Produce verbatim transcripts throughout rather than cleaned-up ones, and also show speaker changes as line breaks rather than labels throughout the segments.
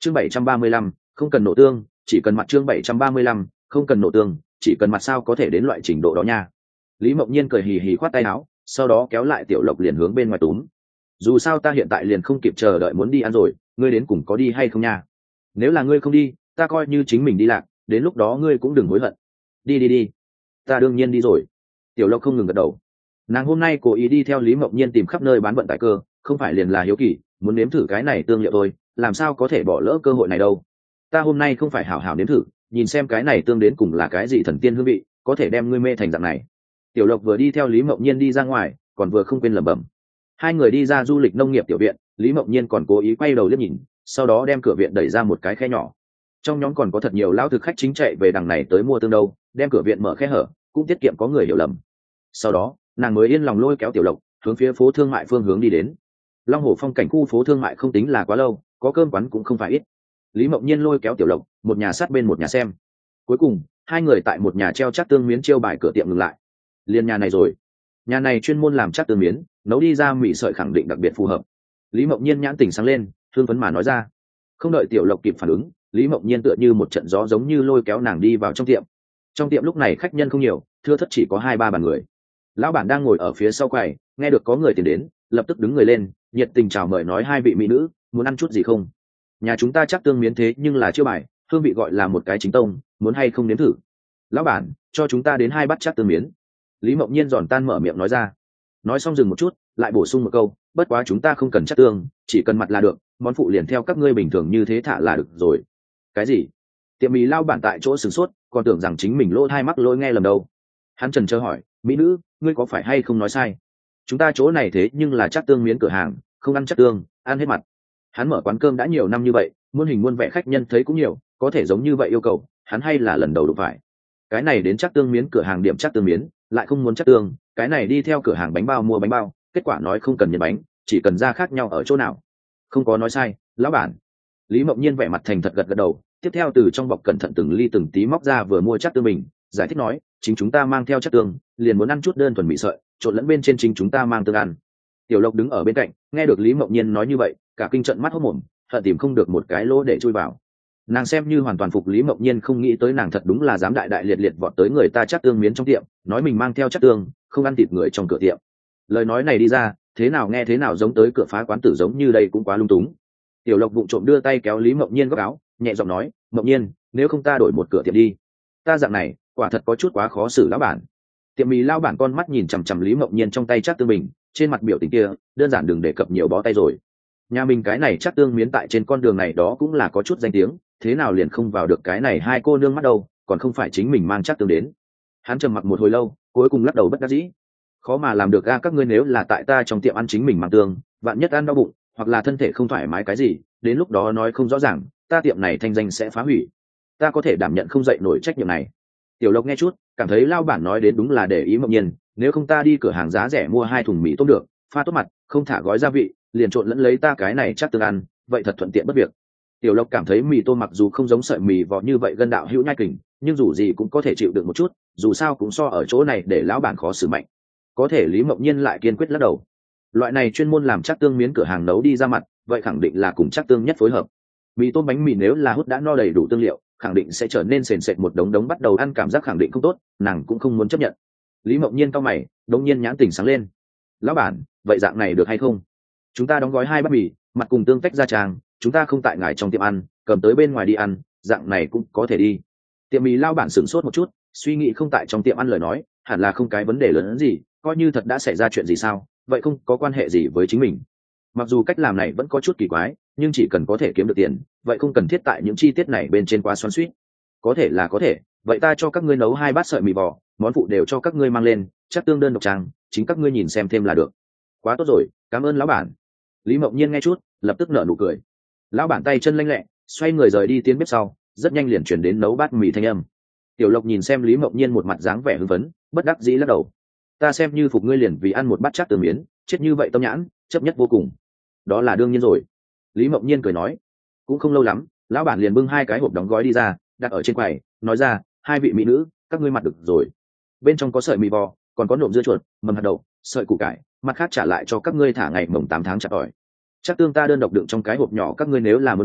chương bảy trăm ba mươi lăm, không cần nổ tương, chỉ cần mặt. Chương bảy trăm ba mươi lăm, không cần nổ tương, chỉ cần mặt. Sao có thể đến loại trình độ đó nha. Lý Mộng Nhiên cười hì hì khoát tay áo, sau đó kéo lại Tiểu Lộc liền hướng bên ngoài túm. Dù sao ta hiện tại liền không kịp chờ đợi muốn đi ăn rồi, ngươi đến cùng có đi hay không nha? Nếu là ngươi không đi, ta coi như chính mình đi lạc, đến lúc đó ngươi cũng đừng hối hận. Đi đi đi. Ta đương nhiên đi rồi. Tiểu Lộc không ngừng gật đầu. Nàng hôm nay cố ý đi theo Lý Mộng Nhiên tìm khắp nơi bán vận tải cơ, không phải liền là hiếu kỳ, muốn nếm thử cái này tương liệu thôi, làm sao có thể bỏ lỡ cơ hội này đâu. Ta hôm nay không phải hảo hảo nếm thử, nhìn xem cái này tương đến cùng là cái gì thần tiên hương vị, có thể đem ngươi mê thành dạng này. Tiểu Lộc vừa đi theo Lý Mộng Nhiên đi ra ngoài, còn vừa không quên lẩm bẩm. Hai người đi ra du lịch nông nghiệp tiểu viện, Lý Mộng Nhiên còn cố ý quay đầu liếc nhìn, sau đó đem cửa viện đẩy ra một cái khe nhỏ. Trong nhóm còn có thật nhiều lão thực khách chính chạy về đằng này tới mua tương đâu, đem cửa viện mở khe hở, cũng tiết kiệm có người hiểu lầm. Sau đó, nàng mới yên lòng lôi kéo Tiểu Lộc hướng phía phố thương mại phương hướng đi đến. Long Hồ phong cảnh khu phố thương mại không tính là quá lâu, có cơm quán cũng không phải ít. Lý Mộng Nhiên lôi kéo Tiểu Lộc, một nhà sát bên một nhà xem. Cuối cùng, hai người tại một nhà treo chắc tương miến chiêu bài cửa tiệm ngừng lại. Liên nhà này rồi. Nhà này chuyên môn làm chắc tương miến, nấu đi ra mì sợi khẳng định đặc biệt phù hợp. Lý Mộng Nhiên nhãn tỉnh sáng lên, thương phấn mà nói ra. Không đợi Tiểu Lộc kịp phản ứng, Lý Mộng Nhiên tựa như một trận gió giống như lôi kéo nàng đi vào trong tiệm. Trong tiệm lúc này khách nhân không nhiều, thưa thất chỉ có hai ba bàn người. Lão bản đang ngồi ở phía sau quầy, nghe được có người tìm đến, lập tức đứng người lên, nhiệt tình chào mời nói hai vị mỹ nữ, muốn ăn chút gì không? Nhà chúng ta chắc tương miến thế nhưng là chiêu bài, hương vị gọi là một cái chính tông, muốn hay không nếm thử? Lão bản, cho chúng ta đến hai bát chắc tương miến. Lý Mộng Nhiên giòn tan mở miệng nói ra. Nói xong dừng một chút, lại bổ sung một câu, bất quá chúng ta không cần chắc tương, chỉ cần mặt là được, món phụ liền theo các ngươi bình thường như thế thả là được rồi. Cái gì? Tiệm mì lao bản tại chỗ sửng sốt, còn tưởng rằng chính mình lỗ hai mắc lỗi nghe lầm đâu. Hắn trần trơ hỏi, mỹ nữ, ngươi có phải hay không nói sai? Chúng ta chỗ này thế nhưng là chắc tương miến cửa hàng, không ăn chắc tương, ăn hết mặt. Hắn mở quán cơm đã nhiều năm như vậy, muôn hình muôn vẻ khách nhân thấy cũng nhiều, có thể giống như vậy yêu cầu, hắn hay là lần đầu đụng phải. Cái này đến chắc tương miến cửa hàng điểm chắc tương miến, lại không muốn chắc tương, cái này đi theo cửa hàng bánh bao mua bánh bao, kết quả nói không cần nhân bánh, chỉ cần ra khác nhau ở chỗ nào. Không có nói sai, lão bản. Lý Mộng Nhiên vẻ mặt thành thật gật gật đầu, tiếp theo từ trong bọc cẩn thận từng ly từng tí móc ra vừa mua chắc tương mình, giải thích nói, chính chúng ta mang theo chắc tương, liền muốn ăn chút đơn thuần mì sợi, trộn lẫn bên trên chính chúng ta mang tương ăn. Tiểu Lộc đứng ở bên cạnh, nghe được Lý Mộng Nhiên nói như vậy, cả kinh trận mắt hốt mồm, hận tìm không được một cái lỗ để chui vào. Nàng xem như hoàn toàn phục Lý Mộng Nhiên, không nghĩ tới nàng thật đúng là dám đại đại liệt liệt vọt tới người ta chắc tương miến trong tiệm, nói mình mang theo chắc tương, không ăn thịt người trong cửa tiệm. Lời nói này đi ra, thế nào nghe thế nào giống tới cửa phá quán tử, giống như đây cũng quá lung túng. Tiểu Lộc vụng trộm đưa tay kéo Lý Mộng Nhiên góc áo, nhẹ giọng nói, Mộng Nhiên, nếu không ta đổi một cửa tiệm đi. Ta dạng này, quả thật có chút quá khó xử lão bản. Tiệm mì lao bản con mắt nhìn chằm chằm Lý Mộng Nhiên trong tay chắc tương mình, trên mặt biểu tình kia, đơn giản đừng đề cập nhiều bó tay rồi. Nhà mình cái này chắc tương miến tại trên con đường này đó cũng là có chút danh tiếng, thế nào liền không vào được cái này hai cô nương mắt đâu, còn không phải chính mình mang chắc tương đến. Hắn trầm mặc một hồi lâu, cuối cùng lắc đầu bất đắc dĩ. Khó mà làm được ga, các ngươi nếu là tại ta trong tiệm ăn chính mình mang tương, vạn nhất ăn đau bụng, hoặc là thân thể không thoải mái cái gì, đến lúc đó nói không rõ ràng, ta tiệm này thanh danh sẽ phá hủy. Ta có thể đảm nhận không dậy nổi trách nhiệm này. Tiểu Lộc nghe chút, cảm thấy lao bản nói đến đúng là để ý Mộng Nhiên, nếu không ta đi cửa hàng giá rẻ mua hai thùng mì tôm được, pha tốt mặt, không thả gói gia vị, liền trộn lẫn lấy ta cái này chắc tương ăn, vậy thật thuận tiện bất việc. Tiểu Lộc cảm thấy mì tôm mặc dù không giống sợi mì vỏ như vậy gân đạo hữu nhai kình, nhưng dù gì cũng có thể chịu được một chút, dù sao cũng so ở chỗ này để lão bản khó xử mạnh. Có thể Lý Mộng Nhiên lại kiên quyết lắc đầu. Loại này chuyên môn làm chắc tương miến cửa hàng nấu đi ra mặt, vậy khẳng định là cùng chắc tương nhất phối hợp. Mì tôm bánh mì nếu là hút đã no đầy đủ tương liệu, khẳng định sẽ trở nên sền sệt một đống đống, bắt đầu ăn cảm giác khẳng định không tốt, nàng cũng không muốn chấp nhận. Lý Mộng Nhiên cau mày, đống nhiên nhãn tỉnh sáng lên. Lão bản, vậy dạng này được hay không? Chúng ta đóng gói hai bát mì, mặt cùng tương tách ra tràng, chúng ta không tại ngài trong tiệm ăn, cầm tới bên ngoài đi ăn, dạng này cũng có thể đi. Tiệm mì lao bản sửng sốt một chút, suy nghĩ không tại trong tiệm ăn lời nói, hẳn là không cái vấn đề lớn hơn gì, coi như thật đã xảy ra chuyện gì sao, vậy không có quan hệ gì với chính mình. Mặc dù cách làm này vẫn có chút kỳ quái, nhưng chỉ cần có thể kiếm được tiền, vậy không cần thiết tại những chi tiết này bên trên quá xoắn xuýt. Có thể là có thể, vậy ta cho các ngươi nấu hai bát sợi mì bò, món phụ đều cho các ngươi mang lên, chắc tương đơn độc trang, chính các ngươi nhìn xem thêm là được. Quá tốt rồi, cảm ơn lão bản. Lý Mộng Nhiên nghe chút, lập tức nở nụ cười. Lão bản tay chân lanh lẹ, xoay người rời đi tiến bếp sau, rất nhanh liền chuyển đến nấu bát mì thanh âm. Tiểu Lộc nhìn xem Lý Mộng Nhiên một mặt dáng vẻ hưng phấn, bất đắc dĩ lắc đầu. Ta xem như phục ngươi liền vì ăn một bát chắc tương miến, chết như vậy tâm nhãn, chấp nhất vô cùng. Đó là đương nhiên rồi. Lý Mộng Nhiên cười nói. Cũng không lâu lắm, lão bản liền bưng hai cái hộp đóng gói đi ra, đặt ở trên quầy, nói ra, hai vị mỹ nữ, các ngươi mặt được rồi. Bên trong có sợi mì bò, còn có nộm dưa chuột, mầm hạt đậu, sợi củ cải, mặt khác trả lại cho các ngươi thả ngày mồng tám tháng chặt ỏi. Chắc tương ta đơn độc đựng trong cái hộp nhỏ, các ngươi nếu là muốn ăn,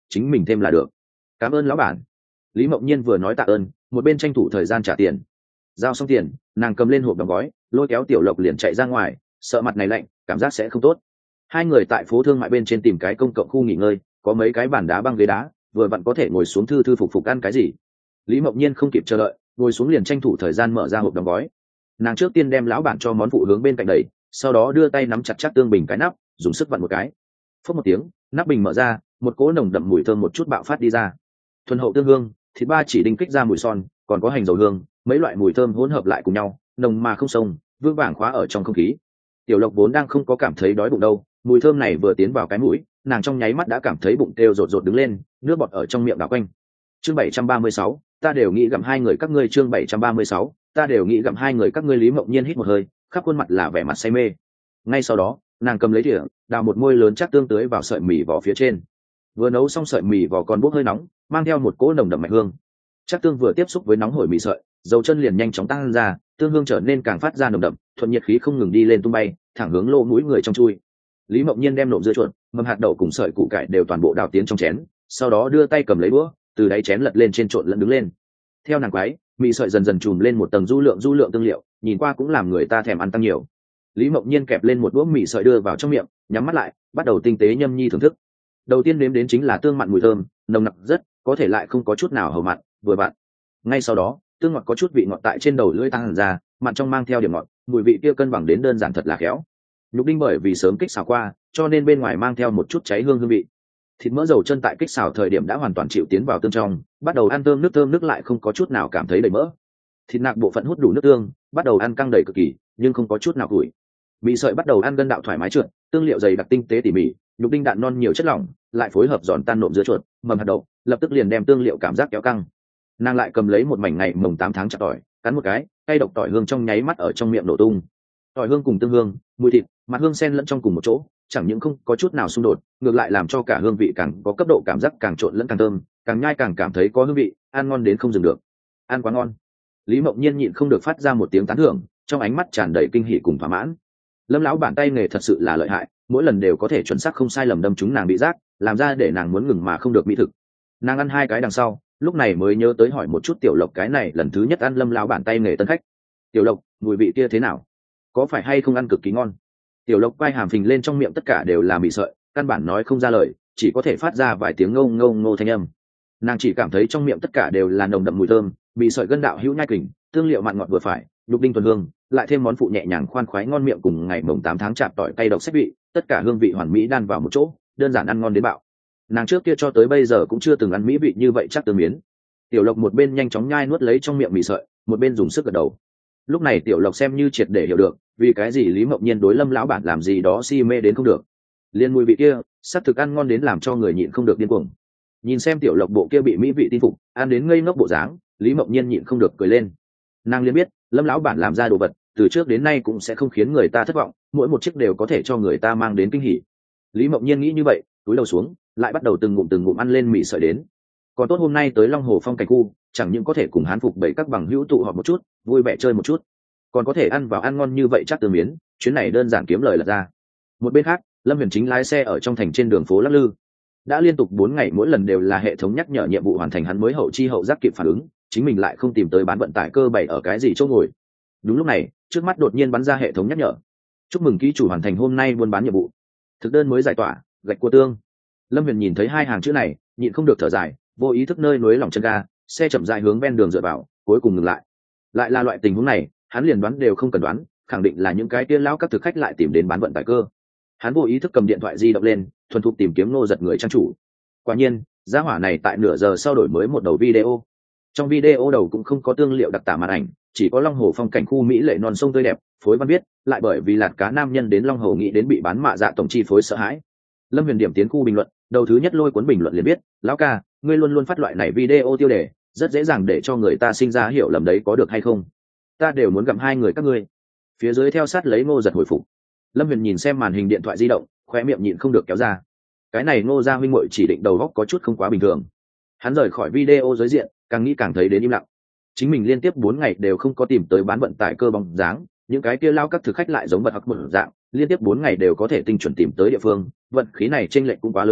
chính mình thêm là được. Cảm ơn lão bản. Lý Mộng Nhiên vừa nói tạ ơn, một bên tranh thủ thời gian trả tiền. Giao xong tiền, nàng cầm lên hộp đóng gói, lôi kéo Tiểu Lộc liền chạy ra ngoài, sợ mặt này lạnh, cảm giác sẽ không tốt. Hai người tại phố thương mại bên trên tìm cái công cộng khu nghỉ ngơi, có mấy cái bàn đá băng ghế đá, vừa vặn có thể ngồi xuống thư thư phục phục ăn cái gì. Lý Mộng Nhiên không kịp chờ đợi, ngồi xuống liền tranh thủ thời gian mở ra hộp đóng gói. Nàng trước tiên đem lão bản cho món phụ hướng bên cạnh đẩy, sau đó đưa tay nắm chặt chắc tương bình cái nắp, dùng sức vặn một cái. Phốc một tiếng, nắp bình mở ra, một cỗ nồng đậm mùi thơm một chút bạo phát đi ra. Thuần hậu tương hương, thịt ba chỉ đinh kích ra mùi son, còn có hành dầu hương, mấy loại mùi thơm hỗn hợp lại cùng nhau, nồng mà không sông, vương vàng khóa ở trong không khí. Tiểu Lộc vốn đang không có cảm thấy đói bụng đâu, mùi thơm này vừa tiến vào cái mũi, nàng trong nháy mắt đã cảm thấy bụng kêu rột rột đứng lên, nước bọt ở trong miệng đảo quanh. Chương bảy trăm ba mươi sáu, ta đều nghĩ gặm hai người các ngươi. Chương bảy trăm ba mươi sáu, ta đều nghĩ gặm hai người các ngươi. Lý Mộng Nhiên hít một hơi, khắp khuôn mặt là vẻ mặt say mê. Ngay sau đó, nàng cầm lấy thìa, đào một môi lớn chắc tương tưới vào sợi mì vỏ phía trên. Vừa nấu xong sợi mì vỏ còn bốc hơi nóng, mang theo một cỗ nồng đậm mạnh hương. Chắc tương vừa tiếp xúc với nóng hổi mì sợi, dầu chân liền nhanh chóng tăng ra, tương hương trở nên càng phát ra nồng đậm, thuận nhiệt khí không ngừng đi lên tung bay, thẳng hướng lỗ mũi người trong chui. Lý Mộng Nhiên đem nộm dưa chuột, mầm hạt đậu cùng sợi củ cải đều toàn bộ đào tiến trong chén, sau đó đưa tay cầm lấy đũa, từ đáy chén lật lên trên trộn lẫn đứng lên. Theo nàng quái, mì sợi dần dần trùm lên một tầng du lượng du lượng tương liệu, nhìn qua cũng làm người ta thèm ăn tăng nhiều. Lý Mộng Nhiên kẹp lên một đũa mì sợi đưa vào trong miệng, nhắm mắt lại, bắt đầu tinh tế nhâm nhi thưởng thức. Đầu tiên nếm đến chính là tương mặn mùi thơm, nồng nặc rất, có thể lại không có chút nào hầu mặn, vừa vặn. Ngay sau đó, tương ngọt có chút vị ngọt tại trên đầu lưỡi tăng ra, mặn trong mang theo điểm ngọt, mùi vị kia cân bằng đến đơn giản thật là khéo. Nhục đinh bởi vì sớm kích xào qua, cho nên bên ngoài mang theo một chút cháy hương hương vị. Thịt mỡ dầu chân tại kích xào thời điểm đã hoàn toàn chịu tiến vào tương trong, bắt đầu ăn thơm nước thơm nước lại không có chút nào cảm thấy đầy mỡ. Thịt nạc bộ phận hút đủ nước tương, bắt đầu ăn căng đầy cực kỳ, nhưng không có chút nào củi. Mì sợi bắt đầu ăn gân đạo thoải mái trượt, tương liệu dày đặc tinh tế tỉ mỉ, nhục đinh đạn non nhiều chất lỏng, lại phối hợp giòn tan nộm dưa chuột, mầm hạt đậu, lập tức liền đem tương liệu cảm giác kéo căng. Nàng lại cầm lấy một mảnh ngày mồng tám tháng chặt tỏi, cắn một cái, cay độc tỏi hương trong nháy mắt ở trong miệng nổ tung. Tỏi hương cùng tương hương, mùi thịt, mặt hương xen lẫn trong cùng một chỗ, chẳng những không có chút nào xung đột, ngược lại làm cho cả hương vị càng có cấp độ cảm giác càng trộn lẫn càng thơm, càng nhai càng cảm thấy có hương vị, ăn ngon đến không dừng được. Ăn quá ngon. Lý Mộng Nhiên nhịn không được phát ra một tiếng tán thưởng, trong ánh mắt tràn đầy kinh hỉ cùng thỏa mãn. Lâm lão bản tay nghề thật sự là lợi hại, mỗi lần đều có thể chuẩn xác không sai lầm đâm trúng nàng bị giác, làm ra để nàng muốn ngừng mà không được mỹ thực. Nàng ăn hai cái đằng sau, lúc này mới nhớ tới hỏi một chút Tiểu Lộc cái này lần thứ nhất ăn Lâm lão bản tay nghề tân khách. Tiểu Lộc, mùi vị kia thế nào? Có phải hay không ăn cực kỳ ngon? Tiểu Lộc quay hàm phình lên trong miệng tất cả đều là mì sợi, căn bản nói không ra lời, chỉ có thể phát ra vài tiếng ngâu ngâu ngô thanh âm. Nàng chỉ cảm thấy trong miệng tất cả đều là nồng đậm mùi thơm, mì sợi gân đạo hữu nhai kình, tương liệu mặn ngọt vừa phải, nhục đinh thuần hương, lại thêm món phụ nhẹ nhàng khoan khoái ngon miệng cùng ngày mồng tám tháng chạp tỏi cay độc xếp vị, tất cả hương vị hoàn mỹ đan vào một chỗ, đơn giản ăn ngon đến bạo. Nàng trước kia cho tới bây giờ cũng chưa từng ăn mỹ vị như vậy chắc tương miến. Tiểu Lộc một bên nhanh chóng nhai nuốt lấy trong miệng mì sợi, một bên dùng sức gật đầu. Lúc này Tiểu Lộc xem như triệt để hiểu được, vì cái gì Lý Mộng Nhiên đối Lâm lão bản làm gì đó si mê đến không được. Liên mùi vị kia, sắc thực ăn ngon đến làm cho người nhịn không được điên cuồng. Nhìn xem Tiểu Lộc bộ kia bị mỹ vị tin phục, ăn đến ngây ngốc bộ dáng, Lý Mộng Nhiên nhịn không được cười lên. Nàng liền biết, Lâm lão bản làm ra đồ vật, từ trước đến nay cũng sẽ không khiến người ta thất vọng, mỗi một chiếc đều có thể cho người ta mang đến kinh hỉ. Lý Mộng Nhiên nghĩ như vậy, túi đầu xuống, lại bắt đầu từng ngụm từng ngụm ăn lên mì sợi đến. Còn tốt hôm nay tới Long Hồ Phong cảnh khu, chẳng những có thể cùng Hán phục bảy các bằng hữu tụ họp một chút, vui vẻ chơi một chút, còn có thể ăn vào ăn ngon như vậy chắc tương miến, chuyến này đơn giản kiếm lời lật ra. Một bên khác, Lâm Huyền Chính lái xe ở trong thành trên đường phố lắc lư. Đã liên tục bốn ngày mỗi lần đều là hệ thống nhắc nhở nhiệm vụ hoàn thành, hắn mới hậu chi hậu giác kịp phản ứng, chính mình lại không tìm tới bán vận tải cơ bảy ở cái gì chỗ ngồi. Đúng lúc này, trước mắt đột nhiên bắn ra hệ thống nhắc nhở. Chúc mừng ký chủ hoàn thành hôm nay buôn bán nhiệm vụ. Thực đơn mới giải tỏa, gạch cua tương. Lâm Huyền nhìn thấy hai hàng chữ này, nhịn không được thở dài, vô ý thức nơi núi lỏng chân ga, xe chậm rãi hướng ven đường dựa vào, cuối cùng ngừng lại. Lại là loại tình huống này, hắn liền đoán đều không cần đoán, khẳng định là những cái kia lão các thực khách lại tìm đến bán vận tải cơ. Hắn vô ý thức cầm điện thoại di động lên, thuần thục tìm kiếm Ngô Giật người trang chủ. Quả nhiên, gia hỏa này tại nửa giờ sau đổi mới một đầu video. Trong video đầu cũng không có tương liệu đặc tả màn ảnh, chỉ có Long Hồ Phong cảnh khu mỹ lệ non sông tươi đẹp, phối văn viết, lại bởi vì lạt cá nam nhân đến Long Hồ nghĩ đến bị bán mạ dạ tổng chi phối sợ hãi. Lâm Huyền điểm tiến khu bình luận, đầu thứ nhất lôi cuốn bình luận liền biết, lão ca, ngươi luôn luôn phát loại này video tiêu đề, rất dễ dàng để cho người ta sinh ra hiểu lầm đấy, có được hay không? Ta đều muốn gặm hai người các ngươi. Phía dưới theo sát lấy Ngô Giật hồi phục. Lâm Huyền nhìn xem màn hình điện thoại di động, khóe miệng nhịn không được kéo ra. Cái này Ngô gia huynh muội chỉ định đầu óc có chút không quá bình thường. Hắn rời khỏi video giới diện, càng nghĩ càng thấy đến im lặng. Chính mình liên tiếp bốn ngày đều không có tìm tới bán vận tải cơ bóng dáng, những cái kia lao các thực khách lại giống vật hắc một dạng, liên tiếp bốn ngày đều có thể tinh chuẩn tìm tới địa phương, vận khí này chênh lệch cũng quá lớn đi,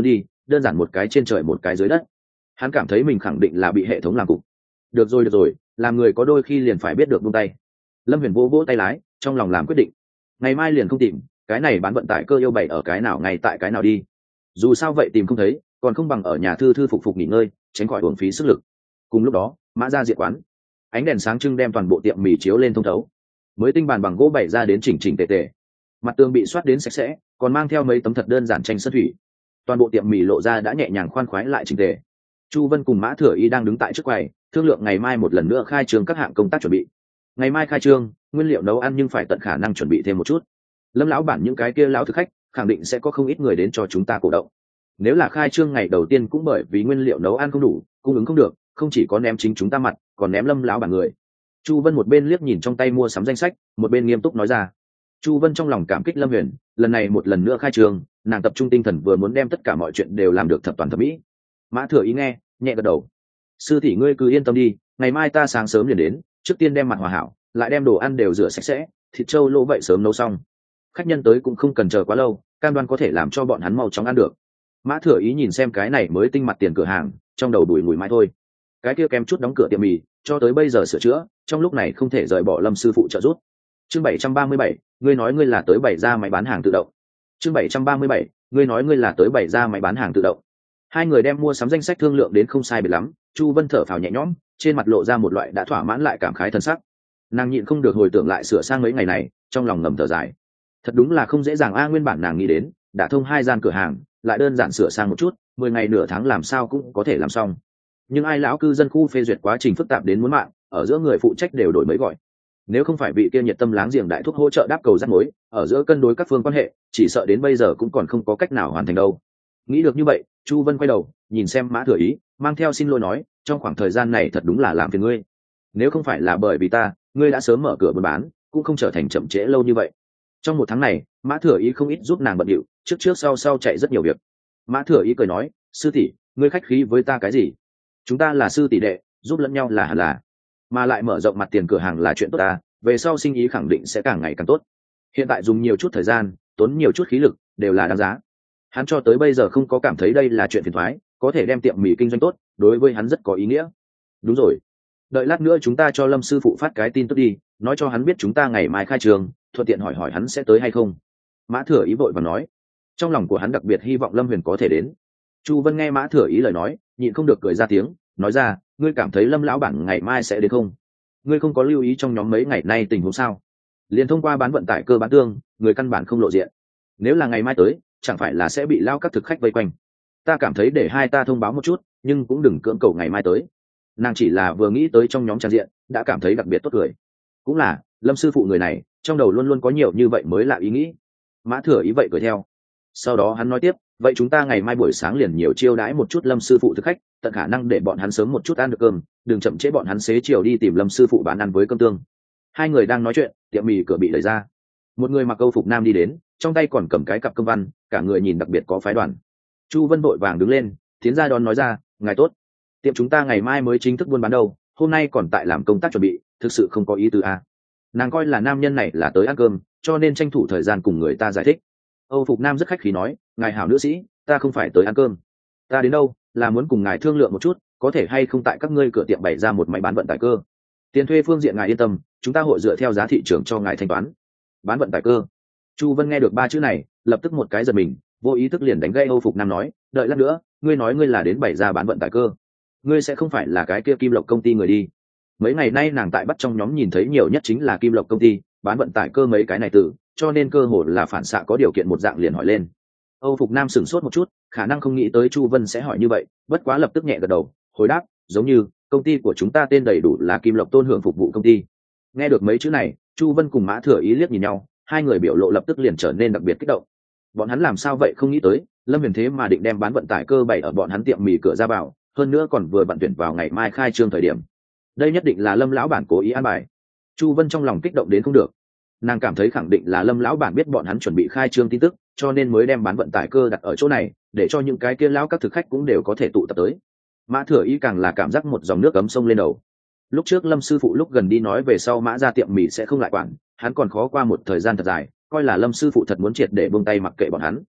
đơn giản một cái trên trời một cái dưới đất. Hắn cảm thấy mình khẳng định là bị hệ thống làm cục. Được rồi được rồi, làm người có đôi khi liền phải biết được buông tay. Lâm Huyền vỗ vỗ tay lái, trong lòng làm quyết định. Ngày mai liền không tìm, cái này bán vận tải cơ yêu bày ở cái nào ngay tại cái nào đi. Dù sao vậy tìm không thấy, còn không bằng ở nhà thư thư phục phục nghỉ ngơi, tránh khỏi uổng phí sức lực. Cùng lúc đó, Mã ra diệt quán, ánh đèn sáng trưng đem toàn bộ tiệm mì chiếu lên thông thấu. Mới tinh bàn bằng gỗ bày ra đến chỉnh chỉnh tề tề, mặt tường bị soát đến sạch sẽ, còn mang theo mấy tấm thật đơn giản tranh sơn thủy. Toàn bộ tiệm mì lộ ra đã nhẹ nhàng khoan khoái lại chỉnh tề. Chu Vân cùng Mã Thừa Y đang đứng tại trước quầy, thương lượng ngày mai một lần nữa khai trương các hạng công tác chuẩn bị. Ngày mai khai trương, nguyên liệu nấu ăn nhưng phải tận khả năng chuẩn bị thêm một chút. Lâm lão bản những cái kia lão thực khách, khẳng định sẽ có không ít người đến cho chúng ta cổ động. Nếu là khai trương ngày đầu tiên cũng bởi vì nguyên liệu nấu ăn không đủ, cung ứng không được, không chỉ có ném chính chúng ta mặt, còn ném Lâm lão bản người. Chu Vân một bên liếc nhìn trong tay mua sắm danh sách, một bên nghiêm túc nói ra. Chu Vân trong lòng cảm kích Lâm Huyền, lần này một lần nữa khai trương, nàng tập trung tinh thần vừa muốn đem tất cả mọi chuyện đều làm được thập toàn thập mỹ. Mã Thừa Ý nghe, nhẹ gật đầu. Sư tỷ ngươi cứ yên tâm đi, ngày mai ta sáng sớm liền đến, trước tiên đem mặt hòa hảo, lại đem đồ ăn đều rửa sạch sẽ, thịt trâu lỗ vậy sớm nấu xong. Khách nhân tới cũng không cần chờ quá lâu, cam đoan có thể làm cho bọn hắn mau chóng ăn được. Mã Thừa Ý nhìn xem cái này mới tinh mặt tiền cửa hàng, trong đầu đùi ngùi mãi thôi. Cái kia kém chút đóng cửa tiệm mì, cho tới bây giờ sửa chữa, trong lúc này không thể rời bỏ Lâm sư phụ trợ giúp. Chương bảy trăm ba mươi bảy, ngươi nói ngươi là tới bày ra máy bán hàng tự động. Chương bảy trăm ba mươi bảy, ngươi nói ngươi là tới bày ra máy bán hàng tự động. Hai người đem mua sắm danh sách thương lượng đến không sai biệt lắm, Chu Vân thở phào nhẹ nhõm, trên mặt lộ ra một loại đã thỏa mãn lại cảm khái thân sắc. Nàng nhịn không được hồi tưởng lại sửa sang mấy ngày này, trong lòng ngầm thở dài. Thật đúng là không dễ dàng a, nguyên bản nàng nghĩ đến, đã thông hai gian cửa hàng, lại đơn giản sửa sang một chút, mười ngày nửa tháng làm sao cũng có thể làm xong. Nhưng ai lão cư dân khu phê duyệt quá trình phức tạp đến muốn mạng, ở giữa người phụ trách đều đổi mới gọi. Nếu không phải vị kia nhiệt tâm láng giềng đại thúc hỗ trợ đáp cầu rắc mối, ở giữa cân đối các phương quan hệ, chỉ sợ đến bây giờ cũng còn không có cách nào hoàn thành đâu. Nghĩ được như vậy, Chu Vân quay đầu, nhìn xem Mã Thừa Ý, mang theo xin lỗi nói, trong khoảng thời gian này thật đúng là làm phiền ngươi. Nếu không phải là bởi vì ta, ngươi đã sớm mở cửa buôn bán, cũng không trở thành chậm trễ lâu như vậy. Trong một tháng này, Mã Thừa Ý không ít giúp nàng bận điệu, trước trước sau sau chạy rất nhiều việc. Mã Thừa Ý cười nói, sư tỷ, ngươi khách khí với ta cái gì? Chúng ta là sư tỷ đệ, giúp lẫn nhau là hẳn là. Mà lại mở rộng mặt tiền cửa hàng là chuyện tốt ta, về sau sinh ý khẳng định sẽ càng ngày càng tốt. Hiện tại dùng nhiều chút thời gian, tốn nhiều chút khí lực, đều là đáng giá. Hắn cho tới bây giờ không có cảm thấy đây là chuyện phiền toái, có thể đem tiệm mì kinh doanh tốt, đối với hắn rất có ý nghĩa. Đúng rồi, đợi lát nữa chúng ta cho Lâm sư phụ phát cái tin tức đi, nói cho hắn biết chúng ta ngày mai khai trường, thuận tiện hỏi hỏi hắn sẽ tới hay không. Mã Thừa Ý vội và nói, trong lòng của hắn đặc biệt hy vọng Lâm Huyền có thể đến. Chu Vân nghe Mã Thừa Ý lời nói, nhịn không được cười ra tiếng, nói ra, ngươi cảm thấy Lâm lão bản ngày mai sẽ đến không? Ngươi không có lưu ý trong nhóm mấy ngày nay tình huống sao? Liền thông qua bán vận tải cơ bán tương, người căn bản không lộ diện. Nếu là ngày mai tới, chẳng phải là sẽ bị lao các thực khách vây quanh. Ta cảm thấy để hai ta thông báo một chút, nhưng cũng đừng cưỡng cầu ngày mai tới. Nàng chỉ là vừa nghĩ tới trong nhóm tràn diện, đã cảm thấy đặc biệt tốt cười. Cũng là, Lâm sư phụ người này, trong đầu luôn luôn có nhiều như vậy mới là ý nghĩ. Mã Thừa Ý vậy cười theo. Sau đó hắn nói tiếp, vậy chúng ta ngày mai buổi sáng liền nhiều chiêu đãi một chút Lâm sư phụ thực khách, tận khả năng để bọn hắn sớm một chút ăn được cơm, đừng chậm trễ bọn hắn xế chiều đi tìm Lâm sư phụ bán ăn với cơm tương. Hai người đang nói chuyện, tiệm mì cửa bị đẩy ra. Một người mặc câu phục nam đi đến, trong tay còn cầm cái cặp công văn, cả người nhìn đặc biệt có phái đoàn. Chu Vân vội vàng đứng lên, tiến ra đón nói ra, ngài tốt, tiệm chúng ta ngày mai mới chính thức buôn bán đâu, hôm nay còn tại làm công tác chuẩn bị, thực sự không có ý tứ à. Nàng coi là nam nhân này là tới ăn cơm, cho nên tranh thủ thời gian cùng người ta giải thích. Âu phục nam rất khách khí nói, ngài hảo nữ sĩ, ta không phải tới ăn cơm, ta đến đâu là muốn cùng ngài thương lượng một chút, có thể hay không tại các ngươi cửa tiệm bày ra một máy bán vận tải cơ. Tiền thuê phương diện ngài yên tâm, chúng ta hội dựa theo giá thị trường cho ngài thanh toán. Bán vận tải cơ. Chu Vân nghe được ba chữ này, lập tức một cái giật mình, vô ý thức liền đánh gây Âu phục nam nói, đợi lát nữa, ngươi nói ngươi là đến bày ra bán vận tải cơ, ngươi sẽ không phải là cái kia Kim Lộc công ty người đi. Mấy ngày nay nàng tại bắt trong nhóm nhìn thấy nhiều nhất chính là Kim Lộc công ty bán vận tải cơ mấy cái này từ, cho nên cơ hội là phản xạ có điều kiện một dạng liền hỏi lên. Âu phục nam sửng sốt một chút, khả năng không nghĩ tới Chu Vân sẽ hỏi như vậy, bất quá lập tức nhẹ gật đầu, hồi đáp, giống như công ty của chúng ta tên đầy đủ là Kim Lộc Tôn Hưởng Phục vụ công ty. Nghe được mấy chữ này, Chu Vân cùng Mã Thừa Ý liếc nhìn nhau, hai người biểu lộ lập tức liền trở nên đặc biệt kích động. Bọn hắn làm sao vậy không nghĩ tới, Lâm Huyền thế mà định đem bán vận tải cơ bày ở bọn hắn tiệm mì cửa ra vào, hơn nữa còn vừa vận tuyển vào ngày mai khai trương thời điểm. Đây nhất định là Lâm lão bản cố ý an bài. Chu Vân trong lòng kích động đến không được. Nàng cảm thấy khẳng định là Lâm lão bản biết bọn hắn chuẩn bị khai trương tin tức, cho nên mới đem bán vận tải cơ đặt ở chỗ này, để cho những cái kia lão các thực khách cũng đều có thể tụ tập tới. Mã Thừa Ý càng là cảm giác một dòng nước ấm sông lên đầu. Lúc trước Lâm sư phụ lúc gần đi nói về sau Mã ra tiệm mì sẽ không lại quản, hắn còn khó qua một thời gian thật dài, coi là Lâm sư phụ thật muốn triệt để buông tay mặc kệ bọn hắn.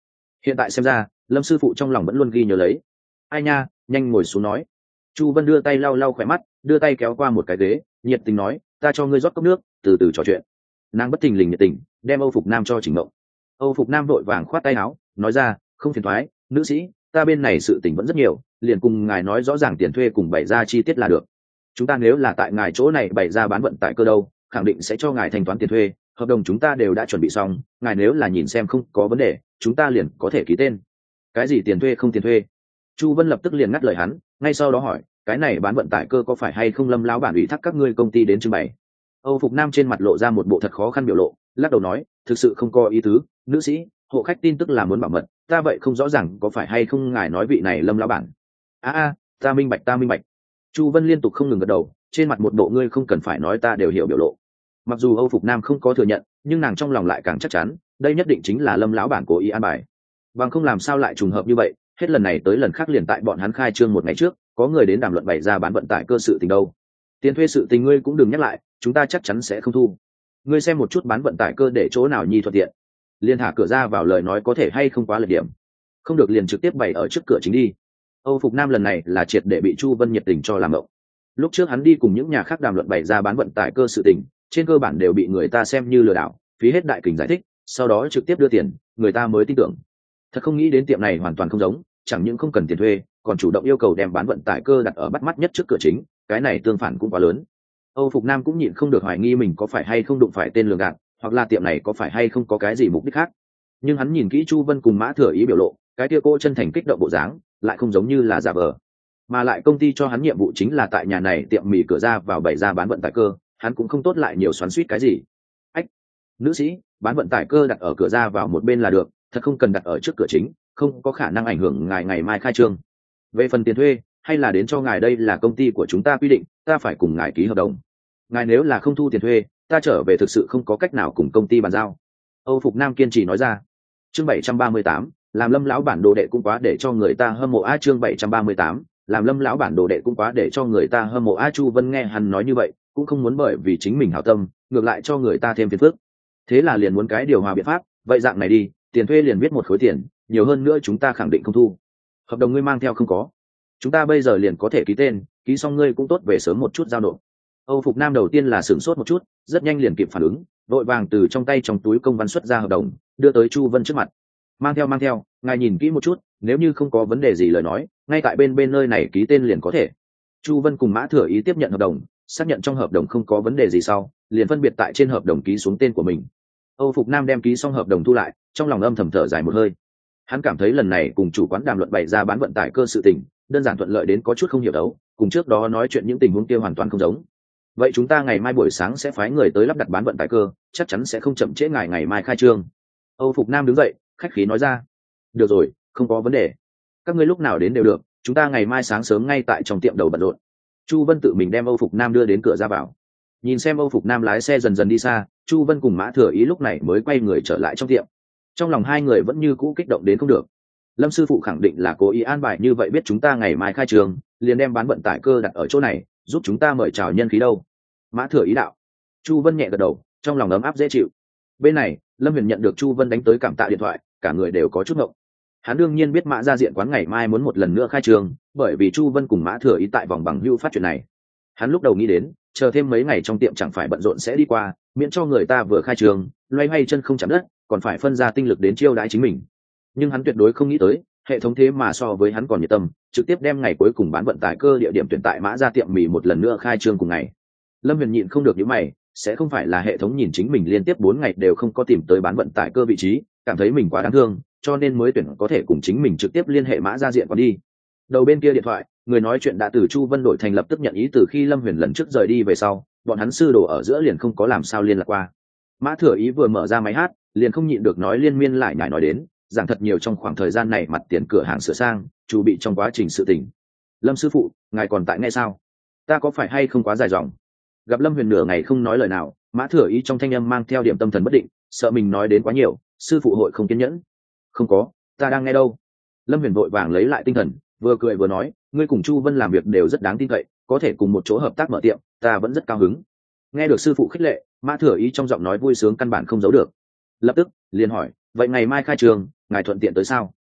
hiện tại xem ra Lâm sư phụ trong lòng vẫn luôn ghi nhớ lấy. Ai nha, nhanh ngồi xuống nói. Chu Vân đưa tay lau lau khỏe mắt, đưa tay kéo qua một cái ghế, nhiệt tình nói, ta cho ngươi rót cốc nước, từ từ trò chuyện. Nàng bất thình lình nhiệt tình đem Âu Phục Nam cho Trình Mộng. Âu Phục Nam vội vàng khoát tay áo, nói ra, không phiền thoái, nữ sĩ, ta bên này sự tình vẫn rất nhiều, liền cùng ngài nói rõ ràng tiền thuê cùng bày ra chi tiết là được. Chúng ta nếu là tại ngài chỗ này bày ra bán vận tải cơ đâu, khẳng định sẽ cho ngài thanh toán tiền thuê, hợp đồng chúng ta đều đã chuẩn bị xong, ngài nếu là nhìn xem không có vấn đề, chúng ta liền có thể ký tên. Cái gì tiền thuê không tiền thuê? Chu Vân lập tức liền ngắt lời hắn, ngay sau đó hỏi, cái này bán vận tải cơ có phải hay không Lâm lão bản ủy thác các ngươi công ty đến trưng bày? Âu Phục Nam trên mặt lộ ra một bộ thật khó khăn biểu lộ, lắc đầu nói, thực sự không có ý tứ, nữ sĩ, hộ khách tin tức là muốn bảo mật, ta vậy không rõ ràng có phải hay không ngài nói vị này Lâm lão bản. A a, ta minh bạch ta minh bạch. Chu Vân liên tục không ngừng gật đầu, trên mặt một bộ ngươi không cần phải nói ta đều hiểu biểu lộ. Mặc dù Âu Phục Nam không có thừa nhận, nhưng nàng trong lòng lại càng chắc chắn, đây nhất định chính là Lâm lão bản cố ý an bài. Bằng không làm sao lại trùng hợp như vậy, hết lần này tới lần khác liền tại bọn hắn khai trương một ngày trước, có người đến đàm luận bày ra bán vận tải cơ sự tình đâu. Tiền thuê sự tình ngươi cũng đừng nhắc lại, chúng ta chắc chắn sẽ không thu. Ngươi xem một chút bán vận tải cơ để chỗ nào nhi thuận tiện. Liên thả cửa ra vào lời nói có thể hay không quá lệch điểm. Không được liền trực tiếp bày ở trước cửa chính đi. Âu Phục Nam lần này là triệt để bị Chu Vân nhiệt tình cho làm mộng. Lúc trước hắn đi cùng những nhà khác đàm luận bày ra bán vận tải cơ sự tình, trên cơ bản đều bị người ta xem như lừa đảo, phí hết đại kình giải thích, sau đó trực tiếp đưa tiền, người ta mới tin tưởng. Thật không nghĩ đến tiệm này hoàn toàn không giống, chẳng những không cần tiền thuê, còn chủ động yêu cầu đem bán vận tải cơ đặt ở bắt mắt nhất trước cửa chính, cái này tương phản cũng quá lớn. Âu Phục Nam cũng nhịn không được hoài nghi mình có phải hay không đụng phải tên lừa gạt, hoặc là tiệm này có phải hay không có cái gì mục đích khác. Nhưng hắn nhìn kỹ Chu Vân cùng Mã Thừa Ý biểu lộ, cái kia cô chân thành kích động bộ dáng, lại không giống như là giả vờ. Mà lại công ty cho hắn nhiệm vụ chính là tại nhà này tiệm mì cửa ra vào bày ra bán vận tải cơ, hắn cũng không tốt lại nhiều xoắn xuýt cái gì. Ách, nữ sĩ, bán vận tải cơ đặt ở cửa ra vào một bên là được, thật không cần đặt ở trước cửa chính, không có khả năng ảnh hưởng ngài ngày mai khai trương. Về phần tiền thuê, hay là đến cho ngài, đây là công ty của chúng ta quy định, ta phải cùng ngài ký hợp đồng. Ngài nếu là không thu tiền thuê, ta trở về thực sự không có cách nào cùng công ty bàn giao. Âu Phục Nam kiên trì nói ra. Chương bảy trăm ba mươi tám, làm Lâm lão bản đồ đệ cũng quá để cho người ta hâm mộ a. Chương bảy trăm ba mươi tám, làm Lâm lão bản đồ đệ cũng quá để cho người ta hâm mộ a. Chu Vân nghe hắn nói như vậy, cũng không muốn bởi vì chính mình hảo tâm, ngược lại cho người ta thêm phiền phức. Thế là liền muốn cái điều hòa biện pháp, vậy dạng này đi, tiền thuê liền viết một khối tiền, nhiều hơn nữa chúng ta khẳng định không thu. Hợp đồng ngươi mang theo không có? Chúng ta bây giờ liền có thể ký tên, ký xong ngươi cũng tốt về sớm một chút giao nộp. Âu Phục Nam đầu tiên là sửng sốt một chút, rất nhanh liền kịp phản ứng, vội vàng từ trong tay trong túi công văn xuất ra hợp đồng, đưa tới Chu Vân trước mặt. Mang theo mang theo, ngài nhìn kỹ một chút, nếu như không có vấn đề gì lời nói, ngay tại bên bên nơi này ký tên liền có thể. Chu Vân cùng Mã Thừa Ý tiếp nhận hợp đồng, xác nhận trong hợp đồng không có vấn đề gì sau, liền phân biệt tại trên hợp đồng ký xuống tên của mình. Âu Phục Nam đem ký xong hợp đồng thu lại, trong lòng âm thầm thở dài một hơi. Hắn cảm thấy lần này cùng chủ quán đàm luận bày ra bán vận tải cơ sự tình, đơn giản thuận lợi đến có chút không hiểu đấu, cùng trước đó nói chuyện những tình huống kia hoàn toàn không giống. Vậy chúng ta ngày mai buổi sáng sẽ phái người tới lắp đặt bán vận tải cơ, chắc chắn sẽ không chậm trễ ngày ngày mai khai trương. Âu Phục Nam đứng dậy, khách khí nói ra. Được rồi, không có vấn đề. Các ngươi lúc nào đến đều được, chúng ta ngày mai sáng sớm ngay tại trong tiệm đầu bận rộn. Chu Vân tự mình đem Âu Phục Nam đưa đến cửa ra vào. Nhìn xem Âu Phục Nam lái xe dần dần đi xa, Chu Vân cùng Mã Thừa Ý lúc này mới quay người trở lại trong tiệm. Trong lòng hai người vẫn như cũ kích động đến không được. Lâm sư phụ khẳng định là cố ý an bài như vậy, biết chúng ta ngày mai khai trường, liền đem bán vận tải cơ đặt ở chỗ này, giúp chúng ta mời chào nhân khí đâu. Mã Thừa Ý đạo. Chu Vân nhẹ gật đầu, trong lòng ấm áp dễ chịu. Bên này, Lâm Huyền nhận được Chu Vân đánh tới cảm tạ điện thoại, cả người đều có chút ngộng. Hắn đương nhiên biết Mã gia diện quán ngày mai muốn một lần nữa khai trường, bởi vì Chu Vân cùng Mã Thừa Ý tại vòng bằng hữu phát chuyện này. Hắn lúc đầu nghĩ đến, chờ thêm mấy ngày trong tiệm chẳng phải bận rộn sẽ đi qua, miễn cho người ta vừa khai trường, loay hoay chân không chạm đất, còn phải phân ra tinh lực đến chiêu đãi chính mình. Nhưng hắn tuyệt đối không nghĩ tới, hệ thống thế mà so với hắn còn nhiệt tâm, trực tiếp đem ngày cuối cùng bán vận tải cơ địa điểm tuyển tại Mã gia tiệm mì một lần nữa khai trương cùng ngày. Lâm Huyền nhịn không được những mày, sẽ không phải là hệ thống nhìn chính mình liên tiếp bốn ngày đều không có tìm tới bán vận tải cơ vị trí, cảm thấy mình quá đáng thương, cho nên mới tuyển có thể cùng chính mình trực tiếp liên hệ Mã gia diện còn đi. Đầu bên kia điện thoại, người nói chuyện đã từ Chu Vân đổi thành lập tức nhận ý từ khi Lâm Huyền lần trước rời đi về sau, bọn hắn sư đồ ở giữa liền không có làm sao liên lạc qua. Mã Thừa Ý vừa mở ra máy hát, liền không nhịn được nói liên miên lại nhải nói đến, giảng thật nhiều trong khoảng thời gian này mặt tiền cửa hàng sửa sang, chuẩn bị trong quá trình sự tình. Lâm sư phụ, ngài còn tại nghe sao? Ta có phải hay không quá dài dòng? Gặp Lâm Huyền nửa ngày không nói lời nào, Mã Thừa Ý trong thanh âm mang theo điểm tâm thần bất định, sợ mình nói đến quá nhiều, sư phụ hội không kiên nhẫn. Không có, ta đang nghe đâu. Lâm Huyền vội vàng lấy lại tinh thần, vừa cười vừa nói, ngươi cùng Chu Vân làm việc đều rất đáng tin cậy, có thể cùng một chỗ hợp tác mở tiệm, ta vẫn rất cao hứng. Nghe được sư phụ khích lệ, Mã Thừa Ý trong giọng nói vui sướng căn bản không giấu được. Lập tức liền hỏi, vậy ngày mai khai trường, ngài thuận tiện tới sao?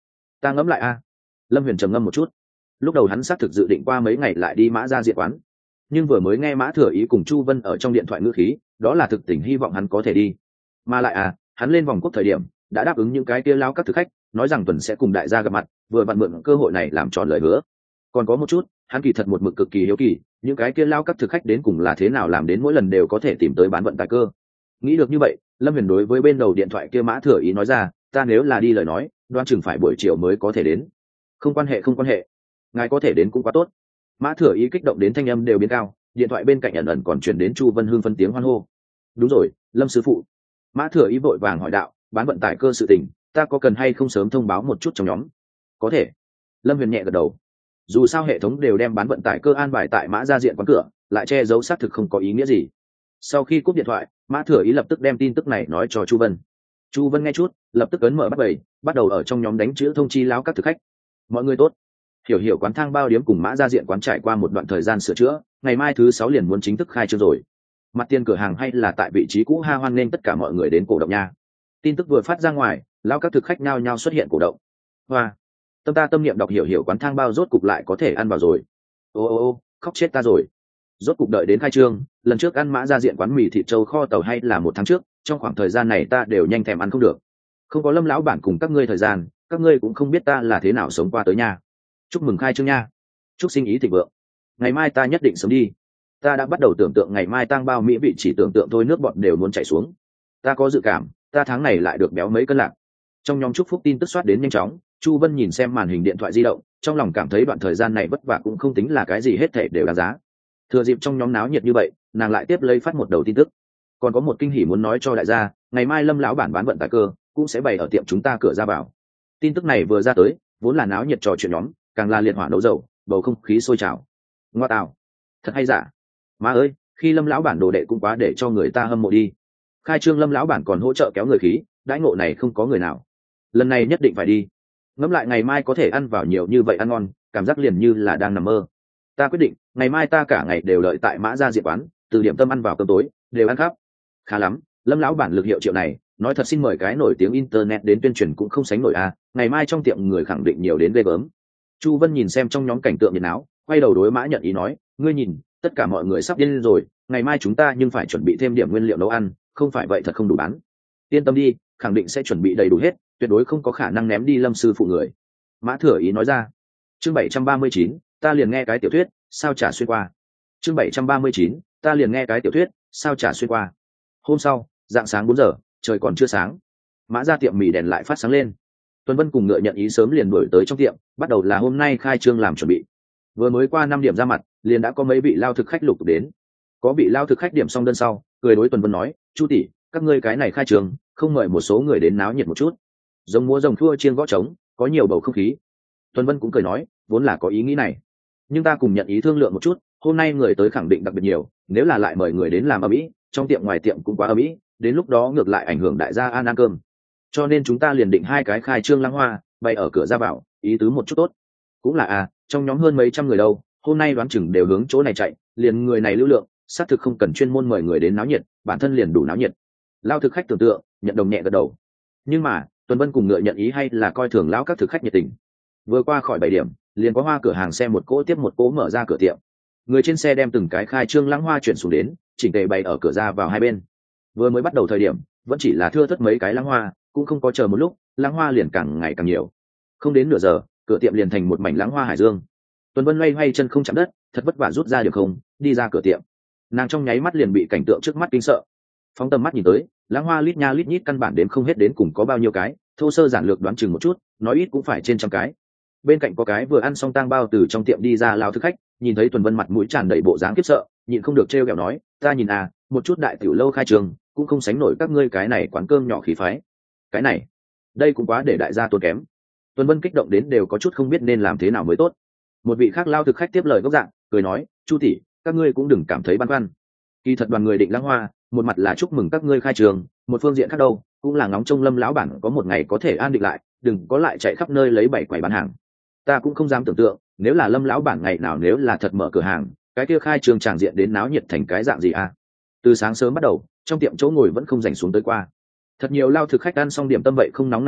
Ta ngẫm lại a. Lâm Huyền trầm ngâm một chút. Lúc đầu hắn xác thực dự định qua mấy ngày lại đi Mã Gia Diện quán, nhưng vừa mới nghe Mã Thừa Ý cùng Chu Vân ở trong điện thoại ngữ khí, đó là thực tình hy vọng hắn có thể đi. Mà lại à, hắn lên vòng quốc thời điểm đã đáp ứng những cái kia lao các thực khách, nói rằng tuần sẽ cùng đại gia gặp mặt, vừa vặn mượn cơ hội này làm tròn lời hứa. Còn có một chút, hắn kỳ thật một mực cực kỳ hiếu kỳ, những cái kia lao các thực khách đến cùng là thế nào làm đến mỗi lần đều có thể tìm tới bán vận tải cơ. Nghĩ được như vậy, Lâm Huyền đối với bên đầu điện thoại kia Mã Thừa Ý nói ra, ta nếu là đi lời nói, đoán chừng phải buổi chiều mới có thể đến. Không quan hệ không quan hệ, ngài có thể đến cũng quá tốt. Mã Thừa Ý kích động đến thanh âm đều biến cao, điện thoại bên cạnh ẩn ẩn còn truyền đến Chu Vân Hương phân tiếng hoan hô. Đúng rồi, Lâm sư phụ. Mã Thừa Ý vội vàng hỏi đạo, bán vận tải cơ sự tình, ta có cần hay không sớm thông báo một chút trong nhóm? Có thể. Lâm Huyền nhẹ gật đầu. Dù sao hệ thống đều đem bán vận tải cơ an bài tại Mã Gia Diện quán cửa, lại che giấu xác thực không có ý nghĩa gì. Sau khi cúp điện thoại, Mã Thừa Ý lập tức đem tin tức này nói cho Chu Vân. Chu Vân nghe chút, lập tức ấn mở bắt bầy, bắt đầu ở trong nhóm đánh chữ thông chi láo các thực khách. Mọi người tốt. Hiểu Hiểu quán thang bao điếm cùng Mã Gia Diện quán trải qua một đoạn thời gian sửa chữa, ngày mai thứ sáu liền muốn chính thức khai trương rồi. Mặt tiền cửa hàng hay là tại vị trí cũ ha, hoan nên tất cả mọi người đến cổ động nha. Tin tức vừa phát ra ngoài, lao các thực khách nhao nhao xuất hiện cổ động. Hoa, tâm ta tâm niệm đọc Hiểu Hiểu quán thang bao rốt cục lại có thể ăn vào rồi. Ô ô ô, khóc chết ta rồi. Rốt cục đợi đến khai trương, lần trước ăn Mã Gia Diện quán mì thịt trâu kho tàu hay là một tháng trước, trong khoảng thời gian này ta đều nhanh thèm ăn không được. Không có Lâm lão bản cùng các ngươi thời gian, các ngươi cũng không biết ta là thế nào sống qua tới nha. Chúc mừng khai trương nha. Chúc sinh ý thịnh vượng. Ngày mai ta nhất định sớm đi. Ta đã bắt đầu tưởng tượng ngày mai tang bao mỹ vị, chỉ tưởng tượng thôi nước bọt đều muốn chảy xuống. Ta có dự cảm, ta tháng này lại được béo mấy cân lạc. Trong nhóm chúc phúc tin tức soát đến nhanh chóng, Chu Vân nhìn xem màn hình điện thoại di động, trong lòng cảm thấy đoạn thời gian này vất vả cũng không tính là cái gì, hết thảy đều đáng giá. Thừa dịp trong nhóm náo nhiệt như vậy, nàng lại tiếp lấy phát một đầu tin tức. Còn có một kinh hỉ muốn nói cho đại gia, ngày mai Lâm lão bản bán vận tải cơ cũng sẽ bày ở tiệm chúng ta cửa ra vào. Tin tức này vừa ra tới, vốn là náo nhiệt trò chuyện nhóm, càng là liệt hỏa nấu dầu, bầu không khí sôi trào. Ngoa tào, thật hay giả. Má ơi, khi Lâm lão bản đồ đệ cũng quá để cho người ta hâm mộ đi. Khai trương Lâm lão bản còn hỗ trợ kéo người khí, đãi ngộ này không có người nào. Lần này nhất định phải đi. Ngẫm lại ngày mai có thể ăn vào nhiều như vậy ăn ngon, cảm giác liền như là đang nằm mơ. Ta quyết định, ngày mai ta cả ngày đều đợi tại Mã Gia Diện quán, từ điểm tâm ăn vào cơm tối, đều ăn khắp. Khá lắm, Lâm lão bản lực hiệu triệu này, nói thật xin mời cái nổi tiếng internet đến tuyên truyền cũng không sánh nổi a, ngày mai trong tiệm người khẳng định nhiều đến ghê gớm. Chu Vân nhìn xem trong nhóm cảnh tượng nhiệt náo, quay đầu đối Mã Nhận Ý nói, ngươi nhìn, tất cả mọi người sắp điên rồi, ngày mai chúng ta nhưng phải chuẩn bị thêm điểm nguyên liệu nấu ăn, không phải vậy thật không đủ bán. Yên tâm đi, khẳng định sẽ chuẩn bị đầy đủ hết, tuyệt đối không có khả năng ném đi Lâm sư phụ người. Mã Thừa Ý nói ra. Chương bảy trăm ba mươi chín, ta liền nghe cái tiểu thuyết, sao trả xuyên qua. Chương bảy trăm ba mươi chín, ta liền nghe cái tiểu thuyết, sao trả xuyên qua. Hôm sau, dạng sáng bốn giờ, trời còn chưa sáng. Mã Gia tiệm mì đèn lại phát sáng lên. Tuấn Vân cùng Ngựa Nhận Ý sớm liền đuổi tới trong tiệm, bắt đầu là hôm nay khai trương làm chuẩn bị. Vừa mới qua năm điểm ra mặt, liền đã có mấy vị lao thực khách lục tục đến. Có vị lao thực khách điểm xong đơn sau, cười đối Tuấn Vân nói, Chu tỷ, các ngươi cái này khai trương, không mời một số người đến náo nhiệt một chút. Giống múa rồng thua chiên gõ trống, có nhiều bầu không khí. Tuấn Vân cũng cười nói, vốn là có ý nghĩ này, nhưng ta cùng Nhận Ý thương lượng một chút, hôm nay người tới khẳng định đặc biệt nhiều, nếu là lại mời người đến làm ầm ĩ, trong tiệm ngoài tiệm cũng quá ầm ĩ, đến lúc đó ngược lại ảnh hưởng đại gia ăn ăn cơm. Cho nên chúng ta liền định hai cái khai trương lăng hoa bày ở cửa ra vào, ý tứ một chút tốt. Cũng là à, trong nhóm hơn mấy trăm người đâu, hôm nay đoán chừng đều hướng chỗ này chạy, liền người này lưu lượng, xác thực không cần chuyên môn mời người đến náo nhiệt, bản thân liền đủ náo nhiệt. Lao thực khách tưởng tượng, nhận đồng nhẹ gật đầu. Nhưng mà Tuấn Vân cùng Ngựa Nhận Ý hay là coi thường lão các thực khách nhiệt tình. Vừa qua khỏi bảy điểm, liền có hoa cửa hàng xe một cỗ tiếp một cỗ mở ra cửa tiệm. Người trên xe đem từng cái khai trương lăng hoa chuyển xuống đến, chỉnh tề bày ở cửa ra vào hai bên. Vừa mới bắt đầu thời điểm, vẫn chỉ là thưa thớt mấy cái lăng hoa, cũng không có chờ một lúc, lăng hoa liền càng ngày càng nhiều. Không đến nửa giờ, cửa tiệm liền thành một mảnh lăng hoa hải dương. Tuấn Vân loay hoay chân không chạm đất, thật vất vả rút ra được không, đi ra cửa tiệm. Nàng trong nháy mắt liền bị cảnh tượng trước mắt kinh sợ. Phóng tầm mắt nhìn tới, lăng hoa lít nha lít nhít căn bản đếm không hết đến cùng có bao nhiêu cái, thô sơ giản lược đoán chừng một chút, nói ít cũng phải trên trăm cái. Bên cạnh có cái vừa ăn xong tang bao từ trong tiệm đi ra lao thực khách, nhìn thấy Tuấn Vân mặt mũi tràn đầy bộ dáng khiếp sợ, nhịn không được trêu ghẹo nói, ta nhìn à, một chút đại tiểu lâu khai trường, cũng không sánh nổi các ngươi cái này quán cơm nhỏ khí phái. Cái này, đây cũng quá để đại gia tốn kém. Tuấn Vân kích động đến đều có chút không biết nên làm thế nào mới tốt. Một vị khác lao thực khách tiếp lời gốc dạng, cười nói, Chu tỷ, các ngươi cũng đừng cảm thấy băn khoăn. Kỳ thật đoàn người định lăng hoa, một mặt là chúc mừng các ngươi khai trường, một phương diện khác đâu, cũng là ngóng trông Lâm lão bản có một ngày có thể an định lại, đừng có lại chạy khắp nơi lấy bảy quầy bán hàng. Ta cũng không dám tưởng tượng, nếu là Lâm lão bản ngày nào nếu là thật mở cửa hàng, cái kia khai trường tràng diện đến náo nhiệt thành cái dạng gì à? Từ sáng sớm bắt đầu, trong tiệm chỗ ngồi vẫn không dành xuống tới qua. Thật nhiều lao thực khách ăn xong điểm tâm vậy không nóng này đi,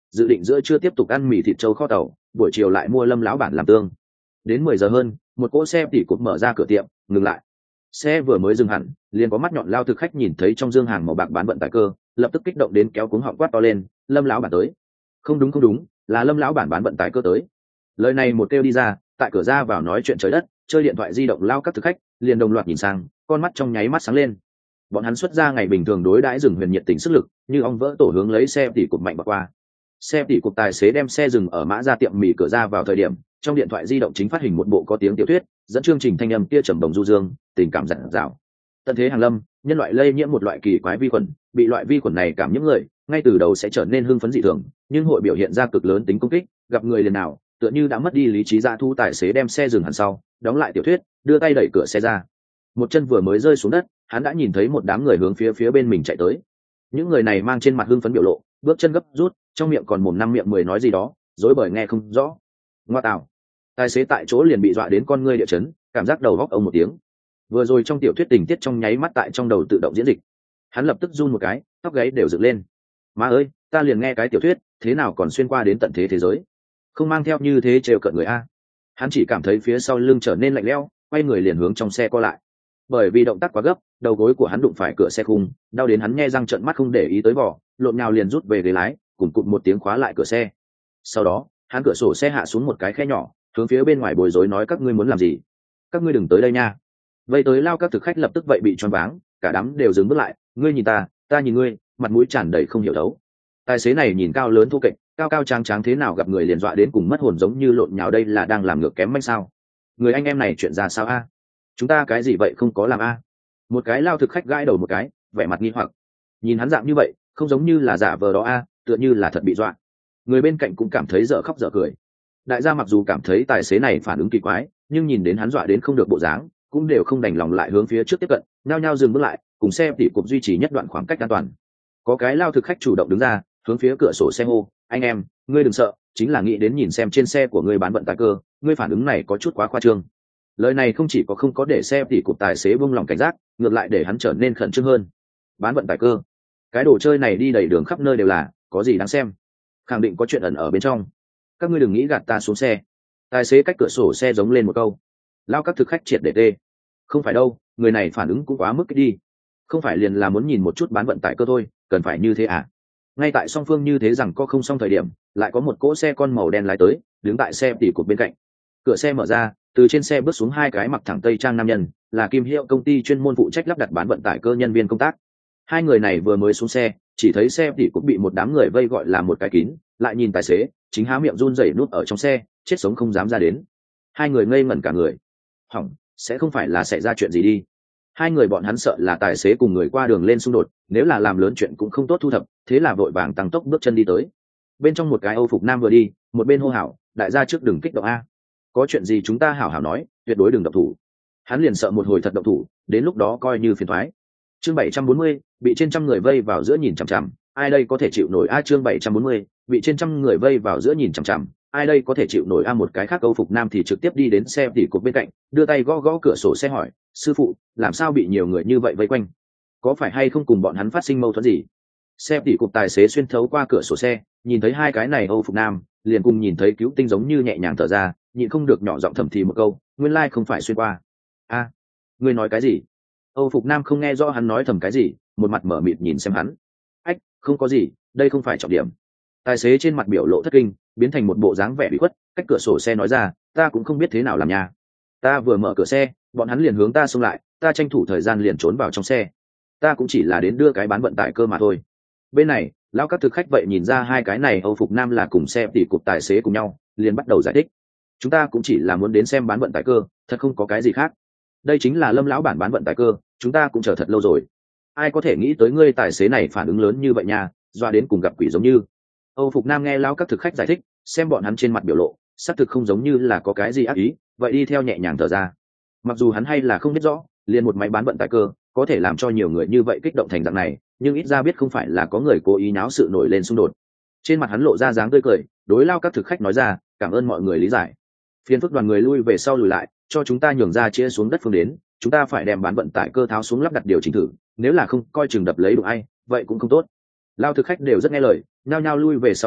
dự định giữa trưa tiếp tục ăn mì thịt trâu kho tàu, buổi chiều lại mua Lâm lão bản làm tương. Đến mười giờ hơn, một cỗ xe tỉ cụt mở ra cửa tiệm, ngừng lại. Xe vừa mới dừng hẳn, liền có mắt nhọn lao thực khách nhìn thấy trong dương hàng màu bạc bán vận tải cơ, lập tức kích động đến kéo cuống họng quát to lên, Lâm lão bản tới. Không đúng không đúng, là Lâm lão bản bán vận tải cơ tới. Lời này một kêu đi ra, tại cửa ra vào nói chuyện trời đất, chơi điện thoại di động lao các thực khách liền đồng loạt nhìn sang, con mắt trong nháy mắt sáng lên. Bọn hắn xuất ra ngày bình thường đối đãi dừng huyền nhiệt tình sức lực, như ong vỡ tổ hướng lấy xe tỉ cụt mạnh bạc qua. Xe tỉ cụt tài xế đem xe dừng ở mã ra tiệm mì cửa ra vào thời điểm, trong điện thoại di động chính phát hình một bộ có tiếng tiểu thuyết, dẫn chương trình thanh âm kia trầm đồng du dương, tình cảm dặn dào. Tận thế hàng lâm, nhân loại lây nhiễm một loại kỳ quái vi khuẩn, bị loại vi khuẩn này cảm nhiễm người, ngay từ đầu sẽ trở nên hưng phấn dị thường, nhưng hội biểu hiện ra cực lớn tính công kích, gặp người liền nào, tựa như đã mất đi lý trí. Dã thu tài xế đem xe dừng hẳn sau, đóng lại tiểu thuyết, đưa tay đẩy cửa xe ra. Một chân vừa mới rơi xuống đất, hắn đã nhìn thấy một đám người hướng phía phía bên mình chạy tới. Những người này mang trên mặt hưng phấn biểu lộ, bước chân gấp rút, trong miệng còn mồm năm miệng mười nói gì đó, rối bời nghe không rõ. Ngoa tạo! Tài xế tại chỗ liền bị dọa đến con ngươi địa chấn, cảm giác đầu góc ông một tiếng. Vừa rồi trong tiểu thuyết tình tiết trong nháy mắt tại trong đầu tự động diễn dịch. Hắn lập tức run một cái, tóc gáy đều dựng lên. Má ơi, ta liền nghe cái tiểu thuyết, thế nào còn xuyên qua đến tận thế thế giới? Không mang theo như thế trêu cợt người a. Hắn chỉ cảm thấy phía sau lưng trở nên lạnh lẽo, quay người liền hướng trong xe co lại. Bởi vì động tác quá gấp, đầu gối của hắn đụng phải cửa xe khung, đau đến hắn nghe răng trợn mắt không để ý tới vỏ, lộn nhào liền rút về ghế lái, cùng cụt một tiếng khóa lại cửa xe. Sau đó, hắn cửa sổ xe hạ xuống một cái khe nhỏ, hướng phía bên ngoài bối rối nói các ngươi muốn làm gì? Các ngươi đừng tới đây nha. Vậy tới lao các thực khách lập tức vậy bị choáng váng, cả đám đều dừng bước lại, ngươi nhìn ta, ta nhìn ngươi, mặt mũi tràn đầy không hiểu đấu. Tài xế này nhìn cao lớn thô kệch, cao cao tráng tráng thế nào gặp người liền dọa đến cùng mất hồn giống như lộn nhào, đây là đang làm ngược kém manh sao? Người anh em này chuyện ra sao a? Chúng ta cái gì vậy không có làm a? Một cái lao thực khách gãi đầu một cái, vẻ mặt nghi hoặc. Nhìn hắn dạng như vậy, không giống như là giả vờ đó a, tựa như là thật bị dọa. Người bên cạnh cũng cảm thấy dở khóc dở cười. Đại gia mặc dù cảm thấy tài xế này phản ứng kỳ quái, nhưng nhìn đến hắn dọa đến không được bộ dáng, cũng đều không đành lòng lại hướng phía trước tiếp cận, nhao nhao dừng bước lại, cùng xe tỉ cục duy trì nhất đoạn khoảng cách an toàn. Có cái lao thực khách chủ động đứng ra, hướng phía cửa sổ xe hô, anh em, ngươi đừng sợ, chính là nghĩ đến nhìn xem trên xe của ngươi bán vận tải cơ, ngươi phản ứng này có chút quá khoa trương. Lời này không chỉ có không có để xe tỉ cục tài xế buông lòng cảnh giác, ngược lại để hắn trở nên khẩn trương hơn. Bán vận tải cơ, cái đồ chơi này đi đầy đường khắp nơi đều là, có gì đáng xem? Khẳng định có chuyện ẩn ở bên trong. Các ngươi đừng nghĩ gạt ta xuống xe. Tài xế cách cửa sổ xe giống lên một câu. Lao các thực khách triệt để tê. Không phải đâu, người này phản ứng cũng quá mức đi. Không phải liền là muốn nhìn một chút bán vận tải cơ thôi, cần phải như thế à? Ngay tại song phương như thế rằng có không xong thời điểm, lại có một cỗ xe con màu đen lái tới, đứng tại xe tỉ cột bên cạnh. Cửa xe mở ra, từ trên xe bước xuống hai cái mặc thẳng tây trang nam nhân, là Kim Hiệu công ty chuyên môn phụ trách lắp đặt bán vận tải cơ nhân viên công tác. Hai người này vừa mới xuống xe, chỉ thấy xe tỉ cột bị một đám người vây gọi là một cái kín, lại nhìn tài xế, chính há miệng run rẩy nút ở trong xe, chết sống không dám ra đến. Hai người ngây ngẩn cả người. Hỏng, sẽ không phải là xảy ra chuyện gì đi? Hai người bọn hắn sợ là tài xế cùng người qua đường lên xung đột, nếu là làm lớn chuyện cũng không tốt thu thập, thế là vội vàng tăng tốc bước chân đi tới. Bên trong một cái Âu phục nam vừa đi, một bên hô hào, đại gia trước đừng kích động a, có chuyện gì chúng ta hảo hảo nói, tuyệt đối đừng động thủ. Hắn liền sợ một hồi thật động thủ, đến lúc đó coi như phiền toái. Chương bảy trăm bốn mươi, bị trên trăm người vây vào giữa nhìn chằm chằm, ai đây có thể chịu nổi a? Chương bảy trăm bốn mươi, bị trên trăm người vây vào giữa nhìn chằm chằm, ai đây có thể chịu nổi a? Một cái khác Âu phục nam thì trực tiếp đi đến xe tỉ cục bên cạnh, đưa tay gõ gõ cửa sổ xe hỏi, sư phụ, làm sao bị nhiều người như vậy vây quanh? Có phải hay không cùng bọn hắn phát sinh mâu thuẫn gì? Xe tỉ cục tài xế xuyên thấu qua cửa sổ xe, nhìn thấy hai cái này Âu phục nam, liền cùng nhìn thấy cứu tinh giống như nhẹ nhàng thở ra, nhịn không được nhỏ giọng thầm thì một câu, nguyên lai không phải xuyên qua. A, à, ngươi nói cái gì? Âu phục nam không nghe rõ hắn nói thầm cái gì, một mặt mở mịt nhìn xem hắn. Ách, không có gì, đây không phải trọng điểm. Tài xế trên mặt biểu lộ thất kinh, biến thành một bộ dáng vẻ bị khuất, cách cửa sổ xe nói ra, ta cũng không biết thế nào làm nha. Ta vừa mở cửa xe, bọn hắn liền hướng ta xông lại, ta tranh thủ thời gian liền trốn vào trong xe. Ta cũng chỉ là đến đưa cái bán vận tải cơ mà thôi. Bên này, lão các thực khách vậy nhìn ra hai cái này Âu phục nam là cùng xe tỉ cục tài xế cùng nhau, liền bắt đầu giải thích. Chúng ta cũng chỉ là muốn đến xem bán vận tải cơ, thật không có cái gì khác. Đây chính là Lâm lão bản bán vận tải cơ, chúng ta cũng chờ thật lâu rồi. Ai có thể nghĩ tới ngươi tài xế này phản ứng lớn như vậy nha, doa đến cùng gặp quỷ giống như. Âu phục nam nghe lão các thực khách giải thích, xem bọn hắn trên mặt biểu lộ, xác thực không giống như là có cái gì ác ý, vậy đi theo nhẹ nhàng thở ra. Mặc dù hắn hay là không biết rõ, liền một máy bán vận tải cơ có thể làm cho nhiều người như vậy kích động thành dạng này, nhưng ít ra biết không phải là có người cố ý náo sự nổi lên xung đột. Trên mặt hắn lộ ra dáng tươi cười, đối lao các thực khách nói ra, cảm ơn mọi người lý giải. Phiền phức đoàn người lui về sau lùi lại, cho chúng ta nhường ra chia xuống đất phương đến, chúng ta phải đem bán vận tải cơ tháo xuống lắp đặt điều chỉnh thử, nếu là không coi chừng đập lấy đủ ai, vậy cũng không tốt. Lao thực khách đều rất nghe lời, nhao nhao lui về sau lui,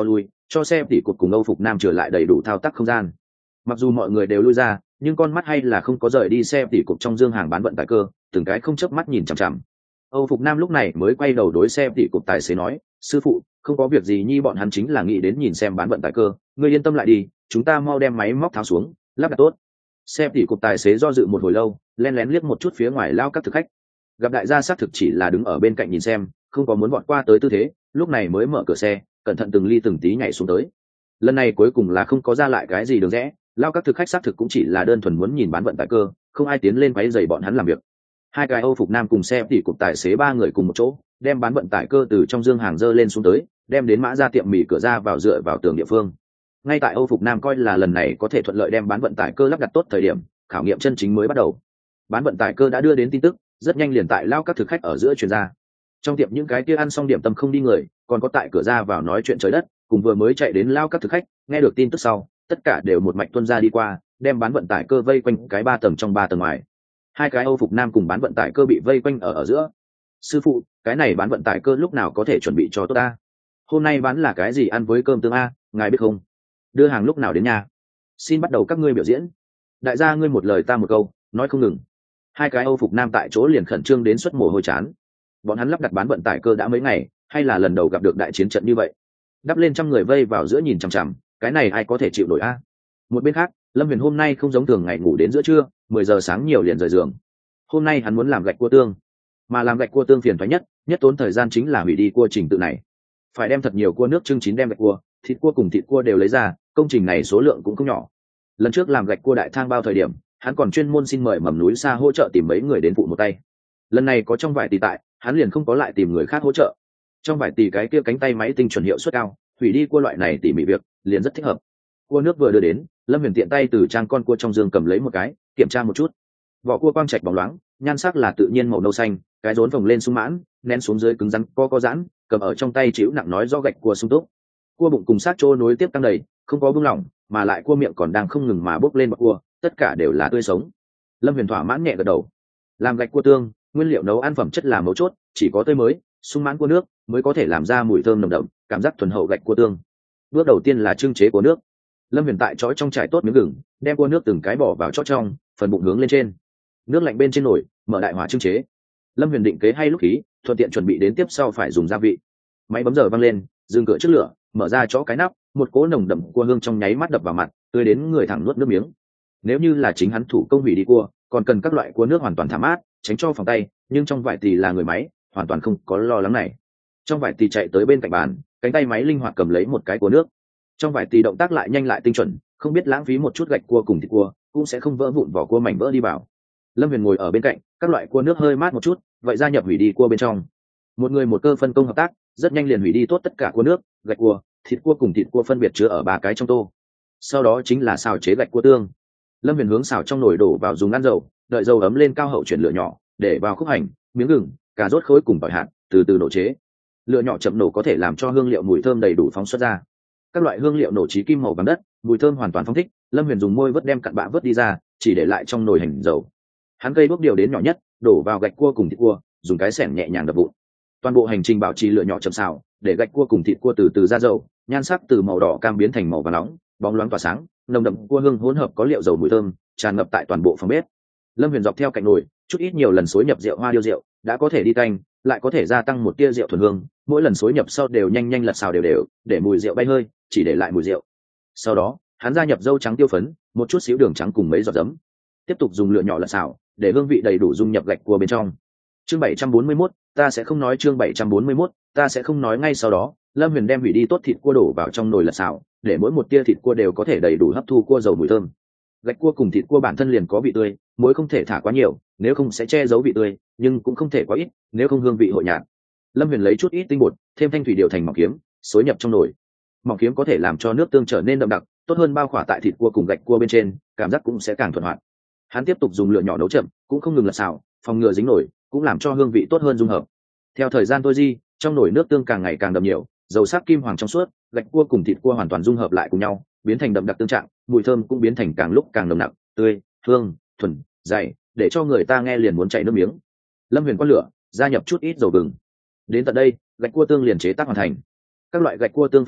cho xe tỉ cột cùng Âu Phục Nam trở lại đầy đủ thao tác không gian. Mặc dù mọi người đều lui ra, nhưng con mắt hay là không có rời đi xe tỉ cột trong dương hàng bán vận tải cơ, từng cái không chớp mắt nhìn chằm chằm. Âu Phục Nam lúc này mới quay đầu đối xe tỉ cột tài xế nói, sư phụ, không có việc gì nhi, bọn hắn chính là nghĩ đến nhìn xem bán vận tải cơ, ngươi yên tâm lại đi, chúng ta mau đem máy móc tháo xuống, lắp đặt tốt. Xe tỉ cột tài xế do dự một hồi lâu, lén lén liếc một chút phía ngoài lao các thực khách. Gặp đại gia xác thực chỉ là đứng ở bên cạnh nhìn xem, không có muốn vọt qua tới tư thế, lúc này mới mở cửa xe, cẩn thận từng ly từng tí nhảy xuống tới. Lần này cuối cùng là không có ra lại cái gì đường rẽ, lao các thực khách xác thực cũng chỉ là đơn thuần muốn nhìn bán vận tải cơ, không ai tiến lên quấy rầy bọn hắn làm việc. Hai cái Âu Phục Nam cùng xe tỉ cột tài xế ba người cùng một chỗ, đem bán vận tải cơ từ trong dương hàng dơ lên xuống tới, đem đến mã ra tiệm mì cửa ra vào dựa vào tường địa phương. Ngay tại Âu Phục Nam coi là lần này có thể thuận lợi đem bán vận tải cơ lắp đặt tốt thời điểm, khảo nghiệm chân chính mới bắt đầu. Bán vận tải cơ đã đưa đến tin tức, rất nhanh liền tại lao các thực khách ở giữa truyền ra. Trong tiệm những cái kia ăn xong điểm tâm không đi người, còn có tại cửa ra vào nói chuyện trời đất, cùng vừa mới chạy đến lao các thực khách, nghe được tin tức sau, tất cả đều một mạch tuân ra đi qua, đem bán vận tải cơ vây quanh cái ba tầng trong ba tầng ngoài. Hai cái Âu Phục Nam cùng bán vận tải cơ bị vây quanh ở ở giữa. Sư phụ, cái này bán vận tải cơ lúc nào có thể chuẩn bị cho tốt ta? Hôm nay bán là cái gì ăn với cơm tương a, ngài biết không? Đưa hàng lúc nào đến nhà? Xin bắt đầu các ngươi biểu diễn. Đại gia ngươi một lời ta một câu, nói không ngừng. Hai cái Âu Phục Nam tại chỗ liền khẩn trương đến suất mồ hôi chán. Bọn hắn lắp đặt bán vận tải cơ đã mấy ngày, hay là lần đầu gặp được đại chiến trận như vậy? Đắp lên trăm người vây vào giữa nhìn chằm chằm, cái này ai có thể chịu nổi a? Một bên khác, Lâm Huyền hôm nay không giống thường ngày ngủ đến giữa trưa, mười giờ sáng nhiều liền rời giường. Hôm nay hắn muốn làm gạch cua tương, mà làm gạch cua tương phiền toái nhất, nhất tốn thời gian chính là hủy đi cua trình tự này. Phải đem thật nhiều cua nước trưng chín đem gạch cua, thịt cua cùng thịt cua đều lấy ra, công trình này số lượng cũng không nhỏ. Lần trước làm gạch cua đại thang bao thời điểm, hắn còn chuyên môn xin mời mầm núi xa hỗ trợ tìm mấy người đến phụ một tay. Lần này có trong vải tì tại, hắn liền không có lại tìm người khác hỗ trợ. Trong vải tì cái kia cánh tay máy tinh chuẩn hiệu suất cao, hủy đi cua loại này tỉ mỉ việc, liền rất thích hợp. Cua nước vừa đưa đến, Lâm Huyền tiện tay từ trang con cua trong giường cầm lấy một cái, kiểm tra một chút. Vỏ cua quang trạch bóng loáng, nhan sắc là tự nhiên màu nâu xanh, cái rốn phồng lên sung mãn, nén xuống dưới cứng rắn co có giãn, cầm ở trong tay chịu nặng nói do gạch cua sung túc. Cua bụng cùng sát trô nối tiếp tăng đầy, không có buông lỏng, mà lại cua miệng còn đang không ngừng mà bốc lên bọt cua, tất cả đều là tươi sống. Lâm Huyền thỏa mãn nhẹ gật đầu. Làm gạch cua tương, nguyên liệu nấu ăn phẩm chất là mấu chốt, chỉ có tươi mới, sung mãn cua nước mới có thể làm ra mùi thơm nồng đậm, cảm giác thuần hậu gạch cua tương. Bước đầu tiên là trưng chế của nước. Lâm Huyền tại chói trong trải tốt miếng gừng, đem cua nước từng cái bỏ vào chót trong, phần bụng hướng lên trên. Nước lạnh bên trên nồi, mở đại hỏa trưng chế. Lâm Huyền định kế hay lúc khí, thuận tiện chuẩn bị đến tiếp sau phải dùng gia vị. Máy bấm giờ văng lên, dừng cửa trước lửa, mở ra chó cái nắp, một cỗ nồng đậm cua hương trong nháy mắt đập vào mặt, tươi đến người thẳng nuốt nước miếng. Nếu như là chính hắn thủ công hủy đi cua, còn cần các loại cua nước hoàn toàn thả mát, tránh cho phòng tay, nhưng trong vải tì là người máy, hoàn toàn không có lo lắng này. Trong vải tì chạy tới bên cạnh bàn, cánh tay máy linh hoạt cầm lấy một cái cua nước. Trong vải tì động tác lại nhanh lại tinh chuẩn, không biết lãng phí một chút gạch cua cùng thịt cua, cũng sẽ không vỡ vụn vỏ cua mảnh vỡ đi vào. Lâm Huyền ngồi ở bên cạnh, các loại cua nước hơi mát một chút, vậy gia nhập hủy đi cua bên trong. Một người một cơ phân công hợp tác, rất nhanh liền hủy đi tốt tất cả cua nước, gạch cua, thịt cua cùng thịt cua phân biệt chứa ở ba cái trong tô. Sau đó chính là xào chế gạch cua tương. Lâm Huyền hướng xào trong nồi đổ vào dùng ăn dầu, đợi dầu ấm lên cao hậu chuyển lửa nhỏ, để vào khúc hành, miếng gừng, cà rốt khối cùng tỏi hạt, từ từ nổ chế. Lửa nhỏ chậm nổ có thể làm cho hương liệu mùi thơm đầy đủ phóng xuất ra. Các loại hương liệu nổ chí kim màu vàng đất, mùi thơm hoàn toàn phóng thích. Lâm Huyền dùng môi vớt đem cặn bã vớt đi ra, chỉ để lại trong nồi hành dầu. Hắn cây đuốc điều đến nhỏ nhất, đổ vào gạch cua cùng thịt cua, dùng cái xẻng nhẹ nhàng đập vụn. Toàn bộ hành trình bảo trì lửa nhỏ chậm xào, để gạch cua cùng thịt cua từ từ ra dầu, nhan sắc từ màu đỏ cam biến thành màu vàng nóng, bóng loáng tỏa sáng, nồng đậm cua hương hỗn hợp có liệu dầu mùi thơm tràn ngập tại toàn bộ phòng bếp. Lâm Huyền dọc theo cạnh nồi, chút ít nhiều lần xối nhập rượu hoa điêu rượu, đã có thể đi canh, lại có thể gia tăng một tia rượu thuần hương, mỗi lần xối nhập sau đều nhanh nhanh lật xào đều đều, để mùi rượu bay hơi, chỉ để lại mùi rượu. Sau đó, hắn gia nhập dâu trắng tiêu phấn, một chút xíu đường trắng cùng mấy giọt giấm. Tiếp tục dùng lửa nhỏ lật xào, để hương vị đầy đủ dung nhập gạch cua bên trong. Chương bảy trăm bốn mươi mốt, ta sẽ không nói chương bảy trăm bốn mươi mốt, ta sẽ không nói ngay sau đó, Lâm Huyền đem hủy đi tốt thịt cua đổ vào trong nồi lật xào, để mỗi một tia thịt cua đều có thể đầy đủ hấp thu cua dầu mùi thơm. Gạch cua cùng thịt cua bản thân liền có vị tươi, muối không thể thả quá nhiều, nếu không sẽ che giấu vị tươi, nhưng cũng không thể quá ít, nếu không hương vị hội nhạt. Lâm Huyền lấy chút ít tinh bột, thêm thanh thủy điều thành mỏng kiếm, xối nhập trong nồi. Mỏng kiếm có thể làm cho nước tương trở nên đậm đặc, tốt hơn bao khỏa tại thịt cua cùng gạch cua bên trên, cảm giác cũng sẽ càng thuận hoạt. Hắn tiếp tục dùng lửa nhỏ nấu chậm, cũng không ngừng lật xào, phòng ngừa dính nổi, cũng làm cho hương vị tốt hơn dung hợp. Theo thời gian trôi đi, trong nồi nước tương càng ngày càng đậm nhiều, dầu sắc kim hoàng trong suốt, gạch cua cùng thịt cua hoàn toàn dung hợp lại cùng nhau, biến thành đậm đặc tương trạng, mùi thơm cũng biến thành càng lúc càng nồng nặc, tươi, hương, thuần, dày, để cho người ta nghe liền muốn chảy nước miếng. Lâm Huyền quan lửa, gia nhập chút ít dầu gừng. Đến tận đây, gạch cua tương liền chế tác hoàn thành. Các loại gạch cua tương phơi lạnh,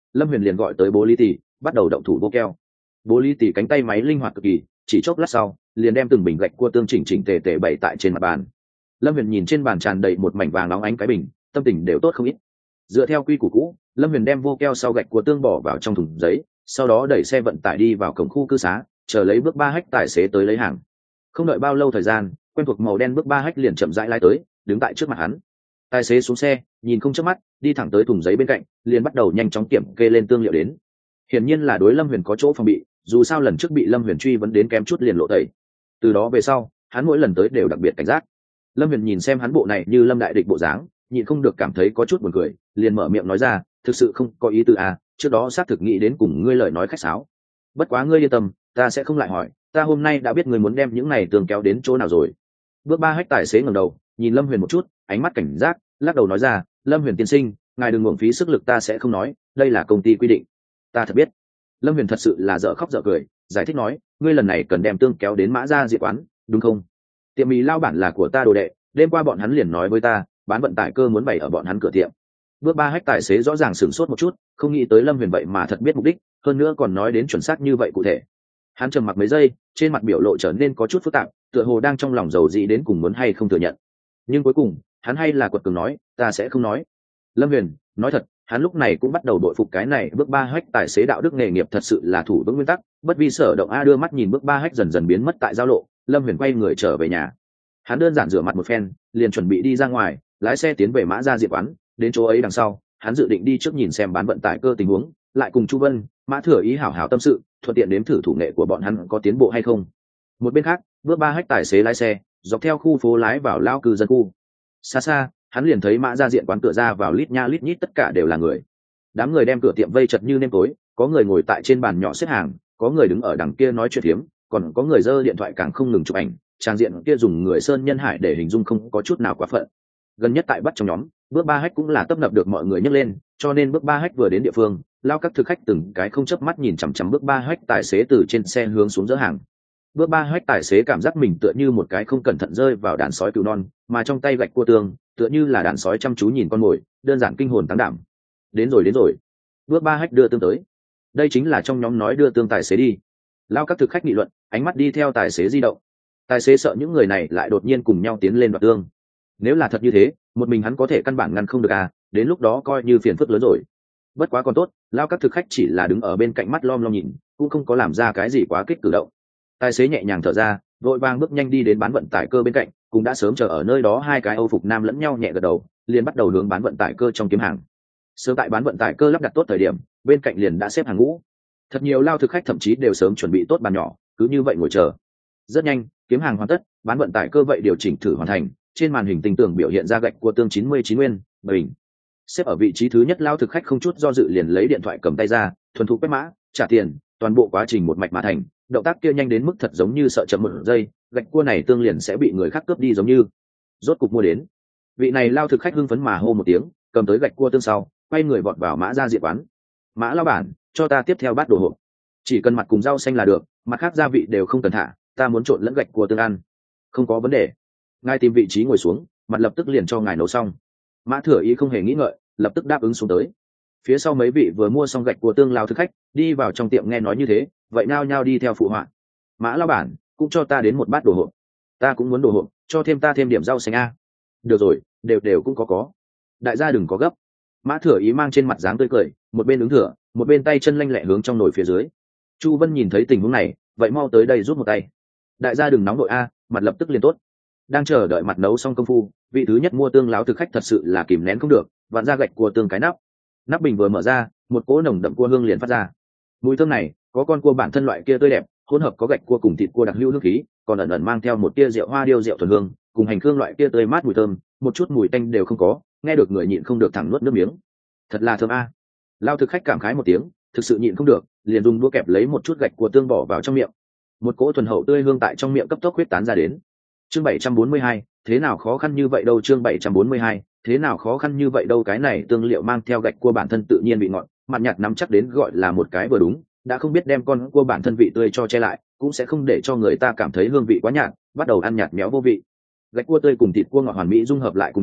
Lâm Huyền liền gọi tới Bố Lý Tỷ, bắt đầu động thủ vô keo. Bố Lý Tỷ cánh tay máy linh hoạt cực kỳ, chỉ chốc lát sau liền đem từng bình gạch cua tương chỉnh chỉnh tề tề bày tại trên mặt bàn. Lâm Huyền nhìn trên bàn tràn đầy một mảnh vàng óng ánh cái bình, tâm tình đều tốt không ít. Dựa theo quy củ cũ, Lâm Huyền đem vô keo sau gạch cua tương bỏ vào trong thùng giấy, sau đó đẩy xe vận tải đi vào cổng khu cư xá, chờ lấy bước ba hách tài xế tới lấy hàng. Không đợi bao lâu thời gian, quen thuộc màu đen bước ba hách liền chậm rãi lái tới, đứng tại trước mặt hắn. Tài xế xuống xe, nhìn không chớp mắt, đi thẳng tới thùng giấy bên cạnh, liền bắt đầu nhanh chóng kiểm kê lên tương liệu đến. Hiển nhiên là đối Lâm Huyền có chỗ phòng bị, dù sao lần trước bị Lâm Huyền truy vấn đến kém chút liền lộ tẩy. Từ đó về sau, hắn mỗi lần tới đều đặc biệt cảnh giác. Lâm Huyền nhìn xem hắn bộ này như Lâm đại địch bộ dáng, nhịn không được cảm thấy có chút buồn cười, liền mở miệng nói ra, thực sự không có ý tư à, trước đó xác thực nghĩ đến cùng ngươi lời nói khách sáo. Bất quá ngươi yên tâm, ta sẽ không lại hỏi, ta hôm nay đã biết ngươi muốn đem những này tường kéo đến chỗ nào rồi. Bước ba hách tài xế ngẩng đầu, nhìn Lâm Huyền một chút, ánh mắt cảnh giác, lắc đầu nói ra, Lâm Huyền tiên sinh, ngài đừng uổng phí sức lực, ta sẽ không nói, đây là công ty quy định. Ta thật biết. Lâm Huyền thật sự là dở khóc dở cười, giải thích nói, ngươi lần này cần đem tương kéo đến Mã Gia Diệp quán, đúng không? Tiệm mì lao bản là của ta đồ đệ, đêm qua bọn hắn liền nói với ta, bán vận tải cơ muốn bày ở bọn hắn cửa tiệm. Bước ba hách tài xế rõ ràng sửng sốt một chút, không nghĩ tới Lâm Huyền vậy mà thật biết mục đích, hơn nữa còn nói đến chuẩn xác như vậy cụ thể. Hắn trầm mặc mấy giây, trên mặt biểu lộ trở nên có chút phức tạp, tựa hồ đang trong lòng dầu gì đến cùng muốn hay không thừa nhận. Nhưng cuối cùng, hắn hay là quật cường nói, ta sẽ không nói. Lâm Huyền, nói thật, hắn lúc này cũng bắt đầu đội phục cái này bước ba hách tài xế đạo đức nghề nghiệp thật sự là thủ vững nguyên tắc, bất vi sở động a. Đưa mắt nhìn bước ba hách dần dần biến mất tại giao lộ, Lâm Huyền quay người trở về nhà. Hắn đơn giản rửa mặt một phen, liền chuẩn bị đi ra ngoài, lái xe tiến về Mã Gia Diệp quán. Đến chỗ ấy đằng sau, hắn dự định đi trước nhìn xem bán vận tải cơ tình huống, lại cùng Chu Vân, Mã Thừa Ý hảo hảo tâm sự, thuận tiện đếm thử thủ nghệ của bọn hắn có tiến bộ hay không. Một bên khác, bước ba hách tài xế lái xe dọc theo khu phố lái vào lao cư dân khu. Xa xa, hắn liền thấy Mã Gia Diện quán cửa ra vào lít nha lít nhít tất cả đều là người. Đám người đem cửa tiệm vây chật như nêm tối, có người ngồi tại trên bàn nhỏ xếp hàng, có người đứng ở đằng kia nói chuyện phiếm, còn có người giơ điện thoại càng không ngừng chụp ảnh. Trang diện kia dùng người sơn nhân hải để hình dung không có chút nào quá phận. Gần nhất tại bắt trong nhóm, bước ba hách cũng là tấp nập được mọi người nhấc lên, cho nên bước ba hách vừa đến địa phương, lao các thực khách từng cái không chớp mắt nhìn chằm chằm bước ba hách tài xế từ trên xe hướng xuống dỡ hàng. Bước ba hách tài xế cảm giác mình tựa như một cái không cẩn thận rơi vào đàn sói cừu non, mà trong tay gạch cua tương tựa như là đàn sói chăm chú nhìn con mồi, đơn giản kinh hồn táng đảm. Đến rồi đến rồi. Bước ba hách đưa tương tới. Đây chính là trong nhóm nói đưa tương tài xế đi. Lao các thực khách nghị luận, ánh mắt đi theo tài xế di động. Tài xế sợ những người này lại đột nhiên cùng nhau tiến lên đoạt tương. Nếu là thật như thế, một mình hắn có thể căn bản ngăn không được à, đến lúc đó coi như phiền phức lớn rồi. Bất quá còn tốt, lao các thực khách chỉ là đứng ở bên cạnh mắt lom lom nhìn, cũng không có làm ra cái gì quá kích cử động. Tài xế nhẹ nhàng thở ra, vội vàng bước nhanh đi đến bán vận tải cơ bên cạnh, cũng đã sớm chờ ở nơi đó hai cái Âu phục nam lẫn nhau nhẹ gật đầu, liền bắt đầu hướng bán vận tải cơ trong kiếm hàng. Sớm tại bán vận tải cơ lắp đặt tốt thời điểm, bên cạnh liền đã xếp hàng ngũ. Thật nhiều lao thực khách thậm chí đều sớm chuẩn bị tốt bàn nhỏ, cứ như vậy ngồi chờ. Rất nhanh, kiếm hàng hoàn tất, bán vận tải cơ vậy điều chỉnh thử hoàn thành, trên màn hình tinh tường biểu hiện ra gạch cua tương chín mươi chín nguyên, bình. Xếp ở vị trí thứ nhất lao thực khách không chút do dự liền lấy điện thoại cầm tay ra, thuần thục quét mã, trả tiền, toàn bộ quá trình một mạch mà thành, động tác kia nhanh đến mức thật giống như sợ chậm một giây, gạch cua này tương liền sẽ bị người khác cướp đi giống như. Rốt cục mua đến. Vị này lao thực khách hưng phấn mà hô một tiếng, cầm tới gạch cua tương sau, quay người vọt vào Mã Gia Diệp quán. Mã lao bản, cho ta tiếp theo bát đồ hộp. Chỉ cần mặt cùng rau xanh là được, mặt khác gia vị đều không cần thả, ta muốn trộn lẫn gạch cua tương ăn. Không có vấn đề. Ngài tìm vị trí ngồi xuống, mặt lập tức liền cho ngài nấu xong. Mã Thừa Ý không hề nghĩ ngợi, lập tức đáp ứng xuống tới. Phía sau mấy vị vừa mua xong gạch cua tương lao thực khách đi vào trong tiệm nghe nói như thế, vậy nao nhao đi theo phụ họa. Mã lao bản, cũng cho ta đến một bát đồ hộp. Ta cũng muốn đồ hộp, cho thêm ta thêm điểm rau xanh a. Được rồi, đều đều cũng có có. Đại gia đừng có gấp. Mã Thừa Ý mang trên mặt dáng tươi cười, một bên ứng thừa, một bên tay chân lanh lẹ hướng trong nồi phía dưới. Chu Vân nhìn thấy tình huống này, vậy mau tới đây giúp một tay. Đại gia đừng nóng nội a, mặt lập tức liền tốt. Đang chờ đợi mặt nấu xong công phu, vị thứ nhất mua tương láo thực khách thật sự là kìm nén không được, vặn ra gạch cua tương cái nắp. Nắp bình vừa mở ra, một cỗ nồng đậm cua hương liền phát ra. Mùi thơm này, có con cua bản thân loại kia tươi đẹp, hỗn hợp có gạch cua cùng thịt cua đặc hữu hương khí, còn ẩn ẩn mang theo một tia rượu hoa điêu rượu thuần hương, cùng hành hương loại kia tươi mát mùi thơm, một chút mùi tanh đều không có, nghe được người nhịn không được thẳng nuốt nước miếng. Thật là thơm a. Lao thực khách cảm khái một tiếng, thực sự nhịn không được, liền dùng đũa kẹp lấy một chút gạch cua tương bỏ vào trong miệng. Một cỗ thuần hậu tươi hương tại trong miệng cấp tốc huyết tán ra đến. Chương bảy trăm bốn mươi hai, thế nào khó khăn như vậy đâu, chương bảy trăm bốn mươi hai, thế nào khó khăn như vậy đâu, cái này tương liệu mang theo gạch cua bản thân tự nhiên bị ngọt, mặn nhạt nắm chắc đến gọi là một cái vừa đúng, đã không biết đem con cua bản thân vị tươi cho che lại, cũng sẽ không để cho người ta cảm thấy hương vị quá nhạt, bắt đầu ăn nhạt méo vô vị. Gạch cua tươi cùng thịt cua ngọt hoàn mỹ dung hợp lại cùng nhau,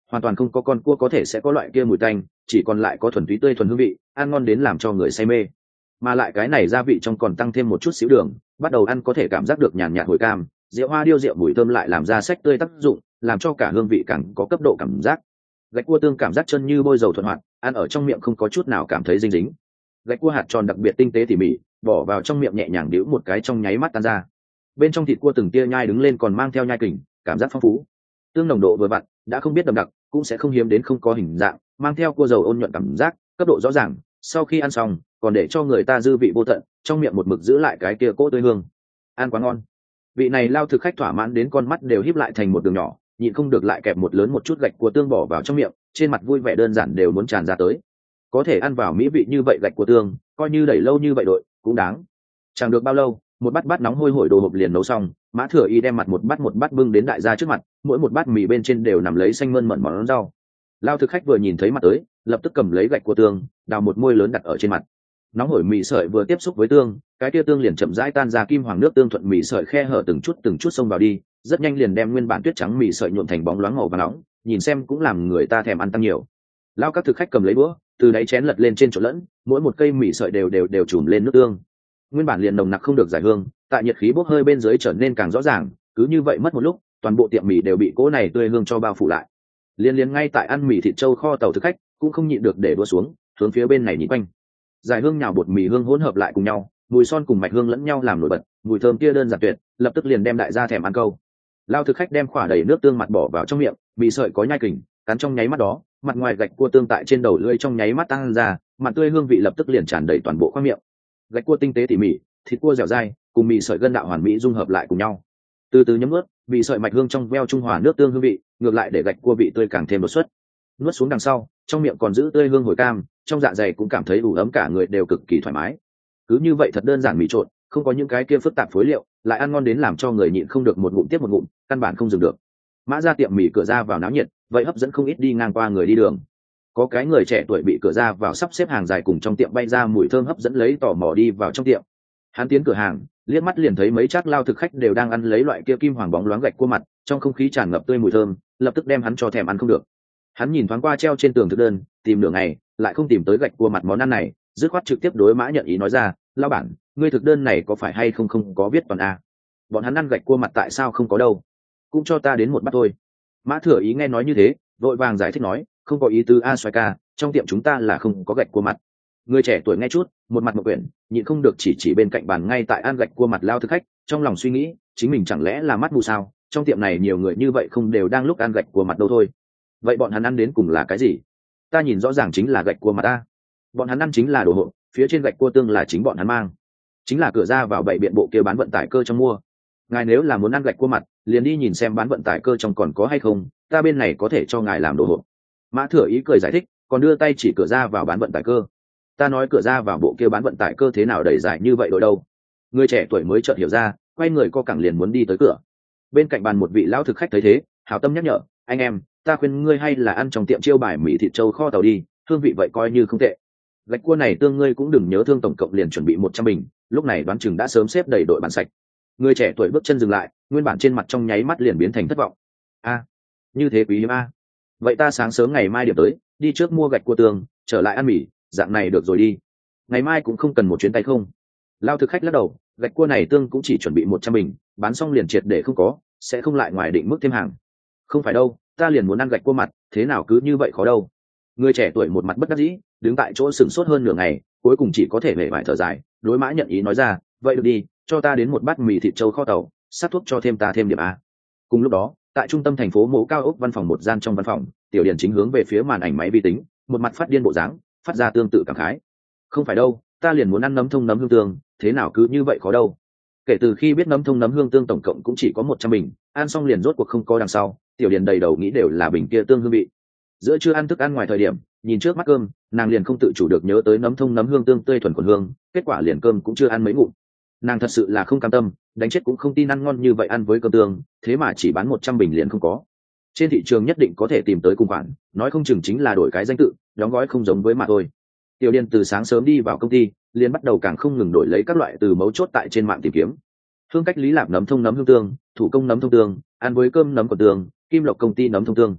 hoàn toàn không có con cua có thể sẽ có loại kia mùi tanh, chỉ còn lại có thuần túy tươi thuần hương vị, ăn ngon đến làm cho người say mê. Mà lại cái này gia vị trong còn tăng thêm một chút xíu đường, bắt đầu ăn có thể cảm giác được nhàn nhạt hồi cam, rượu hoa điêu rượu mùi thơm lại làm ra sách tươi tác dụng, làm cho cả hương vị càng có cấp độ cảm giác. Gạch cua tương cảm giác chân như bôi dầu thuận hoạt, ăn ở trong miệng không có chút nào cảm thấy dính dính. Gạch cua hạt tròn đặc biệt tinh tế tỉ mỉ, bỏ vào trong miệng nhẹ nhàng đĩu một cái trong nháy mắt tan ra. Bên trong thịt cua từng tia nhai đứng lên còn mang theo nhai kình, cảm giác phong phú. Tương nồng độ vừa vặn, đã không biết đậm đặc, cũng sẽ không hiếm đến không có hình dạng, mang theo cua dầu ôn nhuận cảm giác, cấp độ rõ ràng. Sau khi ăn xong, còn để cho người ta dư vị vô tận, trong miệng một mực giữ lại cái kia cỗ tươi hương. Ăn quá ngon. Vị này lao thực khách thỏa mãn đến con mắt đều híp lại thành một đường nhỏ, nhịn không được lại kẹp một lớn một chút gạch cua tương bỏ vào trong miệng, trên mặt vui vẻ đơn giản đều muốn tràn ra tới. Có thể ăn vào mỹ vị như vậy gạch cua tương, coi như đẩy lâu như vậy đội, cũng đáng. Chẳng được bao lâu, một bát bát nóng hôi hổi đồ hộp liền nấu xong, Mã Thừa Y đem mặt một bát một bát bưng đến đại gia trước mặt, mỗi một bát mì bên trên đều nằm lấy xanh mơn mận món rau. Lao thực khách vừa nhìn thấy mặt tới, lập tức cầm lấy gạch cua tương, đào một môi lớn đặt ở trên mặt. Nóng hổi mì sợi vừa tiếp xúc với tương, cái tia tương liền chậm rãi tan ra kim hoàng nước tương thuận mì sợi khe hở từng chút từng chút xông vào đi, rất nhanh liền đem nguyên bản tuyết trắng mì sợi nhuộm thành bóng loáng màu và nóng, nhìn xem cũng làm người ta thèm ăn tăng nhiều. Lao các thực khách cầm lấy búa, từ đáy chén lật lên trên chỗ lẫn, mỗi một cây mì sợi đều đều đều trùm lên nước tương. Nguyên bản liền nồng nặc không được giải hương, tại nhiệt khí bốc hơi bên dưới trở nên càng rõ ràng, cứ như vậy mất một lúc, toàn bộ tiệm mì đều bị cỗ này tươi hương cho bao phủ lại. Liên liên ngay tại ăn mì thịt trâu kho tàu thực khách cũng không nhịn được để đua xuống, hướng phía bên này nhìn quanh. Giải hương nhào bột mì hương hỗn hợp lại cùng nhau, mùi son cùng mạch hương lẫn nhau làm nổi bật, mùi thơm kia đơn giản tuyệt, lập tức liền đem đại gia thèm ăn câu. Lao thực khách đem khỏa đầy nước tương mặt bỏ vào trong miệng, mì sợi có nhai kình, cắn trong nháy mắt đó, mặt ngoài gạch cua tương tại trên đầu lưỡi trong nháy mắt tăng ra, mặt tươi hương vị lập tức liền tràn đầy toàn bộ khoang miệng. Gạch cua tinh tế tỉ mỉ, thịt cua dẻo dai, cùng mì sợi gân đạo hoàn mỹ dung hợp lại cùng nhau. Từ từ nhấm nuốt, mì sợi mạch hương trong veo trung hòa nước tương hương vị, ngược lại để gạch cua vị tươi càng thêm đột xuất. Nuốt xuống đằng sau, trong miệng còn giữ tươi hương hồi cam, trong dạ dày cũng cảm thấy đủ ấm, cả người đều cực kỳ thoải mái. Cứ như vậy thật đơn giản mì trộn, không có những cái kia phức tạp phối liệu, lại ăn ngon đến làm cho người nhịn không được một ngụm tiếp một ngụm, căn bản không dừng được. Mã ra tiệm mì cửa ra vào náo nhiệt, vậy hấp dẫn không ít đi ngang qua người đi đường. Có cái người trẻ tuổi bị cửa ra vào sắp xếp hàng dài cùng trong tiệm bay ra mùi thơm hấp dẫn lấy tò mò đi vào trong tiệm. Hắn tiến cửa hàng, liếc mắt liền thấy mấy chác lao thực khách đều đang ăn lấy loại kia kim hoàng bóng loáng gạch cua mặt, trong không khí tràn ngập tươi mùi thơm, lập tức đem hắn cho thèm ăn không được. Hắn nhìn thoáng qua treo trên tường thực đơn, tìm nửa ngày, lại không tìm tới gạch cua mặt món ăn này, dứt khoát trực tiếp đối Mã Nhận Ý nói ra, "Lão bản, ngươi thực đơn này có phải hay không không có viết toàn a? Bọn hắn ăn gạch cua mặt tại sao không có đâu? Cũng cho ta đến một bát thôi." Mã Thừa Ý nghe nói như thế, vội vàng giải thích nói, "Không có ý tứ a xoay ca, trong tiệm chúng ta là không có gạch cua mặt." Người trẻ tuổi nghe chút, một mặt một quyển, nhịn không được chỉ chỉ bên cạnh bàn ngay tại ăn gạch cua mặt lao thực khách, trong lòng suy nghĩ, chính mình chẳng lẽ là mắt mù sao? Trong tiệm này nhiều người như vậy không đều đang lúc ăn gạch cua mặt đâu thôi. Vậy bọn hắn ăn đến cùng là cái gì? Ta nhìn rõ ràng chính là gạch cua mặt ta. Bọn hắn ăn chính là đồ hộp, phía trên gạch cua tương là chính bọn hắn mang, chính là cửa ra vào bảy biện bộ kia bán vận tải cơ trong mua. Ngài nếu là muốn ăn gạch cua mặt, liền đi nhìn xem bán vận tải cơ trong còn có hay không, ta bên này có thể cho ngài làm đồ hộp. Mã Thừa Ý cười giải thích, còn đưa tay chỉ cửa ra vào bán vận tải cơ. Ta nói cửa ra vào bộ kia bán vận tải cơ thế nào đầy dài như vậy đội đâu? Người trẻ tuổi mới chợt hiểu ra, quay người co cẳng liền muốn đi tới cửa. Bên cạnh bàn một vị lão thực khách thấy thế, hảo tâm nhắc nhở, "Anh em, ta khuyên ngươi hay là ăn trong tiệm chiêu bài mì thịt trâu kho tàu đi, hương vị vậy coi như không tệ. Gạch cua này tương ngươi cũng đừng nhớ thương, tổng cộng liền chuẩn bị một trăm bình, lúc này đoán chừng đã sớm xếp đầy đội bàn sạch." Người trẻ tuổi bước chân dừng lại, nguyên bản trên mặt trong nháy mắt liền biến thành thất vọng. "A, như thế quý hiếm a. Vậy ta sáng sớm ngày mai điểm tới, đi trước mua gạch cua tương, trở lại ăn mì, dạng này được rồi đi. Ngày mai cũng không cần một chuyến tay không." Lao thực khách lắc đầu, gạch cua này tương cũng chỉ chuẩn bị một trăm bình, bán xong liền triệt để không có, sẽ không lại ngoài định mức thêm hàng. "Không phải đâu, ta liền muốn ăn gạch cua mặt, thế nào cứ như vậy khó đâu." Người trẻ tuổi một mặt bất đắc dĩ, đứng tại chỗ sừng sốt hơn nửa ngày, cuối cùng chỉ có thể hề vải thở dài, đối Mã Nhận Ý nói ra, "Vậy được đi, cho ta đến một bát mì thịt trâu kho tàu, sát thuốc cho thêm ta thêm điểm a." Cùng lúc đó, tại trung tâm thành phố mố cao ốc văn phòng một gian trong văn phòng, Tiểu Điền chính hướng về phía màn ảnh máy vi tính, một mặt phát điên bộ dáng, phát ra tương tự cảm khái. "Không phải đâu, ta liền muốn ăn nấm thông nấm hương tương, thế nào cứ như vậy khó đâu." Kể từ khi biết nấm thông nấm hương tương tổng cộng cũng chỉ có một trăm bình, ăn xong liền rốt cuộc không có đằng sau, Tiểu Điền đầy đầu nghĩ đều là bình kia tương hương vị. Giữa trưa ăn thức ăn ngoài thời điểm, nhìn trước mắt cơm, nàng liền không tự chủ được nhớ tới nấm thông nấm hương tương tươi thuần quần hương, kết quả liền cơm cũng chưa ăn mấy ngụm. Nàng thật sự là không cam tâm, đánh chết cũng không tin ăn ngon như vậy ăn với cơm tương, thế mà chỉ bán một trăm bình liền không có. Trên thị trường nhất định có thể tìm tới cùng khoản, nói không chừng chính là đổi cái danh tự, đóng gói không giống với mà thôi. Tiểu Điền từ sáng sớm đi vào công ty, liền bắt đầu càng không ngừng đổi lấy các loại từ mấu chốt tại trên mạng tìm kiếm. Hương cách lý lạp nấm thông nấm hương tương, thủ công nấm thông tương, ăn với cơm nấm của tương, Kim Lộc công ty nấm thông tương.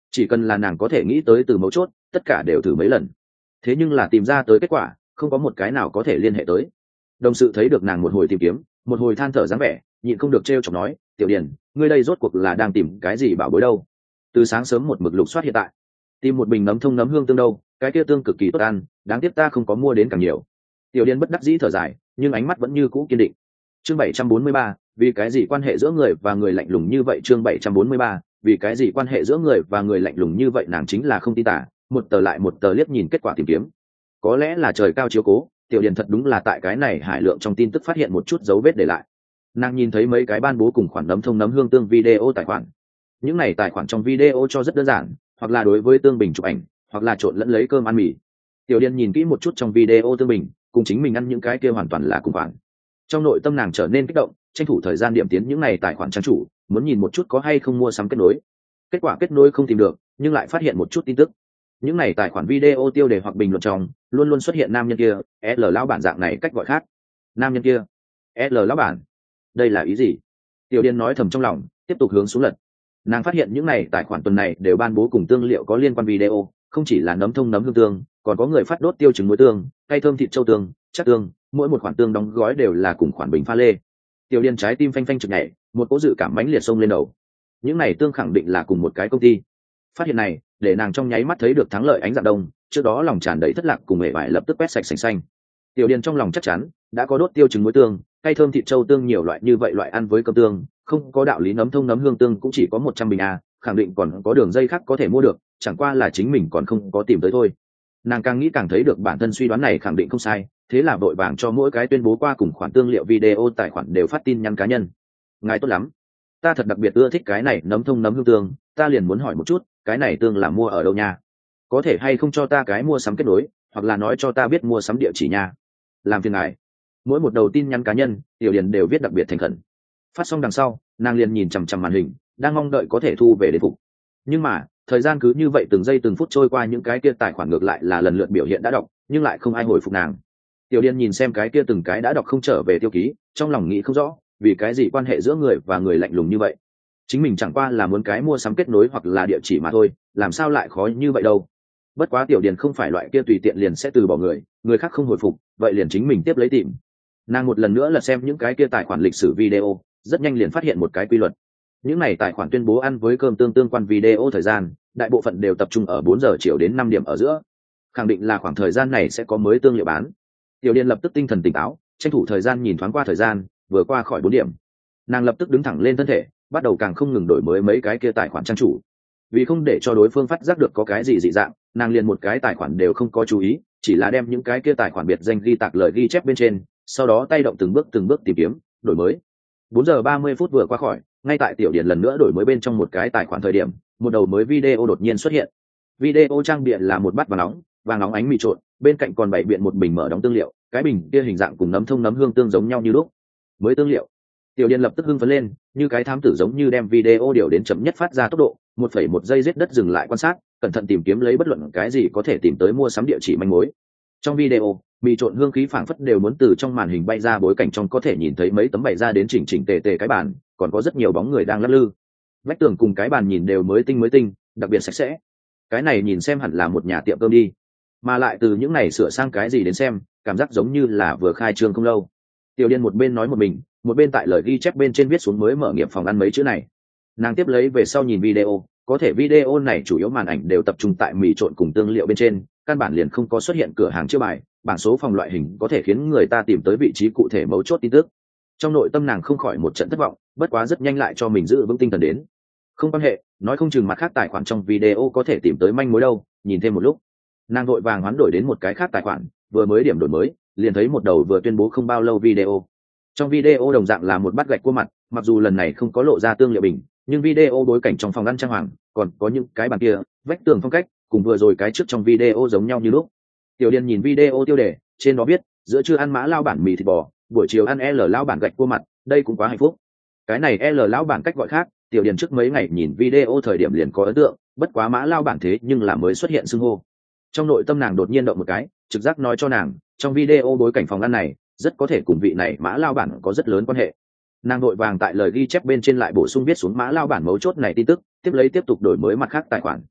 chỉ cần là nàng có thể nghĩ tới từ mấu chốt, tất cả đều thử mấy lần. Thế nhưng là tìm ra tới kết quả không có một cái nào có thể liên hệ tới. Đồng sự thấy được nàng một hồi tìm kiếm, một hồi than thở dáng vẻ, nhịn không được trêu chọc nói, tiểu điền, ngươi đây rốt cuộc là đang tìm cái gì bảo bối đâu? Từ sáng sớm một mực lục soát hiện tại, tìm một bình nấm thông nấm hương tương đâu, cái kia tương cực kỳ tốt ăn, đáng tiếc ta không có mua đến càng nhiều. Tiểu điền bất đắc dĩ thở dài, nhưng ánh mắt vẫn như cũ kiên định. Chương bảy trăm bốn mươi ba, vì cái gì quan hệ giữa người và người lạnh lùng như vậy? Chương bảy trăm bốn mươi ba, vì cái gì quan hệ giữa người và người lạnh lùng như vậy? Nàng chính là không tin tả, một tờ lại một tờ liếc nhìn kết quả tìm kiếm. Có lẽ là trời cao chiếu cố, tiểu điền thật đúng là tại cái này hải lượng trong tin tức phát hiện một chút dấu vết để lại. Nàng nhìn thấy mấy cái ban bố cùng khoản nấm thông nấm hương tương video tài khoản. Những này tài khoản trong video cho rất đơn giản, hoặc là đối với tương bình chụp ảnh, hoặc là trộn lẫn lấy cơm ăn mì. Tiểu điền nhìn kỹ một chút trong video tương bình, cùng chính mình ăn những cái kia hoàn toàn là cùng khoản. Trong nội tâm nàng trở nên kích động, tranh thủ thời gian điểm tiến những này tài khoản trang chủ, muốn nhìn một chút có hay không mua sắm kết nối. Kết quả kết nối không tìm được, nhưng lại phát hiện một chút tin tức. Những này tài khoản video tiêu đề hoặc bình luận trong luôn luôn xuất hiện nam nhân kia, L lão bản dạng này cách gọi khác. Nam nhân kia, L lão bản, đây là ý gì? Tiểu điền nói thầm trong lòng, tiếp tục hướng xuống lật. Nàng phát hiện những này tài khoản tuần này đều ban bố cùng tương liệu có liên quan video, không chỉ là nấm thông nấm hương tương, còn có người phát đốt tiêu trứng muối tương, cay thơm thịt châu tương, chắc tương, mỗi một khoản tương đóng gói đều là cùng khoản bình pha lê. Tiểu điền trái tim phanh phanh chực nhảy, một cỗ dự cảm mãnh liệt xông lên đầu. Những này tương khẳng định là cùng một cái công ty. Phát hiện này để nàng trong nháy mắt thấy được thắng lợi ánh dạng đông, trước đó lòng tràn đầy thất lạc cùng mệt mỏi lập tức quét sạch sành xanh. Tiểu điền trong lòng chắc chắn đã có đốt tiêu trứng muối tương, cay thơm thịt châu tương nhiều loại như vậy loại ăn với cơm tương, không có đạo lý nấm thông nấm hương tương cũng chỉ có một trăm bình a, khẳng định còn có đường dây khác có thể mua được, chẳng qua là chính mình còn không có tìm tới thôi. Nàng càng nghĩ càng thấy được bản thân suy đoán này khẳng định không sai, thế là vội vàng cho mỗi cái tuyên bố qua cùng khoản tương liệu video tài khoản đều phát tin nhắn cá nhân. Ngài tốt lắm, ta thật đặc biệt ưa thích cái này nấm thông nấm hương tương, ta liền muốn hỏi một chút, cái này tương là mua ở đâu nha? Có thể hay không cho ta cái mua sắm kết nối, hoặc là nói cho ta biết mua sắm địa chỉ nha? Làm phiền ngài. Mỗi một đầu tin nhắn cá nhân, tiểu điền đều viết đặc biệt thành khẩn. Phát xong đằng sau, nàng liền nhìn chằm chằm màn hình, đang mong đợi có thể thu về để phục. Nhưng mà thời gian cứ như vậy từng giây từng phút trôi qua, những cái kia tài khoản ngược lại là lần lượt biểu hiện đã đọc, nhưng lại không ai hồi phục nàng. Tiểu điền nhìn xem cái kia từng cái đã đọc không trở về tiêu ký, trong lòng nghĩ không rõ vì cái gì quan hệ giữa người và người lạnh lùng như vậy. Chính mình chẳng qua là muốn cái mua sắm kết nối hoặc là địa chỉ mà thôi, làm sao lại khó như vậy đâu. Bất quá tiểu điền không phải loại kia tùy tiện liền sẽ từ bỏ người, người khác không hồi phục vậy liền chính mình tiếp lấy tìm. Nàng một lần nữa là xem những cái kia tài khoản lịch sử video, rất nhanh liền phát hiện một cái quy luật. Những này tài khoản tuyên bố ăn với cơm tương tương quan video thời gian, đại bộ phận đều tập trung ở bốn giờ chiều đến năm điểm ở giữa. Khẳng định là khoảng thời gian này sẽ có mới tương liệu bán. Tiểu điền lập tức tinh thần tỉnh táo, tranh thủ thời gian nhìn thoáng qua thời gian, vừa qua khỏi bốn điểm. Nàng lập tức đứng thẳng lên thân thể, bắt đầu càng không ngừng đổi mới mấy cái kia tài khoản trang chủ. Vì không để cho đối phương phát giác được có cái gì dị dạng, nàng liền một cái tài khoản đều không có chú ý, chỉ là đem những cái kia tài khoản biệt danh ghi tạc lời ghi chép bên trên, sau đó tay động từng bước từng bước tìm kiếm, đổi mới. bốn giờ ba mươi phút vừa qua khỏi, ngay tại tiểu điền lần nữa đổi mới bên trong một cái tài khoản thời điểm, một đầu mới video đột nhiên xuất hiện. Video trang bìa là một bát vàng nóng, vàng nóng ánh mì trộn, bên cạnh còn bày biện một bình mở đóng tương liệu, cái bình kia hình dạng cùng nấm thông nấm hương tương giống nhau như lúc. Mới tương liệu. Tiểu điền lập tức hưng phấn lên, như cái thám tử giống như đem video điều đến chậm nhất phát ra tốc độ, một phẩy một giây giết đất dừng lại quan sát, cẩn thận tìm kiếm lấy bất luận cái gì có thể tìm tới mua sắm địa chỉ manh mối. Trong video, mì trộn hương khí phảng phất đều muốn từ trong màn hình bay ra, bối cảnh trong có thể nhìn thấy mấy tấm bày ra đến chỉnh chỉnh tề tề cái bàn, còn có rất nhiều bóng người đang lắc lư. Vách tường cùng cái bàn nhìn đều mới tinh mới tinh, đặc biệt sạch sẽ. Cái này nhìn xem hẳn là một nhà tiệm cơm đi, mà lại từ những này sửa sang cái gì đến xem, cảm giác giống như là vừa khai trương không lâu. Tiểu điền một bên nói một mình, một bên tại lời ghi chép bên trên viết xuống mới mở nghiệp phòng ăn mấy chữ này. Nàng tiếp lấy về sau nhìn video, có thể video này chủ yếu màn ảnh đều tập trung tại mì trộn cùng tương liệu bên trên, căn bản liền không có xuất hiện cửa hàng chiêu bài, bảng số phòng loại hình có thể khiến người ta tìm tới vị trí cụ thể mấu chốt tin tức. Trong nội tâm nàng không khỏi một trận thất vọng, bất quá rất nhanh lại cho mình giữ vững tinh thần đến. Không quan hệ, nói không chừng mặt khác tài khoản trong video có thể tìm tới manh mối đâu. Nhìn thêm một lúc, nàng vội vàng hoán đổi đến một cái khác tài khoản, vừa mới điểm đổi mới, liền thấy một đầu vừa tuyên bố không bao lâu video. Trong video đồng dạng là một bát gạch cua mặt, mặc dù lần này không có lộ ra tương liệu bình, nhưng video bối cảnh trong phòng ăn trang hoàng, còn có những cái bàn kia, vách tường phong cách, cùng vừa rồi cái trước trong video giống nhau như lúc. Tiểu điền nhìn video tiêu đề, trên đó viết, giữa trưa ăn mã lao bản mì thịt bò, buổi chiều ăn L lao bản gạch cua mặt, đây cũng quá hạnh phúc. Cái này L lao bản cách gọi khác, tiểu điền trước mấy ngày nhìn video thời điểm liền có ấn tượng, bất quá mã lao bản thế nhưng là mới xuất hiện xưng hô. Trong nội tâm nàng đột nhiên động một cái, trực giác nói cho nàng, trong video bối cảnh phòng ăn này, rất có thể cùng vị này mã lao bản có rất lớn quan hệ. Nàng đội vàng tại lời ghi chép bên trên lại bổ sung viết xuống mã lao bản mấu chốt này tin tức, tiếp lấy tiếp tục đổi mới mặt khác tài khoản,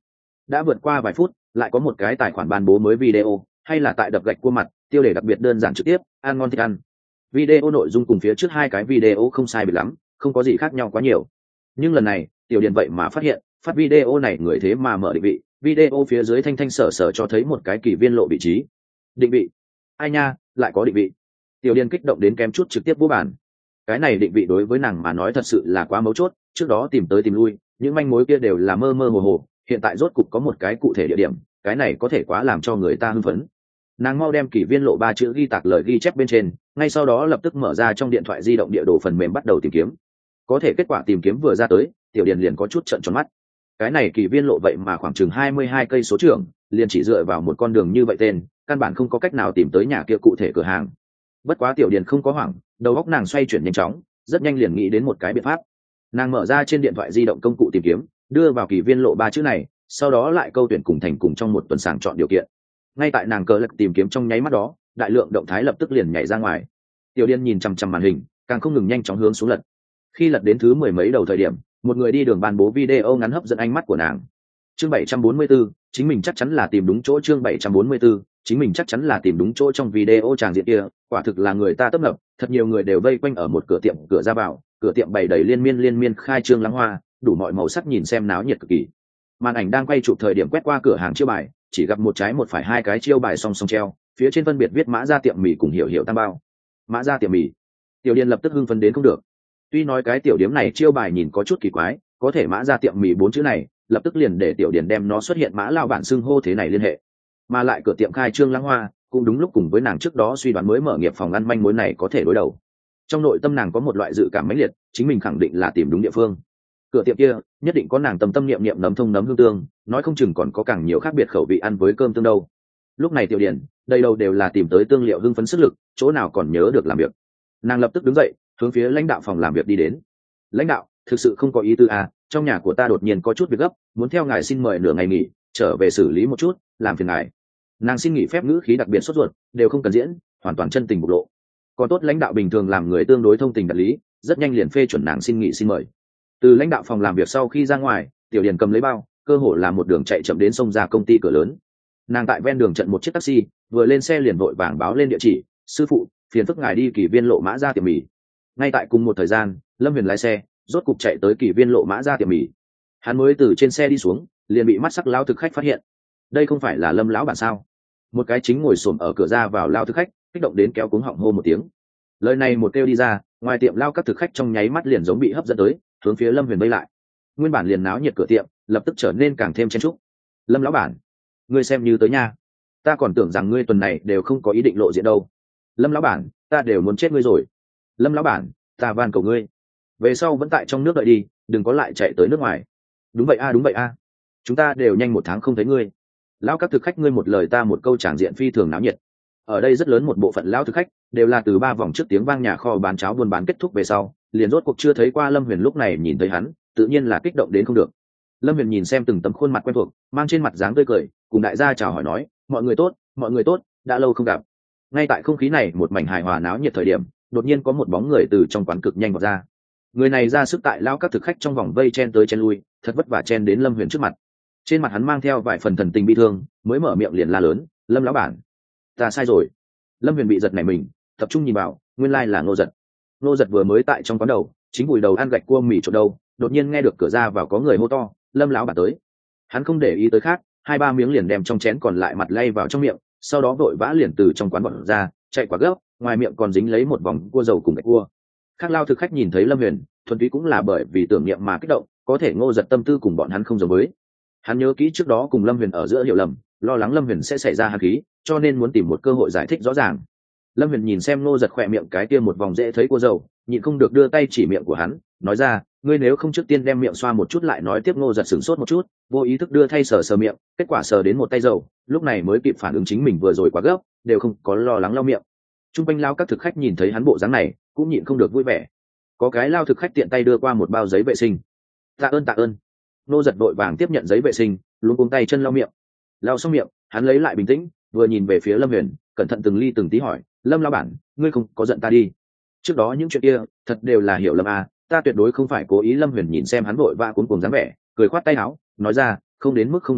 đã vượt qua vài phút, lại có một cái tài khoản ban bố mới video, hay là tại đập gạch cua mặt, tiêu đề đặc biệt đơn giản trực tiếp, ăn ngon thịt ăn. Video nội dung cùng phía trước hai cái video không sai biệt lắm, không có gì khác nhau quá nhiều. Nhưng lần này, Tiểu Điền vậy mà phát hiện, phát video này người thế mà mở định vị, video phía dưới thanh thanh sở sở cho thấy một cái kỳ viên lộ vị trí. Định vị? Ai nha, lại có định vị. Tiểu Điền kích động đến kém chút trực tiếp vô bàn. Cái này định vị đối với nàng mà nói thật sự là quá mấu chốt, trước đó tìm tới tìm lui, những manh mối kia đều là mơ mơ hồ hồ, hiện tại rốt cục có một cái cụ thể địa điểm, cái này có thể quá làm cho người ta hưng phấn. Nàng mau đem kỷ viên lộ ba chữ ghi tạc lời ghi chép bên trên, ngay sau đó lập tức mở ra trong điện thoại di động địa đồ phần mềm bắt đầu tìm kiếm. Có thể kết quả tìm kiếm vừa ra tới, Tiểu Điền liền có chút trợn tròn mắt. Cái này kỷ viên lộ vậy mà khoảng chừng hai mươi hai cây số trường, liền chỉ dựa vào một con đường như vậy tên, căn bản không có cách nào tìm tới nhà kia cụ thể cửa hàng. Bất quá Tiểu Điền không có hoảng, đầu óc nàng xoay chuyển nhanh chóng, rất nhanh liền nghĩ đến một cái biện pháp. Nàng mở ra trên điện thoại di động công cụ tìm kiếm, đưa vào kỷ viên lộ ba chữ này, sau đó lại câu tuyển cùng thành cùng trong một tuần sàng chọn điều kiện. Ngay tại nàng cờ lực tìm kiếm trong nháy mắt đó, đại lượng động thái lập tức liền nhảy ra ngoài. Tiểu Điền nhìn chằm chằm màn hình, càng không ngừng nhanh chóng hướng xuống lật. Khi lật đến thứ mười mấy đầu thời điểm, một người đi đường ban bố video ngắn hấp dẫn ánh mắt của nàng. Chương bảy trăm bốn mươi tư, chính mình chắc chắn là tìm đúng chỗ. Chương bảy trăm bốn mươi tư, chính mình chắc chắn là tìm đúng chỗ. Trong video tràng diện kia, quả thực là người ta tấp nập, thật nhiều người đều vây quanh ở một cửa tiệm cửa ra vào, cửa tiệm bày đầy liên miên liên miên khai trương lăng hoa, đủ mọi màu sắc, nhìn xem náo nhiệt cực kỳ. Màn ảnh đang quay chụp thời điểm quét qua cửa hàng chiêu bài, chỉ gặp một trái một phải hai cái chiêu bài song song treo, phía trên phân biệt viết mã ra tiệm mì cùng hiểu hiểu tam bao. Mã ra tiệm mì. Tiểu Điền lập tức hưng phấn đến không được. Tuy nói cái tiểu điếm này chiêu bài nhìn có chút kỳ quái, có thể mã ra tiệm mì bốn chữ này, lập tức liền để Tiểu Điền đem nó xuất hiện mã lao bản xưng hô thế này liên hệ. Mà lại cửa tiệm khai trương lăng hoa, cũng đúng lúc cùng với nàng trước đó suy đoán mới mở nghiệp phòng ăn manh mối này có thể đối đầu. Trong nội tâm nàng có một loại dự cảm mãnh liệt, chính mình khẳng định là tìm đúng địa phương. Cửa tiệm kia nhất định có nàng tâm tâm niệm niệm nấm thông nấm hương tương, nói không chừng còn có càng nhiều khác biệt khẩu vị ăn với cơm tương đâu. Lúc này Tiểu Điền đây đâu đều là tìm tới tương liệu hưng phấn sức lực, chỗ nào còn nhớ được làm việc. Nàng lập tức đứng dậy, hướng phía lãnh đạo phòng làm việc đi đến. Lãnh đạo, thực sự không có ý tư à, trong nhà của ta đột nhiên có chút việc gấp, muốn theo ngài xin mời nửa ngày nghỉ, trở về xử lý một chút, làm phiền ngài. Nàng xin nghỉ phép ngữ khí đặc biệt sốt ruột, đều không cần diễn, hoàn toàn chân tình bộc lộ. Còn tốt lãnh đạo bình thường làm người tương đối thông tình đạt lý, rất nhanh liền phê chuẩn nàng xin nghỉ xin mời. Từ lãnh đạo phòng làm việc sau khi ra ngoài, Tiểu Điền cầm lấy bao, cơ hội là một đường chạy chậm đến sông ra công ty cửa lớn. Nàng tại ven đường chặn một chiếc taxi, vừa lên xe liền vội vàng báo lên địa chỉ, sư phụ, phiền phức ngài đi Kỳ Viên lộ mã ra tiệm mì. Ngay tại cùng một thời gian, Lâm Huyền lái xe rốt cục chạy tới Kỳ Viên lộ mã ra tiệm mì. Hắn mới từ trên xe đi xuống, liền bị mắt sắc lao thực khách phát hiện. Đây không phải là Lâm lão bản sao? Một cái chính ngồi xổm ở cửa ra vào lao thực khách, kích động đến kéo cuống họng hô một tiếng. Lời này một kêu đi ra, ngoài tiệm lao các thực khách trong nháy mắt liền giống bị hấp dẫn tới, hướng phía Lâm Huyền vây lại. Nguyên bản liền náo nhiệt cửa tiệm, lập tức trở nên càng thêm chen chúc. Lâm lão bản, ngươi xem như tới nha, ta còn tưởng rằng ngươi tuần này đều không có ý định lộ diện đâu. Lâm lão bản, ta đều muốn chết ngươi rồi. Lâm lão bản, ta van cầu ngươi, về sau vẫn tại trong nước đợi đi, đừng có lại chạy tới nước ngoài. Đúng vậy a, đúng vậy a, chúng ta đều nhanh một tháng không thấy ngươi. Lão các thực khách ngươi một lời ta một câu, tràng diện phi thường náo nhiệt. Ở đây rất lớn một bộ phận lão thực khách đều là từ ba vòng trước tiếng vang nhà kho bán cháo buôn bán kết thúc về sau, liền rốt cuộc chưa thấy qua Lâm Huyền, lúc này nhìn thấy hắn, tự nhiên là kích động đến không được. Lâm Huyền nhìn xem từng tấm khuôn mặt quen thuộc, mang trên mặt dáng tươi cười, cùng đại gia chào hỏi nói, mọi người tốt, mọi người tốt, đã lâu không gặp. Ngay tại không khí này một mảnh hài hòa náo nhiệt thời điểm, đột nhiên có một bóng người từ trong quán cực nhanh vọt ra. Người này ra sức tại lao các thực khách trong vòng vây chen tới chen lui, thật vất vả chen đến Lâm Huyền trước mặt. Trên mặt hắn mang theo vài phần thần tình bi thương, mới mở miệng liền la lớn, Lâm lão bản, ta sai rồi. Lâm Huyền bị giật nảy mình, tập trung nhìn vào, nguyên lai là Ngô Giật. Ngô Giật vừa mới tại trong quán đầu chính vùi đầu ăn gạch cua mì trộn đâu, đột nhiên nghe được cửa ra vào có người hô to, Lâm lão bản tới. Hắn không để ý tới khác, hai ba miếng liền đem trong chén còn lại mặt lay vào trong miệng, sau đó vội vã liền từ trong quán bọt ra, chạy quá gấp, ngoài miệng còn dính lấy một vòng cua dầu cùng gạch cua. Khác lao thực khách nhìn thấy Lâm Huyền, thuần túy cũng là bởi vì tưởng niệm mà kích động, có thể Ngô Giật tâm tư cùng bọn hắn không giống với. Hắn nhớ kỹ trước đó cùng Lâm Huyền ở giữa hiểu lầm, lo lắng Lâm Huyền sẽ xảy ra hàn khí, cho nên muốn tìm một cơ hội giải thích rõ ràng. Lâm Huyền nhìn xem Ngô Giật khỏe miệng cái kia một vòng dễ thấy cua dầu, nhịn không được đưa tay chỉ miệng của hắn, nói ra, ngươi nếu không trước tiên đem miệng xoa một chút lại nói tiếp. Ngô Giật sửng sốt một chút, vô ý thức đưa thay sờ sờ miệng, kết quả sờ đến một tay dầu, lúc này mới kịp phản ứng chính mình vừa rồi quá gấp, đều không có lo lắng lau miệng. Trung quanh lao các thực khách nhìn thấy hắn bộ dáng này, cũng nhịn không được vui vẻ. Có cái lao thực khách tiện tay đưa qua một bao giấy vệ sinh. Tạ ơn tạ ơn. Ngô Giật vội vàng tiếp nhận giấy vệ sinh, luôn cuống tay chân lau miệng. Lau xong miệng, hắn lấy lại bình tĩnh, vừa nhìn về phía Lâm Huyền, cẩn thận từng ly từng tí hỏi, Lâm lão bản, ngươi không có giận ta đi? Trước đó những chuyện kia thật đều là hiểu lầm à, ta tuyệt đối không phải cố ý. Lâm Huyền nhìn xem hắn vội vã cuống cuồng dáng vẻ, cười khoát tay áo, nói ra, không đến mức không đến mức,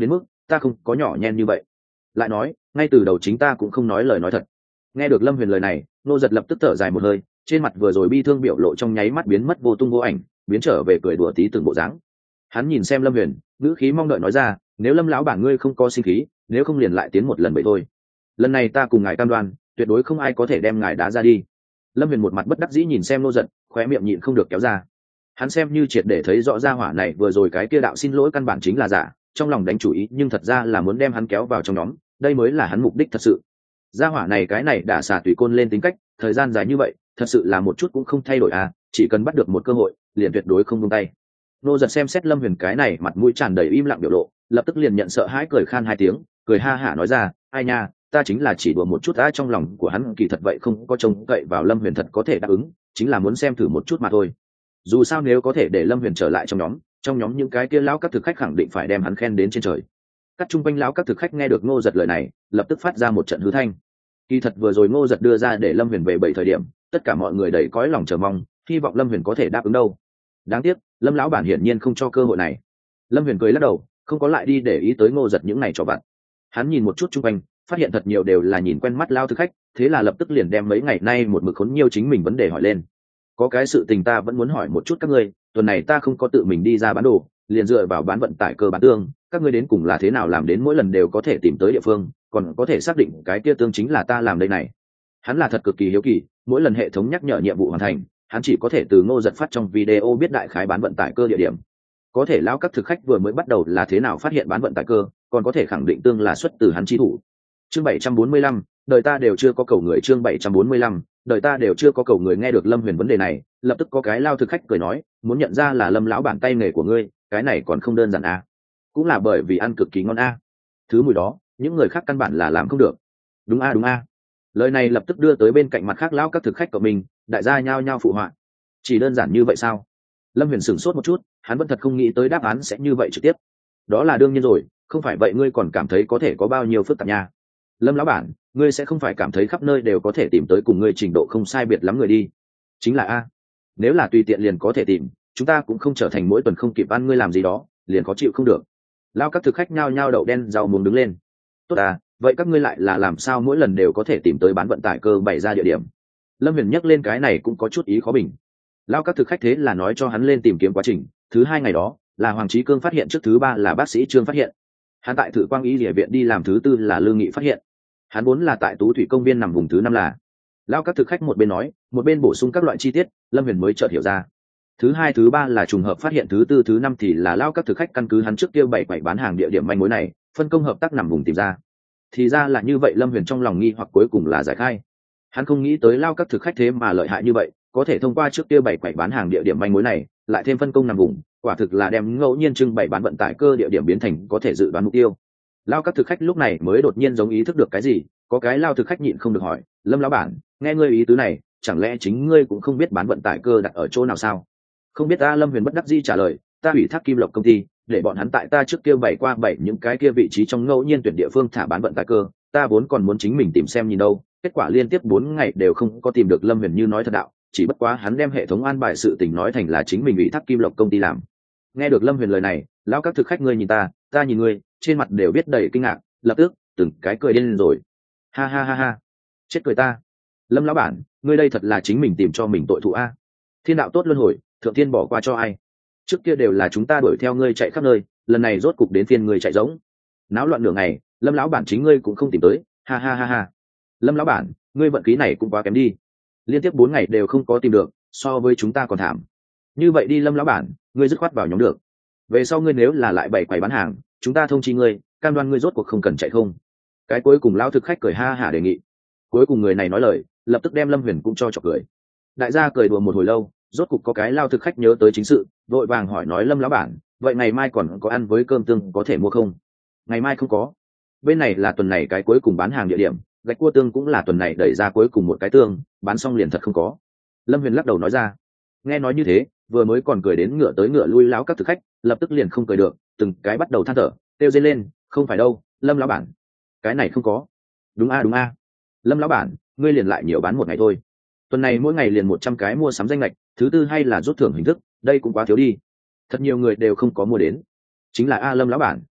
ta không có nhỏ nhen như vậy. Lại nói ngay từ đầu chính ta cũng không nói lời nói thật. Nghe được Lâm Huyền lời này, Ngô Giật lập tức thở dài một hơi, trên mặt vừa rồi bi thương biểu lộ trong nháy mắt biến mất vô tung vô ảnh, biến trở về cười đùa tí từng bộ dáng. Hắn nhìn xem Lâm Huyền, ngữ khí mong đợi nói ra, nếu Lâm lão bản ngươi không có sinh khí, nếu không liền lại tiến một lần vậy thôi. Lần này ta cùng ngài cam đoan, tuyệt đối không ai có thể đem ngài đá ra đi. Lâm Huyền một mặt bất đắc dĩ nhìn xem Ngô Giật, khóe miệng nhịn không được kéo ra. Hắn xem như triệt để thấy rõ ra hỏa này vừa rồi cái kia đạo xin lỗi căn bản chính là giả, trong lòng đánh chủ ý nhưng thật ra là muốn đem hắn kéo vào trong nhóm, đây mới là hắn mục đích thật sự. Gia hỏa này cái này đã xả tùy côn lên tính cách, thời gian dài như vậy, thật sự là một chút cũng không thay đổi à, chỉ cần bắt được một cơ hội, liền tuyệt đối không buông tay. Ngô Giật xem xét Lâm Huyền cái này mặt mũi tràn đầy im lặng biểu lộ, lập tức liền nhận sợ hãi cười khan hai tiếng, cười ha hả nói ra, ai nha, ta chính là chỉ đùa một chút đã, trong lòng của hắn kỳ thật vậy không có trông cậy vào Lâm Huyền thật có thể đáp ứng, chính là muốn xem thử một chút mà thôi. Dù sao nếu có thể để Lâm Huyền trở lại trong nhóm, trong nhóm những cái kia lão các thực khách khẳng định phải đem hắn khen đến trên trời. Các trung quanh lão các thực khách nghe được Ngô Giật lời này, lập tức phát ra một trận hư thanh. Kỳ thật vừa rồi Ngô Giật đưa ra để Lâm Huyền về bảy thời điểm, tất cả mọi người đầy cõi lòng chờ mong, hy vọng Lâm Huyền có thể đáp ứng đâu. Đáng tiếc, Lâm lão bản hiển nhiên không cho cơ hội này. Lâm Huyền cười lắc đầu, không có lại đi để ý tới Ngô Giật những này trò vặt. Hắn nhìn một chút chung quanh, phát hiện thật nhiều đều là nhìn quen mắt lao thực khách, thế là lập tức liền đem mấy ngày nay một mực khốn nhiều chính mình vấn đề hỏi lên. Có cái sự tình ta vẫn muốn hỏi một chút các ngươi, tuần này ta không có tự mình đi ra bán đồ, liền dựa vào bán vận tải cơ bán tương, các ngươi đến cùng là thế nào làm đến mỗi lần đều có thể tìm tới địa phương, còn có thể xác định cái kia tương chính là ta làm đây này. Hắn là thật cực kỳ hiếu kỳ, mỗi lần hệ thống nhắc nhở nhiệm vụ hoàn thành, hắn chỉ có thể từ Ngô Giật phát trong video biết đại khái bán vận tải cơ địa điểm. Có thể lao các thực khách vừa mới bắt đầu là thế nào phát hiện bán vận tải cơ, còn có thể khẳng định tương là xuất từ hắn chi thủ. Chương bảy trăm bốn mươi lăm, đời ta đều chưa có cầu người. Chương bảy trăm bốn mươi lăm, đời ta đều chưa có cầu người. Nghe được Lâm Huyền vấn đề này, lập tức có cái lao thực khách cười nói, muốn nhận ra là Lâm lão bản tay nghề của ngươi, cái này còn không đơn giản à? Cũng là bởi vì ăn cực kỳ ngon à? Thứ mùi đó, những người khác căn bản là làm không được. Đúng a à, đúng a à. Lời này lập tức đưa tới bên cạnh mặt khác lão các thực khách của mình, đại gia nhao nhao phụ họa. Chỉ đơn giản như vậy sao? Lâm Huyền sửng sốt một chút, hắn vẫn thật không nghĩ tới đáp án sẽ như vậy trực tiếp. Đó là đương nhiên rồi, không phải vậy ngươi còn cảm thấy có thể có bao nhiêu phức tạp nha. Lâm lão bản, ngươi sẽ không phải cảm thấy khắp nơi đều có thể tìm tới cùng ngươi trình độ không sai biệt lắm người đi. Chính là a, nếu là tùy tiện liền có thể tìm, chúng ta cũng không trở thành mỗi tuần không kịp ăn ngươi làm gì đó, liền khó chịu không được. Lao các thực khách nhao nhao đậu đen rau muống đứng lên. Tốt à, vậy các ngươi lại là làm sao mỗi lần đều có thể tìm tới bán vận tải cơ bày ra địa điểm? Lâm Huyền nhắc lên cái này cũng có chút ý khó bình. Lao các thực khách thế là nói cho hắn lên tìm kiếm quá trình, thứ hai ngày đó là Hoàng Chí Cương phát hiện, trước thứ ba là bác sĩ Trương phát hiện. Hắn tại Thử Quang Y Địa viện đi làm, thứ tư là Lương Nghị phát hiện. Hắn vốn là tại Tú Thủy công viên nằm vùng thứ năm là. Lao các thực khách một bên nói, một bên bổ sung các loại chi tiết, Lâm Huyền mới chợt hiểu ra. Thứ hai thứ ba là trùng hợp phát hiện, thứ tư thứ năm thì là Lao các thực khách căn cứ hắn trước kia bảy quầy bán hàng địa điểm manh mối này, phân công hợp tác nằm vùng tìm ra. Thì ra là như vậy, Lâm Huyền trong lòng nghi hoặc cuối cùng là giải khai. Hắn không nghĩ tới Lao các thực khách thế mà lợi hại như vậy, có thể thông qua trước kia bảy quầy bán hàng địa điểm manh mối này, lại thêm phân công nằm vùng, quả thực là đem ngẫu nhiên trưng bày bán vận tải cơ địa điểm biến thành có thể dự đoán mục tiêu. Lao các thực khách lúc này mới đột nhiên giống ý thức được cái gì, có cái lao thực khách nhịn không được hỏi, Lâm lão bản, nghe ngươi ý tứ này, chẳng lẽ chính ngươi cũng không biết bán vận tải cơ đặt ở chỗ nào sao? Không biết ta. Lâm Huyền bất đắc dĩ trả lời, ta ủy thác Kim Lộc công ty, để bọn hắn tại ta trước kia bày qua bảy những cái kia vị trí trong ngẫu nhiên tuyển địa phương thả bán vận tải cơ, ta vốn còn muốn chính mình tìm xem nhìn đâu, kết quả liên tiếp bốn ngày đều không có tìm được. Lâm Huyền như nói thật đạo, chỉ bất quá hắn đem hệ thống an bài sự tình nói thành là chính mình ủy thác Kim Lộc công ty làm. Nghe được Lâm Huyền lời này, lão các thực khách ngươi nhìn ta, ta nhìn ngươi, trên mặt đều biết đầy kinh ngạc, lập tức từng cái cười điên lên rồi. Ha ha ha ha, chết cười ta. Lâm lão bản, ngươi đây thật là chính mình tìm cho mình tội thụ a. Thiên đạo tốt luân hồi, thượng thiên bỏ qua cho ai? Trước kia đều là chúng ta đuổi theo ngươi chạy khắp nơi, lần này rốt cục đến phiên ngươi chạy giống. Náo loạn nửa ngày, Lâm lão bản chính ngươi cũng không tìm tới. Ha ha ha ha. Lâm lão bản, ngươi vận khí này cũng quá kém đi, liên tiếp bốn ngày đều không có tìm được, so với chúng ta còn thảm. Như vậy đi Lâm lão bản, ngươi dứt khoát vào nhóm được, về sau ngươi nếu là lại bày quầy bán hàng, chúng ta thông chi ngươi, cam đoan ngươi rốt cuộc không cần chạy không. Cái cuối cùng lão thực khách cười ha hả đề nghị. Cuối cùng người này nói lời, lập tức đem Lâm Huyền cũng cho chọc cười. Đại gia cười đùa một hồi lâu, rốt cục có cái lao thực khách nhớ tới chính sự, vội vàng hỏi nói, Lâm lão bản, vậy ngày mai còn có ăn với cơm tương có thể mua không? Ngày mai không có, bên này là tuần này cái cuối cùng bán hàng địa điểm, gạch cua tương cũng là tuần này đẩy ra cuối cùng một cái tương, bán xong liền thật không có. Lâm Huyền lắc đầu nói ra. Nghe nói như thế, vừa mới còn cười đến ngựa tới ngựa lui lão các thực khách lập tức liền không cười được, từng cái bắt đầu than thở, kêu dây lên, không phải đâu, Lâm lão bản, cái này không có. Đúng a đúng a, Lâm lão bản, ngươi liền lại nhiều bán một ngày thôi, tuần này mỗi ngày liền một trăm cái mua sắm danh lệch, thứ tư hay là rút thưởng hình thức, đây cũng quá thiếu đi, thật nhiều người đều không có mua đến. Chính là a Lâm lão bản,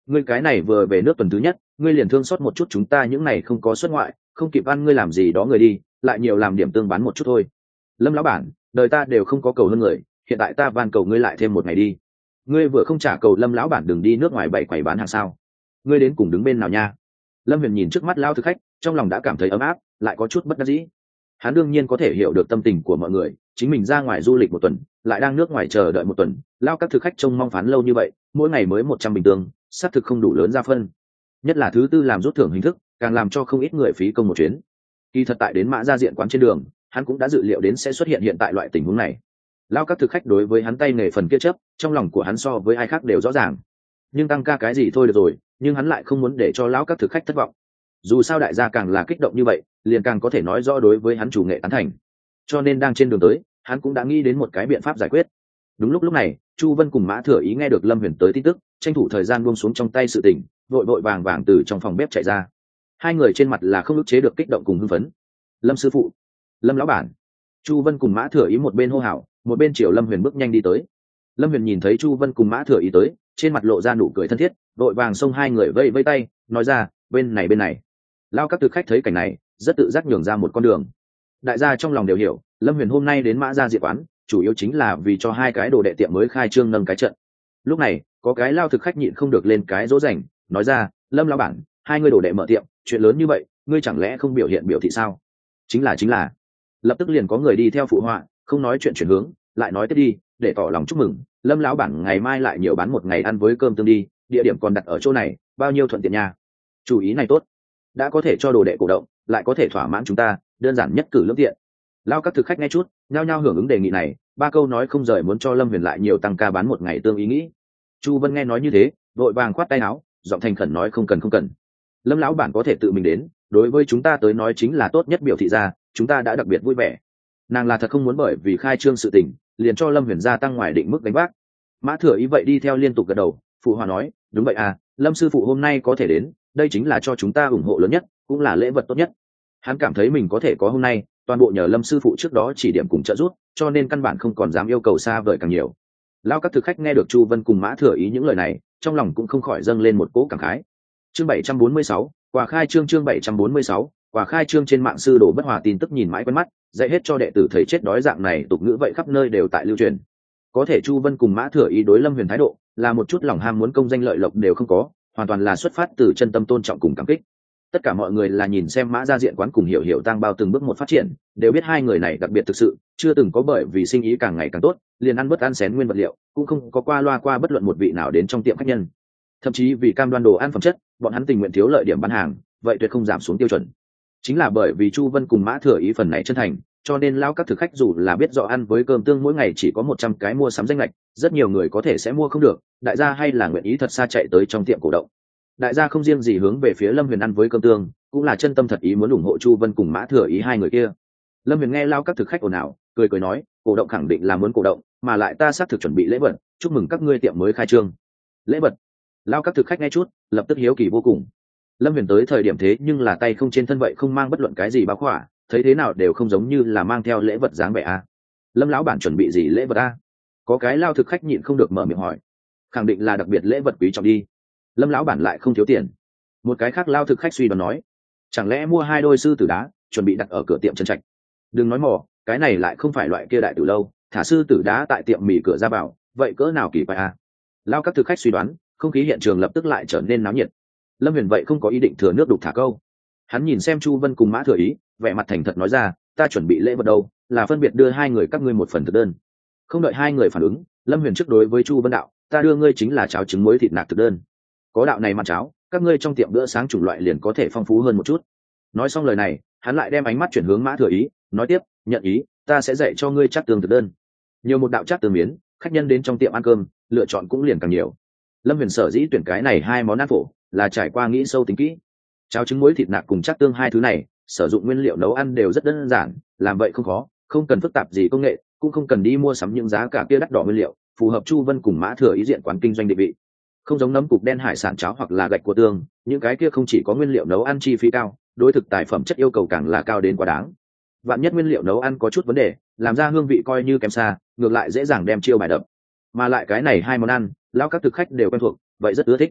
ngươi cái này vừa về nước tuần thứ nhất, ngươi liền thương xót một chút chúng ta những này không có xuất ngoại, không kịp ăn ngươi làm gì đó người đi, lại nhiều làm điểm tương bán một chút thôi. Lâm lão bản, đời ta đều không có cầu hơn người, hiện tại ta van cầu ngươi lại thêm một ngày đi. Ngươi vừa không trả cầu Lâm lão bản đừng đi nước ngoài bày quầy bán hàng sao? Ngươi đến cùng đứng bên nào nha? Lâm Huyền nhìn trước mắt lao thực khách, trong lòng đã cảm thấy ấm áp, lại có chút bất đắc dĩ. Hắn đương nhiên có thể hiểu được tâm tình của mọi người, chính mình ra ngoài du lịch một tuần, lại đang nước ngoài chờ đợi một tuần, lao các thực khách trông mong phán lâu như vậy, mỗi ngày mới một trăm bình tương, xác thực không đủ lớn ra phân. Nhất là thứ tư làm rút thưởng hình thức, càng làm cho không ít người phí công một chuyến. Kỳ thật tại đến Mã Gia Diện quán trên đường, hắn cũng đã dự liệu đến sẽ xuất hiện hiện tại loại tình huống này. Lao các thực khách đối với hắn tay nghề phần kia chấp, trong lòng của hắn so với ai khác đều rõ ràng. Nhưng tăng ca cái gì thôi được rồi, nhưng hắn lại không muốn để cho lão các thực khách thất vọng. Dù sao đại gia càng là kích động như vậy, liền càng có thể nói rõ đối với hắn chủ nghệ tán thành. Cho nên đang trên đường tới, hắn cũng đã nghĩ đến một cái biện pháp giải quyết. Đúng lúc lúc này, Chu Vân cùng Mã Thừa Ý nghe được Lâm Huyền tới tin tức, tranh thủ thời gian buông xuống trong tay sự tình, vội vội vàng vàng từ trong phòng bếp chạy ra. Hai người trên mặt là không ức chế được kích động cùng hưng phấn. Lâm sư phụ, Lâm lão bản. Chu Vân cùng Mã Thừa Ý một bên hô hào, một bên chiều Lâm Huyền bước nhanh đi tới. Lâm Huyền nhìn thấy Chu Vân cùng Mã Thừa Ý tới, trên mặt lộ ra nụ cười thân thiết, vội vàng xông hai người vây vây tay, nói ra, bên này bên này. Lao các thực khách thấy cảnh này, rất tự giác nhường ra một con đường. Đại gia trong lòng đều hiểu, Lâm Huyền hôm nay đến Mã Gia Diệp quán, chủ yếu chính là vì cho hai cái đồ đệ tiệm mới khai trương nâng cái trận. Lúc này, có cái lao thực khách nhịn không được lên cái dỗ dành, nói ra, Lâm lão bản, hai người đồ đệ mở tiệm, chuyện lớn như vậy, ngươi chẳng lẽ không biểu hiện biểu thị sao? Chính là chính là. Lập tức liền có người đi theo phụ họa, không nói chuyện chuyển hướng, lại nói tiếp đi, để tỏ lòng chúc mừng, Lâm lão bản ngày mai lại nhiều bán một ngày ăn với cơm tương đi, địa điểm còn đặt ở chỗ này, bao nhiêu thuận tiện nha. Chủ ý này tốt, đã có thể cho đồ đệ cổ động, lại có thể thỏa mãn chúng ta, đơn giản nhất cử lưỡng tiện. Lao các thực khách nghe chút, nhao nhao hưởng ứng đề nghị này, ba câu nói không rời muốn cho Lâm Huyền lại nhiều tăng ca bán một ngày tương ý nghĩ. Chu Vân nghe nói như thế, vội vàng khoát tay áo, giọng thành khẩn nói không cần không cần. Lâm lão bản có thể tự mình đến, đối với chúng ta tới nói chính là tốt nhất biểu thị ra, chúng ta đã đặc biệt vui vẻ. Nàng là thật không muốn bởi vì khai trương sự tình, liền cho Lâm Huyền gia tăng ngoài định mức đánh vác. Mã Thừa Ý vậy đi theo liên tục gật đầu, phụ hòa nói, đúng vậy à, Lâm sư phụ hôm nay có thể đến, đây chính là cho chúng ta ủng hộ lớn nhất, cũng là lễ vật tốt nhất. Hắn cảm thấy mình có thể có hôm nay, toàn bộ nhờ Lâm sư phụ trước đó chỉ điểm cùng trợ giúp, cho nên căn bản không còn dám yêu cầu xa vời càng nhiều. Lao các thực khách nghe được Chu Vân cùng Mã Thừa Ý những lời này, trong lòng cũng không khỏi dâng lên một cỗ cảm khái. Chương bảy trăm bốn mươi sáu, quà khai trương chương bảy trăm bốn mươi sáu, quà khai trương trên mạng sư đồ bất hòa tin tức nhìn mãi quen mắt, dạy hết cho đệ tử thầy chết đói dạng này tục ngữ vậy khắp nơi đều tại lưu truyền. Có thể Chu Vân cùng Mã Thừa Ý đối Lâm Huyền thái độ, là một chút lòng ham muốn công danh lợi lộc đều không có, hoàn toàn là xuất phát từ chân tâm tôn trọng cùng cảm kích. Tất cả mọi người là nhìn xem Mã Gia Diện quán cùng Hiểu Hiểu tăng bao từng bước một phát triển, đều biết hai người này đặc biệt thực sự, chưa từng có bởi vì sinh ý càng ngày càng tốt, liền ăn bớt ăn xén nguyên vật liệu, cũng không có qua loa qua bất luận một vị nào đến trong tiệm khách nhân. Thậm chí vì cam đoan đồ ăn phẩm chất, bọn hắn tình nguyện thiếu lợi điểm bán hàng, vậy tuyệt không giảm xuống tiêu chuẩn. Chính là bởi vì Chu Vân cùng Mã Thừa Ý phần này chân thành, cho nên lao các thực khách dù là biết rõ ăn với cơm tương mỗi ngày chỉ có một trăm cái mua sắm danh lệch, rất nhiều người có thể sẽ mua không được, đại gia hay là nguyện ý thật xa chạy tới trong tiệm cổ động. Đại gia không riêng gì hướng về phía Lâm Huyền ăn với cơm tương, cũng là chân tâm thật ý muốn ủng hộ Chu Vân cùng Mã Thừa Ý hai người kia. Lâm Huyền nghe lao các thực khách ồn ào, cười cười nói, cổ động khẳng định là muốn cổ động, mà lại ta xác thực chuẩn bị lễ vật, chúc mừng các ngươi tiệm mới khai trương. Lễ vật? Lao các thực khách nghe chút, lập tức hiếu kỳ vô cùng. Lâm Huyền tới thời điểm thế nhưng là tay không trên thân vậy không mang bất luận cái gì bao khỏa, thấy thế nào đều không giống như là mang theo lễ vật dáng vẻ a. Lâm lão bản chuẩn bị gì lễ vật a? Có cái lao thực khách nhịn không được mở miệng hỏi. Khẳng định là đặc biệt lễ vật quý trọng đi. Lâm lão bản lại không thiếu tiền. Một cái khác lao thực khách suy đoán nói, chẳng lẽ mua hai đôi sư tử đá chuẩn bị đặt ở cửa tiệm Trần Trạch? Đừng nói mò, cái này lại không phải loại kia đại tử lâu, thả sư tử đá tại tiệm mì cửa ra vào, vậy cỡ nào kỳ quái a? Lao các thực khách suy đoán, không khí hiện trường lập tức lại trở nên náo nhiệt. Lâm Huyền vậy không có ý định thừa nước đục thả câu. Hắn nhìn xem Chu Vân cùng Mã Thừa Ý, vẻ mặt thành thật nói ra, ta chuẩn bị lễ vật đâu, là phân biệt đưa hai người các ngươi một phần thực đơn. Không đợi hai người phản ứng, Lâm Huyền trước đối với Chu Vân đạo, ta đưa ngươi chính là cháo trứng muối thịt nạc thực đơn. Có đạo này mặn cháo, các ngươi trong tiệm bữa sáng chủng loại liền có thể phong phú hơn một chút. Nói xong lời này, hắn lại đem ánh mắt chuyển hướng Mã Thừa Ý, nói tiếp, nhận ý, ta sẽ dạy cho ngươi chắc tương thực đơn. Nhiều một đạo chắc tương miến, khách nhân đến trong tiệm ăn cơm, lựa chọn cũng liền càng nhiều. Lâm Huyền sở dĩ tuyển cái này hai món ăn phổ, là trải qua nghĩ sâu tính kỹ. Cháo trứng muối thịt nạc cùng chắc tương hai thứ này, sử dụng nguyên liệu nấu ăn đều rất đơn giản, làm vậy không khó, không cần phức tạp gì công nghệ, cũng không cần đi mua sắm những giá cả kia đắt đỏ nguyên liệu, phù hợp Chu Vân cùng Mã Thừa Ý diện quán kinh doanh định vị. Không giống nấm cục đen hải sản cháo hoặc là gạch của tương, những cái kia không chỉ có nguyên liệu nấu ăn chi phí cao, đối thực tài phẩm chất yêu cầu càng là cao đến quá đáng. Vạn nhất nguyên liệu nấu ăn có chút vấn đề, làm ra hương vị coi như kém xa, ngược lại dễ dàng đem chiêu bài đập. Mà lại cái này hai món ăn, lão các thực khách đều quen thuộc, vậy rất ưa thích.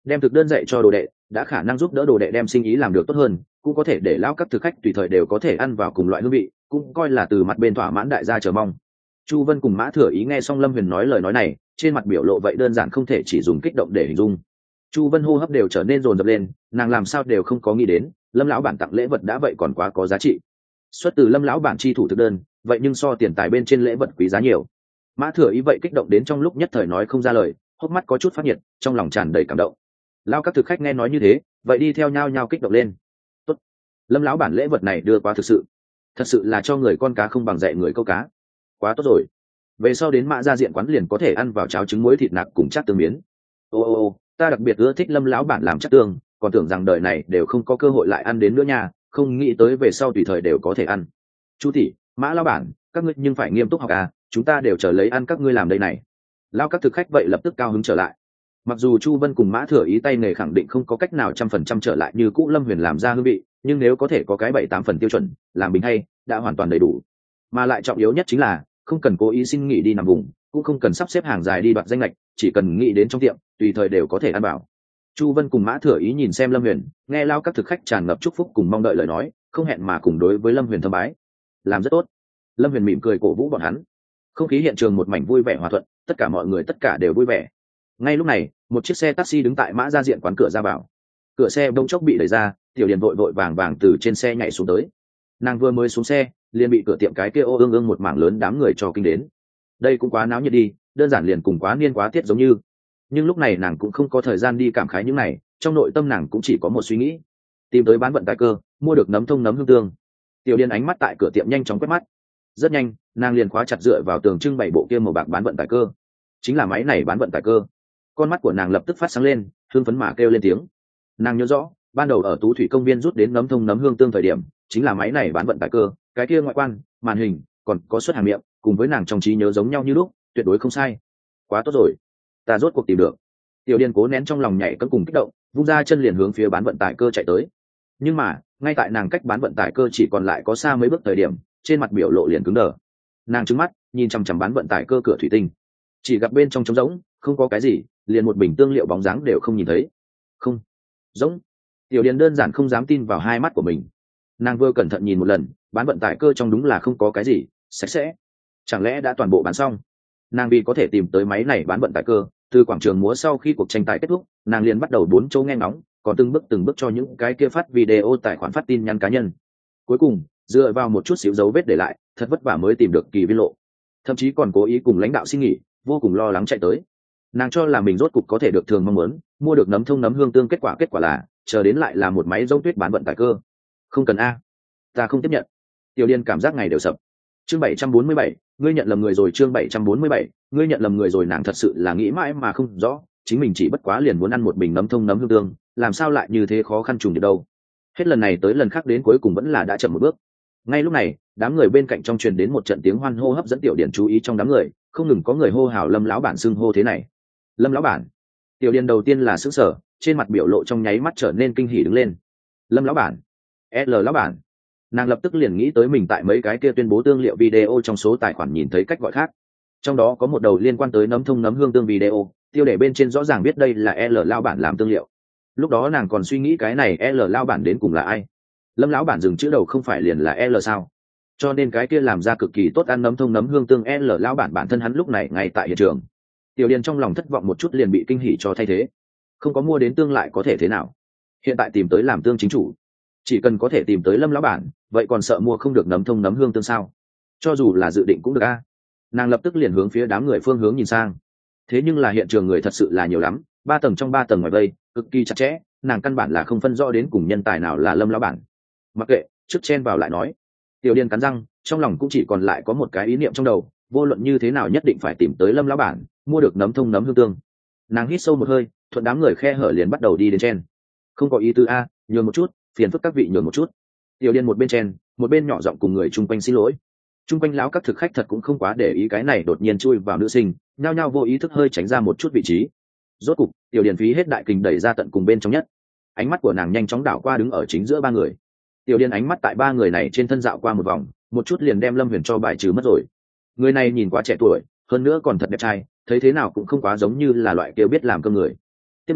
đem thực đơn dạy cho đồ đệ đã khả năng giúp đỡ đồ đệ đem sinh ý làm được tốt hơn, cũng có thể để lão các thực khách tùy thời đều có thể ăn vào cùng loại hương vị, cũng coi là từ mặt bên thỏa mãn đại gia chờ mong. Chu Vân cùng Mã Thừa Ý nghe xong Lâm Huyền nói lời nói này, trên mặt biểu lộ vậy đơn giản không thể chỉ dùng kích động để hình dung. Chu Vân hô hấp đều trở nên dồn dập lên, nàng làm sao đều không có nghĩ đến Lâm lão bản tặng lễ vật đã vậy còn quá có giá trị. Xuất từ Lâm lão bản chi thủ thực đơn, vậy nhưng so tiền tài bên trên lễ vật quý giá nhiều. Mã Thừa Ý vậy kích động đến trong lúc nhất thời nói không ra lời, hốc mắt có chút phát nhiệt, trong lòng tràn đầy cảm động. Lao các thực khách nghe nói như thế, vậy đi theo nhau nhau kích động lên. Tốt, Lâm lão bản lễ vật này đưa quá thực sự, thật sự là cho người con cá không bằng dạy người câu cá, quá tốt rồi. Về sau đến Mã gia diện quán liền có thể ăn vào cháo trứng muối thịt nạc cùng chắc tương miến. Ô ô ô, ta đặc biệt ưa thích Lâm lão bản làm chắc tương, còn tưởng rằng đời này đều không có cơ hội lại ăn đến nữa nha, không nghĩ tới về sau tùy thời đều có thể ăn. Chu tỷ, Mã lão bản, các ngươi nhưng phải nghiêm túc học à, chúng ta đều chờ lấy ăn các ngươi làm đây này. Lao các thực khách vậy lập tức cao hứng trở lại. Mặc dù Chu Vân cùng Mã Thừa Ý tay nghề khẳng định không có cách nào trăm phần trăm trở lại như cũ Lâm Huyền làm ra hương vị, nhưng nếu có thể có cái bảy tám phần tiêu chuẩn làm bình hay đã hoàn toàn đầy đủ. Mà lại trọng yếu nhất chính là không cần cố ý xin nghỉ đi nằm vùng, cũng không cần sắp xếp hàng dài đi đoạt danh lệch, chỉ cần nghĩ đến trong tiệm tùy thời đều có thể ăn bảo. Chu Vân cùng Mã Thừa Ý nhìn xem Lâm Huyền, nghe Lao các thực khách tràn ngập chúc phúc cùng mong đợi lời nói, không hẹn mà cùng đối với Lâm Huyền thâm bái. Làm rất tốt. Lâm Huyền mỉm cười cổ vũ bọn hắn. Không khí hiện trường một mảnh vui vẻ hòa thuận, tất cả mọi người tất cả đều vui vẻ. Ngay lúc này, một chiếc xe taxi đứng tại Mã gia diện quán cửa ra vào. Cửa xe bỗng chốc bị đẩy ra, Tiểu Điền vội vội vàng vàng từ trên xe nhảy xuống tới. Nàng vừa mới xuống xe, liền bị cửa tiệm cái kia ô ương ương một mảng lớn đám người cho kinh đến. Đây cũng quá náo nhiệt đi, đơn giản liền cùng quá niên quá tiết giống như. Nhưng lúc này nàng cũng không có thời gian đi cảm khái những này, trong nội tâm nàng cũng chỉ có một suy nghĩ: tìm tới bán vận tải cơ, mua được nấm thông nấm hương tương. Tiểu Điền ánh mắt tại cửa tiệm nhanh chóng quét mắt. Rất nhanh, nàng liền khóa chặt dựa vào tường trưng bày bộ kia màu bạc bán vận tải cơ. Chính là máy này bán vận tải cơ. Con mắt của nàng lập tức phát sáng lên, hương phấn mà kêu lên tiếng. Nàng nhớ rõ, ban đầu ở Tú Thủy công viên rút đến nấm thông nấm hương tương thời điểm, chính là máy này bán vận tải cơ, cái kia ngoại quan, màn hình, còn có xuất hàng miệng, cùng với nàng trong trí nhớ giống nhau như lúc, tuyệt đối không sai. Quá tốt rồi, ta rốt cuộc tìm được. Tiểu Điền cố nén trong lòng nhảy cẫng cùng kích động, vung ra chân liền hướng phía bán vận tải cơ chạy tới. Nhưng mà, ngay tại nàng cách bán vận tải cơ chỉ còn lại có xa mấy bước thời điểm, trên mặt biểu lộ liền cứng đờ. Nàng trừng mắt nhìn chằm chằm bán vận tải cơ cửa thủy tinh, chỉ gặp bên trong trống rỗng, không có cái gì, liền một bình tương liệu bóng dáng đều không nhìn thấy. Không, rỗng. Tiểu Điền đơn giản không dám tin vào hai mắt của mình. Nàng vừa cẩn thận nhìn một lần, bán vận tải cơ trong đúng là không có cái gì, sạch sẽ. Chẳng lẽ đã toàn bộ bán xong? Nàng vì có thể tìm tới máy này bán vận tải cơ, từ quảng trường múa sau khi cuộc tranh tài kết thúc, nàng liền bắt đầu bốn chỗ nghe ngóng, còn từng bước từng bước cho những cái kia phát video tài khoản phát tin nhắn cá nhân. Cuối cùng, dựa vào một chút xíu dấu vết để lại, thật vất vả mới tìm được Kỳ Viên Lộ. Thậm chí còn cố ý cùng lãnh đạo xin nghỉ, vô cùng lo lắng chạy tới. Nàng cho là mình rốt cục có thể được thường mong muốn, mua được nấm thông nấm hương tương, kết quả kết quả là chờ đến lại là một máy giống tuyết bán vận tải cơ. Không cần a, ta không tiếp nhận. Tiểu Điền cảm giác ngày đều sập. Chương bảy trăm bốn mươi bảy, ngươi nhận lầm người rồi. Chương bảy trăm bốn mươi bảy, ngươi nhận lầm người rồi. Nàng thật sự là nghĩ mãi mà không rõ, chính mình chỉ bất quá liền muốn ăn một bình nấm thông nấm hương tương, làm sao lại như thế khó khăn trùng được đâu. Hết lần này tới lần khác đến cuối cùng vẫn là đã chậm một bước. Ngay lúc này, đám người bên cạnh trong truyền đến một trận tiếng hoan hô hấp dẫn Tiểu Điền chú ý, trong đám người không ngừng có người hô hào Lâm lão bản, xưng hô thế này. Lâm lão bản. Tiểu Điền đầu tiên là sững sờ, trên mặt biểu lộ trong nháy mắt trở nên kinh hỉ đứng lên. Lâm lão bản, L lão bản. Nàng lập tức liền nghĩ tới mình tại mấy cái kia tuyên bố tương liệu video trong số tài khoản nhìn thấy cách gọi khác, trong đó có một đầu liên quan tới nấm thông nấm hương tương video, tiêu đề bên trên rõ ràng biết đây là L lão bản làm tương liệu. Lúc đó nàng còn suy nghĩ cái này L lão bản đến cùng là ai. Lâm lão bản dừng chữ đầu không phải liền là L sao? Cho nên cái kia làm ra cực kỳ tốt ăn nấm thông nấm hương tương L lão bản bản thân hắn lúc này ngay tại hiện trường. Tiểu Điền trong lòng thất vọng một chút liền bị kinh hỉ cho thay thế. Không có mua đến tương lại có thể thế nào? Hiện tại tìm tới làm tương chính chủ, chỉ cần có thể tìm tới Lâm lão bản, vậy còn sợ mua không được nấm thông nấm hương tương sao? Cho dù là dự định cũng được a. Nàng lập tức liền hướng phía đám người phương hướng nhìn sang. Thế nhưng là hiện trường người thật sự là nhiều lắm, ba tầng trong ba tầng ngoài vây, cực kỳ chặt chẽ, nàng căn bản là không phân rõ đến cùng nhân tài nào là Lâm lão bản. Mặc kệ, trước chen vào lại nói. Tiểu Điền cắn răng, trong lòng cũng chỉ còn lại có một cái ý niệm trong đầu, vô luận như thế nào nhất định phải tìm tới Lâm lão bản, mua được nấm thông nấm hương tương. Nàng hít sâu một hơi, thuận đám người khe hở liền bắt đầu đi đến chen. Không có ý tứ a, nhường một chút, phiền phức các vị nhường một chút. Tiểu Điền một bên chen, một bên nhỏ giọng cùng người chung quanh xin lỗi. Chung quanh lão các thực khách thật cũng không quá để ý cái này đột nhiên chui vào nữ sinh, nhao nhao vô ý thức hơi tránh ra một chút vị trí. Rốt cục, Tiểu Điền phí hết đại kình đẩy ra tận cùng bên trong nhất. Ánh mắt của nàng nhanh chóng đảo qua đứng ở chính giữa ba người. Tiểu Điền ánh mắt tại ba người này trên thân dạo qua một vòng, một chút liền đem Lâm Huyền cho bài trừ mất rồi. Người này nhìn quá trẻ tuổi, hơn nữa còn thật đẹp trai, thấy thế nào cũng không quá giống như là loại kia biết làm cơm người. Tiếp lấy,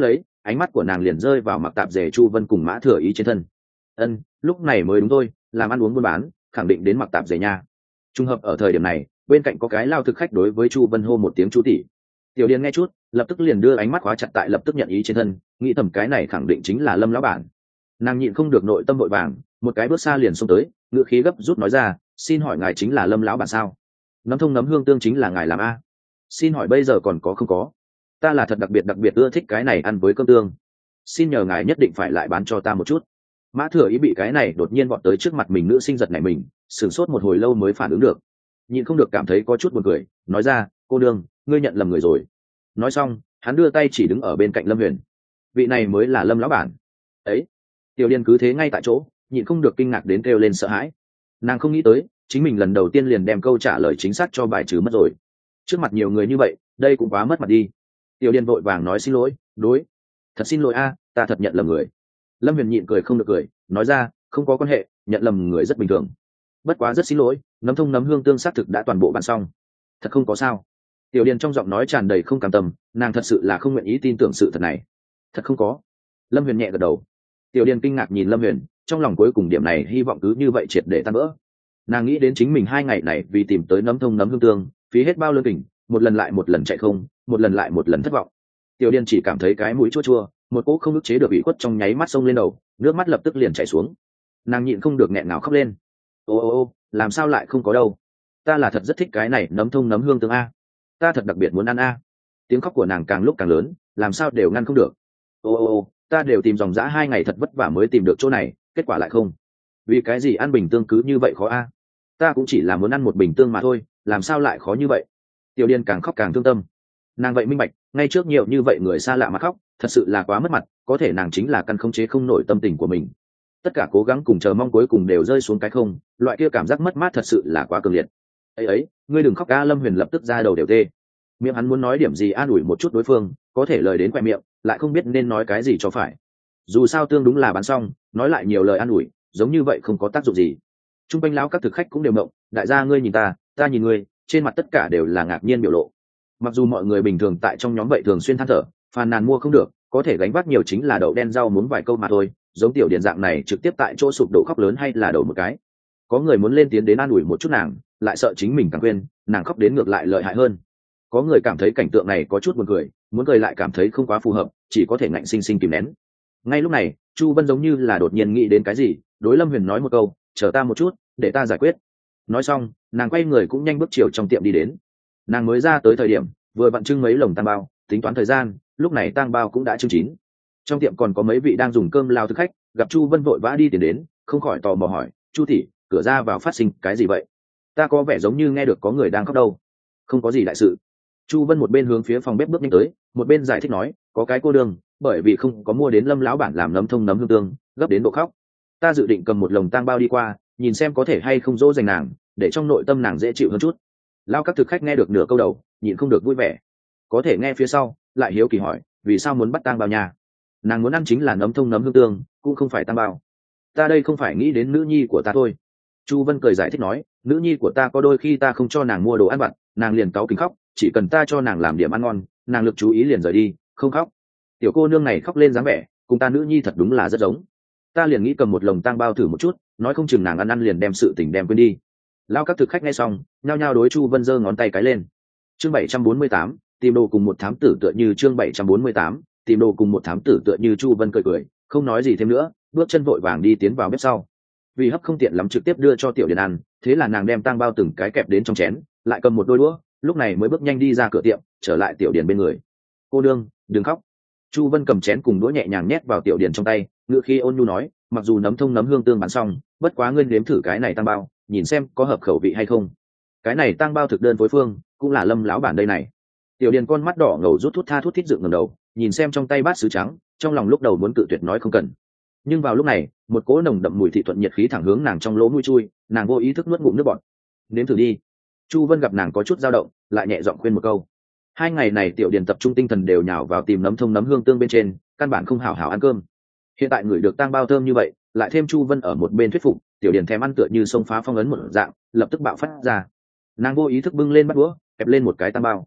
ánh mắt của nàng liền rơi vào mặc tạp dề Chu Vân cùng Mã Thừa Ý trên thân. Ân, lúc này mới đúng thôi, làm ăn uống buôn bán khẳng định đến mặc tạp dề nha. Trùng hợp ở thời điểm này bên cạnh có cái lao thực khách đối với Chu Vân hô một tiếng Chu tỷ. Tiểu Điền nghe chút lập tức liền đưa ánh mắt khóa chặt tại lập tức nhận ý trên thân, nghĩ thầm cái này khẳng định chính là Lâm lão bản. Nàng nhịn không được nội tâm vội vàng, một cái bước xa liền xông tới, ngữ khí gấp rút nói ra, xin hỏi ngài chính là Lâm lão bản sao? Nấm thông nấm hương tương chính là ngài làm a? Xin hỏi bây giờ còn có không có? Ta là thật đặc biệt đặc biệt ưa thích cái này ăn với cơm tương, xin nhờ ngài nhất định phải lại bán cho ta một chút. Mã Thừa Ý bị cái này đột nhiên vọt tới trước mặt mình nữ sinh giật này mình, sửng sốt một hồi lâu mới phản ứng được, nhịn không được cảm thấy có chút buồn cười, nói ra, cô đương, ngươi nhận lầm người rồi. Nói xong hắn đưa tay chỉ đứng ở bên cạnh Lâm Huyền, vị này mới là Lâm lão bản ấy. Tiểu Điền cứ thế ngay tại chỗ, nhịn không được kinh ngạc đến kêu lên sợ hãi. Nàng không nghĩ tới chính mình lần đầu tiên liền đem câu trả lời chính xác cho bài trừ mất rồi. Trước mặt nhiều người như vậy đây cũng quá mất mặt đi. Tiểu Điền vội vàng nói xin lỗi, đối, thật xin lỗi a, ta thật nhận lầm người. Lâm Huyền nhịn cười không được cười, nói ra, không có quan hệ, nhận lầm người rất bình thường, bất quá rất xin lỗi, nấm thông nấm hương tương xác thực đã toàn bộ bán xong. Thật không có sao. Tiểu Điền trong giọng nói tràn đầy không cam tâm, nàng thật sự là không nguyện ý tin tưởng sự thật này. Thật không có. Lâm Huyền nhẹ gật đầu. Tiểu Điền kinh ngạc nhìn Lâm Huyền, trong lòng cuối cùng điểm này hy vọng cứ như vậy triệt để tan vỡ. Nàng nghĩ đến chính mình hai ngày này vì tìm tới nấm thông nấm hương tương phí hết bao lương kình, một lần lại một lần chạy không, một lần lại một lần thất vọng. Tiểu Điền chỉ cảm thấy cái mũi chua chua, một cỗ không ức chế được ủy khuất trong nháy mắt xông lên đầu, nước mắt lập tức liền chảy xuống. Nàng nhịn không được nghẹn ngào khóc lên. Ô ô ô, làm sao lại không có đâu? Ta là thật rất thích cái này nấm thông nấm hương tương a, ta thật đặc biệt muốn ăn a. Tiếng khóc của nàng càng lúc càng lớn, làm sao đều ngăn không được. Ô ô ô, ta đều tìm dòng dã hai ngày thật vất vả mới tìm được chỗ này, kết quả lại không. Vì cái gì ăn bình tương cứ như vậy khó a? Ta cũng chỉ là muốn ăn một bình tương mà thôi, làm sao lại khó như vậy? Tiểu Điền càng khóc càng thương tâm. Nàng vậy minh bạch, ngay trước nhiều như vậy người xa lạ mà khóc, thật sự là quá mất mặt, có thể nàng chính là căn không chế không nổi tâm tình của mình. Tất cả cố gắng cùng chờ mong cuối cùng đều rơi xuống cái không, loại kia cảm giác mất mát thật sự là quá cường liệt. Ấy ấy, ngươi đừng khóc a. Lâm Huyền lập tức ra đầu đều tê. Miệng hắn muốn nói điểm gì an ủi một chút đối phương, có thể lời đến khoe miệng lại không biết nên nói cái gì cho phải. Dù sao tương đúng là bán xong, nói lại nhiều lời an ủi giống như vậy không có tác dụng gì. Trung quanh lão các thực khách cũng đều mộng, đại gia ngươi nhìn ta, ta nhìn ngươi, trên mặt tất cả đều là ngạc nhiên biểu lộ. Mặc dù mọi người bình thường tại trong nhóm vậy thường xuyên than thở, phàn nàn mua không được, có thể gánh vác nhiều chính là đậu đen rau muốn vài câu mà thôi, giống Tiểu Điền dạng này trực tiếp tại chỗ sụp đổ khóc lớn hay là đầu một cái. Có người muốn lên tiến đến an ủi một chút nàng, lại sợ chính mình càng quên, nàng khóc đến ngược lại lợi hại hơn. Có người cảm thấy cảnh tượng này có chút buồn cười, muốn cười lại cảm thấy không quá phù hợp, chỉ có thể ngạnh sinh sinh kìm nén. Ngay lúc này Chu Vân giống như là đột nhiên nghĩ đến cái gì, đối Lâm Huyền nói một câu, chờ ta một chút, để ta giải quyết. Nói xong nàng quay người cũng nhanh bước chiều trong tiệm đi đến. Nàng mới ra tới thời điểm vừa vặn trưng mấy lồng tang bao, tính toán thời gian lúc này tang bao cũng đã trưng chín. Trong tiệm còn có mấy vị đang dùng cơm lao thực khách, gặp Chu Vân vội vã đi tiến đến, không khỏi tò mò hỏi, Chu tỷ, cửa ra vào phát sinh cái gì vậy? Ta có vẻ giống như nghe được có người đang khóc đâu. Không có gì đại sự. Chu Vân một bên hướng phía phòng bếp bước nhanh tới, một bên giải thích nói, có cái cô đương bởi vì không có mua đến Lâm lão bản làm nấm thông nấm hương tương, gấp đến độ khóc. Ta dự định cầm một lồng tang bao đi qua, nhìn xem có thể hay không dỗ dành nàng, để trong nội tâm nàng dễ chịu hơn chút. Lao các thực khách nghe được nửa câu đầu nhịn không được vui vẻ, có thể nghe phía sau lại hiếu kỳ hỏi, vì sao muốn bắt tang bao nhà? Nàng muốn ăn chính là nấm thông nấm hương tương, cũng không phải tang bao. Ta đây không phải nghĩ đến nữ nhi của ta thôi. Chu Vân cười giải thích nói, nữ nhi của ta có đôi khi ta không cho nàng mua đồ ăn vặt, nàng liền cáu kính khóc, chỉ cần ta cho nàng làm điểm ăn ngon, nàng lực chú ý liền rời đi, không khóc. Tiểu cô nương này khóc lên dáng vẻ cùng ta nữ nhi thật đúng là rất giống, ta liền nghĩ cầm một lồng tang bao thử một chút, nói không chừng nàng ăn ăn liền đem sự tình đem quên đi. Lao các thực khách nghe xong nhao nhao đối Chu Vân giơ ngón tay cái lên. Chương bảy trăm bốn mươi tám, tìm đồ cùng một thám tử tựa như chương bảy trăm bốn mươi tám, tìm đồ cùng một thám tử tựa như Chu Vân cười cười, không nói gì thêm nữa, bước chân vội vàng đi tiến vào bếp sau. Vì hấp không tiện lắm trực tiếp đưa cho Tiểu Điền ăn, thế là nàng đem tang bao từng cái kẹp đến trong chén, lại cầm một đôi đũa, lúc này mới bước nhanh đi ra cửa tiệm, trở lại Tiểu Điền bên người. Cô đương, đừng khóc. Chu Vân cầm chén cùng đũa nhẹ nhàng nhét vào Tiểu Điền trong tay, ngựa khi ôn nhu nói, mặc dù nấm thông nấm hương tương bán xong, bất quá ngươi nếm thử cái này tang bao, nhìn xem có hợp khẩu vị hay không. Cái này tang bao thực đơn phối phương cũng là Lâm lão bản đây này. Tiểu Điền con mắt đỏ ngầu rút thút tha thút thít dựng ngẩng đầu, nhìn xem trong tay bát sứ trắng, trong lòng lúc đầu muốn cự tuyệt nói không cần, nhưng vào lúc này một cỗ nồng đậm mùi thị thuận nhiệt khí thẳng hướng nàng trong lỗ mũi chui, nàng vô ý thức nuốt ngụm nước bọt. Nếm thử đi. Chu Vân gặp nàng có chút dao động, lại nhẹ giọng khuyên một câu. Hai ngày này Tiểu Điền tập trung tinh thần đều nhào vào tìm nấm thông nấm hương tương bên trên, căn bản không hảo hảo ăn cơm. Hiện tại người được tang bao thơm như vậy, lại thêm Chu Vân ở một bên thuyết phục, Tiểu Điền thèm ăn tựa như sông phá phong ấn một dạng, lập tức bạo phát ra. Nàng vô ý thức bưng lên bắt đũa, kẹp lên một cái tang bao.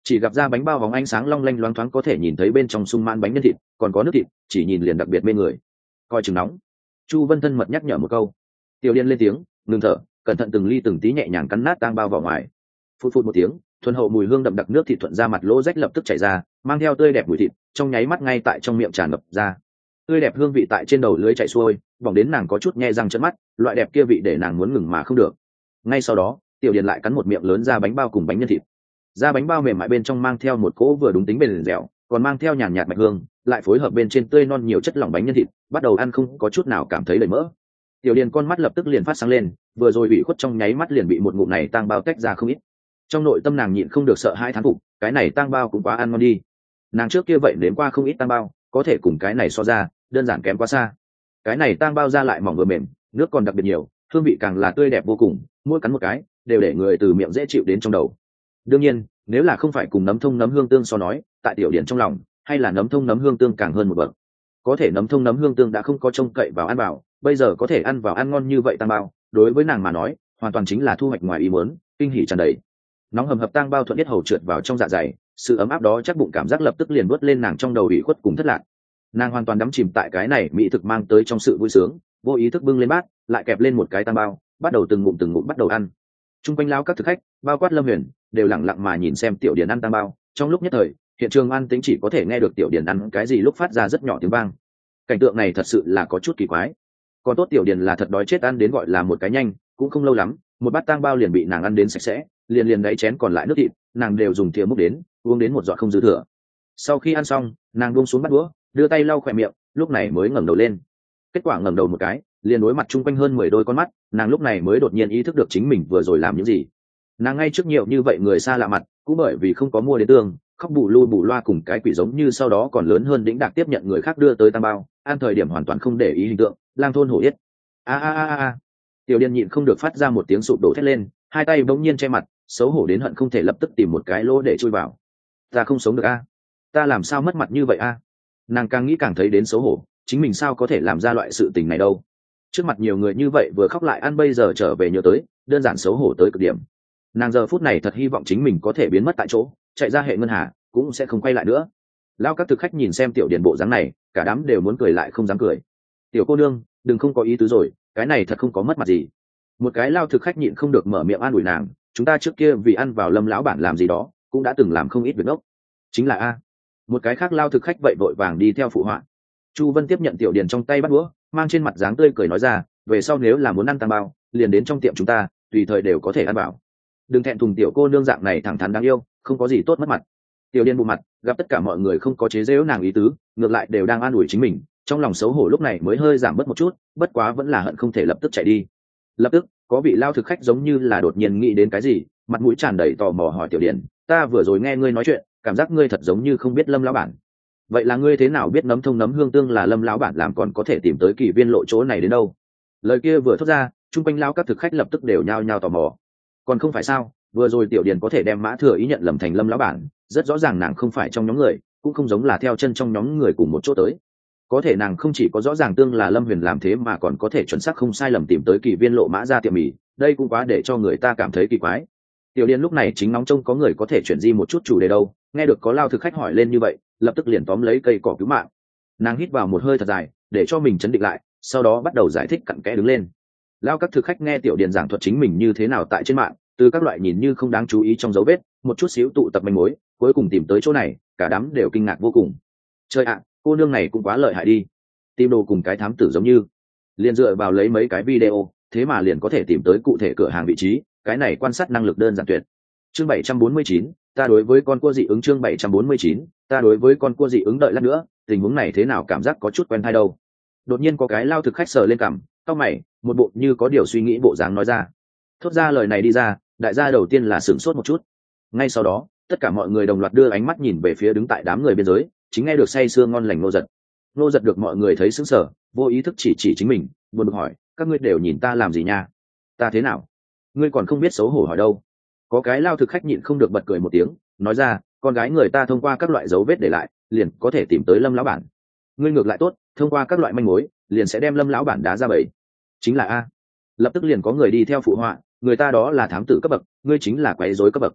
chỉ gặp ra bánh bao hóng ánh sáng long lanh loáng thoáng có thể nhìn thấy bên trong sung man bánh nhân thịt còn có nước thịt, chỉ nhìn liền đặc biệt mê người. Coi chừng nóng. Chu Vân thân mật nhắc nhở một câu. Tiểu Điền lên tiếng, ngừng thở, cẩn thận từng ly từng tí nhẹ nhàng cắn nát tang bao vào ngoài. Phút phút một tiếng, thuần hậu mùi hương đậm đặc nước thịt thuận ra mặt lỗ rách lập tức chảy ra, mang theo tươi đẹp mùi thịt, trong nháy mắt ngay tại trong miệng tràn ngập ra. Tươi đẹp hương vị tại trên đầu lưỡi chảy xuôi, bỏng đến nàng có chút nhe răng trợn mắt, loại đẹp kia vị để nàng muốn ngừng mà không được. Ngay sau đó, Tiểu Điền lại cắn một miệng lớn ra bánh bao cùng bánh nhân thịt. Da bánh bao mềm mại bên trong mang theo một cỗ vừa đúng tính bền dẻo, còn mang theo nhàn nhạt mạch hương, lại phối hợp bên trên tươi non nhiều chất lỏng bánh nhân thịt, bắt đầu ăn không có chút nào cảm thấy đầy mỡ. Tiểu Điền con mắt lập tức liền phát sáng lên, vừa rồi bị khuất trong nháy mắt liền bị một ngụm này tang bao tách ra không ít. Trong nội tâm nàng nhịn không được sợ hãi thán phục, cái này tang bao cũng quá ăn ngon đi. Nàng trước kia vậy đến qua không ít tang bao, có thể cùng cái này so ra, đơn giản kém quá xa. Cái này tang bao ra lại mỏng vừa mềm, nước còn đặc biệt nhiều, hương vị càng là tươi đẹp vô cùng, mỗi cắn một cái đều để người từ miệng dễ chịu đến trong đầu. Đương nhiên, nếu là không phải cùng nấm thông nấm hương tương so nói, tại Tiểu Điền trong lòng, hay là nấm thông nấm hương tương càng hơn một bậc. Có thể nấm thông nấm hương tương đã không có trông cậy vào ăn vào, bây giờ có thể ăn vào ăn ngon như vậy tang bao, đối với nàng mà nói, hoàn toàn chính là thu hoạch ngoài ý muốn, kinh hỉ tràn đầy. Nóng hầm hập tang bao thuận tiết hầu trượt vào trong dạ dày, sự ấm áp đó chắc bụng cảm giác lập tức liền vớt lên nàng trong đầu ủy khuất cùng thất lạc. Nàng hoàn toàn đắm chìm tại cái này mỹ thực mang tới trong sự vui sướng, vô ý thức bưng lên bát, lại kẹp lên một cái tang bao, bắt đầu từng ngụm từng ngụm bắt đầu ăn. Trung quanh lao các thực khách, bao quát Lâm Huyền, đều lặng lặng mà nhìn xem Tiểu Điền ăn tang bao. Trong lúc nhất thời, hiện trường ăn tính chỉ có thể nghe được Tiểu Điền ăn cái gì lúc phát ra rất nhỏ tiếng vang. Cảnh tượng này thật sự là có chút kỳ quái. Còn tốt Tiểu Điền là thật đói chết ăn đến gọi là một cái nhanh, cũng không lâu lắm, một bát tang bao liền bị nàng ăn đến sạch sẽ, liền liền đáy chén còn lại nước thịt, nàng đều dùng thìa múc đến, uống đến một giọt không dư thừa. Sau khi ăn xong, nàng buông xuống bát đũa, đưa tay lau khỏe miệng, lúc này mới ngẩng đầu lên. Kết quả ngẩng đầu một cái, liền đối mặt chung quanh hơn mười đôi con mắt, nàng lúc này mới đột nhiên ý thức được chính mình vừa rồi làm những gì. Nàng ngay trước nhiều như vậy người xa lạ mặt, cũng bởi vì không có mua đến tương, khóc bù lu bù loa cùng cái quỷ giống như sau đó còn lớn hơn đĩnh đạc tiếp nhận người khác đưa tới tang bao, ăn thời điểm hoàn toàn không để ý hình tượng, lang thôn hổ yết. A a a a. Tiểu Điền nhịn không được phát ra một tiếng sụp đổ thét lên, hai tay bỗng nhiên che mặt, xấu hổ đến hận không thể lập tức tìm một cái lỗ để chui vào. Ta không sống được a, ta làm sao mất mặt như vậy a? Nàng càng nghĩ càng thấy đến xấu hổ, chính mình sao có thể làm ra loại sự tình này đâu. Trước mặt nhiều người như vậy vừa khóc lại ăn bây giờ trở về nhớ tới, đơn giản xấu hổ tới cực điểm. Nàng giờ phút này thật hy vọng chính mình có thể biến mất tại chỗ, chạy ra hệ ngân hà, cũng sẽ không quay lại nữa. Lao các thực khách nhìn xem Tiểu Điền bộ dáng này, cả đám đều muốn cười lại không dám cười. Tiểu cô nương, đừng không có ý tứ rồi, cái này thật không có mất mặt gì. Một cái lao thực khách nhịn không được mở miệng an ủi nàng, chúng ta trước kia vì ăn vào Lâm lão bản làm gì đó, cũng đã từng làm không ít việc ngốc. Chính là a. Một cái khác lao thực khách vậy vội vàng đi theo phụ họa. Chu Vân tiếp nhận Tiểu Điền trong tay bắt đũa, mang trên mặt dáng tươi cười nói ra, về sau nếu là muốn ăn tang bao, liền đến trong tiệm chúng ta, tùy thời đều có thể ăn bảo. Đừng thẹn thùng tiểu cô nương dạng này thẳng thắn đáng yêu, không có gì tốt mất mặt. Tiểu Điền bù mặt, gặp tất cả mọi người không có chế giễu nàng ý tứ, ngược lại đều đang an ủi chính mình, trong lòng xấu hổ lúc này mới hơi giảm bớt một chút, bất quá vẫn là hận không thể lập tức chạy đi. Lập tức, có vị lao thực khách giống như là đột nhiên nghĩ đến cái gì, mặt mũi tràn đầy tò mò hỏi Tiểu Điền, ta vừa rồi nghe ngươi nói chuyện, cảm giác ngươi thật giống như không biết Lâm lão bản. Vậy là ngươi thế nào biết nấm thông nấm hương tương là Lâm lão bản làm, còn có thể tìm tới Kỳ Viên lộ chỗ này đến đâu? Lời kia vừa thốt ra, chung quanh lao các thực khách lập tức đều nhao nhao tò mò. Còn không phải sao, vừa rồi Tiểu Điền có thể đem Mã Thừa Ý nhận lầm thành Lâm lão bản, rất rõ ràng nàng không phải trong nhóm người, cũng không giống là theo chân trong nhóm người cùng một chỗ tới. Có thể nàng không chỉ có rõ ràng tương là Lâm Huyền làm thế mà còn có thể chuẩn xác không sai lầm tìm tới Kỳ Viên lộ Mã ra tiệm mì, đây cũng quá để cho người ta cảm thấy kỳ quái. Tiểu Điền lúc này chính nóng trông có người có thể chuyển di một chút chủ đề đâu, nghe được có lao thực khách hỏi lên như vậy, lập tức liền tóm lấy cây cỏ cứu mạng. Nàng hít vào một hơi thật dài, để cho mình chấn định lại, sau đó bắt đầu giải thích cặn kẽ đứng lên. Lao các thực khách nghe Tiểu Điền giảng thuật chính mình như thế nào tại trên mạng, từ các loại nhìn như không đáng chú ý trong dấu vết, một chút xíu tụ tập manh mối, cuối cùng tìm tới chỗ này, cả đám đều kinh ngạc vô cùng. Trời ạ, cô nương này cũng quá lợi hại đi, tìm đồ cùng cái thám tử giống như, liền dựa vào lấy mấy cái video, thế mà liền có thể tìm tới cụ thể cửa hàng vị trí, cái này quan sát năng lực đơn giản tuyệt. Chương bảy trăm bốn mươi chín, ta đối với con cua dị ứng. Chương bảy trăm bốn mươi chín, ta đối với con cua dị ứng. Đợi lát nữa, tình huống này thế nào cảm giác có chút quen tai đâu. Đột nhiên có cái lao thực khách sờ lên cằm, cau mày, một bộ như có điều suy nghĩ bộ dáng nói ra. Thốt ra lời này đi ra, đại gia đầu tiên là sửng sốt một chút. Ngay sau đó, tất cả mọi người đồng loạt đưa ánh mắt nhìn về phía đứng tại đám người biên giới, chính nghe được say sưa ngon lành Ngô Giật. Ngô Giật được mọi người thấy sững sờ, vô ý thức chỉ chỉ chính mình, buồn bực hỏi, các ngươi đều nhìn ta làm gì nha? Ta thế nào? Ngươi còn không biết xấu hổ hỏi đâu? Có cái lao thực khách nhịn không được bật cười một tiếng, nói ra, con gái người ta thông qua các loại dấu vết để lại, liền có thể tìm tới Lâm lão bản. Ngươi ngược lại tốt, thông qua các loại manh mối, liền sẽ đem Lâm lão bản đá ra bẫy. Chính là a. Lập tức liền có người đi theo phụ họa, người ta đó là thám tử cấp bậc, ngươi chính là quấy rối cấp bậc.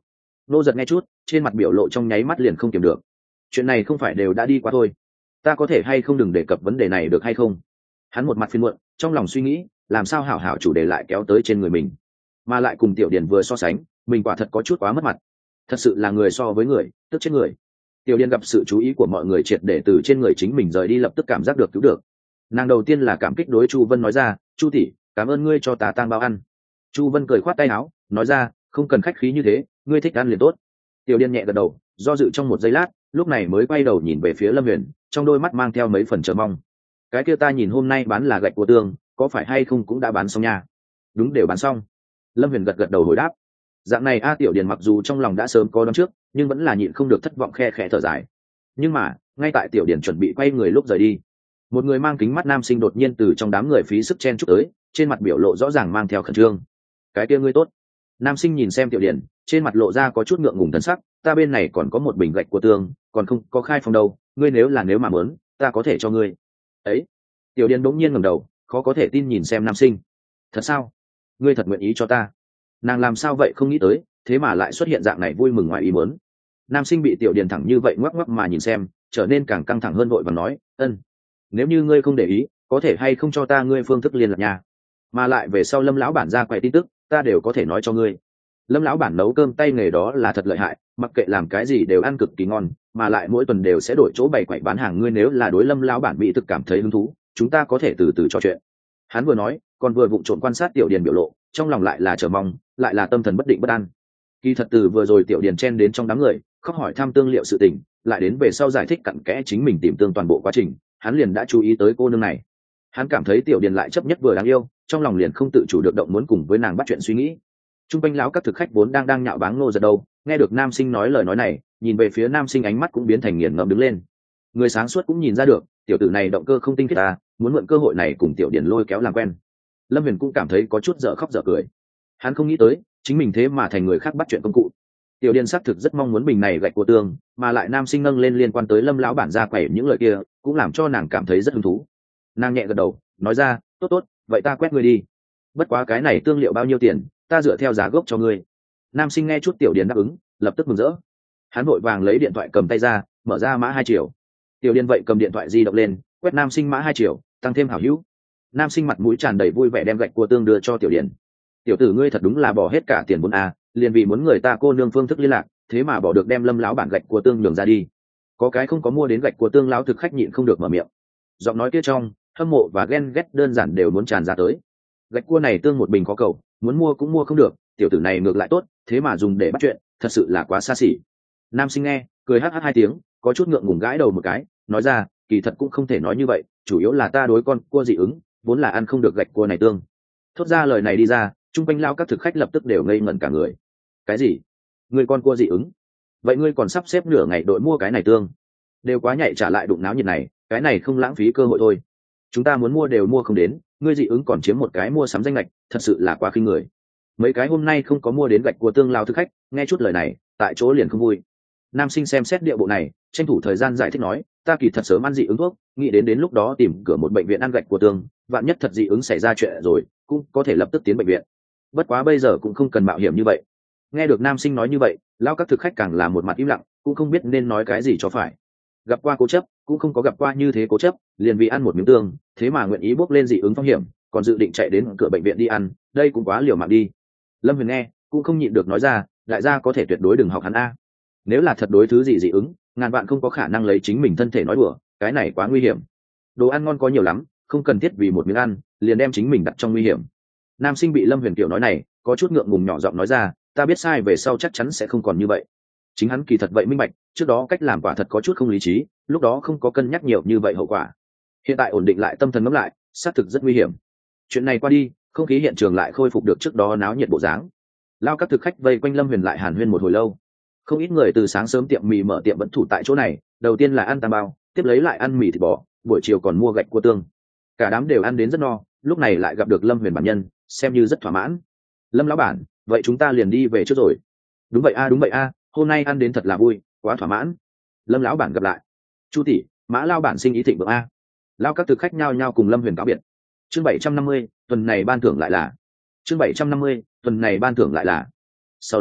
Nô Giật nghe chút, trên mặt biểu lộ trong nháy mắt liền không kiềm được. Chuyện này không phải đều đã đi qua thôi, ta có thể hay không đừng đề cập vấn đề này được hay không? Hắn một mặt phiền muộn, trong lòng suy nghĩ làm sao hảo hảo chủ đề lại kéo tới trên người mình, mà lại cùng Tiểu Điền vừa so sánh, mình quả thật có chút quá mất mặt. Thật sự là người so với người tức chết người. Tiểu Điền gặp sự chú ý của mọi người triệt để từ trên người chính mình rời đi, lập tức cảm giác được cứu được. Nàng đầu tiên là cảm kích đối Chu Vân nói ra, Chu tỷ, cảm ơn ngươi cho ta tang bao ăn. Chu Vân cười khoát tay áo nói ra, không cần khách khí như thế, ngươi thích ăn liền tốt. Tiểu Điền nhẹ gật đầu, do dự trong một giây lát, lúc này mới quay đầu nhìn về phía Lâm Huyền, trong đôi mắt mang theo mấy phần chờ mong. Cái kia ta nhìn hôm nay bán là gạch của tường, có phải hay không cũng đã bán xong nha? Đúng, đều bán xong. Lâm Huyền gật gật đầu hồi đáp. Dạng này a Tiểu Điền mặc dù trong lòng đã sớm có đoán trước, nhưng vẫn là nhịn không được thất vọng, khe khẽ thở dài. Nhưng mà ngay tại Tiểu Điền chuẩn bị quay người lúc rời đi, một người mang kính mắt nam sinh đột nhiên từ trong đám người phí sức chen chúc tới, trên mặt biểu lộ rõ ràng mang theo khẩn trương. Cái kia ngươi tốt. Nam sinh nhìn xem Tiểu Điền, trên mặt lộ ra có chút ngượng ngùng thần sắc, ta bên này còn có một bình gạch của tường, còn không có khai phòng đâu, ngươi nếu là nếu mà muốn, ta có thể cho ngươi. Ấy. Tiểu Điền bỗng nhiên ngẩng đầu, khó có thể tin nhìn xem nam sinh. Thật sao? Ngươi thật nguyện ý cho ta? Nàng làm sao vậy không nghĩ tới, thế mà lại xuất hiện dạng này vui mừng ngoài ý muốn. Nam sinh bị Tiểu Điền thẳng như vậy ngoắc ngoắc mà nhìn xem, trở nên càng căng thẳng hơn, vội và nói, ân, nếu như ngươi không để ý, có thể hay không cho ta ngươi phương thức liên lạc nhà, mà lại về sau Lâm lão bản ra quầy tin tức, ta đều có thể nói cho ngươi. Lâm lão bản nấu cơm tay nghề đó là thật lợi hại, mặc kệ làm cái gì đều ăn cực kỳ ngon, mà lại mỗi tuần đều sẽ đổi chỗ bày quầy bán hàng, ngươi nếu là đối Lâm lão bản bị thực cảm thấy hứng thú, chúng ta có thể từ từ trò chuyện. Hắn vừa nói, còn vừa vụng trộn quan sát Tiểu Điền biểu lộ, trong lòng lại là chờ mong, lại là tâm thần bất định bất an. Kỳ thật từ vừa rồi Tiểu Điền chen đến trong đám người, khóc hỏi thăm tương liệu sự tình, lại đến về sau giải thích cặn kẽ chính mình tìm tương toàn bộ quá trình, hắn liền đã chú ý tới cô nương này. Hắn cảm thấy Tiểu Điền lại chấp nhất vừa đáng yêu, trong lòng liền không tự chủ được động muốn cùng với nàng bắt chuyện suy nghĩ. Trung quanh lão các thực khách vốn đang đang nhạo báng Nô Giật đâu, nghe được nam sinh nói lời nói này, nhìn về phía nam sinh ánh mắt cũng biến thành nghiền ngẫm đứng lên. Người sáng suốt cũng nhìn ra được, tiểu tử này động cơ không tinh khiết ta, muốn mượn cơ hội này cùng Tiểu Điền lôi kéo làm quen. Lâm Huyền cũng cảm thấy có chút dở khóc dở cười. Hắn không nghĩ tới, chính mình thế mà thành người khác bắt chuyện công cụ. Tiểu Điền xác thực rất mong muốn bình này gạch của tường, mà lại nam sinh nâng lên liên quan tới Lâm lão bản ra quẩy những lời kia, cũng làm cho nàng cảm thấy rất hứng thú. Nàng nhẹ gật đầu, nói ra, tốt tốt, vậy ta quét ngươi đi. Bất quá cái này tương liệu bao nhiêu tiền, ta dựa theo giá gốc cho ngươi. Nam sinh nghe chút Tiểu Điền đáp ứng, lập tức mừng rỡ. Hắn vội vàng lấy điện thoại cầm tay ra, mở ra mã hai triệu. Tiểu Điền vậy cầm điện thoại di động lên, quét nam sinh mã hai triệu, tăng thêm hảo hữu. Nam sinh mặt mũi tràn đầy vui vẻ đem gạch cua tương đưa cho Tiểu Điền. Tiểu tử ngươi thật đúng là bỏ hết cả tiền vốn a, liền vì muốn người ta cô nương phương thức liên lạc, thế mà bỏ được đem Lâm lão bản gạch cua tương nhường ra đi. Có cái không có mua đến gạch cua tương lão thực khách nhịn không được mở miệng. Giọng nói kia trong hâm mộ và ghen ghét đơn giản đều muốn tràn ra tới. Gạch cua này tương một bình có cầu, muốn mua cũng mua không được, tiểu tử này ngược lại tốt, thế mà dùng để bắt chuyện, thật sự là quá xa xỉ. Nam sinh nghe, cười hắc hắc hai tiếng, có chút ngượng ngùng gãi đầu một cái, nói ra, kỳ thật cũng không thể nói như vậy, chủ yếu là ta đối con cua dị ứng, vốn là ăn không được gạch cua này tương. Thốt ra lời này đi ra, trung quanh lao các thực khách lập tức đều ngây ngẩn cả người. Cái gì? Người con cua dị ứng? Vậy ngươi còn sắp xếp nửa ngày đội mua cái này tương? Đều quá nhạy trả lại đụng náo nhiệt này, cái này không lãng phí cơ hội thôi. Chúng ta muốn mua đều mua không đến, ngươi dị ứng còn chiếm một cái mua sắm danh lệch, thật sự là quá khinh người. Mấy cái hôm nay không có mua đến gạch của tương lao thực khách, nghe chút lời này, tại chỗ liền không vui. Nam sinh xem xét địa bộ này, tranh thủ thời gian giải thích nói, ta kỳ thật sớm ăn dị ứng thuốc, nghĩ đến đến lúc đó tìm cửa một bệnh viện ăn gạch của tương, vạn nhất thật dị ứng xảy ra chuyện rồi, cũng có thể lập tức tiến bệnh viện. Bất quá bây giờ cũng không cần mạo hiểm như vậy. Nghe được nam sinh nói như vậy, lao các thực khách càng là một mặt im lặng, cũng không biết nên nói cái gì cho phải. Gặp qua cố chấp, cũng không có gặp qua như thế cố chấp, liền vì ăn một miếng tương, thế mà nguyện ý bốc lên dị ứng phong hiểm, còn dự định chạy đến cửa bệnh viện đi ăn, đây cũng quá liều mạng đi. Lâm Huyền nghe, cũng không nhịn được nói ra, đại gia có thể tuyệt đối đừng học hắn a. Nếu là thật đối thứ gì dị ứng, ngàn vạn không có khả năng lấy chính mình thân thể nói đùa, cái này quá nguy hiểm. Đồ ăn ngon có nhiều lắm, không cần thiết vì một miếng ăn liền đem chính mình đặt trong nguy hiểm. Nam sinh bị Lâm Huyền kiểu nói này, có chút ngượng ngùng nhỏ giọng nói ra, ta biết sai về sau chắc chắn sẽ không còn như vậy. Chính hắn kỳ thật vậy minh bạch, trước đó cách làm quả thật có chút không lý trí, lúc đó không có cân nhắc nhiều như vậy hậu quả. Hiện tại ổn định lại tâm thần ngẫm lại, xác thực rất nguy hiểm. Chuyện này qua đi, không khí hiện trường lại khôi phục được trước đó náo nhiệt bộ dáng. Lao các thực khách vây quanh Lâm Huyền lại hàn huyên một hồi lâu. Không ít người từ sáng sớm tiệm mì mở tiệm vẫn thủ tại chỗ này, đầu tiên là ăn tam bao, tiếp lấy lại ăn mì thịt bò, buổi chiều còn mua gạch cua tương. Cả đám đều ăn đến rất no, lúc này lại gặp được Lâm Huyền bản nhân, xem như rất thỏa mãn. Lâm lão bản, vậy chúng ta liền đi về trước rồi. Đúng vậy a, đúng vậy a, hôm nay ăn đến thật là vui, quá thỏa mãn. Lâm lão bản gặp lại. Chu tỷ, Mã lao bản sinh ý thịnh vượng a. Lao các thực khách nhao nhao cùng Lâm Huyền cáo biệt. Chương bảy trăm năm mươi, tuần này ban thưởng lại là. Chương bảy trăm năm mươi, tuần này ban thưởng lại là. Sau đó,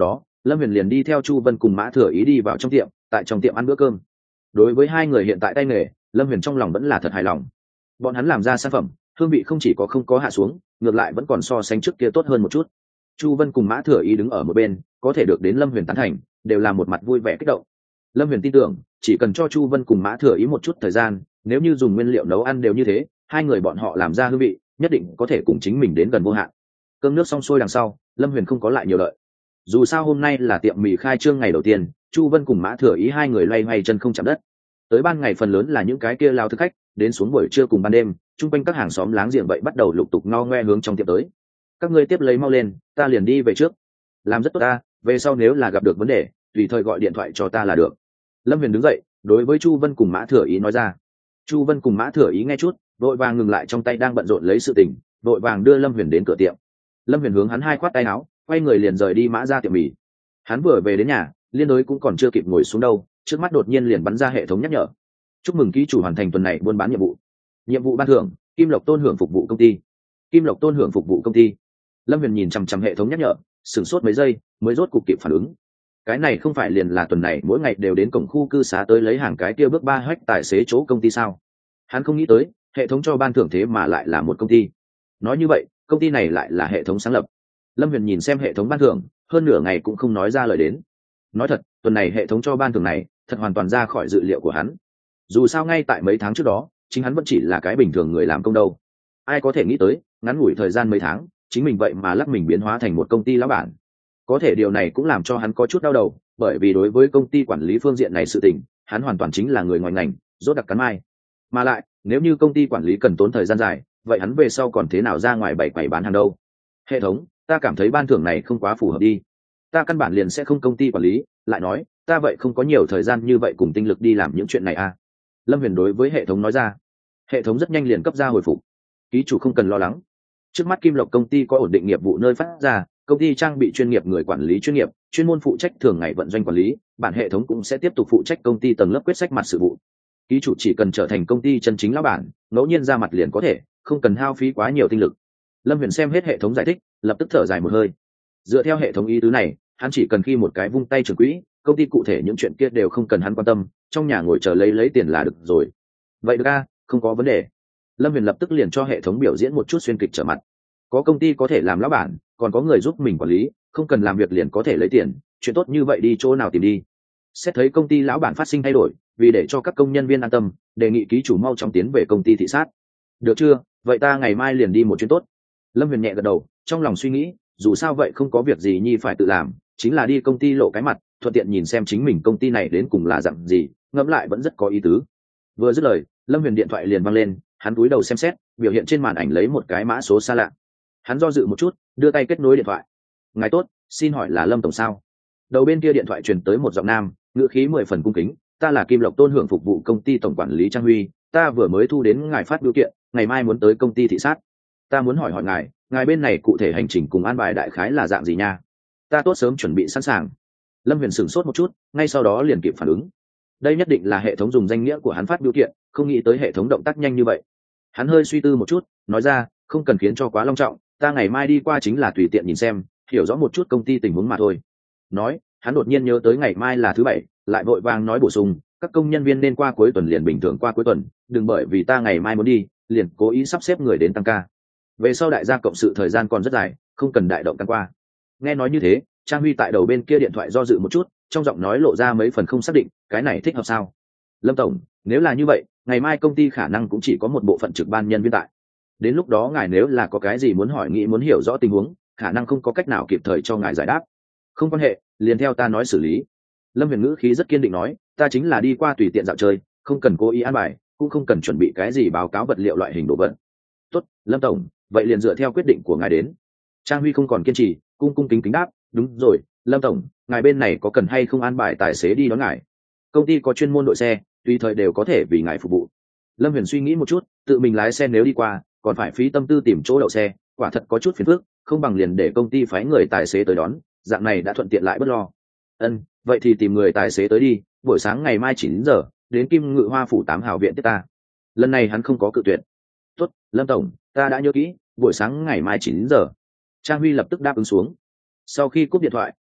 Lâm Huyền liền đi theo Chu Vân cùng Mã Thừa Ý đi vào trong tiệm, tại trong tiệm ăn bữa cơm. Đối với hai người hiện tại tay nghề, Lâm Huyền trong lòng vẫn là thật hài lòng. Bọn hắn làm ra sản phẩm, hương vị không chỉ có không có hạ xuống, ngược lại vẫn còn so sánh trước kia tốt hơn một chút. Chu Vân cùng Mã Thừa Ý đứng ở một bên, có thể được đến Lâm Huyền tán thành, đều là một mặt vui vẻ kích động. Lâm Huyền tin tưởng, chỉ cần cho Chu Vân cùng Mã Thừa Ý một chút thời gian, nếu như dùng nguyên liệu nấu ăn đều như thế, hai người bọn họ làm ra hương vị, nhất định có thể cùng chính mình đến gần vô hạn. Cơm nước xong xuôi đằng sau, Lâm Huyền không có lại nhiều lợi. Dù sao hôm nay là tiệm mì khai trương ngày đầu tiên, Chu Vân cùng Mã Thừa Ý hai người loay hoay chân không chạm đất. Tới ban ngày phần lớn là những cái kia lao thực khách, đến xuống buổi trưa cùng ban đêm, chung quanh các hàng xóm láng giềng vậy bắt đầu lục tục ngo ngoe hướng trong tiệm tới. Các ngươi tiếp lấy mau lên, ta liền đi về trước. Làm rất tốt ta, về sau nếu là gặp được vấn đề, tùy thời gọi điện thoại cho ta là được. Lâm Huyền đứng dậy, đối với Chu Vân cùng Mã Thừa Ý nói ra. Chu Vân cùng Mã Thừa Ý nghe chút, vội vàng ngừng lại trong tay đang bận rộn lấy sự tình, vội vàng đưa Lâm Huyền đến cửa tiệm. Lâm Huyền hướng hắn hai khoát tay áo, quay người liền rời đi Mã ra tiệm mì. Hắn vừa về đến nhà, liên đối cũng còn chưa kịp ngồi xuống đâu, trước mắt đột nhiên liền bắn ra hệ thống nhắc nhở. Chúc mừng ký chủ hoàn thành tuần này buôn bán nhiệm vụ. Nhiệm vụ ban thưởng: Kim Lộc Tôn Hưởng phục vụ công ty. Kim Lộc Tôn Hưởng phục vụ công ty. Lâm Huyền nhìn chằm chằm hệ thống nhắc nhở, sửng sốt mấy giây, mới rốt cục kịp phản ứng. Cái này không phải liền là tuần này mỗi ngày đều đến cổng khu cư xá tới lấy hàng cái kia bước ba hách tài xế chỗ công ty sao? Hắn không nghĩ tới, hệ thống cho ban thưởng thế mà lại là một công ty. Nói như vậy, công ty này lại là hệ thống sáng lập. Lâm Huyền nhìn xem hệ thống ban thưởng, hơn nửa ngày cũng không nói ra lời đến. Nói thật, tuần này hệ thống cho ban thưởng này, thật hoàn toàn ra khỏi dự liệu của hắn. Dù sao ngay tại mấy tháng trước đó, chính hắn vẫn chỉ là cái bình thường người làm công đâu. Ai có thể nghĩ tới, ngắn ngủi thời gian mấy tháng, chính mình vậy mà lắc mình biến hóa thành một công ty lão bản. Có thể điều này cũng làm cho hắn có chút đau đầu, bởi vì đối với công ty quản lý phương diện này sự tình, hắn hoàn toàn chính là người ngoài ngành, rốt đặc cắn mai. Mà lại, nếu như công ty quản lý cần tốn thời gian dài, vậy hắn về sau còn thế nào ra ngoài bày quầy bán hàng đâu? Hệ thống, ta cảm thấy ban thưởng này không quá phù hợp đi. Ta căn bản liền sẽ không công ty quản lý, lại nói, ta vậy không có nhiều thời gian như vậy cùng tinh lực đi làm những chuyện này à? Lâm Huyền đối với hệ thống nói ra. Hệ thống rất nhanh liền cấp ra hồi phục. Ký chủ không cần lo lắng. Trước mắt Kim Lộc công ty có ổn định nghiệp vụ nơi phát ra, công ty trang bị chuyên nghiệp người quản lý chuyên nghiệp, chuyên môn phụ trách thường ngày vận doanh quản lý, bản hệ thống cũng sẽ tiếp tục phụ trách công ty tầng lớp quyết sách mặt sự vụ. Ký chủ chỉ cần trở thành công ty chân chính lão bản, ngẫu nhiên ra mặt liền có thể, không cần hao phí quá nhiều tinh lực. Lâm Huyền xem hết hệ thống giải thích, lập tức thở dài một hơi. Dựa theo hệ thống ý tứ này, hắn chỉ cần khi một cái vung tay trưởng quỹ, công ty cụ thể những chuyện kia đều không cần hắn quan tâm, trong nhà ngồi chờ lấy lấy tiền là được rồi. Vậy được a, không có vấn đề. Lâm Huyền lập tức liền cho hệ thống biểu diễn một chút xuyên kịch trở mặt. Có công ty có thể làm lão bản, còn có người giúp mình quản lý, không cần làm việc liền có thể lấy tiền, chuyện tốt như vậy đi chỗ nào tìm đi. Xét thấy công ty lão bản phát sinh thay đổi, vì để cho các công nhân viên an tâm, đề nghị ký chủ mau chóng tiến về công ty thị sát. Được chưa, vậy ta ngày mai liền đi một chuyến tốt. Lâm Huyền nhẹ gật đầu, trong lòng suy nghĩ, dù sao vậy không có việc gì nhi phải tự làm, chính là đi công ty lộ cái mặt, thuận tiện nhìn xem chính mình công ty này đến cùng là dạng gì, ngẫm lại vẫn rất có ý tứ. Vừa dứt lời, Lâm Huyền điện thoại liền vang lên, hắn cúi đầu xem xét, biểu hiện trên màn ảnh lấy một cái mã số xa lạ. Hắn do dự một chút, đưa tay kết nối điện thoại. Ngài tốt, xin hỏi là Lâm tổng sao? Đầu bên kia điện thoại truyền tới một giọng nam, ngữ khí mười phần cung kính. Ta là Kim Lộc Tôn Hưởng phục vụ công ty tổng quản lý Trang Huy, ta vừa mới thu đến ngài phát biểu kiện, ngày mai muốn tới công ty thị sát. Ta muốn hỏi hỏi ngài, ngài bên này cụ thể hành trình cùng an bài đại khái là dạng gì nha? Ta tốt sớm chuẩn bị sẵn sàng. Lâm Huyền sửng sốt một chút, ngay sau đó liền kịp phản ứng. Đây nhất định là hệ thống dùng danh nghĩa của hắn phát biểu kiện, không nghĩ tới hệ thống động tác nhanh như vậy. Hắn hơi suy tư một chút, nói ra, không cần khiến cho quá long trọng, ta ngày mai đi qua chính là tùy tiện nhìn xem, hiểu rõ một chút công ty tình huống mà thôi. Nói, hắn đột nhiên nhớ tới ngày mai là thứ bảy, lại vội vàng nói bổ sung, các công nhân viên nên qua cuối tuần liền bình thường qua cuối tuần, đừng bởi vì ta ngày mai muốn đi, liền cố ý sắp xếp người đến tăng ca. Về sau đại gia cộng sự thời gian còn rất dài, không cần đại động tăng qua. Nghe nói như thế, Trang Huy tại đầu bên kia điện thoại do dự một chút, trong giọng nói lộ ra mấy phần không xác định, cái này thích hợp sao? Lâm tổng, nếu là như vậy, ngày mai công ty khả năng cũng chỉ có một bộ phận trực ban nhân viên tại. Đến lúc đó ngài nếu là có cái gì muốn hỏi nghĩ muốn hiểu rõ tình huống, khả năng không có cách nào kịp thời cho ngài giải đáp. Không quan hệ, liền theo ta nói xử lý. Lâm Huyền ngữ khí rất kiên định nói, ta chính là đi qua tùy tiện dạo chơi, không cần cố ý an bài, cũng không cần chuẩn bị cái gì báo cáo vật liệu loại hình đồ vật. Tốt, Lâm tổng, vậy liền dựa theo quyết định của ngài đến. Trang Huy không còn kiên trì, cung cung kính kính đáp, đúng rồi, Lâm tổng, ngài bên này có cần hay không an bài tài xế đi đón ngài? Công ty có chuyên môn đội xe, tùy thời đều có thể vì ngài phục vụ. Lâm Huyền suy nghĩ một chút, tự mình lái xe nếu đi qua, còn phải phí tâm tư tìm chỗ đậu xe, quả thật có chút phiền phức, không bằng liền để công ty phái người tài xế tới đón, dạng này đã thuận tiện lại bất lo. Ân, vậy thì tìm người tài xế tới đi, buổi sáng ngày mai chín giờ, đến Kim Ngự Hoa phủ tám hào viện tiếp ta. Lần này hắn không có cự tuyệt. Tốt, Lâm tổng, ta đã nhớ kỹ, buổi sáng ngày mai chín giờ. Trang Huy lập tức đáp ứng xuống. Sau khi cúp điện thoại,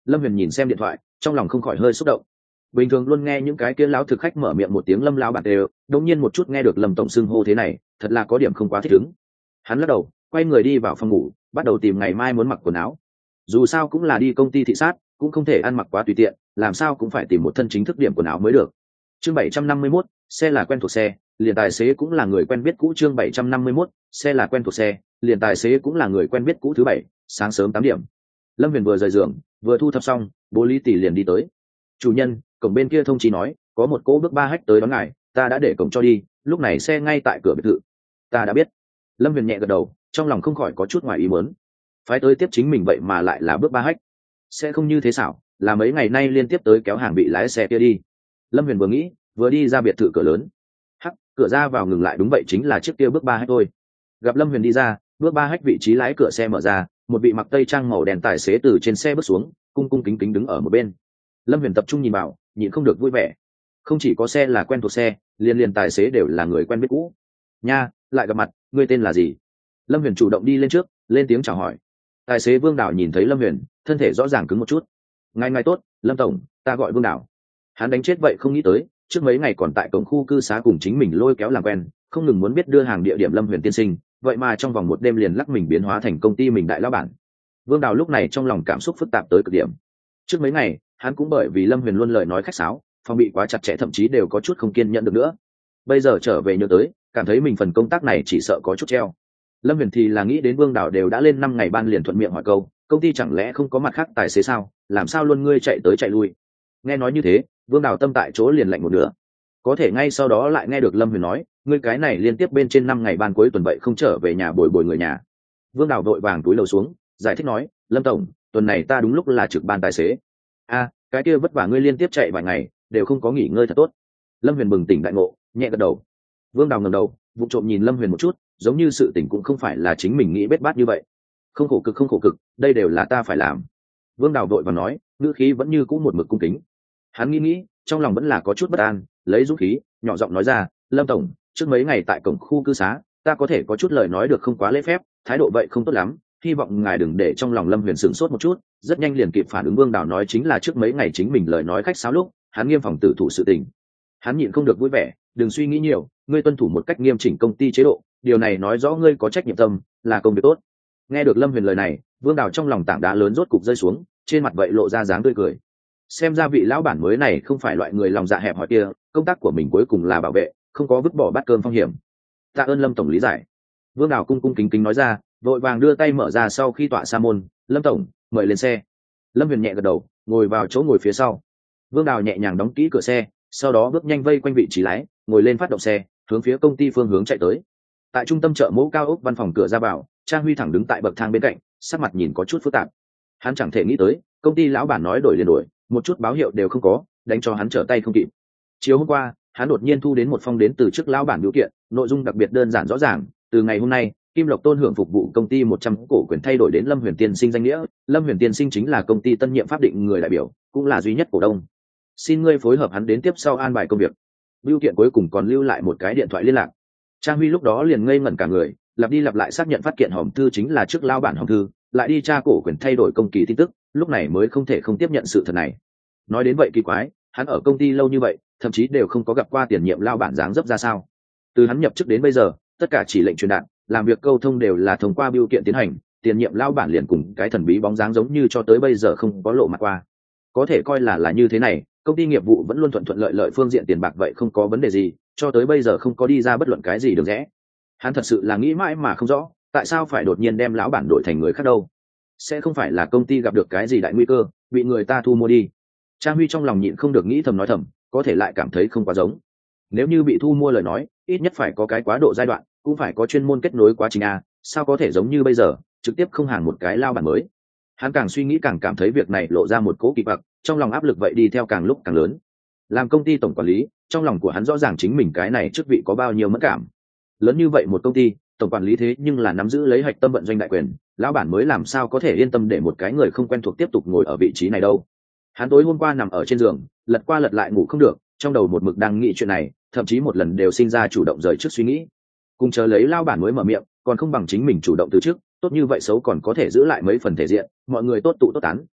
Lâm Huyền nhìn xem điện thoại, trong lòng không khỏi hơi xúc động. Bình thường luôn nghe những cái kia lão thực khách mở miệng một tiếng Lâm lão bản đều, đột nhiên một chút nghe được Lâm tổng xưng hô thế này, thật là có điểm không quá thích ứng. Hắn lắc đầu, quay người đi vào phòng ngủ, bắt đầu tìm ngày mai muốn mặc quần áo. Dù sao cũng là đi công ty thị sát, cũng không thể ăn mặc quá tùy tiện, làm sao cũng phải tìm một thân chính thức điểm quần áo mới được. Chương bảy trăm năm mươi mốt, xe là quen thuộc xe, liền tài xế cũng là người quen biết cũ. Chương bảy trăm năm mươi mốt, xe là quen thuộc xe, liền tài xế cũng là người quen biết cũ. Thứ bảy, sáng sớm tám điểm. Lâm Huyền vừa rời giường, vừa thu thập xong, bố Lý Tỷ liền đi tới. Chủ nhân, cổng bên kia thông chí nói có một cỗ bước ba hách tới đón ngài, ta đã để cổng cho đi, lúc này xe ngay tại cửa biệt thự. Ta đã biết. Lâm Huyền nhẹ gật đầu, trong lòng không khỏi có chút ngoài ý muốn. Phái tới tiếp chính mình vậy mà lại là bước ba hách, sẽ không như thế xảo là mấy ngày nay liên tiếp tới kéo hàng bị lái xe kia đi. Lâm Huyền vừa nghĩ, vừa đi ra biệt thự cửa lớn. Hắc, cửa ra vào ngừng lại, đúng vậy, chính là chiếc kia bước ba hách thôi. Gặp Lâm Huyền đi ra, bước ba hách vị trí lái cửa xe mở ra, một vị mặc tây trang màu đen tài xế từ trên xe bước xuống, cung cung kính kính đứng ở một bên. Lâm Huyền tập trung nhìn vào, nhịn không được vui vẻ. Không chỉ có xe là quen thuộc xe, liền liền tài xế đều là người quen biết cũ. Nha, lại gặp mặt, ngươi tên là gì? Lâm Huyền chủ động đi lên trước, lên tiếng chào hỏi. Tài xế Vương Đào nhìn thấy Lâm Huyền, thân thể rõ ràng cứng một chút. Ngài ngài tốt, Lâm tổng, ta gọi Vương Đào. Hắn đánh chết vậy không nghĩ tới, trước mấy ngày còn tại cổng khu cư xá cùng chính mình lôi kéo làm quen, không ngừng muốn biết đưa hàng địa điểm Lâm Huyền tiên sinh, vậy mà trong vòng một đêm liền lắc mình biến hóa thành công ty mình đại lão bản. Vương Đào lúc này trong lòng cảm xúc phức tạp tới cực điểm. Trước mấy ngày, hắn cũng bởi vì Lâm Huyền luôn lời nói khách sáo, phòng bị quá chặt chẽ, thậm chí đều có chút không kiên nhẫn được nữa. Bây giờ trở về nhớ tới, cảm thấy mình phần công tác này chỉ sợ có chút treo. Lâm Huyền thì là nghĩ đến Vương Đào đều đã lên năm ngày ban, liền thuận miệng hỏi câu, công ty chẳng lẽ không có mặt khác tài xế sao, làm sao luôn ngươi chạy tới chạy lui? Nghe nói như thế, Vương Đào tâm tại chỗ liền lạnh một nửa. Có thể ngay sau đó lại nghe được Lâm Huyền nói, ngươi cái này liên tiếp bên trên năm ngày ban cuối tuần vậy không trở về nhà bồi bồi người nhà. Vương Đào vội vàng túi lầu xuống, giải thích nói, Lâm tổng, tuần này ta đúng lúc là trực ban tài xế. A, cái kia vất vả ngươi liên tiếp chạy vài ngày, đều không có nghỉ ngơi thật tốt. Lâm Huyền bừng tỉnh đại ngộ, nhẹ gật đầu. Vương Đào ngẩng đầu, vụ trộm nhìn Lâm Huyền một chút, giống như sự tỉnh cũng không phải là chính mình nghĩ bết bát như vậy. Không khổ cực không khổ cực, đây đều là ta phải làm. Vương Đào vội vàng nói, ngữ khí vẫn như cũ một mực cung kính. Hắn nghĩ nghĩ, trong lòng vẫn là có chút bất an, lấy dũng khí, nhỏ giọng nói ra, Lâm tổng, trước mấy ngày tại cổng khu cư xá, ta có thể có chút lời nói được không quá lễ phép, thái độ vậy không tốt lắm, hy vọng ngài đừng để trong lòng Lâm Huyền sửng sốt một chút. Rất nhanh liền kịp phản ứng, Vương Đào nói chính là trước mấy ngày chính mình lời nói khách sáo lúc, hắn nghiêm phòng tử thủ sự tình. Hắn nhịn không được vui vẻ, đừng suy nghĩ nhiều, ngươi tuân thủ một cách nghiêm chỉnh công ty chế độ, điều này nói rõ ngươi có trách nhiệm tâm, là công việc tốt. Nghe được Lâm Huyền lời này, Vương Đào trong lòng tảng đá lớn rốt cục rơi xuống, trên mặt vậy lộ ra dáng tươi cười. Xem ra vị lão bản mới này không phải loại người lòng dạ hẹp hòi kia, công tác của mình cuối cùng là bảo vệ, không có vứt bỏ bát cơm phong hiểm. Tạ ơn Lâm tổng lý giải. Vương Đào cung cung kính kính nói ra, vội vàng đưa tay mở ra sau khi tọa sa môn, Lâm tổng, mời lên xe. Lâm Huyền nhẹ gật đầu, ngồi vào chỗ ngồi phía sau. Vương Đào nhẹ nhàng đóng kỹ cửa xe, sau đó bước nhanh vây quanh vị trí lái, ngồi lên phát động xe, hướng phía công ty phương hướng chạy tới. Tại trung tâm chợ mẫu cao ốc văn phòng cửa ra vào, Trang Huy thẳng đứng tại bậc thang bên cạnh, sắc mặt nhìn có chút phức tạp. Hắn chẳng thể nghĩ tới, công ty lão bản nói đổi liền đổi, một chút báo hiệu đều không có, đánh cho hắn trở tay không kịp. Chiều hôm qua, hắn đột nhiên thu đến một phong đến từ trước lão bản biểu kiện, nội dung đặc biệt đơn giản rõ ràng, từ ngày hôm nay, Kim Lộc Tôn hưởng phục vụ công ty một trăm cổ quyền thay đổi đến Lâm Huyền tiên sinh danh nghĩa, Lâm Huyền tiên sinh chính là công ty tân nhiệm pháp định người đại biểu, cũng là duy nhất cổ đông. Xin ngươi phối hợp hắn đến tiếp sau an bài công việc. Biểu kiện cuối cùng còn lưu lại một cái điện thoại liên lạc. Trang Huy lúc đó liền ngây ngẩn cả người, lặp đi lặp lại xác nhận phát kiện hòm thư chính là trước lão bản hòm thư, lại đi tra cổ quyền thay đổi công kỳ tin tức, lúc này mới không thể không tiếp nhận sự thật này. Nói đến vậy kỳ quái, hắn ở công ty lâu như vậy, thậm chí đều không có gặp qua tiền nhiệm lão bản dáng dấp ra sao. Từ hắn nhập chức đến bây giờ, tất cả chỉ lệnh truyền đạt, làm việc câu thông đều là thông qua biểu kiện tiến hành, tiền nhiệm lão bản liền cùng cái thần bí bóng dáng giống như cho tới bây giờ không có lộ mặt qua. Có thể coi là là như thế này, công ty nghiệp vụ vẫn luôn thuận thuận lợi lợi, phương diện tiền bạc vậy không có vấn đề gì, cho tới bây giờ không có đi ra bất luận cái gì được rẽ. Hắn thật sự là nghĩ mãi mà không rõ, tại sao phải đột nhiên đem lão bản đổi thành người khác đâu? Sẽ không phải là công ty gặp được cái gì đại nguy cơ, bị người ta thu mua đi? Trang Huy trong lòng nhịn không được nghĩ thầm nói thầm, có thể lại cảm thấy không quá giống. Nếu như bị thu mua lời nói, ít nhất phải có cái quá độ giai đoạn, cũng phải có chuyên môn kết nối quá trình a, sao có thể giống như bây giờ, trực tiếp không hàng một cái lao bản mới. Hắn càng suy nghĩ càng cảm thấy việc này lộ ra một cỗ kỳ quặc, trong lòng áp lực vậy đi theo càng lúc càng lớn. Làm công ty tổng quản lý, trong lòng của hắn rõ ràng chính mình cái này chức vị có bao nhiêu mẫn cảm. Lớn như vậy một công ty, tổng quản lý thế nhưng là nắm giữ lấy hạch tâm vận doanh đại quyền, lão bản mới làm sao có thể yên tâm để một cái người không quen thuộc tiếp tục ngồi ở vị trí này đâu. Hắn tối hôm qua nằm ở trên giường, lật qua lật lại ngủ không được, trong đầu một mực đang nghĩ chuyện này, thậm chí một lần đều sinh ra chủ động rời trước suy nghĩ. Cùng chờ lấy lão bản mới mở miệng, còn không bằng chính mình chủ động từ trước, tốt như vậy xấu còn có thể giữ lại mấy phần thể diện, mọi người tốt tụ tốt tán.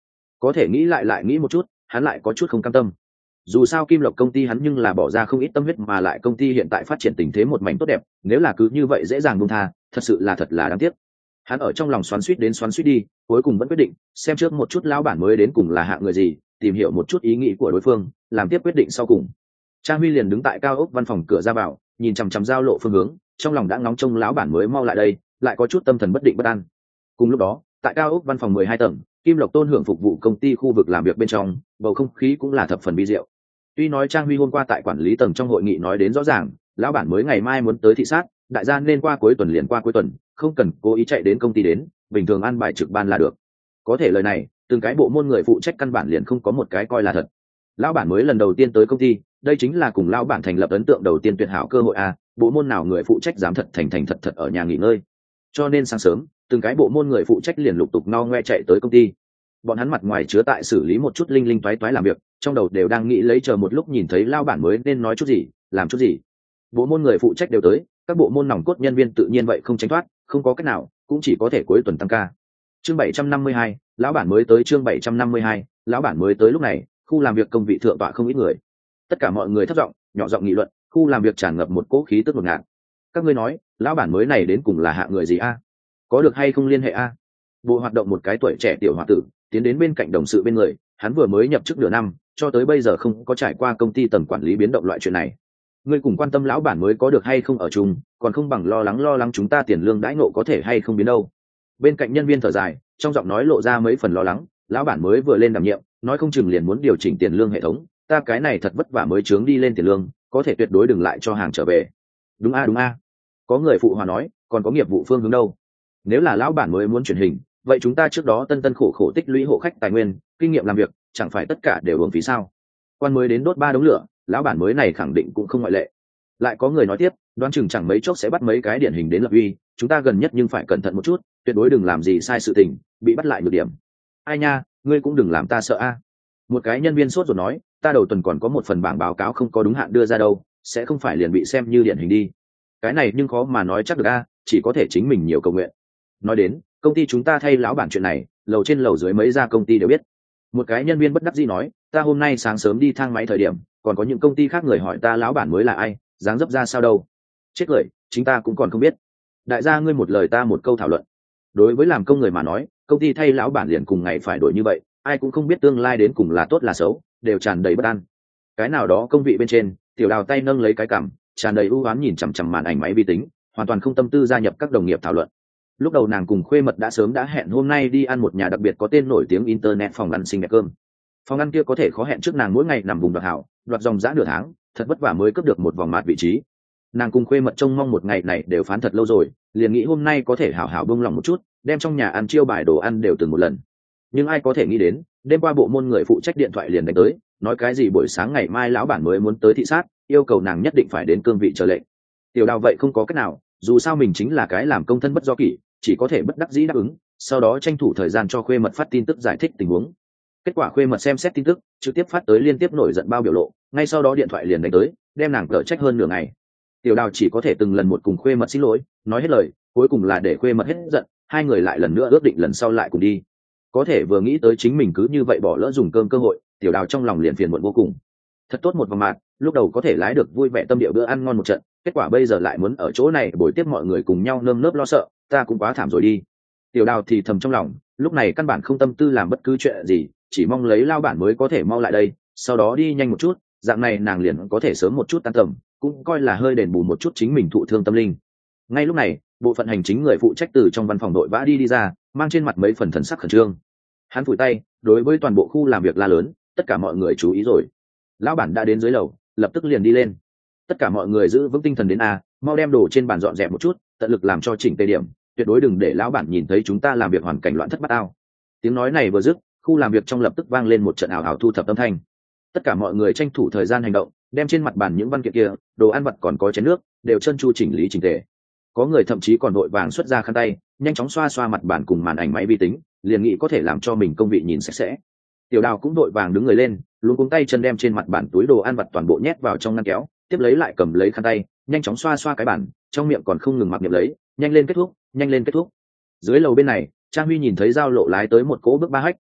có thể nghĩ lại lại nghĩ một chút, hắn lại có chút không cam tâm. Dù sao Kim Lộc công ty hắn nhưng là bỏ ra không ít tâm huyết, mà lại công ty hiện tại phát triển tình thế một mảnh tốt đẹp, nếu là cứ như vậy dễ dàng buông tha, thật sự là thật là đáng tiếc. Hắn ở trong lòng xoắn xuýt đến xoắn xuýt đi, cuối cùng vẫn quyết định xem trước một chút lão bản mới đến cùng là hạng người gì, tìm hiểu một chút ý nghĩ của đối phương, làm tiếp quyết định sau cùng. Trang Huy liền đứng tại cao ốc văn phòng cửa ra vào, nhìn chằm chằm giao lộ phương hướng, trong lòng đã ngóng trông lão bản mới mau lại đây, lại có chút tâm thần bất định bất an. Cùng lúc đó, tại cao ốc văn phòng mười hai tầng, Kim Lộc Tôn hưởng phục vụ công ty khu vực làm việc bên trong, bầu không khí cũng là thập phần bi diệu. Tuy nói Trang Huy hôm qua tại quản lý tầng trong hội nghị nói đến rõ ràng, lão bản mới ngày mai muốn tới thị sát, đại gia nên qua cuối tuần liền qua cuối tuần, không cần cố ý chạy đến công ty đến, bình thường an bài trực ban là được. Có thể lời này, từng cái bộ môn người phụ trách căn bản liền không có một cái coi là thật. Lão bản mới lần đầu tiên tới công ty, đây chính là cùng lão bản thành lập ấn tượng đầu tiên tuyệt hảo cơ hội a, bộ môn nào người phụ trách dám thật thành thành thật thật ở nhà nghỉ ngơi. Cho nên sáng sớm, từng cái bộ môn người phụ trách liền lục tục no ngoe chạy tới công ty. Bọn hắn mặt ngoài chứa tại xử lý một chút linh linh toái toái làm việc, trong đầu đều đang nghĩ lấy chờ một lúc nhìn thấy lão bản mới nên nói chút gì, làm chút gì. Bộ môn người phụ trách đều tới, các bộ môn nòng cốt nhân viên tự nhiên vậy không tránh thoát, không có cách nào, cũng chỉ có thể cuối tuần tăng ca. Chương bảy trăm năm mươi hai, lão bản mới tới. Chương bảy trăm năm mươi hai, lão bản mới tới. Lúc này, khu làm việc công vị thượng tọa không ít người. Tất cả mọi người thấp giọng, nhỏ giọng nghị luận, khu làm việc tràn ngập một cỗ khí tức ngột ngạt. Các ngươi nói, lão bản mới này đến cùng là hạ người gì a? Có được hay không liên hệ a? Bộ hoạt động một cái tuổi trẻ tiểu hòa tử, tiến đến bên cạnh đồng sự bên người, hắn vừa mới nhập chức nửa năm, cho tới bây giờ không có trải qua công ty tầng quản lý biến động loại chuyện này. Ngươi cùng quan tâm lão bản mới có được hay không ở chung, còn không bằng lo lắng lo lắng chúng ta tiền lương đãi ngộ có thể hay không biến đâu. Bên cạnh nhân viên thở dài, trong giọng nói lộ ra mấy phần lo lắng, lão bản mới vừa lên đảm nhiệm, nói không chừng liền muốn điều chỉnh tiền lương hệ thống, ta cái này thật vất vả mới chướng đi lên tiền lương, có thể tuyệt đối đừng lại cho hàng trở về. Đúng a đúng a. Có người phụ hòa nói, còn có nghiệp vụ phương hướng đâu. Nếu là lão bản mới muốn chuyển hình, vậy chúng ta trước đó tân tân khổ khổ tích lũy hộ khách tài nguyên, kinh nghiệm làm việc, chẳng phải tất cả đều uổng phí sao? Quan mới đến đốt ba đống lửa, lão bản mới này khẳng định cũng không ngoại lệ. Lại có người nói tiếp, đoán chừng chẳng mấy chốc sẽ bắt mấy cái điển hình đến lập uy, chúng ta gần nhất nhưng phải cẩn thận một chút, tuyệt đối đừng làm gì sai sự tình, bị bắt lại nhược điểm. Ai nha, ngươi cũng đừng làm ta sợ a. Một cái nhân viên sốt rồi nói, ta đầu tuần còn có một phần bảng báo cáo không có đúng hạn đưa ra đâu, sẽ không phải liền bị xem như điển hình đi. Cái này nhưng khó mà nói chắc được a, chỉ có thể chính mình nhiều cầu nguyện. Nói đến, công ty chúng ta thay lão bản chuyện này, lầu trên lầu dưới mấy gia công ty đều biết. Một cái nhân viên bất đắc dĩ nói, ta hôm nay sáng sớm đi thang máy thời điểm, còn có những công ty khác người hỏi ta lão bản mới là ai, dáng dấp ra sao đâu. Chết cười, chính ta cũng còn không biết. Đại gia ngươi một lời ta một câu thảo luận. Đối với làm công người mà nói, công ty thay lão bản liền cùng ngày phải đổi như vậy, ai cũng không biết tương lai đến cùng là tốt là xấu, đều tràn đầy bất an. Cái nào đó công vị bên trên, tiểu đào tay nâng lấy cái cằm, tràn đầy ưu ám nhìn chằm chằm màn ảnh máy vi tính, hoàn toàn không tâm tư gia nhập các đồng nghiệp thảo luận. Lúc đầu nàng cùng Khuê Mật đã sớm đã hẹn hôm nay đi ăn một nhà đặc biệt có tên nổi tiếng internet phòng ăn xinh đẹp cơm. Phòng ăn kia có thể khó hẹn trước nàng mỗi ngày nằm vùng đoạt hảo, đoạt dòng dã nửa tháng, thật vất vả mới cướp được một vòng mạt vị trí. Nàng cùng Khuê Mật trông mong một ngày này đều phán thật lâu rồi, liền nghĩ hôm nay có thể hảo hảo bông lòng một chút, đem trong nhà ăn chiêu bài đồ ăn đều từng một lần. Nhưng ai có thể nghĩ đến, đêm qua bộ môn người phụ trách điện thoại liền đánh tới, nói cái gì buổi sáng ngày mai lão bản mới muốn tới thị sát, yêu cầu nàng nhất định phải đến cương vị chờ lệnh. Tiểu Đào vậy không có cách nào, dù sao mình chính là cái làm công thân bất do kỷ, chỉ có thể bất đắc dĩ đáp ứng, sau đó tranh thủ thời gian cho Khuê Mật phát tin tức giải thích tình huống. Kết quả Khuê Mật xem xét tin tức, trực tiếp phát tới liên tiếp nổi giận bao biểu lộ, ngay sau đó điện thoại liền đánh tới, đem nàng cở trách hơn nửa ngày. Tiểu Đào chỉ có thể từng lần một cùng Khuê Mật xin lỗi, nói hết lời, cuối cùng là để Khuê Mật hết giận, hai người lại lần nữa ước định lần sau lại cùng đi. Có thể vừa nghĩ tới chính mình cứ như vậy bỏ lỡ dùng cơm cơ hội, Tiểu Đào trong lòng liền phiền muộn vô cùng. Thật tốt một vòng mạt, lúc đầu có thể lái được vui vẻ tâm địa bữa ăn ngon một trận, kết quả bây giờ lại muốn ở chỗ này buổi tiếp mọi người cùng nhau nơm nớp lo sợ, ta cũng quá thảm rồi đi. Tiểu Đào thì thầm trong lòng, lúc này căn bản không tâm tư làm bất cứ chuyện gì, chỉ mong lấy lao bản mới có thể mau lại đây, sau đó đi nhanh một chút, dạng này nàng liền có thể sớm một chút tan tầm, cũng coi là hơi đền bù một chút chính mình thụ thương tâm linh. Ngay lúc này, bộ phận hành chính người phụ trách từ trong văn phòng đội vã đi đi ra, mang trên mặt mấy phần thần sắc khẩn trương. Hắn phủi tay, đối với toàn bộ khu làm việc la lớn, tất cả mọi người chú ý rồi. Lão bản đã đến dưới lầu, lập tức liền đi lên. Tất cả mọi người giữ vững tinh thần đến a, mau đem đồ trên bàn dọn dẹp một chút, tận lực làm cho chỉnh tề điểm, tuyệt đối đừng để lão bản nhìn thấy chúng ta làm việc hoàn cảnh loạn thất bát ao. Tiếng nói này vừa dứt, khu làm việc trong lập tức vang lên một trận ảo ảo thu thập âm thanh. Tất cả mọi người tranh thủ thời gian hành động, đem trên mặt bàn những văn kiện kia, đồ ăn vặt còn có chén nước, đều chân chu chỉnh lý chỉnh tề. Có người thậm chí còn vội vàng xuất ra khăn tay, nhanh chóng xoa xoa mặt bàn cùng màn ảnh máy vi tính, liền nghĩ có thể làm cho mình công vị nhìn sạch sẽ. Tiểu Đào cũng vội vàng đứng người lên, luống cuống tay chân đem trên mặt bàn túi đồ ăn vặt toàn bộ nhét vào trong ngăn kéo, tiếp lấy lại cầm lấy khăn tay, nhanh chóng xoa xoa cái bàn, trong miệng còn không ngừng mặc niệm lấy, nhanh lên kết thúc, nhanh lên kết thúc. Dưới lầu bên này, Trang Huy nhìn thấy giao lộ lái tới một cỗ bước ba hách,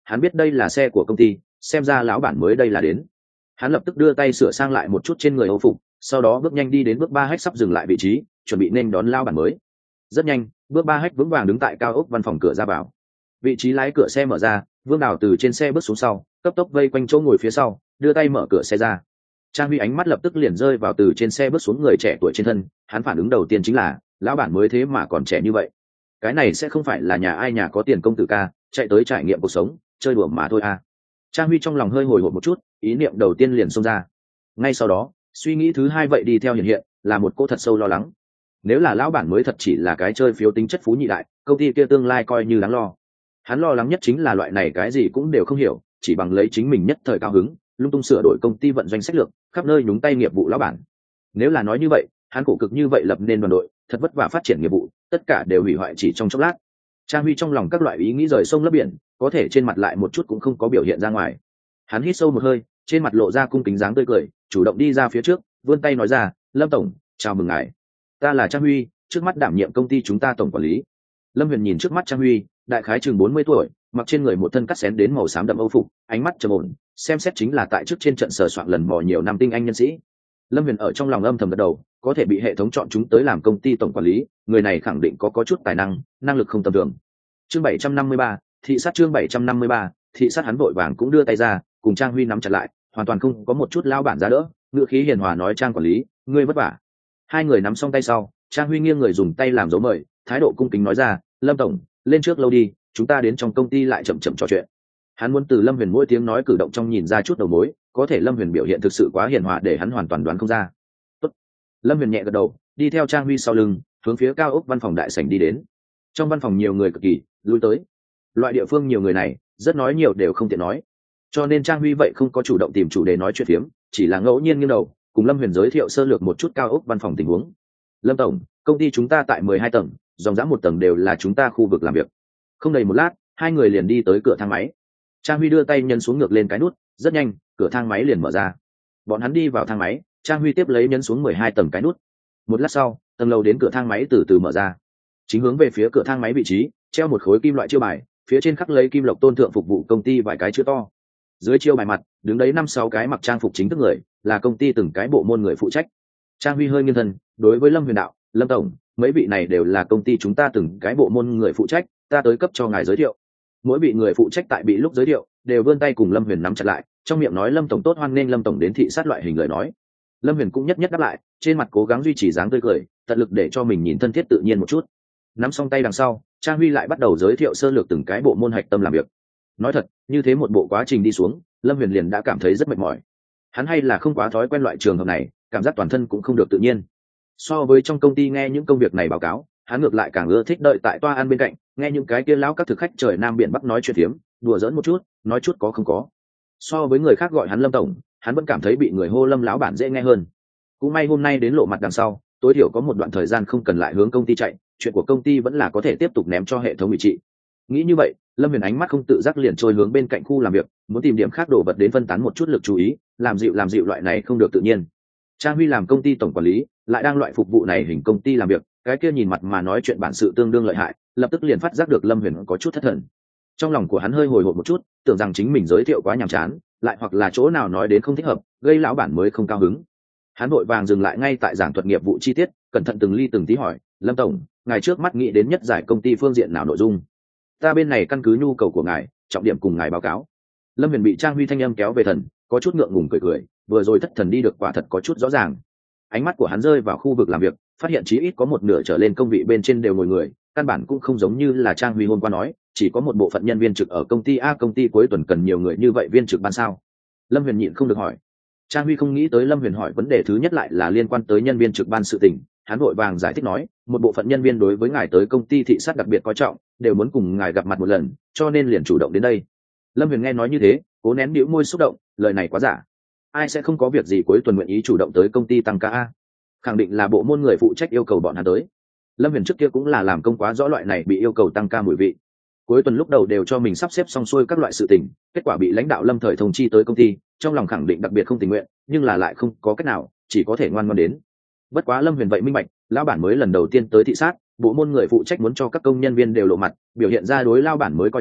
hắn biết đây là xe của công ty, xem ra lão bản mới đây là đến. Hắn lập tức đưa tay sửa sang lại một chút trên người âu phục, sau đó bước nhanh đi đến bước ba hách sắp dừng lại vị trí, chuẩn bị nên đón lão bản mới. Rất nhanh, bước ba hách vững vàng đứng tại cao ốc văn phòng cửa ra vào. Vị trí lái cửa xe mở ra, Vương Đào từ trên xe bước xuống sau, cấp tốc vây quanh chỗ ngồi phía sau, đưa tay mở cửa xe ra. Trang Huy ánh mắt lập tức liền rơi vào từ trên xe bước xuống người trẻ tuổi trên thân, hắn phản ứng đầu tiên chính là, lão bản mới thế mà còn trẻ như vậy. Cái này sẽ không phải là nhà ai nhà có tiền công tử ca, chạy tới trải nghiệm cuộc sống, chơi đùa mà thôi à. Trang Huy trong lòng hơi hồi hộp một chút, ý niệm đầu tiên liền xông ra. Ngay sau đó, suy nghĩ thứ hai vậy đi theo hiện hiện, là một cô thật sâu lo lắng. Nếu là lão bản mới thật chỉ là cái chơi phiếu tính chất phú nhị đại, công ty kia tương lai coi như đáng lo. Hắn lo lắng nhất chính là loại này cái gì cũng đều không hiểu, chỉ bằng lấy chính mình nhất thời cao hứng, lung tung sửa đổi công ty vận doanh sách lược, khắp nơi nhúng tay nghiệp vụ lão bản. Nếu là nói như vậy, hắn khổ cực như vậy lập nên đoàn đội, thật vất vả phát triển nghiệp vụ, tất cả đều hủy hoại chỉ trong chốc lát. Trang Huy trong lòng các loại ý nghĩ rời sông lấp biển, có thể trên mặt lại một chút cũng không có biểu hiện ra ngoài. Hắn hít sâu một hơi, trên mặt lộ ra cung kính dáng tươi cười, chủ động đi ra phía trước, vươn tay nói ra, Lâm tổng, chào mừng ngài. Ta là Trang Huy, trước mắt đảm nhiệm công ty chúng ta tổng quản lý. Lâm Huyền nhìn trước mắt Trang Huy, đại khái chừng bốn mươi tuổi, mặc trên người một thân cắt xén đến màu xám đậm âu phục, ánh mắt trầm ổn, xem xét chính là tại trước trên trận sờ soạn lần mò nhiều năm tinh anh nhân sĩ. Lâm Huyền ở trong lòng âm thầm gật đầu, có thể bị hệ thống chọn chúng tới làm công ty tổng quản lý, người này khẳng định có có chút tài năng, năng lực không tầm thường. Chương bảy trăm năm mươi ba, thị sát chương bảy trăm năm mươi ba, thị sát hắn vội vàng cũng đưa tay ra, cùng Trang Huy nắm chặt lại, hoàn toàn không có một chút lao bản ra đỡ, ngữ khí hiền hòa nói Trang quản lý, ngươi vất vả. Hai người nắm xong tay sau, Trang Huy nghiêng người dùng tay làm dấu mời, thái độ cung kính nói ra, Lâm tổng, lên trước lâu đi, chúng ta đến trong công ty lại chậm chậm trò chuyện. Hắn muốn từ Lâm Huyền mỗi tiếng nói cử động trong nhìn ra chút đầu mối, có thể Lâm Huyền biểu hiện thực sự quá hiền hòa để hắn hoàn toàn đoán không ra. Tốt. Lâm Huyền nhẹ gật đầu, đi theo Trang Huy sau lưng, hướng phía cao ốc văn phòng đại sảnh đi đến. Trong văn phòng nhiều người cực kỳ, lui tới. Loại địa phương nhiều người này, rất nói nhiều đều không tiện nói. Cho nên Trang Huy vậy không có chủ động tìm chủ đề nói chuyện phiếm, chỉ là ngẫu nhiên nghiêng đầu, cùng Lâm Huyền giới thiệu sơ lược một chút cao ốc văn phòng tình huống. Lâm tổng, công ty chúng ta tại mười hai tầng, dòng dã một tầng đều là chúng ta khu vực làm việc. Không đầy một lát, hai người liền đi tới cửa thang máy. Trang Huy đưa tay nhấn xuống ngược lên cái nút, rất nhanh, cửa thang máy liền mở ra. Bọn hắn đi vào thang máy, Trang Huy tiếp lấy nhấn xuống mười hai tầng cái nút. Một lát sau, tầng lầu đến cửa thang máy từ từ mở ra. Chính hướng về phía cửa thang máy vị trí, treo một khối kim loại chiêu bài, phía trên khắc lấy Kim Lộc Tôn thượng phục vụ công ty vài cái chữ to. Dưới chiêu bài mặt, đứng đấy năm sáu cái mặc trang phục chính thức người, là công ty từng cái bộ môn người phụ trách. Trang Huy hơi nghiêng thân, đối với Lâm Huyền đạo, Lâm tổng, mấy vị này đều là công ty chúng ta từng cái bộ môn người phụ trách, ta tới cấp cho ngài giới thiệu. Mỗi vị người phụ trách tại bị lúc giới thiệu đều vươn tay cùng Lâm Huyền nắm chặt lại, trong miệng nói Lâm tổng tốt, hoan nghênh Lâm tổng đến thị sát loại hình lời nói. Lâm Huyền cũng nhất nhất đáp lại, trên mặt cố gắng duy trì dáng tươi cười, tận lực để cho mình nhìn thân thiết tự nhiên một chút. Nắm xong tay đằng sau, Trang Huy lại bắt đầu giới thiệu sơ lược từng cái bộ môn hạch tâm làm việc. Nói thật, như thế một bộ quá trình đi xuống, Lâm Huyền liền đã cảm thấy rất mệt mỏi. Hắn hay là không quá thói quen loại trường hợp này, cảm giác toàn thân cũng không được tự nhiên. So với trong công ty nghe những công việc này báo cáo, hắn ngược lại càng ưa thích đợi tại toa ăn bên cạnh, nghe những cái kia lão các thực khách trời nam biển bắc nói chuyện phiếm, đùa giỡn một chút, nói chút có không có. So với người khác gọi hắn Lâm tổng, hắn vẫn cảm thấy bị người hô Lâm lão bản dễ nghe hơn. Cũng may hôm nay đến lộ mặt đằng sau, tối thiểu có một đoạn thời gian không cần lại hướng công ty chạy, chuyện của công ty vẫn là có thể tiếp tục ném cho hệ thống ủy trị. Nghĩ như vậy, Lâm Huyền ánh mắt không tự giác liền trôi hướng bên cạnh khu làm việc, muốn tìm điểm khác đồ vật đến phân tán một chút lực chú ý, làm dịu làm dịu loại này không được tự nhiên. Trang Huy làm công ty tổng quản lý, lại đang loại phục vụ này hình công ty làm việc, cái kia nhìn mặt mà nói chuyện bản sự tương đương lợi hại, lập tức liền phát giác được Lâm Huyền có chút thất thần. Trong lòng của hắn hơi hồi hộp một chút, tưởng rằng chính mình giới thiệu quá nhàm chán, lại hoặc là chỗ nào nói đến không thích hợp, gây lão bản mới không cao hứng. Hắn vội vàng dừng lại ngay tại giảng thuật nghiệp vụ chi tiết, cẩn thận từng ly từng tí hỏi, Lâm tổng, ngài trước mắt nghĩ đến nhất giải công ty phương diện nào nội dung? Ta bên này căn cứ nhu cầu của ngài, trọng điểm cùng ngài báo cáo. Lâm Huyền bị Trang Huy thanh âm kéo về thần, có chút ngượng ngùng cười cười, vừa rồi thất thần đi được quả thật có chút rõ ràng. Ánh mắt của hắn rơi vào khu vực làm việc, phát hiện chí ít có một nửa trở lên công vị bên trên đều ngồi người, căn bản cũng không giống như là Trang Huy hôm qua nói, chỉ có một bộ phận nhân viên trực ở công ty A, công ty cuối tuần cần nhiều người như vậy viên trực ban sao? Lâm Huyền nhịn không được hỏi. Trang Huy không nghĩ tới Lâm Huyền hỏi vấn đề thứ nhất lại là liên quan tới nhân viên trực ban sự tình, hắn vội vàng giải thích nói, một bộ phận nhân viên đối với ngài tới công ty thị sát đặc biệt coi trọng, đều muốn cùng ngài gặp mặt một lần, cho nên liền chủ động đến đây. Lâm Huyền nghe nói như thế, cố nén bĩu môi xúc động, lời này quá giả. Ai sẽ không có việc gì cuối tuần nguyện ý chủ động tới công ty tăng ca a? Khẳng định là bộ môn người phụ trách yêu cầu bọn hắn tới. Lâm Huyền trước kia cũng là làm công quá rõ loại này bị yêu cầu tăng ca mùi vị. Cuối tuần lúc đầu đều cho mình sắp xếp xong xuôi các loại sự tình, kết quả bị lãnh đạo Lâm thời thông chi tới công ty, trong lòng khẳng định đặc biệt không tình nguyện, nhưng là lại không có cách nào, chỉ có thể ngoan ngoãn đến. Bất quá Lâm Huyền vậy minh bạch, lão bản mới lần đầu tiên tới thị sát, bộ môn người phụ trách muốn cho các công nhân viên đều lộ mặt, biểu hiện ra đối lão bản mới coi trọng,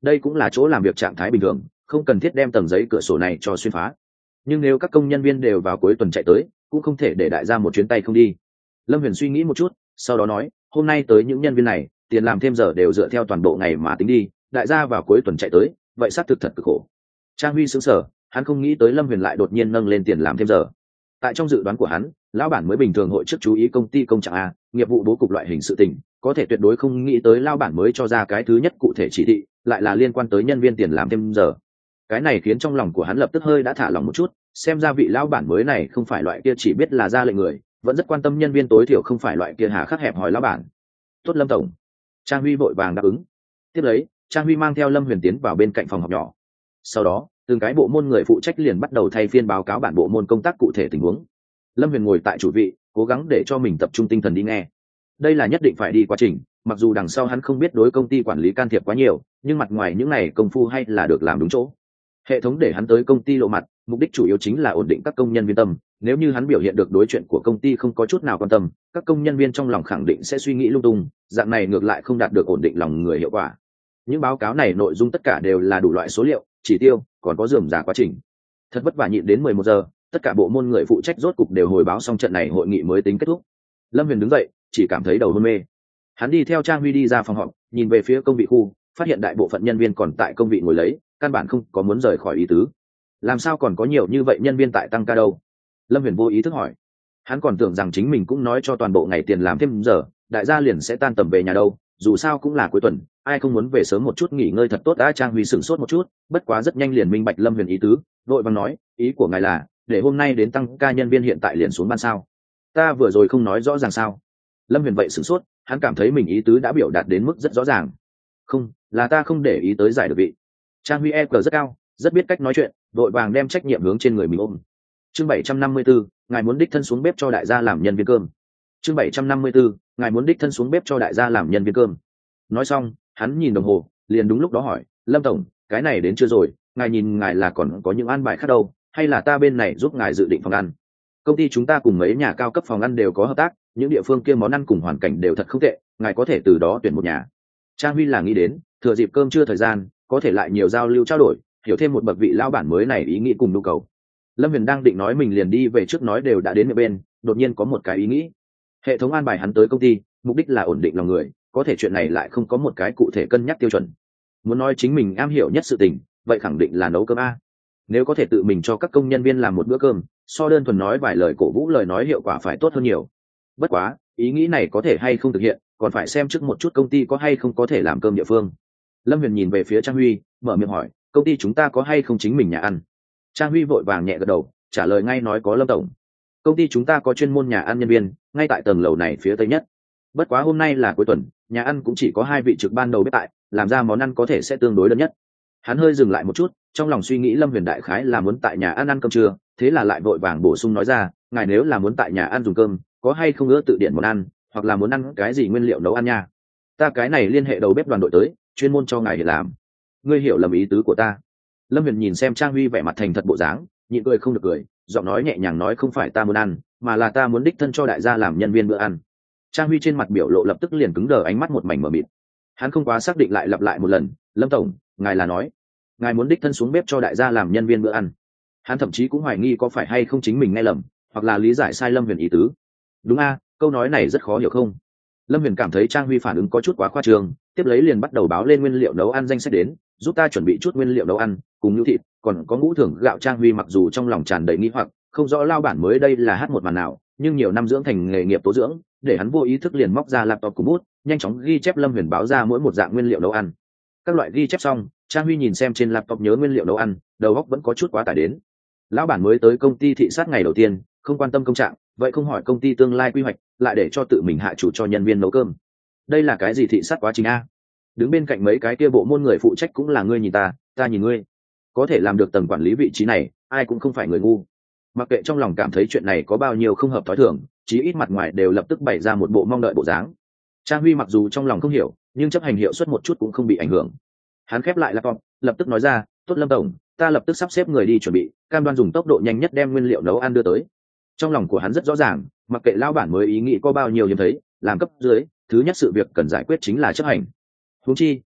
đây cũng là chỗ làm việc trạng thái bình thường, không cần thiết đem tầng giấy cửa sổ này cho xuyên phá. Nhưng nếu các công nhân viên đều vào cuối tuần chạy tới, cũng không thể để đại gia một chuyến tay không đi. Lâm Huyền suy nghĩ một chút, sau đó nói, hôm nay tới những nhân viên này, tiền làm thêm giờ đều dựa theo toàn bộ ngày mà tính đi, đại gia vào cuối tuần chạy tới, vậy xác thực thật cực khổ. Trang Huy sững sờ, hắn không nghĩ tới Lâm Huyền lại đột nhiên nâng lên tiền làm thêm giờ. Tại trong dự đoán của hắn, lão bản mới bình thường hội trước chú ý công ty công trạng a, nghiệp vụ bố cục loại hình sự tình, có thể tuyệt đối không nghĩ tới lão bản mới cho ra cái thứ nhất cụ thể chỉ thị, lại là liên quan tới nhân viên tiền làm thêm giờ. Cái này khiến trong lòng của hắn lập tức hơi đã thả lỏng một chút, xem ra vị lão bản mới này không phải loại kia chỉ biết là ra lệnh người, vẫn rất quan tâm nhân viên tối thiểu không phải loại kia hà khắc hẹp hòi lão bản. Tốt Lâm tổng. Trang Huy vội vàng đáp ứng. Tiếp lấy, Trang Huy mang theo Lâm Huyền tiến vào bên cạnh phòng họp nhỏ. Sau đó, từng cái bộ môn người phụ trách liền bắt đầu thay phiên báo cáo bản bộ môn công tác cụ thể tình huống. Lâm Huyền ngồi tại chủ vị, cố gắng để cho mình tập trung tinh thần đi nghe. Đây là nhất định phải đi quá trình, mặc dù đằng sau hắn không biết đối công ty quản lý can thiệp quá nhiều, nhưng mặt ngoài những này công phu hay là được làm đúng chỗ. Hệ thống để hắn tới công ty lộ mặt, mục đích chủ yếu chính là ổn định các công nhân viên tâm. Nếu như hắn biểu hiện được đối chuyện của công ty không có chút nào quan tâm, các công nhân viên trong lòng khẳng định sẽ suy nghĩ lung tung, dạng này ngược lại không đạt được ổn định lòng người hiệu quả. Những báo cáo này nội dung tất cả đều là đủ loại số liệu, chỉ tiêu, còn có rườm rà quá trình. Thật vất vả nhịn đến mười một giờ, tất cả bộ môn người phụ trách rốt cục đều hồi báo xong trận này hội nghị mới tính kết thúc. Lâm Huyền đứng dậy, chỉ cảm thấy đầu hôn mê. Hắn đi theo Trang Huy đi ra phòng họp, nhìn về phía công vị khu, phát hiện đại bộ phận nhân viên còn tại công vị ngồi lấy, căn bản không có muốn rời khỏi ý tứ. Làm sao còn có nhiều như vậy nhân viên tại tăng ca đâu? Lâm Huyền vô ý thức hỏi. Hắn còn tưởng rằng chính mình cũng nói cho toàn bộ ngày tiền làm thêm giờ, đại gia liền sẽ tan tầm về nhà đâu, dù sao cũng là cuối tuần, ai không muốn về sớm một chút nghỉ ngơi thật tốt. Đã Trang Huy sửng sốt một chút, bất quá rất nhanh liền minh bạch Lâm Huyền ý tứ, vội vàng nói, ý của ngài là để hôm nay đến tăng ca nhân viên hiện tại liền xuống ban sao? Ta vừa rồi không nói rõ ràng sao? Lâm Huyền vậy sửng sốt, hắn cảm thấy mình ý tứ đã biểu đạt đến mức rất rõ ràng. Không, là ta không để ý tới giải được vị. Trang Huy e cờ rất cao, rất biết cách nói chuyện, vội vàng đem trách nhiệm hướng trên người mình ôm. Chương bảy trăm năm mươi tư, ngài muốn đích thân xuống bếp cho đại gia làm nhân viên cơm. Chương bảy trăm năm mươi tư, ngài muốn đích thân xuống bếp cho đại gia làm nhân viên cơm. Nói xong, hắn nhìn đồng hồ, liền đúng lúc đó hỏi, Lâm tổng, cái này đến chưa rồi, ngài nhìn ngài là còn có những an bài khác đâu, hay là ta bên này giúp ngài dự định phòng ăn? Công ty chúng ta cùng mấy nhà cao cấp phòng ăn đều có hợp tác, những địa phương kia món ăn cùng hoàn cảnh đều thật không tệ, ngài có thể từ đó tuyển một nhà. Trang Huy là nghĩ đến, thừa dịp cơm trưa thời gian, có thể lại nhiều giao lưu trao đổi, hiểu thêm một bậc vị lão bản mới này ý nghĩ cùng nhu cầu. Lâm Huyền đang định nói mình liền đi về trước nói đều đã đến miệng bên, đột nhiên có một cái ý nghĩ. Hệ thống an bài hắn tới công ty, mục đích là ổn định lòng người, có thể chuyện này lại không có một cái cụ thể cân nhắc tiêu chuẩn. Muốn nói chính mình am hiểu nhất sự tình, vậy khẳng định là nấu cơm a. Nếu có thể tự mình cho các công nhân viên làm một bữa cơm, so đơn thuần nói vài lời cổ vũ lời nói hiệu quả phải tốt hơn nhiều. Bất quá, ý nghĩ này có thể hay không thực hiện, còn phải xem trước một chút công ty có hay không có thể làm cơm địa phương. Lâm Huyền nhìn về phía Trang Huy, mở miệng hỏi, công ty chúng ta có hay không chính mình nhà ăn? Trang Huy vội vàng nhẹ gật đầu, trả lời ngay nói có Lâm tổng. Công ty chúng ta có chuyên môn nhà ăn nhân viên, ngay tại tầng lầu này phía tây nhất. Bất quá hôm nay là cuối tuần, nhà ăn cũng chỉ có hai vị trực ban đầu bếp tại, làm ra món ăn có thể sẽ tương đối đơn nhất. Hắn hơi dừng lại một chút, trong lòng suy nghĩ Lâm Huyền đại khái là muốn tại nhà ăn ăn cơm trưa, thế là lại vội vàng bổ sung nói ra, ngài nếu là muốn tại nhà ăn dùng cơm, có hay không ưa tự điện món ăn, hoặc là muốn ăn cái gì nguyên liệu nấu ăn nha. Ta cái này liên hệ đầu bếp đoàn đội tới, chuyên môn cho ngài để làm. Ngươi hiểu lầm ý tứ của ta. Lâm Huyền nhìn xem Trang Huy vẻ mặt thành thật bộ dáng, nhịn cười không được cười, giọng nói nhẹ nhàng nói, không phải ta muốn ăn, mà là ta muốn đích thân cho đại gia làm nhân viên bữa ăn. Trang Huy trên mặt biểu lộ lập tức liền cứng đờ, ánh mắt một mảnh mờ mịt. Hắn không quá xác định, lại lặp lại một lần, Lâm tổng, ngài là nói ngài muốn đích thân xuống bếp cho đại gia làm nhân viên bữa ăn? Hắn thậm chí cũng hoài nghi có phải hay không chính mình nghe lầm, hoặc là lý giải sai Lâm Huyền ý tứ. Đúng a, câu nói này rất khó hiểu không? Lâm Huyền cảm thấy Trang Huy phản ứng có chút quá khoa trương, tiếp lấy liền bắt đầu báo lên nguyên liệu nấu ăn danh sách đến, giúp ta chuẩn bị chút nguyên liệu nấu ăn, cùng nhu thịt, còn có ngũ thưởng gạo. Trang Huy mặc dù trong lòng tràn đầy nghi hoặc, không rõ lao bản mới đây là hát một màn nào, nhưng nhiều năm dưỡng thành nghề nghiệp tố dưỡng, để hắn vô ý thức liền móc ra laptop cùng bút, nhanh chóng ghi chép Lâm Huyền báo ra mỗi một dạng nguyên liệu nấu ăn. Các loại ghi chép xong, Trang Huy nhìn xem trên laptop nhớ nguyên liệu nấu ăn, đầu óc vẫn có chút quá tải đến. Lão bản mới tới công ty thị sát ngày đầu tiên, không quan tâm công trạng, vậy không hỏi công ty tương lai quy hoạch, lại để cho tự mình hạ chủ cho nhân viên nấu cơm. Đây là cái gì thị sát quá trình a? Đứng bên cạnh mấy cái kia bộ môn người phụ trách cũng là ngươi nhìn ta, ta nhìn ngươi. Có thể làm được tầng quản lý vị trí này, ai cũng không phải người ngu. Mặc kệ trong lòng cảm thấy chuyện này có bao nhiêu không hợp thói thường, chí ít mặt ngoài đều lập tức bày ra một bộ mong đợi bộ dáng. Trang Huy mặc dù trong lòng không hiểu, nhưng chấp hành hiệu suất một chút cũng không bị ảnh hưởng. Hắn khép lại laptop, lập tức nói ra, tốt Lâm tổng, ta lập tức sắp xếp người đi chuẩn bị, cam đoan dùng tốc độ nhanh nhất đem nguyên liệu nấu ăn đưa tới. Trong lòng của hắn rất rõ ràng, mặc kệ lao bản mới ý nghĩ có bao nhiêu hiếm thấy, làm cấp dưới, thứ nhất sự việc cần giải quyết chính là chấp hành. Huống chi,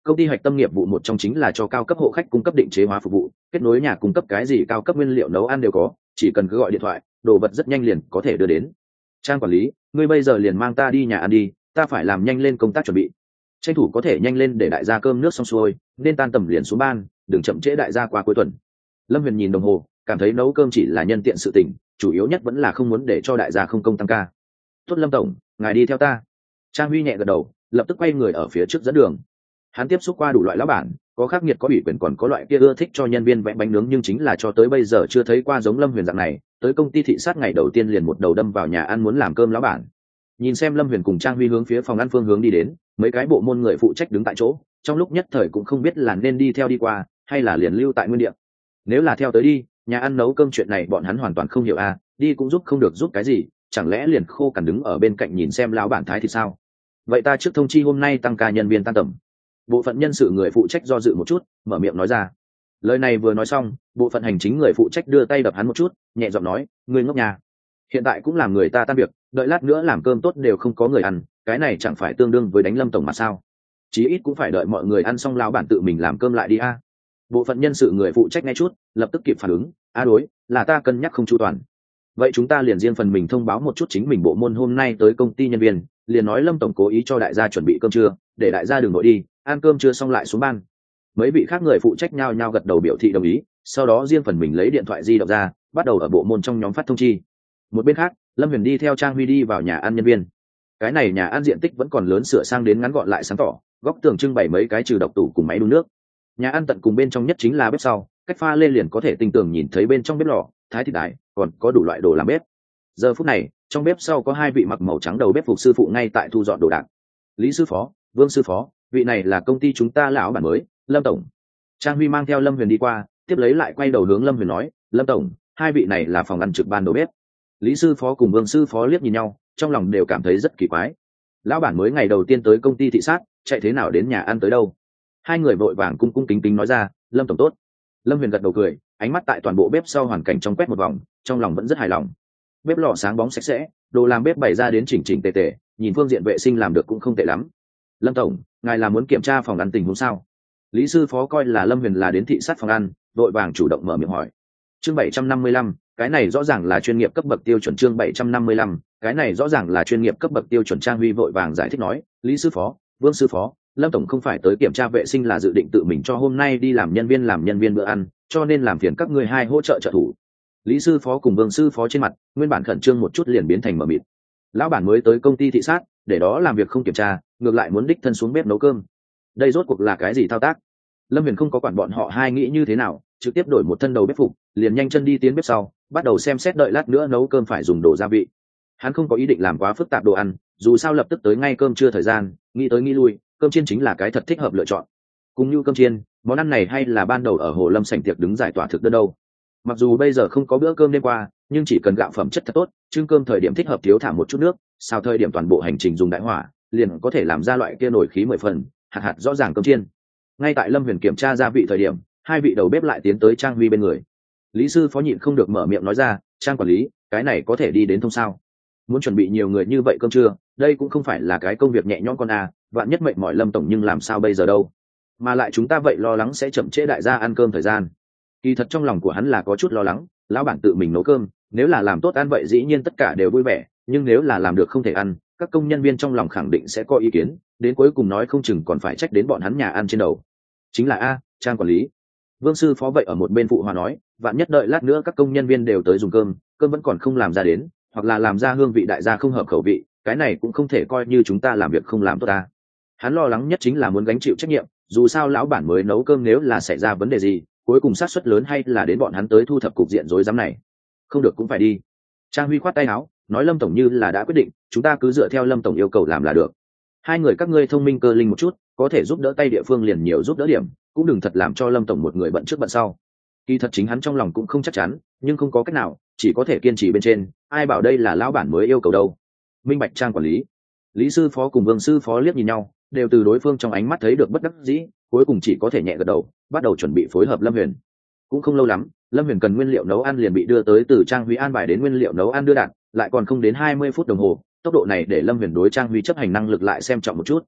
công ty hạch tâm nghiệp vụ một trong chính là cho cao cấp hộ khách cung cấp định chế hóa phục vụ, kết nối nhà cung cấp cái gì cao cấp nguyên liệu nấu ăn đều có, chỉ cần cứ gọi điện thoại, đồ vật rất nhanh liền có thể đưa đến. Trang quản lý, ngươi bây giờ liền mang ta đi nhà ăn đi, ta phải làm nhanh lên công tác chuẩn bị, tranh thủ có thể nhanh lên để đại gia cơm nước xong xuôi, nên tan tầm liền xuống ban, đừng chậm trễ đại gia qua cuối tuần. Lâm Huyền nhìn đồng hồ, cảm thấy nấu cơm chỉ là nhân tiện sự tình, chủ yếu nhất vẫn là không muốn để cho đại gia không công tăng ca. Tốt Lâm tổng, ngài đi theo ta. Trang Huy nhẹ gật đầu, lập tức quay người ở phía trước dẫn đường. Hắn tiếp xúc qua đủ loại lão bản, có khắc nghiệt có ủy quyền, còn có loại kia ưa thích cho nhân viên vẽ bánh nướng, nhưng chính là cho tới bây giờ chưa thấy qua giống Lâm Huyền dạng này, tới công ty thị sát ngày đầu tiên liền một đầu đâm vào nhà ăn muốn làm cơm lão bản. Nhìn xem Lâm Huyền cùng Trang Huy hướng phía phòng ăn phương hướng đi đến, mấy cái bộ môn người phụ trách đứng tại chỗ, trong lúc nhất thời cũng không biết là nên đi theo đi qua hay là liền lưu tại nguyên địa. Nếu là theo tới đi, nhà ăn nấu cơm chuyện này bọn hắn hoàn toàn không hiểu à, đi cũng giúp không được giúp cái gì, chẳng lẽ liền khô cằn đứng ở bên cạnh nhìn xem lão bản thái thì sao? Vậy ta trước thông chi hôm nay tăng ca nhân viên tan tầm. Bộ phận nhân sự người phụ trách do dự một chút, mở miệng nói ra. Lời này vừa nói xong, bộ phận hành chính người phụ trách đưa tay đập hắn một chút, nhẹ giọng nói, ngươi ngốc nhà. Hiện tại cũng làm người ta tan việc, đợi lát nữa làm cơm tốt đều không có người ăn, cái này chẳng phải tương đương với đánh Lâm tổng mà sao? Chí ít cũng phải đợi mọi người ăn xong lão bản tự mình làm cơm lại đi a. Bộ phận nhân sự người phụ trách nghe chút, lập tức kịp phản ứng, a đối, là ta cân nhắc không chu toàn. Vậy chúng ta liền riêng phần mình thông báo một chút chính mình bộ môn hôm nay tới công ty nhân viên, liền nói Lâm tổng cố ý cho đại gia chuẩn bị cơm trưa, để đại gia đừng vội đi, ăn cơm trưa xong lại xuống ban. Mấy vị khác người phụ trách nhao nhao gật đầu biểu thị đồng ý, sau đó riêng phần mình lấy điện thoại di động ra, bắt đầu ở bộ môn trong nhóm phát thông chi. Một bên khác, Lâm Huyền đi theo Trang Huy đi vào nhà ăn nhân viên. Cái này nhà ăn diện tích vẫn còn lớn, sửa sang đến ngắn gọn lại sáng tỏ, góc tường trưng bày mấy cái trừ độc tủ cùng máy đun nước. Nhà ăn tận cùng bên trong nhất chính là bếp sau, cách pha lên liền có thể tinh tường nhìn thấy bên trong bếp lò, thái thịt đài, còn có đủ loại đồ làm bếp. Giờ phút này, trong bếp sau có hai vị mặc màu trắng đầu bếp phục sư phụ ngay tại thu dọn đồ đạc. Lý sư phó, Vương sư phó, vị này là công ty chúng ta lão bản mới, Lâm tổng. Trang Huy mang theo Lâm Huyền đi qua, tiếp lấy lại quay đầu hướng Lâm Huyền nói, Lâm tổng, hai vị này là phòng ăn trực ban đầu bếp. Lý sư phó cùng Vương sư phó liếc nhìn nhau, trong lòng đều cảm thấy rất kỳ quái. Lão bản mới ngày đầu tiên tới công ty thị sát, chạy thế nào đến nhà ăn tới đâu? Hai người vội vàng cung cung kính kính nói ra, Lâm tổng tốt. Lâm Huyền gật đầu cười, ánh mắt tại toàn bộ bếp sau hoàn cảnh trong quét một vòng, trong lòng vẫn rất hài lòng. Bếp lò sáng bóng sạch sẽ, đồ làm bếp bày ra đến chỉnh chỉnh tề tề, nhìn phương diện vệ sinh làm được cũng không tệ lắm. Lâm tổng, ngài là muốn kiểm tra phòng ăn tình huống sao? Lý sư phó coi là Lâm Huyền là đến thị sát phòng ăn, vội vàng chủ động mở miệng hỏi. Chương bảy trăm năm mươi lăm, cái này rõ ràng là chuyên nghiệp cấp bậc tiêu chuẩn. Chương bảy trăm năm mươi lăm, cái này rõ ràng là chuyên nghiệp cấp bậc tiêu chuẩn. Trang Huy vội vàng giải thích nói, Lý sư phó, Vương sư phó, Lâm tổng không phải tới kiểm tra vệ sinh, là dự định tự mình cho hôm nay đi làm nhân viên làm nhân viên bữa ăn, cho nên làm phiền các ngươi hai hỗ trợ trợ thủ. Lý sư phó cùng Vương sư phó trên mặt nguyên bản khẩn trương một chút liền biến thành mờ mịt. Lão bản mới tới công ty thị sát, để đó làm việc không kiểm tra, ngược lại muốn đích thân xuống bếp nấu cơm. Đây rốt cuộc là cái gì thao tác? Lâm Huyền không có quản bọn họ hai nghĩ như thế nào, trực tiếp đổi một thân đầu bếp phục, liền nhanh chân đi tiến bếp sau, bắt đầu xem xét đợi lát nữa nấu cơm phải dùng đồ gia vị. Hắn không có ý định làm quá phức tạp đồ ăn, dù sao lập tức tới ngay cơm trưa thời gian, nghĩ tới nghĩ lui, cơm chiên chính là cái thật thích hợp lựa chọn. Cùng như cơm chiên, món ăn này hay là ban đầu ở Hồ Lâm sảnh tiệc đứng giải tỏa thực đơn đâu. Mặc dù bây giờ không có bữa cơm đêm qua, nhưng chỉ cần gạo phẩm chất thật tốt, trưng cơm thời điểm thích hợp thiếu thả một chút nước, sao thời điểm toàn bộ hành trình dùng đại hỏa, liền có thể làm ra loại kia nổi khí mười phần, hạt hạt rõ ràng cơm chiên. Ngay tại Lâm Huyền kiểm tra gia vị thời điểm, hai vị đầu bếp lại tiến tới Trang Huy bên người. Lý sư phó nhịn không được mở miệng nói ra, Trang quản lý, cái này có thể đi đến thông sao? Muốn chuẩn bị nhiều người như vậy cơm trưa, đây cũng không phải là cái công việc nhẹ nhõm con à, vạn nhất mệnh mỏi Lâm tổng nhưng làm sao bây giờ đâu? Mà lại chúng ta vậy lo lắng sẽ chậm trễ đại gia ăn cơm thời gian. Kỳ thật trong lòng của hắn là có chút lo lắng, lão bản tự mình nấu cơm, nếu là làm tốt ăn vậy dĩ nhiên tất cả đều vui vẻ, nhưng nếu là làm được không thể ăn, các công nhân viên trong lòng khẳng định sẽ có ý kiến, đến cuối cùng nói không chừng còn phải trách đến bọn hắn nhà ăn trên đầu. Chính là a, Trang quản lý. Vương sư phó vậy ở một bên phụ hòa nói, vạn nhất đợi lát nữa các công nhân viên đều tới dùng cơm, cơm vẫn còn không làm ra đến, hoặc là làm ra hương vị đại gia không hợp khẩu vị, cái này cũng không thể coi như chúng ta làm việc không làm tốt ta. Hắn lo lắng nhất chính là muốn gánh chịu trách nhiệm, dù sao lão bản mới nấu cơm, nếu là xảy ra vấn đề gì, cuối cùng xác suất lớn hay là đến bọn hắn tới thu thập cục diện rối rắm này. Không được cũng phải đi. Trang Huy khoát tay áo, nói Lâm tổng như là đã quyết định, chúng ta cứ dựa theo Lâm tổng yêu cầu làm là được. Hai người các ngươi thông minh cơ linh một chút, có thể giúp đỡ tay địa phương liền nhiều giúp đỡ điểm, cũng đừng thật làm cho Lâm tổng một người bận trước bận sau. Kỳ thật chính hắn trong lòng cũng không chắc chắn, nhưng không có cách nào, chỉ có thể kiên trì bên trên, ai bảo đây là lão bản mới yêu cầu đâu. Minh bạch. Trang quản lý. Lý sư phó cùng Vương sư phó liếc nhìn nhau, đều từ đối phương trong ánh mắt thấy được bất đắc dĩ, cuối cùng chỉ có thể nhẹ gật đầu, bắt đầu chuẩn bị phối hợp Lâm Huyền. Cũng không lâu lắm, Lâm Huyền cần nguyên liệu nấu ăn liền bị đưa tới, từ Trang Huy an bài đến nguyên liệu nấu ăn đưa đạt, lại còn không đến hai mươi phút đồng hồ, tốc độ này để Lâm Huyền đối Trang Huy chấp hành năng lực lại xem trọng một chút.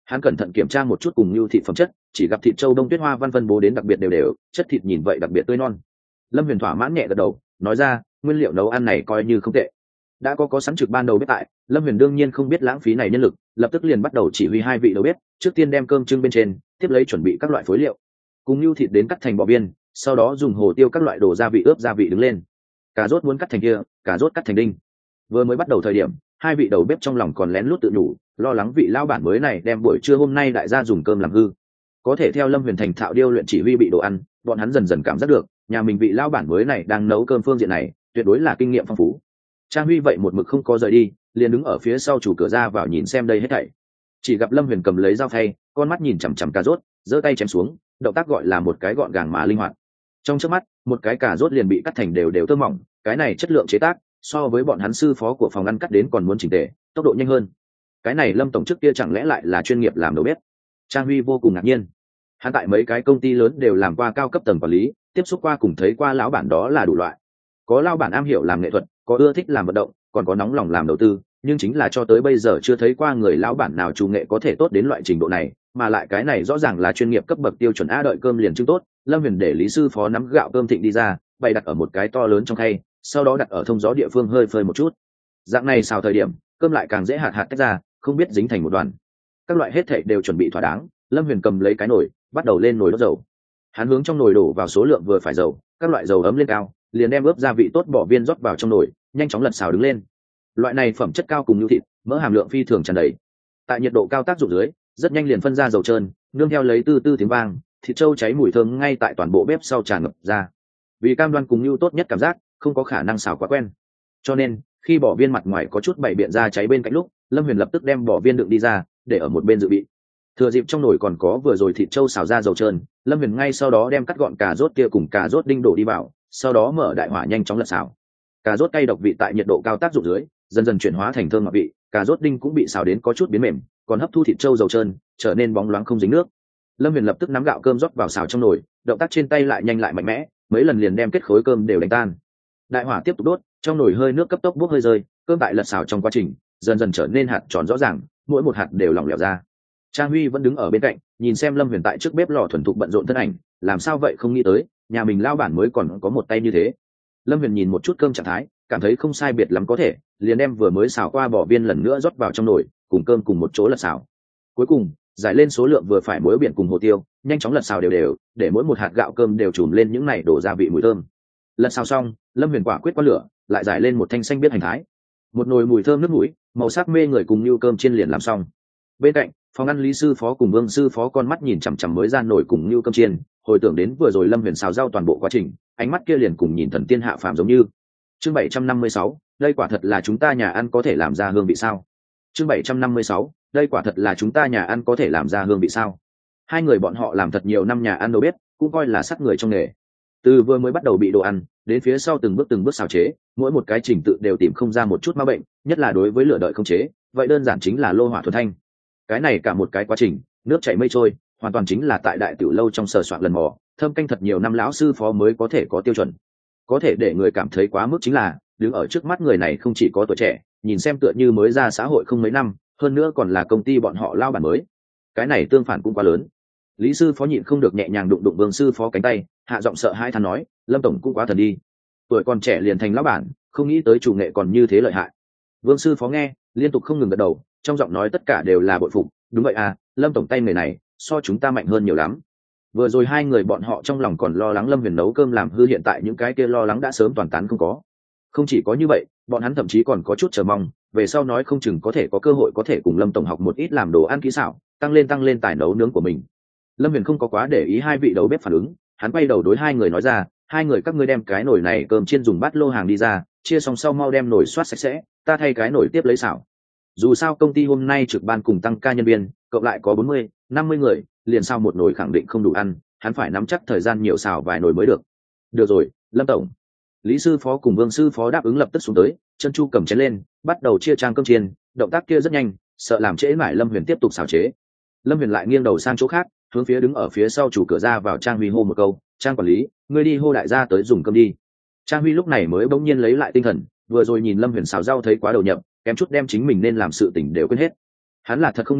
Hắn cẩn thận kiểm tra một chút cùng như thịt phẩm chất, chỉ gặp thịt châu đông tuyết hoa văn phân bố đến đặc biệt đều đều, chất thịt nhìn vậy đặc biệt tươi non. Lâm Huyền thỏa mãn nhẹ gật đầu, nói ra, nguyên liệu nấu ăn này coi như không tệ. Đã có có sẵn trực ban đầu bếp tại, Lâm Huyền đương nhiên không biết lãng phí này nhân lực, lập tức liền bắt đầu chỉ huy hai vị đầu bếp, trước tiên đem cơm trưng bên trên, tiếp lấy chuẩn bị các loại phối liệu, cùng như thịt đến cắt thành bò viên, sau đó dùng hồ tiêu các loại đồ gia vị ướp gia vị đứng lên. Cà rốt muốn cắt thành kia, cà rốt cắt thành đinh. Vừa mới bắt đầu thời điểm, hai vị đầu bếp trong lòng còn lén lút tự nhủ, lo lắng vị lao bản mới này đem buổi trưa hôm nay đại gia dùng cơm làm hư. Có thể theo Lâm Huyền thành thạo điêu luyện chỉ huy bị đồ ăn, bọn hắn dần dần cảm giác được, nhà mình vị lao bản mới này đang nấu cơm phương diện này, tuyệt đối là kinh nghiệm phong phú. Trang Huy vậy một mực không có rời đi, liền đứng ở phía sau chủ cửa ra vào nhìn xem đây hết thảy. Chỉ gặp Lâm Huyền cầm lấy dao phay, con mắt nhìn chằm chằm cà rốt, giơ tay chém xuống, động tác gọi là một cái gọn gàng mà linh hoạt. Trong chớp mắt, một cái cà rốt liền bị cắt thành đều đều tơ mỏng, cái này chất lượng chế tác so với bọn hắn sư phó của phòng ăn cắt đến còn muốn chỉnh tề, tốc độ nhanh hơn. Cái này Lâm tổng trước kia chẳng lẽ lại là chuyên nghiệp làm đầu bếp? Trang Huy vô cùng ngạc nhiên. Hắn tại mấy cái công ty lớn đều làm qua cao cấp tầng quản lý, tiếp xúc qua cùng thấy qua lão bản đó là đủ loại. Có lão bản am hiểu làm nghệ thuật, có ưa thích làm vận động, còn có nóng lòng làm đầu tư, nhưng chính là cho tới bây giờ chưa thấy qua người lão bản nào chủ nghệ có thể tốt đến loại trình độ này, mà lại cái này rõ ràng là chuyên nghiệp cấp bậc tiêu chuẩn a. Đợi cơm liền trưng tốt, Lâm Huyền để lý sư phó nắm gạo cơm thịnh đi ra, bày đặt ở một cái to lớn trong khay, sau đó đặt ở thông gió địa phương hơi phơi một chút. Dạng này xào thời điểm, cơm lại càng dễ hạt hạt tách ra, không biết dính thành một đoàn. Các loại hết thảy đều chuẩn bị thỏa đáng, Lâm Huyền cầm lấy cái nồi, bắt đầu lên nồi đốt dầu. Hắn hướng trong nồi đổ vào số lượng vừa phải dầu, các loại dầu ấm lên cao, liền đem ướp gia vị tốt bỏ viên rót vào trong nồi, nhanh chóng lật xào đứng lên. Loại này phẩm chất cao cùng nhu thịt, mỡ hàm lượng phi thường tràn đầy. Tại nhiệt độ cao tác dụng dưới, rất nhanh liền phân ra dầu trơn, nương theo lấy tư tư tiếng vang, thịt trâu cháy mùi thơm ngay tại toàn bộ bếp sau tràn ngập ra. Vì cam đoan cùng nhu tốt nhất cảm giác, không có khả năng xào quá quen. Cho nên, khi bỏ viên mặt ngoài có chút bảy biện ra cháy bên cạnh lúc, Lâm Huyền lập tức đem bỏ viên đựng đi ra, để ở một bên dự bị. Thừa dịp trong nồi còn có vừa rồi thịt trâu xào ra dầu trơn, Lâm Huyền ngay sau đó đem cắt gọn cà rốt kia cùng cà rốt đinh đổ đi vào, sau đó mở đại hỏa nhanh chóng lật xào. Cà rốt cay độc vị tại nhiệt độ cao tác dụng dưới, dần dần chuyển hóa thành thơm ngọt vị, cà rốt đinh cũng bị xào đến có chút biến mềm, còn hấp thu thịt trâu dầu trơn, trở nên bóng loáng không dính nước. Lâm Huyền lập tức nắm gạo cơm rót vào xào trong nồi, động tác trên tay lại nhanh lại mạnh mẽ, mấy lần liền đem kết khối cơm đều đánh tan. Đại hỏa tiếp tục đốt, trong nồi hơi nước cấp tốc bốc hơi rơi, cơm tại lật xào trong quá trình dần dần trở nên hạt tròn rõ ràng, mỗi một hạt đều lỏng lẻo ra. Trang Huy vẫn đứng ở bên cạnh, nhìn xem Lâm Huyền tại trước bếp lò thuần thục bận rộn thân ảnh, làm sao vậy không nghĩ tới, nhà mình lao bản mới còn có một tay như thế. Lâm Huyền nhìn một chút cơm trạng thái, cảm thấy không sai biệt lắm có thể, liền đem vừa mới xào qua bỏ viên lần nữa rót vào trong nồi, cùng cơm cùng một chỗ lật xào. Cuối cùng, giải lên số lượng vừa phải muối biển cùng hồ tiêu, nhanh chóng lật xào đều đều, để mỗi một hạt gạo cơm đều trùm lên những này đổ gia vị mùi thơm. Lật xào xong, Lâm Huyền quả quyết qua lửa, lại giải lên một thanh xanh biết hành thái. Một nồi mùi thơm nước mũi, màu sắc mê người cùng như cơm chiên liền làm xong. Bên cạnh, phòng ăn lý sư phó cùng Vương sư phó con mắt nhìn chằm chằm mới ra nồi cùng như cơm chiên, hồi tưởng đến vừa rồi Lâm Huyền xào rau toàn bộ quá trình, ánh mắt kia liền cùng nhìn thần tiên hạ phàm giống như. Chương bảy trăm năm mươi sáu, đây quả thật là chúng ta nhà ăn có thể làm ra hương vị sao? Chương bảy trăm năm mươi sáu, đây quả thật là chúng ta nhà ăn có thể làm ra hương vị sao? Hai người bọn họ làm thật nhiều năm nhà ăn đâu biết, cũng coi là sắc người trong nghề. Từ vừa mới bắt đầu bị đồ ăn, đến phía sau từng bước từng bước xào chế, mỗi một cái trình tự đều tìm không ra một chút ma bệnh, nhất là đối với lửa đợi không chế, vậy đơn giản chính là lô hỏa thuần thanh. Cái này cả một cái quá trình, nước chảy mây trôi, hoàn toàn chính là tại đại tiểu lâu trong sờ soạn lần mò, thâm canh thật nhiều năm lão sư phó mới có thể có tiêu chuẩn. Có thể để người cảm thấy quá mức chính là, đứng ở trước mắt người này không chỉ có tuổi trẻ, nhìn xem tựa như mới ra xã hội không mấy năm, hơn nữa còn là công ty bọn họ lao bản mới. Cái này tương phản cũng quá lớn. Lý sư phó nhịn không được nhẹ nhàng đụng đụng Vương sư phó cánh tay, hạ giọng sợ hai than nói, Lâm tổng cũng quá thần đi, tuổi còn trẻ liền thành lão bản, không nghĩ tới chủ nghệ còn như thế lợi hại. Vương sư phó nghe, liên tục không ngừng gật đầu, trong giọng nói tất cả đều là bội phục. Đúng vậy à, Lâm tổng tay người này so chúng ta mạnh hơn nhiều lắm. Vừa rồi hai người bọn họ trong lòng còn lo lắng Lâm Huyền nấu cơm làm hư, hiện tại những cái kia lo lắng đã sớm toàn tán không có. Không chỉ có như vậy, bọn hắn thậm chí còn có chút chờ mong, về sau nói không chừng có thể có cơ hội có thể cùng Lâm tổng học một ít làm đồ ăn kỹ xảo, tăng lên tăng lên tài nấu nướng của mình. Lâm Huyền không có quá để ý hai vị đầu bếp phản ứng, hắn quay đầu đối hai người nói ra, hai người các ngươi đem cái nồi này cơm chiên dùng bát lô hàng đi ra, chia xong sau mau đem nồi xoát sạch sẽ, ta thay cái nồi tiếp lấy xào. Dù sao công ty hôm nay trực ban cùng tăng ca nhân viên, cộng lại có bốn mươi, năm mươi người, liền sao một nồi khẳng định không đủ ăn, hắn phải nắm chắc thời gian nhiều xào vài nồi mới được. Được rồi, Lâm tổng. Lý sư phó cùng Vương sư phó đáp ứng lập tức xuống tới, chân chu cầm chén lên, bắt đầu chia trang cơm chiên, động tác kia rất nhanh, sợ làm trễ mãi Lâm Huyền tiếp tục xào chế. Lâm Huyền lại nghiêng đầu sang chỗ khác, hướng phía đứng ở phía sau chủ cửa ra vào Trang Huy hô một câu, Trang quản lý, ngươi đi hô đại gia tới dùng cơm đi. Trang Huy lúc này mới bỗng nhiên lấy lại tinh thần, vừa rồi nhìn Lâm Huyền xào rau thấy quá đầu nhập, kém chút đem chính mình nên làm sự tình đều quên hết. Hắn là thật không nghĩ tới,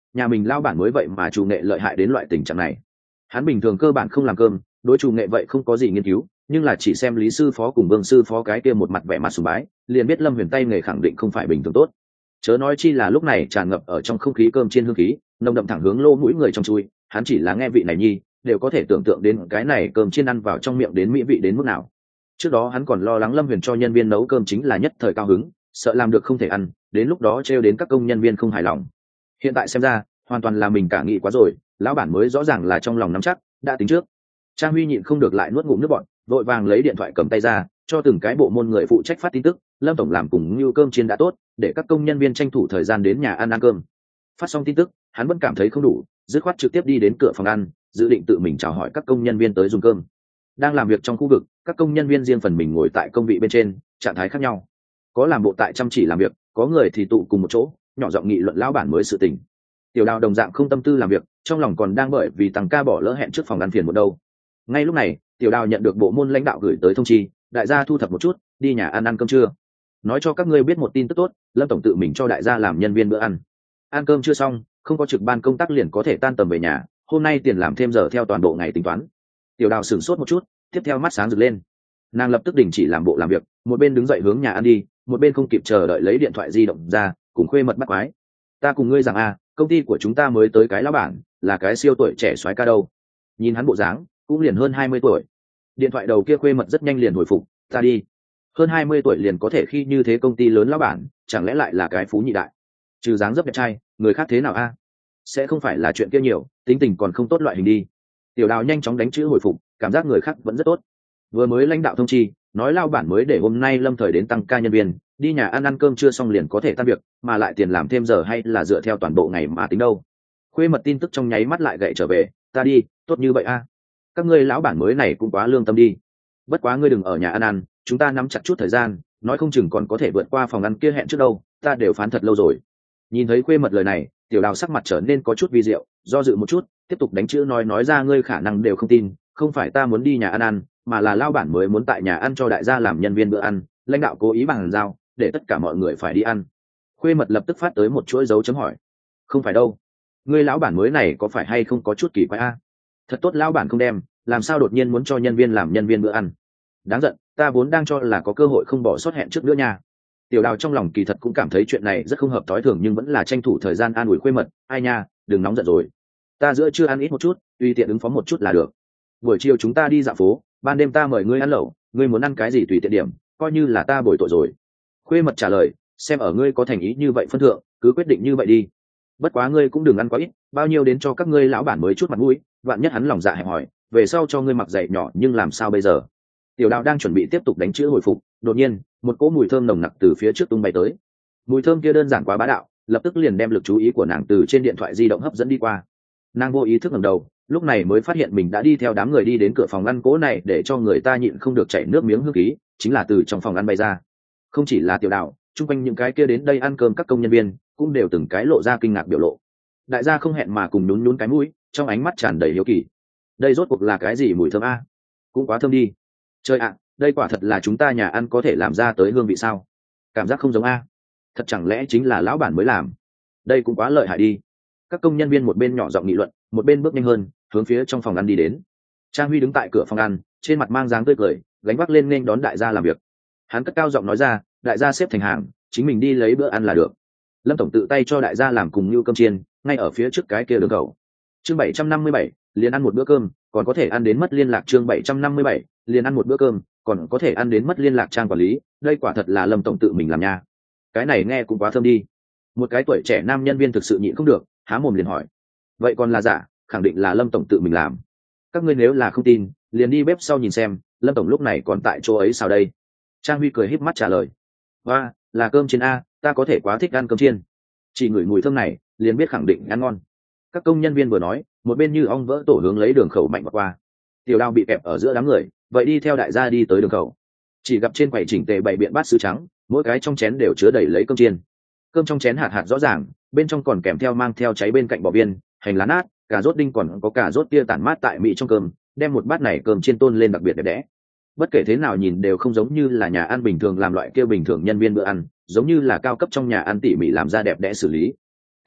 nhà mình lao bản mới vậy mà chủ nghệ lợi hại đến loại tình trạng này. Hắn bình thường cơ bản không làm cơm, đối chủ nghệ vậy không có gì nghiên cứu, nhưng là chỉ xem Lý sư phó cùng Vương sư phó cái kia một mặt vẻ mặt sùng bái, liền biết Lâm Huyền tay nghề khẳng định không phải bình thường tốt. Chớ nói chi là lúc này tràn ngập ở trong không khí cơm chiên hương khí, nồng đậm thẳng hướng lô mũi người trong chui, hắn chỉ là nghe vị này nhi, đều có thể tưởng tượng đến cái này cơm chiên ăn vào trong miệng đến mỹ vị đến mức nào. Trước đó hắn còn lo lắng Lâm Huyền cho nhân viên nấu cơm chính là nhất thời cao hứng, sợ làm được không thể ăn, đến lúc đó trêu đến các công nhân viên không hài lòng. Hiện tại xem ra, hoàn toàn là mình cả nghĩ quá rồi, lão bản mới rõ ràng là trong lòng nắm chắc, đã tính trước. Trang Huy nhịn không được lại nuốt ngụm nước bọt, vội vàng lấy điện thoại cầm tay ra, cho từng cái bộ môn người phụ trách phát tin tức, Lâm tổng làm cùng như cơm chiên đã tốt, để các công nhân viên tranh thủ thời gian đến nhà ăn ăn cơm. Phát xong tin tức, hắn vẫn cảm thấy không đủ, dứt khoát trực tiếp đi đến cửa phòng ăn, dự định tự mình chào hỏi các công nhân viên tới dùng cơm. Đang làm việc trong khu vực, các công nhân viên riêng phần mình ngồi tại công vị bên trên, trạng thái khác nhau. Có làm bộ tại chăm chỉ làm việc, có người thì tụ cùng một chỗ, nhỏ giọng nghị luận lão bản mới sự tình. Tiểu Đào đồng dạng không tâm tư làm việc, trong lòng còn đang bởi vì tăng ca bỏ lỡ hẹn trước phòng ăn phiền một đâu. Ngay lúc này, Tiểu Đào nhận được bộ môn lãnh đạo gửi tới thông chi, đại gia thu thập một chút, đi nhà ăn ăn cơm trưa. Nói cho các ngươi biết một tin tức tốt, Lâm tổng tự mình cho đại gia làm nhân viên bữa ăn. Ăn cơm chưa xong, không có trực ban công tác liền có thể tan tầm về nhà, hôm nay tiền làm thêm giờ theo toàn bộ ngày tính toán. Tiểu Đào sửng sốt một chút, tiếp theo mắt sáng rực lên. Nàng lập tức đình chỉ làm bộ làm việc, một bên đứng dậy hướng nhà ăn đi, một bên không kịp chờ đợi lấy điện thoại di động ra, cùng khuê mật bắt quái. Ta cùng ngươi rằng a, công ty của chúng ta mới tới cái lão bản, là cái siêu tuổi trẻ soái ca đâu. Nhìn hắn bộ dáng, cũng liền hơn hai mươi tuổi. Điện thoại đầu kia khuê mật rất nhanh liền hồi phục, ta đi. Hơn hai mươi tuổi liền có thể khi như thế công ty lớn lão bản, chẳng lẽ lại là cái phú nhị đại? Trừ dáng dấp đẹp trai, người khác thế nào a? Sẽ không phải là chuyện kia nhiều, tính tình còn không tốt loại hình đi. Tiểu Đào nhanh chóng đánh chữ hồi phục, cảm giác người khác vẫn rất tốt. Vừa mới lãnh đạo thông chi, nói lao bản mới để hôm nay Lâm thời đến tăng ca nhân viên, đi nhà ăn ăn cơm chưa xong liền có thể tan việc, mà lại tiền làm thêm giờ hay là dựa theo toàn bộ ngày mà tính đâu. Khuê mật tin tức trong nháy mắt lại gậy trở về, ta đi, tốt như vậy a. Các ngươi lão bản mới này cũng quá lương tâm đi. Bất quá ngươi đừng ở nhà ăn ăn, chúng ta nắm chặt chút thời gian, nói không chừng còn có thể vượt qua phòng ăn kia hẹn trước đâu, ta đều phán thật lâu rồi. Nhìn thấy Khuê mật lời này, Tiểu Đào sắc mặt trở nên có chút vi diệu, do dự một chút, tiếp tục đánh chữ nói nói ra ngươi khả năng đều không tin, không phải ta muốn đi nhà ăn ăn, mà là lao bản mới muốn tại nhà ăn cho đại gia làm nhân viên bữa ăn, lãnh đạo cố ý bằng giao, để tất cả mọi người phải đi ăn. Khuê mật lập tức phát tới một chuỗi dấu chấm hỏi. Không phải đâu, ngươi lão bản mới này có phải hay không có chút kỳ quái a? Thật tốt lão bản không đem, làm sao đột nhiên muốn cho nhân viên làm nhân viên bữa ăn? Đáng giận, ta vốn đang cho là có cơ hội không bỏ sót hẹn trước nữa nha. Tiểu Đào trong lòng kỳ thật cũng cảm thấy chuyện này rất không hợp thói thường, nhưng vẫn là tranh thủ thời gian an ủi Khuê mật, ai nha, đừng nóng giận rồi. Ta giữa chưa ăn ít một chút, tùy tiện ứng phó một chút là được. Buổi chiều chúng ta đi dạo phố, ban đêm ta mời ngươi ăn lẩu, ngươi muốn ăn cái gì tùy tiện điểm, coi như là ta bồi tội rồi. Khuê mật trả lời, xem ở ngươi có thành ý như vậy phân thượng, cứ quyết định như vậy đi. Bất quá ngươi cũng đừng ăn quá ít, bao nhiêu đến cho các ngươi lão bản mới chút mặt mũi, vạn nhất hắn lòng dạ hẹp hòi, về sau cho ngươi mặc giày nhỏ nhưng làm sao bây giờ? Tiểu Đào đang chuẩn bị tiếp tục đánh chữ hồi phục, đột nhiên, một cỗ mùi thơm nồng nặc từ phía trước tung bay tới. Mùi thơm kia đơn giản quá bá đạo, lập tức liền đem lực chú ý của nàng từ trên điện thoại di động hấp dẫn đi qua. Nàng vô ý thức ngẩng đầu, lúc này mới phát hiện mình đã đi theo đám người đi đến cửa phòng ăn cố này, để cho người ta nhịn không được chảy nước miếng hương khí, chính là từ trong phòng ăn bay ra. Không chỉ là Tiểu Đào, chung quanh những cái kia đến đây ăn cơm các công nhân viên cũng đều từng cái lộ ra kinh ngạc biểu lộ. Đại gia không hẹn mà cùng nhún nhún cái mũi, trong ánh mắt tràn đầy hiếu kỳ. Đây rốt cuộc là cái gì mùi thơm a? Cũng quá thơm đi. Trời ạ, đây quả thật là chúng ta nhà ăn có thể làm ra tới hương vị sao? Cảm giác không giống a. Thật chẳng lẽ chính là lão bản mới làm? Đây cũng quá lợi hại đi. Các công nhân viên một bên nhỏ giọng nghị luận, một bên bước nhanh hơn, hướng phía trong phòng ăn đi đến. Trang Huy đứng tại cửa phòng ăn, trên mặt mang dáng tươi cười, gánh vác lên nên đón đại gia làm việc. Hắn cất cao giọng nói ra, đại gia xếp thành hàng, chính mình đi lấy bữa ăn là được. Lâm tổng tự tay cho đại gia làm cùng như cơm chiên, ngay ở phía trước cái kia đường cầu. Chương bảy trăm năm mươi bảy, liền ăn một bữa cơm, còn có thể ăn đến mất liên lạc. Chương bảy trăm năm mươi bảy, liền ăn một bữa cơm, còn có thể ăn đến mất liên lạc. Trang quản lý, đây quả thật là Lâm tổng tự mình làm nha. Cái này nghe cũng quá thơm đi. Một cái tuổi trẻ nam nhân viên thực sự nhịn không được, há mồm liền hỏi. Vậy còn là giả, khẳng định là Lâm tổng tự mình làm. Các ngươi nếu là không tin, liền đi bếp sau nhìn xem, Lâm tổng lúc này còn tại chỗ ấy sao đây? Trang Huy cười híp mắt trả lời. Hoa, là cơm chiên a, ta có thể quá thích ăn cơm chiên. Chỉ ngửi mùi thơm này, liền biết khẳng định ăn ngon. Các công nhân viên vừa nói, một bên như ong vỡ tổ hướng lấy đường khẩu mạnh qua. Tiểu Đào bị kẹp ở giữa đám người, vậy đi theo đại gia đi tới đường khẩu. Chỉ gặp trên quầy chỉnh tề bảy biện bát sứ trắng, mỗi cái trong chén đều chứa đầy lấy cơm chiên. Cơm trong chén hạt hạt rõ ràng, bên trong còn kèm theo mang theo cháy bên cạnh bò viên, hành lá nát, cà rốt đinh, còn có cà rốt tia tản mát tại mỹ trong cơm, đem một bát này cơm chiên tôn lên đặc biệt đẹp đẽ. Bất kể thế nào nhìn đều không giống như là nhà ăn bình thường làm loại kêu bình thường nhân viên bữa ăn, giống như là cao cấp trong nhà ăn tỉ mỉ làm ra đẹp đẽ xử lý.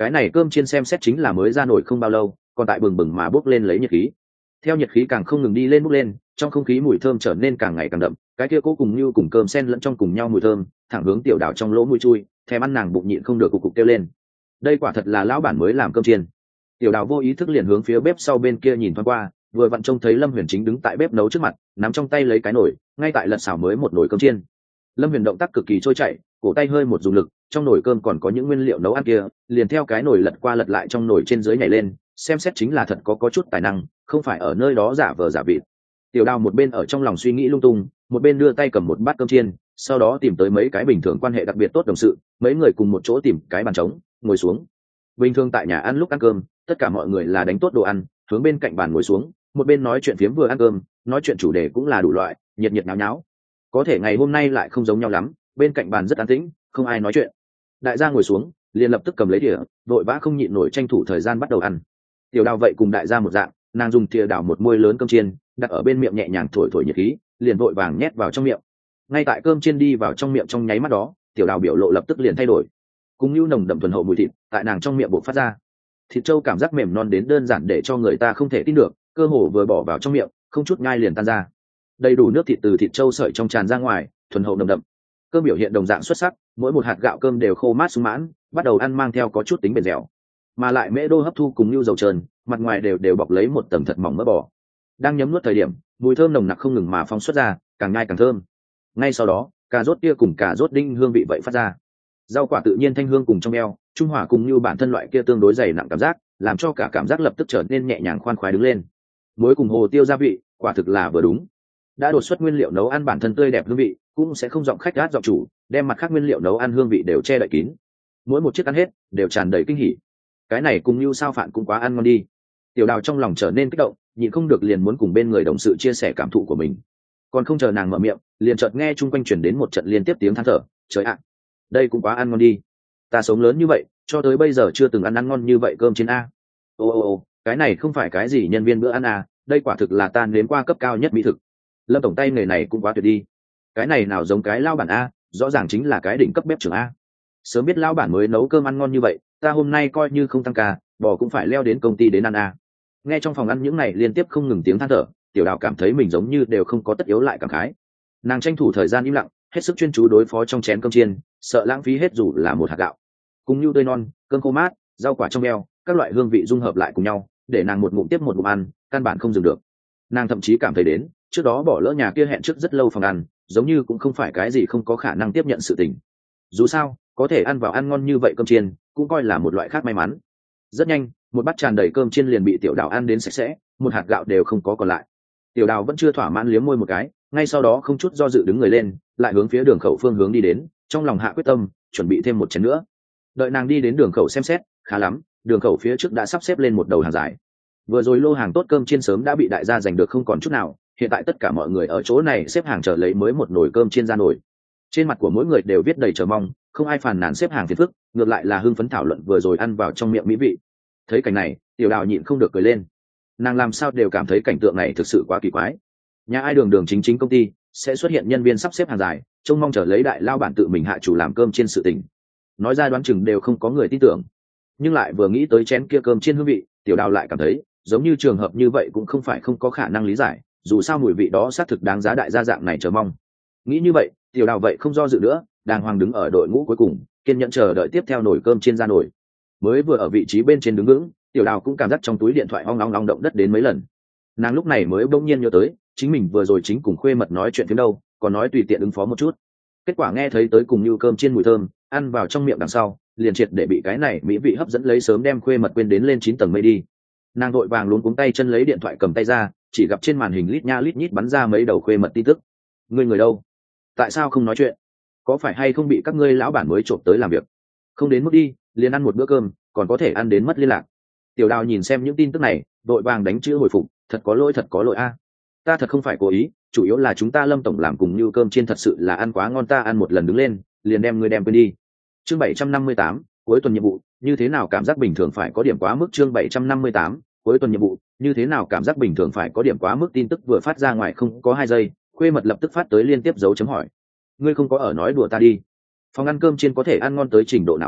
cái này cơm chiên xem xét chính là mới ra nổi không bao lâu, còn tại bừng bừng mà bốc lên lấy nhiệt khí. Theo nhiệt khí càng không ngừng đi lên bốc lên, trong không khí mùi thơm trở nên càng ngày càng đậm, cái kia cố cùng như cùng cơm xen lẫn trong cùng nhau mùi thơm, thẳng hướng tiểu đào trong lỗ mũi chui, thèm ăn nàng bụng nhịn không được cục cục kêu lên. Đây quả thật là lão bản mới làm cơm chiên. Tiểu đào vô ý thức liền hướng phía bếp sau bên kia nhìn thoáng qua, vừa vặn trông thấy Lâm Huyền chính đứng tại bếp nấu trước mặt, nắm trong tay lấy cái nồi, ngay tại lật xào mới một nồi cơm chiên. Lâm Huyền động tác cực kỳ trôi chảy, cổ tay hơi một dùng lực, trong nồi cơm còn có những nguyên liệu nấu ăn kia, liền theo cái nồi lật qua lật lại trong nồi trên dưới nhảy lên, xem xét chính là thật có có chút tài năng, không phải ở nơi đó giả vờ giả vịt. Tiểu đào một bên ở trong lòng suy nghĩ lung tung, một bên đưa tay cầm một bát cơm chiên, sau đó tìm tới mấy cái bình thường quan hệ đặc biệt tốt đồng sự, mấy người cùng một chỗ tìm cái bàn trống, ngồi xuống. Bình thường tại nhà ăn lúc ăn cơm, tất cả mọi người là đánh tốt đồ ăn, hướng bên cạnh bàn ngồi xuống, một bên nói chuyện phiếm vừa ăn cơm, nói chuyện chủ đề cũng là đủ loại, nhiệt nhiệt náo náo. Có thể ngày hôm nay lại không giống nhau lắm, bên cạnh bàn rất an tĩnh, không ai nói chuyện. Đại gia ngồi xuống, liền lập tức cầm lấy đĩa, vội vã không nhịn nổi tranh thủ thời gian bắt đầu ăn. Tiểu đào vậy cùng đại gia một dạng, nàng dùng thìa đảo một muôi lớn cơm chiên, đặt ở bên miệng nhẹ nhàng thổi thổi nhiệt khí, liền vội vàng nhét vào trong miệng. Ngay tại cơm chiên đi vào trong miệng trong nháy mắt đó, tiểu đào biểu lộ lập tức liền thay đổi, cũng như nồng đậm thuần hậu mùi thịt tại nàng trong miệng bộc phát ra. Thịt trâu cảm giác mềm non đến đơn giản để cho người ta không thể tin được, cơ hồ vừa bỏ vào trong miệng, không chút nhai liền tan ra. Đầy đủ nước thịt từ thịt trâu sợi trong tràn ra ngoài, thuần hậu nồng đậm. Cơm biểu hiện đồng dạng xuất sắc, mỗi một hạt gạo cơm đều khô mát sung mãn, bắt đầu ăn mang theo có chút tính bền dẻo, mà lại mễ đô hấp thu cùng như dầu trơn, mặt ngoài đều đều bọc lấy một tầng thật mỏng mỡ bò. Đang nhấm nuốt thời điểm, mùi thơm nồng nặc không ngừng mà phóng xuất ra, càng nhai càng thơm. Ngay sau đó, cà rốt kia cùng cà rốt đinh hương vị vậy phát ra. Rau quả tự nhiên thanh hương cùng trong eo, trung hòa cùng như bản thân loại kia tương đối dày nặng cảm giác, làm cho cả cảm giác lập tức trở nên nhẹ nhàng khoan khoái đứng lên. Muối cùng hồ tiêu gia vị, quả thực là vừa đúng. Đã đột xuất nguyên liệu nấu ăn bản thân tươi đẹp hương vị, cũng sẽ không giọng khách gát giọng chủ, đem mặt khác nguyên liệu nấu ăn hương vị đều che đậy kín. Mỗi một chiếc ăn hết, đều tràn đầy kinh hỉ. Cái này cùng như sao phản cũng quá ăn ngon đi. Tiểu đào trong lòng trở nên kích động, nhịn không được liền muốn cùng bên người đồng sự chia sẻ cảm thụ của mình. Còn không chờ nàng mở miệng, liền chợt nghe chung quanh truyền đến một trận liên tiếp tiếng than thở. Trời ạ, đây cũng quá ăn ngon đi. Ta sống lớn như vậy, cho tới bây giờ chưa từng ăn ăn ngon như vậy cơm trên a. Ô ô ô, cái này không phải cái gì nhân viên bữa ăn à, đây quả thực là ta nếm qua cấp cao nhất mỹ thực. Lâm tổng tay nghề này cũng quá tuyệt đi. Cái này nào giống cái lao bản a, rõ ràng chính là cái đỉnh cấp bếp trưởng a. Sớm biết lao bản mới nấu cơm ăn ngon như vậy, ta hôm nay coi như không tăng ca, bò cũng phải leo đến công ty đến ăn a. Nghe trong phòng ăn những này liên tiếp không ngừng tiếng than thở, tiểu đào cảm thấy mình giống như đều không có tất yếu lại cảm khái. Nàng tranh thủ thời gian im lặng, hết sức chuyên chú đối phó trong chén cơm chiên, sợ lãng phí hết dù là một hạt gạo. Cùng như tươi non, cơm khô mát, rau quả trong eo, các loại hương vị dung hợp lại cùng nhau, để nàng một ngụm tiếp một ngụm ăn, căn bản không dừng được. Nàng thậm chí cảm thấy đến, trước đó bỏ lỡ nhà kia hẹn trước rất lâu phòng ăn, giống như cũng không phải cái gì không có khả năng tiếp nhận sự tình. Dù sao, có thể ăn vào ăn ngon như vậy cơm chiên, cũng coi là một loại khác may mắn. Rất nhanh, một bát tràn đầy cơm chiên liền bị tiểu đào ăn đến sạch sẽ, một hạt gạo đều không có còn lại. Tiểu đào vẫn chưa thỏa mãn liếm môi một cái, ngay sau đó không chút do dự đứng người lên, lại hướng phía đường khẩu phương hướng đi đến, trong lòng hạ quyết tâm, chuẩn bị thêm một chén nữa. Đợi nàng đi đến đường khẩu xem xét, khá lắm, đường khẩu phía trước đã sắp xếp lên một đầu hàng dài. Vừa rồi lô hàng tốt cơm chiên sớm đã bị đại gia giành được không còn chút nào, hiện tại tất cả mọi người ở chỗ này xếp hàng chờ lấy mới một nồi cơm chiên ra nồi. Trên mặt của mỗi người đều viết đầy chờ mong, không ai phàn nàn xếp hàng phiền phức, ngược lại là hưng phấn thảo luận vừa rồi ăn vào trong miệng mỹ vị. Thấy cảnh này, tiểu đào nhịn không được cười lên. Nàng làm sao đều cảm thấy cảnh tượng này thực sự quá kỳ quái. Nhà ai đường đường chính chính công ty sẽ xuất hiện nhân viên sắp xếp hàng dài, trông mong chờ lấy đại lao bản tự mình hạ chủ làm cơm chiên sự tình. Nói ra đoán chừng đều không có người tin tưởng, nhưng lại vừa nghĩ tới chén kia cơm chiên hương vị, tiểu đào lại cảm thấy giống như trường hợp như vậy cũng không phải không có khả năng lý giải, dù sao mùi vị đó xác thực đáng giá đại gia dạng này chờ mong. Nghĩ như vậy, tiểu đào vậy không do dự nữa, đàng hoàng đứng ở đội ngũ cuối cùng, kiên nhẫn chờ đợi tiếp theo nồi cơm chiên ra nồi. Mới vừa ở vị trí bên trên đứng vững, tiểu đào cũng cảm giác trong túi điện thoại ong ong ong động đất đến mấy lần. Nàng lúc này mới bỗng nhiên nhớ tới, chính mình vừa rồi chính cùng khuê mật nói chuyện phía đâu, còn nói tùy tiện ứng phó một chút. Kết quả nghe thấy tới cùng như cơm chiên mùi thơm, ăn vào trong miệng đằng sau, liền triệt để bị cái này mỹ vị hấp dẫn lấy, sớm đem khuê mật quên đến lên chín tầng mây đi. Nàng vội vàng luống cuống tay chân lấy điện thoại cầm tay ra, chỉ gặp trên màn hình lít nha lít nhít bắn ra mấy đầu khuê mật tin tức. Ngươi người đâu? Tại sao không nói chuyện? Có phải hay không bị các ngươi lão bản mới trộm tới làm việc? Không đến mức đi, liền ăn một bữa cơm, còn có thể ăn đến mất liên lạc. Tiểu đào nhìn xem những tin tức này, vội vàng đánh chữ hồi phục, thật có lỗi thật có lỗi a. Ta thật không phải cố ý, chủ yếu là chúng ta Lâm tổng làm cùng như cơm chiên thật sự là ăn quá ngon, ta ăn một lần đứng lên, liền đem ngươi đem quên đi. Chương bảy trăm năm mươi tám, cuối tuần nhiệm vụ, như thế nào cảm giác bình thường phải có điểm quá mức. Chương bảy trăm năm mươi tám, cuối tuần nhiệm vụ, như thế nào cảm giác bình thường phải có điểm quá mức. Tin tức vừa phát ra ngoài không có hai giây, khuê mật lập tức phát tới liên tiếp dấu chấm hỏi. Ngươi không có ở nói đùa ta đi? Phòng ăn cơm chiên có thể ăn ngon tới trình độ nào a?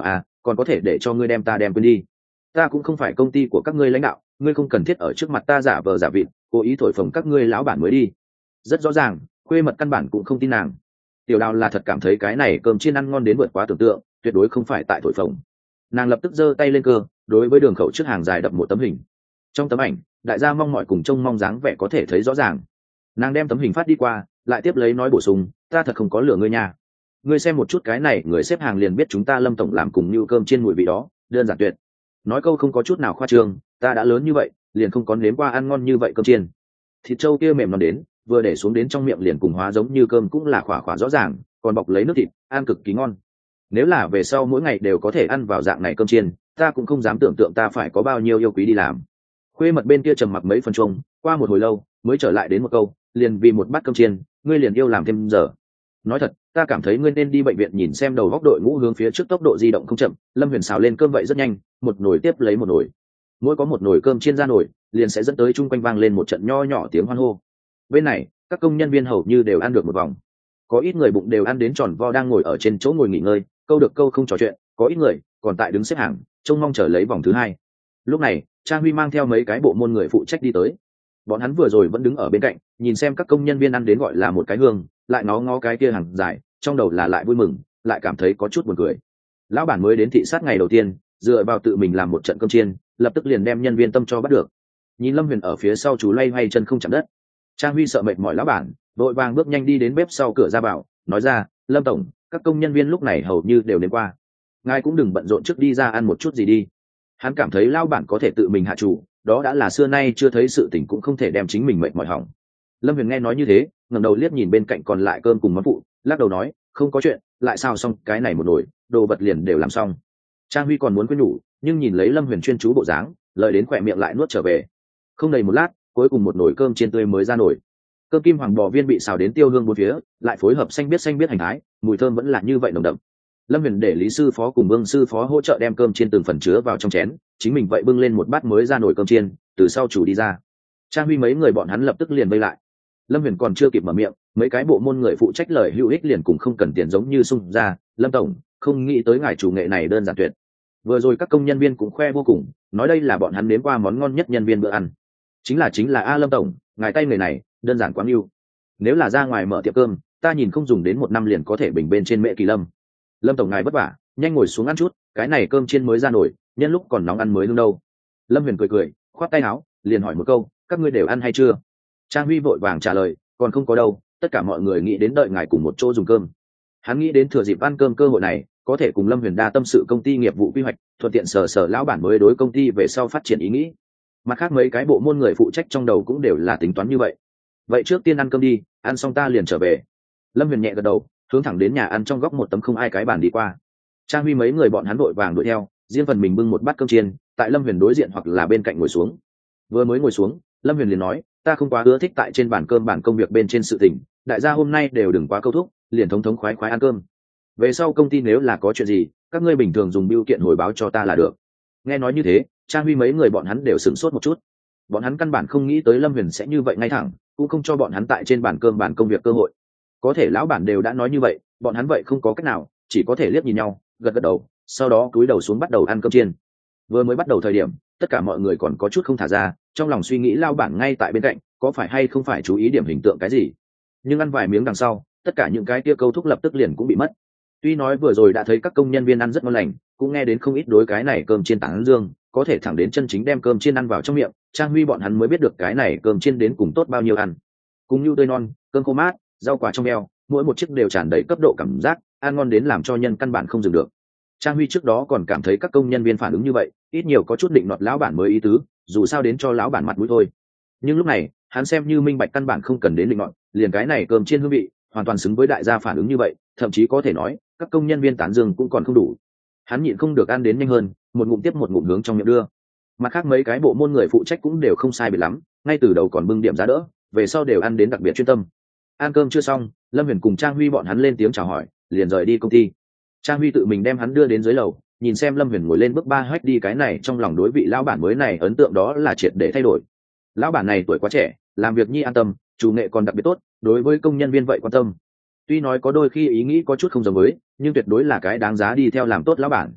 còn có thể để cho ngươi đem ta đem quên đi. Ta cũng không phải công ty của các ngươi lãnh đạo, ngươi không cần thiết ở trước mặt ta giả vờ giả vịt, cố ý thổi phồng các ngươi lão bản mới đi. Rất rõ ràng, khuê mật căn bản cũng không tin nàng. Tiểu Đào là thật cảm thấy cái này cơm chiên ăn ngon đến vượt quá tưởng tượng, tuyệt đối không phải tại thổi phồng. Nàng lập tức giơ tay lên cơ, đối với đường khẩu trước hàng dài đập một tấm hình. Trong tấm ảnh, đại gia mong mọi cùng trông mong dáng vẻ có thể thấy rõ ràng. Nàng đem tấm hình phát đi qua, lại tiếp lấy nói bổ sung, ta thật không có lừa ngươi nha. Ngươi xem một chút cái này, người xếp hàng liền biết chúng ta Lâm tổng làm cùng như cơm chiên mùi vị đó, đơn giản tuyệt. Nói câu không có chút nào khoa trương, ta đã lớn như vậy, liền không có nếm qua ăn ngon như vậy cơm chiên. Thịt trâu kia mềm non đến, vừa để xuống đến trong miệng liền cùng hóa giống như cơm, cũng là khỏa khỏa rõ ràng, còn bọc lấy nước thịt, ăn cực kỳ ngon. Nếu là về sau mỗi ngày đều có thể ăn vào dạng này cơm chiên, ta cũng không dám tưởng tượng ta phải có bao nhiêu yêu quý đi làm. Khuê mật bên kia trầm mặc mấy phần chung, qua một hồi lâu mới trở lại đến một câu, liền vì một bát cơm chiên, ngươi liền yêu làm thêm giờ. Nói thật, ta cảm thấy ngươi nên đi bệnh viện nhìn xem, đầu góc đội ngũ hướng phía trước tốc độ di động không chậm. Lâm Huyền xào lên cơm vậy rất nhanh, một nồi tiếp lấy một nồi, mỗi có một nồi cơm chiên ra nồi, liền sẽ dẫn tới chung quanh vang lên một trận nho nhỏ tiếng hoan hô. Bên này, các công nhân viên hầu như đều ăn được một vòng, có ít người bụng đều ăn đến tròn vo, đang ngồi ở trên chỗ ngồi nghỉ ngơi, câu được câu không trò chuyện, có ít người còn tại đứng xếp hàng trông mong chờ lấy vòng thứ hai. Lúc này Trang Huy mang theo mấy cái bộ môn người phụ trách đi tới, bọn hắn vừa rồi vẫn đứng ở bên cạnh nhìn xem các công nhân viên ăn đến gọi là một cái hương, lại ngó ngó cái kia hàng dài, trong đầu là lại vui mừng lại cảm thấy có chút buồn cười. Lão bản mới đến thị sát ngày đầu tiên, dựa vào tự mình làm một trận cơm chiên, lập tức liền đem nhân viên tâm cho bắt được. Nhìn Lâm Huyền ở phía sau chú loay hoay chân không chạm đất, Trang Huy sợ mệt mỏi lão bản, vội vàng bước nhanh đi đến bếp sau cửa ra vào, nói ra, Lâm tổng, các công nhân viên lúc này hầu như đều đến qua, ngài cũng đừng bận rộn, trước đi ra ăn một chút gì đi. Hắn cảm thấy lão bản có thể tự mình hạ chủ, đó đã là xưa nay chưa thấy sự tình, cũng không thể đem chính mình mệt mỏi hỏng. Lâm Huyền nghe nói như thế, ngẩng đầu liếc nhìn bên cạnh còn lại cơm cùng món phụ, lắc đầu nói, không có chuyện, lại sao xong cái này một nồi, đồ vật liền đều làm xong. Trang Huy còn muốn quên nhủ, nhưng nhìn lấy Lâm Huyền chuyên chú bộ dáng, lời đến khỏe miệng lại nuốt trở về. Không đầy một lát, cuối cùng một nồi cơm chiên tươi mới ra nồi. Cơm kim hoàng bò viên bị xào đến tiêu hương bốn phía, lại phối hợp xanh biết xanh biết hành thái, mùi thơm vẫn là như vậy nồng đậm. Lâm Huyền để Lý sư phó cùng Vương sư phó hỗ trợ đem cơm chiên từng phần chứa vào trong chén, chính mình vậy bưng lên một bát mới ra nồi cơm chiên, từ sau chủ đi ra. Trang Huy mấy người bọn hắn lập tức liền vây lại. Lâm Huyền còn chưa kịp mở miệng, mấy cái bộ môn người phụ trách lời hữu ích liền cùng không cần tiền giống như xung ra, Lâm tổng, không nghĩ tới ngài chủ nghệ này đơn giản tuyệt. Vừa rồi các công nhân viên cũng khoe vô cùng, nói đây là bọn hắn nếm qua món ngon nhất nhân viên bữa ăn. Chính là chính là a Lâm tổng, ngài tay người này đơn giản quá yêu. Nếu là ra ngoài mở tiệm cơm, ta nhìn không dùng đến một năm liền có thể bình bên trên Mễ Kỳ Lâm. Lâm tổng ngài vất vả, nhanh ngồi xuống ăn chút, cái này cơm chiên mới ra nổi, nhân lúc còn nóng ăn mới hương đâu. Lâm Huyền cười cười, khoát tay áo, liền hỏi một câu, các ngươi đều ăn hay chưa? Trang Huy vội vàng trả lời, còn không có đâu, tất cả mọi người nghĩ đến đợi ngài cùng một chỗ dùng cơm. Hắn nghĩ đến thừa dịp ăn cơm cơ hội này, có thể cùng Lâm Huyền đa tâm sự công ty nghiệp vụ quy hoạch, thuận tiện sở sở lão bản mới đối công ty về sau phát triển ý nghĩ. Mặt khác mấy cái bộ môn người phụ trách trong đầu cũng đều là tính toán như vậy. Vậy trước tiên ăn cơm đi, ăn xong ta liền trở về. Lâm Huyền nhẹ gật đầu, hướng thẳng đến nhà ăn trong góc một tấm không ai cái bàn đi qua. Trang Huy mấy người bọn hắn vội vàng đuổi theo, riêng phần mình bưng một bát cơm chiên, tại Lâm Huyền đối diện hoặc là bên cạnh ngồi xuống. Vừa mới ngồi xuống, Lâm Huyền liền nói, ta không quá ưa thích tại trên bàn cơm bàn công việc bên trên sự tình, đại gia hôm nay đều đừng quá câu thúc, liền thống thống khoái khoái ăn cơm. Về sau công ty nếu là có chuyện gì, các ngươi bình thường dùng bưu kiện hồi báo cho ta là được. Nghe nói như thế, Trang Huy mấy người bọn hắn đều sửng sốt một chút. Bọn hắn căn bản không nghĩ tới Lâm Huyền sẽ như vậy ngay thẳng, cũng không cho bọn hắn tại trên bàn cơm bàn công việc cơ hội. Có thể lão bản đều đã nói như vậy, bọn hắn vậy không có cách nào, chỉ có thể liếc nhìn nhau, gật gật đầu, sau đó cúi đầu xuống bắt đầu ăn cơm chiên. Vừa mới bắt đầu thời điểm, tất cả mọi người còn có chút không thả ra, trong lòng suy nghĩ lão bản ngay tại bên cạnh, có phải hay không phải chú ý điểm hình tượng cái gì. Nhưng ăn vài miếng đằng sau, tất cả những cái kia câu thúc lập tức liền cũng bị mất. Tuy nói vừa rồi đã thấy các công nhân viên ăn rất ngon lành, cũng nghe đến không ít đối cái này cơm chiên tán dương, có thể thẳng đến chân chính đem cơm chiên ăn vào trong miệng, Trang Huy bọn hắn mới biết được cái này cơm chiên đến cùng tốt bao nhiêu ăn. Cùng như tươi non, cơm khô mát, rau quả trong eo, mỗi một chiếc đều tràn đầy cấp độ cảm giác, ăn ngon đến làm cho nhân căn bản không dừng được. Trang Huy trước đó còn cảm thấy các công nhân viên phản ứng như vậy, ít nhiều có chút định nọt lão bản mới ý tứ, dù sao đến cho lão bản mặt mũi thôi. Nhưng lúc này, hắn xem như minh bạch căn bản không cần đến định nọt, liền cái này cơm chiên hương vị, hoàn toàn xứng với đại gia phản ứng như vậy, thậm chí có thể nói, các công nhân viên tán dương cũng còn không đủ. Hắn nhịn không được ăn đến nhanh hơn, một ngụm tiếp một ngụm hướng trong miệng đưa. Mặt khác mấy cái bộ môn người phụ trách cũng đều không sai biệt lắm, ngay từ đầu còn bưng điểm giá đỡ, về sau đều ăn đến đặc biệt chuyên tâm. Ăn cơm chưa xong, Lâm Huyền cùng Trang Huy bọn hắn lên tiếng chào hỏi, liền rời đi công ty. Trang Huy tự mình đem hắn đưa đến dưới lầu, nhìn xem Lâm Huyền ngồi lên bước ba hách đi, cái này trong lòng đối vị lão bản mới này ấn tượng đó là triệt để thay đổi. Lão bản này tuổi quá trẻ, làm việc nhi an tâm, chủ nghệ còn đặc biệt tốt, đối với công nhân viên vậy quan tâm. Tuy nói có đôi khi ý nghĩ có chút không giống với, nhưng tuyệt đối là cái đáng giá đi theo làm tốt lão bản.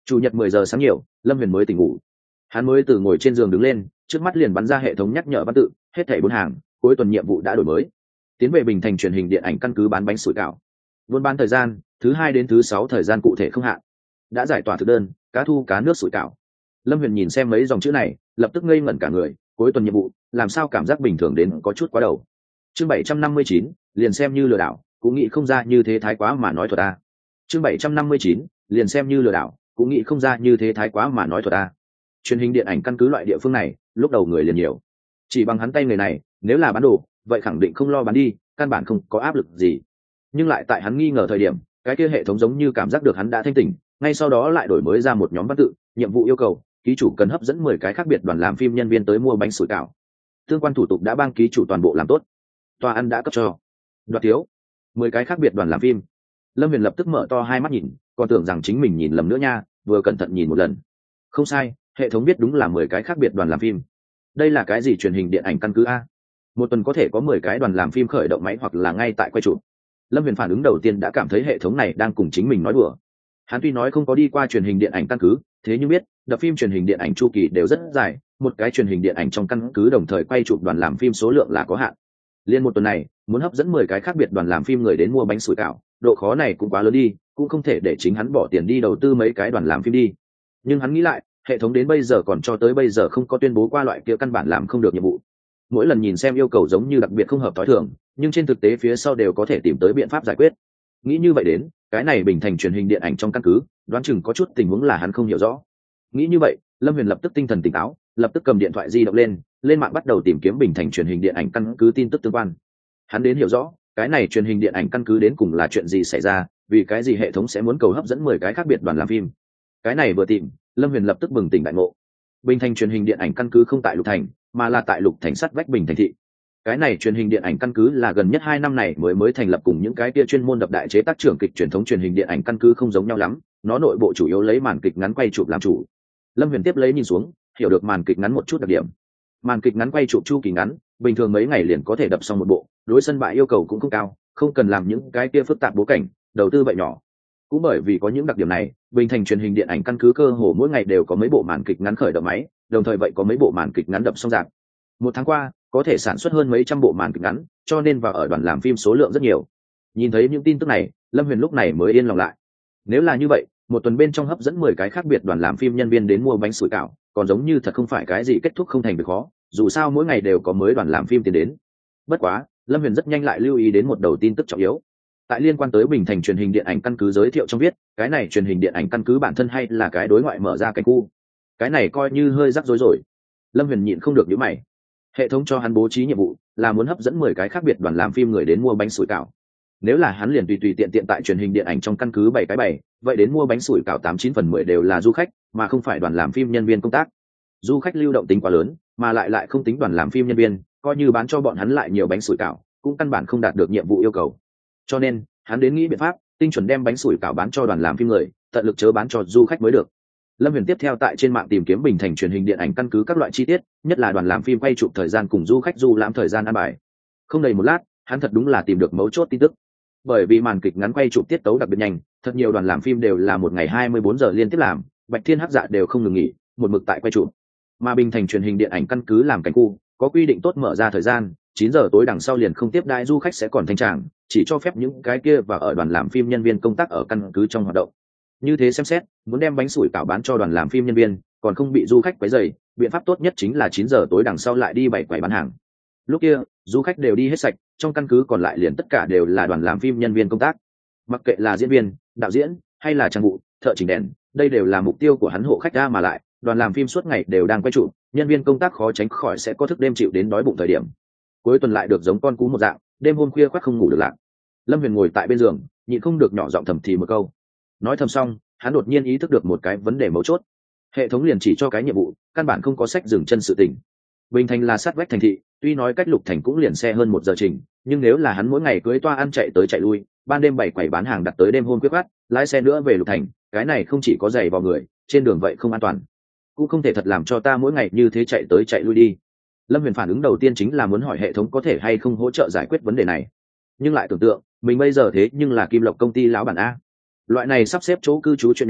Chủ nhật mười giờ sáng nhiều, Lâm Huyền mới tỉnh ngủ. Hắn mới từ ngồi trên giường đứng lên, trước mắt liền bắn ra hệ thống nhắc nhở văn tự, hết thảy bốn hàng, cuối tuần nhiệm vụ đã đổi mới. Tiến về Bình Thành truyền hình điện ảnh căn cứ bán bánh sủi cảo. Buôn bán thời gian, thứ hai đến thứ sáu thời gian cụ thể không hạn. Đã giải tỏa thực đơn, cá thu cá nước sủi cảo. Lâm Huyền nhìn xem mấy dòng chữ này, lập tức ngây ngẩn cả người, cuối tuần nhiệm vụ, làm sao cảm giác bình thường đến có chút quá đầu. Chương bảy trăm năm mươi chín, liền xem như lừa đảo, cũng nghĩ không ra như thế thái quá mà nói thuật a. Chương bảy trăm năm mươi chín, liền xem như lừa đảo, cũng nghĩ không ra như thế thái quá mà nói thuật a. Truyền hình điện ảnh căn cứ loại địa phương này, lúc đầu người liền nhiều. Chỉ bằng hắn tay người này, nếu là bán đồ, vậy khẳng định không lo bán đi, căn bản không có áp lực gì. Nhưng lại tại hắn nghi ngờ thời điểm, cái kia hệ thống giống như cảm giác được hắn đã thanh tỉnh, ngay sau đó lại đổi mới ra một nhóm văn tự, nhiệm vụ yêu cầu, ký chủ cần hấp dẫn mười cái khác biệt đoàn làm phim nhân viên tới mua bánh sủi cảo. Tương quan thủ tục đã ban ký chủ toàn bộ làm tốt. Tòa ăn đã cấp cho. Đoạt thiếu. mười cái khác biệt đoàn làm phim. Lâm Huyền lập tức mở to hai mắt nhìn, còn tưởng rằng chính mình nhìn lầm nữa nha, vừa cẩn thận nhìn một lần. Không sai, hệ thống biết đúng là mười cái khác biệt đoàn làm phim. Đây là cái gì truyền hình điện ảnh căn cứ a? Một tuần có thể có mười cái đoàn làm phim khởi động máy hoặc là ngay tại quay chụp. Lâm Huyền phản ứng đầu tiên đã cảm thấy hệ thống này đang cùng chính mình nói đùa. Hắn tuy nói không có đi qua truyền hình điện ảnh căn cứ, thế nhưng biết đập phim truyền hình điện ảnh chu kỳ đều rất dài, một cái truyền hình điện ảnh trong căn cứ đồng thời quay chụp đoàn làm phim số lượng là có hạn. Liên một tuần này, muốn hấp dẫn mười cái khác biệt đoàn làm phim người đến mua bánh sủi cảo, độ khó này cũng quá lớn đi, cũng không thể để chính hắn bỏ tiền đi đầu tư mấy cái đoàn làm phim đi. Nhưng hắn nghĩ lại, hệ thống đến bây giờ còn cho tới bây giờ không có tuyên bố qua loại kia căn bản làm không được nhiệm vụ. Mỗi lần nhìn xem yêu cầu giống như đặc biệt không hợp tối thường, nhưng trên thực tế phía sau đều có thể tìm tới biện pháp giải quyết. Nghĩ như vậy đến, cái này Bình Thành truyền hình điện ảnh trong căn cứ, đoán chừng có chút tình huống là hắn không hiểu rõ. Nghĩ như vậy, Lâm Huyền lập tức tinh thần tỉnh táo, lập tức cầm điện thoại di động lên, lên mạng bắt đầu tìm kiếm Bình Thành truyền hình điện ảnh căn cứ tin tức tương quan. Hắn đến hiểu rõ, cái này truyền hình điện ảnh căn cứ đến cùng là chuyện gì xảy ra, vì cái gì hệ thống sẽ muốn cầu hấp dẫn mười cái khác biệt đoàn làm phim. Cái này vừa tìm, Lâm Huyền lập tức bừng tỉnh đại ngộ. Bình Thành truyền hình điện ảnh căn cứ không tại Lục Thành, mà là tại Lục Thành sát vách Bình Thành thị. Cái này truyền hình điện ảnh căn cứ là gần nhất hai năm này mới mới thành lập, cùng những cái kia chuyên môn đập đại chế tác trưởng kịch truyền thống truyền hình điện ảnh căn cứ không giống nhau lắm, nó nội bộ chủ yếu lấy màn kịch ngắn quay chụp làm chủ. Lâm Huyền tiếp lấy nhìn xuống, hiểu được màn kịch ngắn một chút đặc điểm. Màn kịch ngắn quay chụp chu kỳ ngắn, bình thường mấy ngày liền có thể đập xong một bộ, đối sân bãi yêu cầu cũng không cao, không cần làm những cái kia phức tạp bố cảnh, đầu tư vậy nhỏ. Cũng bởi vì có những đặc điểm này, Bình Thành truyền hình điện ảnh căn cứ cơ hồ mỗi ngày đều có mấy bộ màn kịch ngắn khởi động máy, đồng thời vậy có mấy bộ màn kịch ngắn đập xong rạp. Một tháng qua, có thể sản xuất hơn mấy trăm bộ màn kịch ngắn, cho nên vào ở đoàn làm phim số lượng rất nhiều. Nhìn thấy những tin tức này, Lâm Huyền lúc này mới yên lòng lại. Nếu là như vậy, một tuần bên trong hấp dẫn mười cái khác biệt đoàn làm phim nhân viên đến mua bánh sủi cảo, còn giống như thật không phải cái gì kết thúc không thành việc khó, dù sao mỗi ngày đều có mới đoàn làm phim tiến đến. Bất quá, Lâm Huyền rất nhanh lại lưu ý đến một đầu tin tức trọng yếu. Tại liên quan tới Bình Thành truyền hình điện ảnh căn cứ giới thiệu trong viết, cái này truyền hình điện ảnh căn cứ bản thân hay là cái đối ngoại mở ra cảnh khu. Cái này coi như hơi rắc rối rồi. Lâm Huyền nhịn không được nhíu mày. Hệ thống cho hắn bố trí nhiệm vụ là muốn hấp dẫn mười cái khác biệt đoàn làm phim người đến mua bánh sủi cảo. Nếu là hắn liền tùy tùy tiện tiện tại truyền hình điện ảnh trong căn cứ bảy cái bảy, vậy đến mua bánh sủi cảo tám chín phần mười đều là du khách, mà không phải đoàn làm phim nhân viên công tác. Du khách lưu động tính quá lớn, mà lại lại không tính đoàn làm phim nhân viên, coi như bán cho bọn hắn lại nhiều bánh sủi cảo, cũng căn bản không đạt được nhiệm vụ yêu cầu. Cho nên, hắn đến nghĩ biện pháp, tinh chuẩn đem bánh sủi cảo bán cho đoàn làm phim người, tận lực chớ bán cho du khách mới được. Lâm Huyền tiếp theo tại trên mạng tìm kiếm Bình Thành truyền hình điện ảnh căn cứ các loại chi tiết, nhất là đoàn làm phim quay chụp thời gian cùng du khách du lãm thời gian ăn bài. Không đầy một lát, hắn thật đúng là tìm được mấu chốt tin tức. Bởi vì màn kịch ngắn quay chụp tiết tấu đặc biệt nhanh, thật nhiều đoàn làm phim đều là một ngày hai mươi bốn giờ liên tiếp làm, Bạch Thiên Hắc Dạ đều không ngừng nghỉ, một mực tại quay chụp. Mà Bình Thành truyền hình điện ảnh căn cứ làm cảnh khu, có quy định tốt mở ra thời gian, chín giờ tối đằng sau liền không tiếp đãi du khách sẽ còn thanh tràng, chỉ cho phép những cái kia và ở đoàn làm phim nhân viên công tác ở căn cứ trong hoạt động. Như thế xem xét, muốn đem bánh sủi cảo bán cho đoàn làm phim nhân viên, còn không bị du khách quấy rầy, biện pháp tốt nhất chính là chín giờ tối đằng sau lại đi bày quầy bán hàng. Lúc kia, du khách đều đi hết sạch, trong căn cứ còn lại liền tất cả đều là đoàn làm phim nhân viên công tác. Mặc kệ là diễn viên, đạo diễn hay là trang vụ, thợ chỉnh đèn, đây đều là mục tiêu của hắn hộ khách ra, mà lại, đoàn làm phim suốt ngày đều đang quay trụ, nhân viên công tác khó tránh khỏi sẽ có thức đêm chịu đến đói bụng thời điểm. Cuối tuần lại được giống con cú một dạng, đêm hôm khuya khoắt không ngủ được lạc. Lâm Huyền ngồi tại bên giường, nhịn không được nhỏ giọng thầm thì một câu. Nói thầm xong, hắn đột nhiên ý thức được một cái vấn đề mấu chốt. Hệ thống liền chỉ cho cái nhiệm vụ, căn bản không có sách dừng chân sự tình. Bình Thành là sát vách thành thị, tuy nói cách Lục Thành cũng liền xe hơn một giờ trình, nhưng nếu là hắn mỗi ngày cưới toa ăn chạy tới chạy lui, ban đêm bảy quầy bán hàng đặt tới đêm hôm quyết khoát, lái xe nữa về Lục Thành, cái này không chỉ có dày vào người, trên đường vậy không an toàn. Cũng không thể thật làm cho ta mỗi ngày như thế chạy tới chạy lui đi. Lâm Huyền phản ứng đầu tiên chính là muốn hỏi hệ thống có thể hay không hỗ trợ giải quyết vấn đề này, nhưng lại tưởng tượng mình bây giờ thế nhưng là Kim Lộc công ty lão bản a, loại này sắp xếp chỗ cư trú chuyện nhỏ,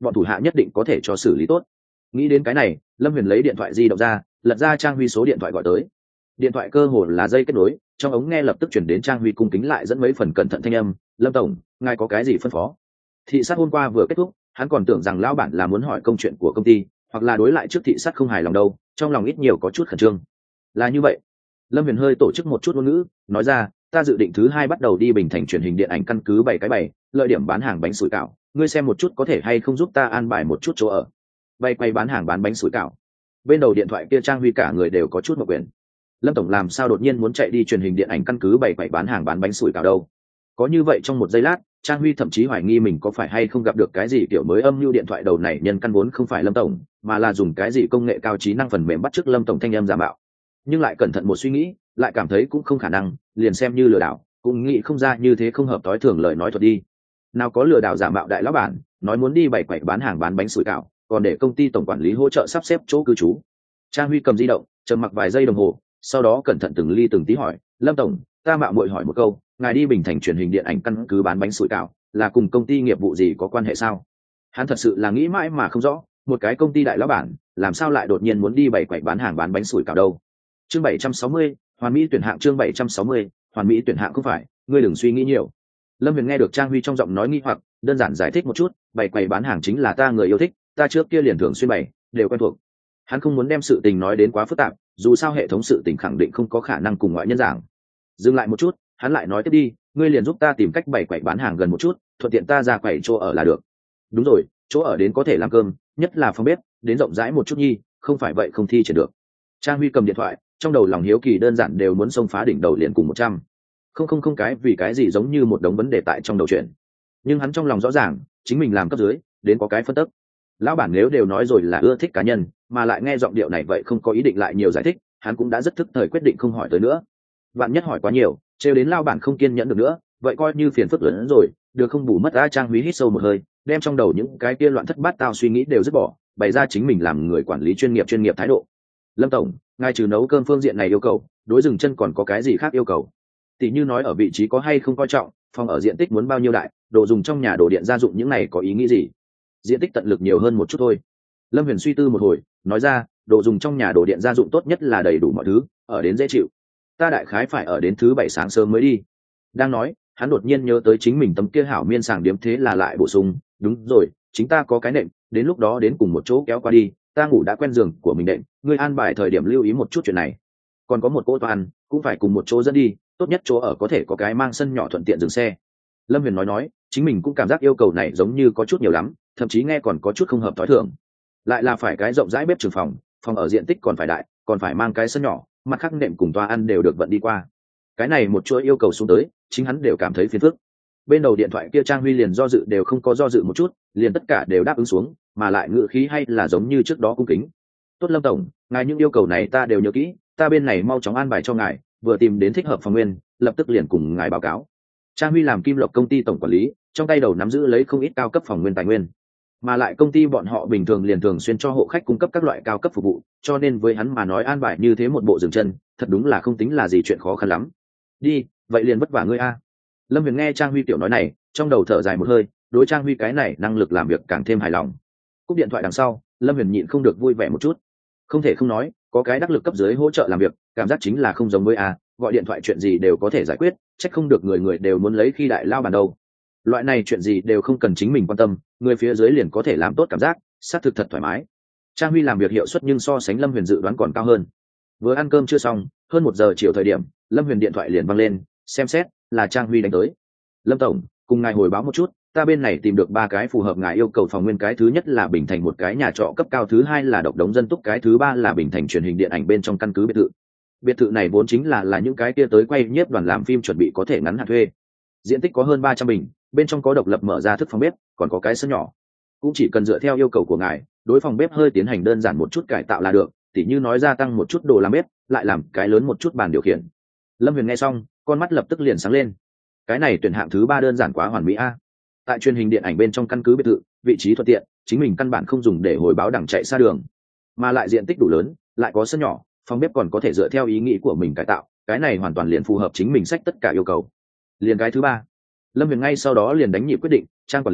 bọn thủ hạ nhất định có thể cho xử lý tốt. Nghĩ đến cái này, Lâm Huyền lấy điện thoại di động ra, lật ra Trang Huy số điện thoại gọi tới. Điện thoại cơ hồ là dây kết nối, trong ống nghe lập tức chuyển đến Trang Huy cung kính lại dẫn mấy phần cẩn thận thanh âm. Lâm tổng, ngài có cái gì phân phó? Thị sát hôm qua vừa kết thúc, hắn còn tưởng rằng lão bản là muốn hỏi công chuyện của công ty, hoặc là đối lại trước thị sát không hài lòng đâu, trong lòng ít nhiều có chút khẩn trương. Là như vậy. Lâm Huyền hơi tổ chức một chút ngôn ngữ, nói ra, ta dự định thứ hai bắt đầu đi Bình Thành truyền hình điện ảnh căn cứ bảy cái bảy, lợi điểm bán hàng bánh sủi cảo, ngươi xem một chút có thể hay không giúp ta an bài một chút chỗ ở. Bay quay bán hàng bán bánh sủi cảo. Bên đầu điện thoại kia Trang Huy cả người đều có chút ngộp quyền. Lâm tổng làm sao đột nhiên muốn chạy đi truyền hình điện ảnh căn cứ bảy quầy bán hàng bán bánh sủi cảo đâu? Có như vậy trong một giây lát, Trang Huy thậm chí hoài nghi mình có phải hay không gặp được cái gì kiểu mới âm mưu điện thoại đầu này nhân căn vốn không phải Lâm tổng, mà là dùng cái gì công nghệ cao trí năng phần mềm bắt chước Lâm tổng thanh âm giả mạo. Nhưng lại cẩn thận một suy nghĩ, lại cảm thấy cũng không khả năng, liền xem như lừa đảo, cũng nghĩ không ra như thế không hợp tối thường lời nói thuật đi. Nào có lừa đảo giả mạo đại lão bản, nói muốn đi bảy quầy bán hàng bán bánh sủi cảo, còn để công ty tổng quản lý hỗ trợ sắp xếp chỗ cư trú. Trang Huy cầm di động, trầm mặc vài giây đồng hồ, sau đó cẩn thận từng ly từng tí hỏi, Lâm tổng, ta mạo muội hỏi một câu, ngài đi Bình Thành truyền hình điện ảnh căn cứ bán bánh sủi cảo, là cùng công ty nghiệp vụ gì có quan hệ sao? Hắn thật sự là nghĩ mãi mà không rõ, một cái công ty đại lão bản, làm sao lại đột nhiên muốn đi bảy quầy bán hàng bán bánh sủi cảo đâu? Chương bảy trăm sáu mươi, Hoàn Mỹ tuyển hạng chương bảy trăm sáu mươi, Hoàn Mỹ tuyển hạng không phải, ngươi đừng suy nghĩ nhiều. Lâm Huyền nghe được Trang Huy trong giọng nói nghi hoặc, đơn giản giải thích một chút, bảy quầy bán hàng chính là ta người yêu thích, ta trước kia liền thường xuyên bày, đều quen thuộc. Hắn không muốn đem sự tình nói đến quá phức tạp, dù sao hệ thống sự tình khẳng định không có khả năng cùng ngoại nhân giảng. Dừng lại một chút, hắn lại nói tiếp đi, ngươi liền giúp ta tìm cách bày quầy bán hàng gần một chút, thuận tiện ta ra quầy chỗ ở là được. Đúng rồi, chỗ ở đến có thể làm cơm, nhất là phòng bếp, đến rộng rãi một chút nhi, không phải vậy không thi triển được. Trang Huy cầm điện thoại, trong đầu lòng hiếu kỳ đơn giản đều muốn xông phá đỉnh đầu liền cùng một trăm. Không không không cái vì cái gì giống như một đống vấn đề tại trong đầu chuyện. Nhưng hắn trong lòng rõ ràng, chính mình làm cấp dưới, đến có cái phân tích. Lão bản nếu đều nói rồi là ưa thích cá nhân, mà lại nghe giọng điệu này vậy không có ý định lại nhiều giải thích, hắn cũng đã rất thức thời quyết định không hỏi tới nữa. Bạn nhất hỏi quá nhiều, trêu đến lão bản không kiên nhẫn được nữa, vậy coi như phiền phức lớn rồi, được không bù mất. A Trang Huy hít sâu một hơi, đem trong đầu những cái kia loạn thất bát tao suy nghĩ đều dứt bỏ, bày ra chính mình làm người quản lý chuyên nghiệp chuyên nghiệp thái độ. Lâm tổng, ngài trừ nấu cơm phương diện này yêu cầu, đối dừng chân còn có cái gì khác yêu cầu? Tỷ như nói ở vị trí có hay không coi trọng, phòng ở diện tích muốn bao nhiêu đại, đồ dùng trong nhà đồ điện gia dụng những này có ý nghĩ gì? Diện tích tận lực nhiều hơn một chút thôi. Lâm Huyền suy tư một hồi, nói ra, đồ dùng trong nhà đồ điện gia dụng tốt nhất là đầy đủ mọi thứ, ở đến dễ chịu. Ta đại khái phải ở đến thứ bảy sáng sớm mới đi. Đang nói, hắn đột nhiên nhớ tới chính mình tấm kia hảo miên sàng điếm, thế là lại bổ sung, đúng rồi, chính ta có cái nệm, đến lúc đó đến cùng một chỗ kéo qua đi, ta ngủ đã quen giường của mình đệm, ngươi an bài thời điểm lưu ý một chút chuyện này. Còn có một cô toàn, cũng phải cùng một chỗ dẫn đi, tốt nhất chỗ ở có thể có cái mang sân nhỏ thuận tiện dừng xe. Lâm Huyền nói nói, chính mình cũng cảm giác yêu cầu này giống như có chút nhiều lắm, thậm chí nghe còn có chút không hợp thói thường. Lại là phải cái rộng rãi bếp trường phòng, phòng ở diện tích còn phải đại, còn phải mang cái sân nhỏ, mặt khác nệm cùng toa ăn đều được vận đi qua. Cái này một chuỗi yêu cầu xuống tới, chính hắn đều cảm thấy phiền phức. Bên đầu điện thoại kia Trang Huy liền do dự đều không có do dự một chút, liền tất cả đều đáp ứng xuống, mà lại ngữ khí hay là giống như trước đó cung kính. Tốt Lâm tổng, ngài những yêu cầu này ta đều nhớ kỹ, ta bên này mau chóng an bài cho ngài, vừa tìm đến thích hợp phòng nguyên, lập tức liền cùng ngài báo cáo. Trang Huy làm Kim Lộc công ty tổng quản lý, trong tay đầu nắm giữ lấy không ít cao cấp phòng nguyên tài nguyên, mà lại công ty bọn họ bình thường liền thường xuyên cho hộ khách cung cấp các loại cao cấp phục vụ, cho nên với hắn mà nói an bài như thế một bộ dừng chân, thật đúng là không tính là gì chuyện khó khăn lắm. Đi, vậy liền vất vả ngươi a. Lâm Huyền nghe Trang Huy tiểu nói này, trong đầu thở dài một hơi, đối Trang Huy cái này năng lực làm việc càng thêm hài lòng. Cúp điện thoại đằng sau, Lâm Huyền nhịn không được vui vẻ một chút. Không thể không nói, có cái đắc lực cấp dưới hỗ trợ làm việc, cảm giác chính là không giống với a, gọi điện thoại chuyện gì đều có thể giải quyết, trách không được người người đều muốn lấy khi đại lao bản đâu. Loại này chuyện gì đều không cần chính mình quan tâm, người phía dưới liền có thể làm tốt, cảm giác xác thực thật thoải mái. Trang Huy làm việc hiệu suất nhưng so sánh Lâm Huyền dự đoán còn cao hơn. Vừa ăn cơm chưa xong, hơn một giờ chiều thời điểm, Lâm Huyền điện thoại liền vang lên, xem xét là Trang Huy đánh tới. Lâm tổng, cùng ngài hồi báo một chút, ta bên này tìm được ba cái phù hợp ngài yêu cầu phòng nguyên, cái thứ nhất là Bình Thành một cái nhà trọ cấp cao, thứ hai là độc đống dân túc, cái thứ ba là Bình Thành truyền hình điện ảnh bên trong căn cứ biệt thự. Biệt thự này vốn chính là là những cái kia tới quay nhiếp đoàn làm phim chuẩn bị có thể ngắn hạn thuê. Diện tích có hơn ba trăm bình, bên trong có độc lập mở ra thức phòng bếp, còn có cái sân nhỏ. Cũng chỉ cần dựa theo yêu cầu của ngài, đối phòng bếp hơi tiến hành đơn giản một chút cải tạo là được, tỉ như nói gia tăng một chút đồ làm bếp, lại làm cái lớn một chút bàn điều khiển. Lâm Huyền nghe xong, con mắt lập tức liền sáng lên. Cái này tuyển hạng thứ ba đơn giản quá hoàn mỹ a. Tại truyền hình điện ảnh bên trong căn cứ biệt thự, vị trí thuận tiện, chính mình căn bản không dùng để hồi báo đằng chạy xa đường, mà lại diện tích đủ lớn, lại có sân nhỏ, phòng bếp còn có thể dựa theo ý nghĩ của mình cải tạo, cái này hoàn toàn liền phù hợp chính mình sách tất cả yêu cầu. Liền cái thứ ba, Lâm Huyền ngay sau đó liền đánh nhịp quyết định, Trang quản lý,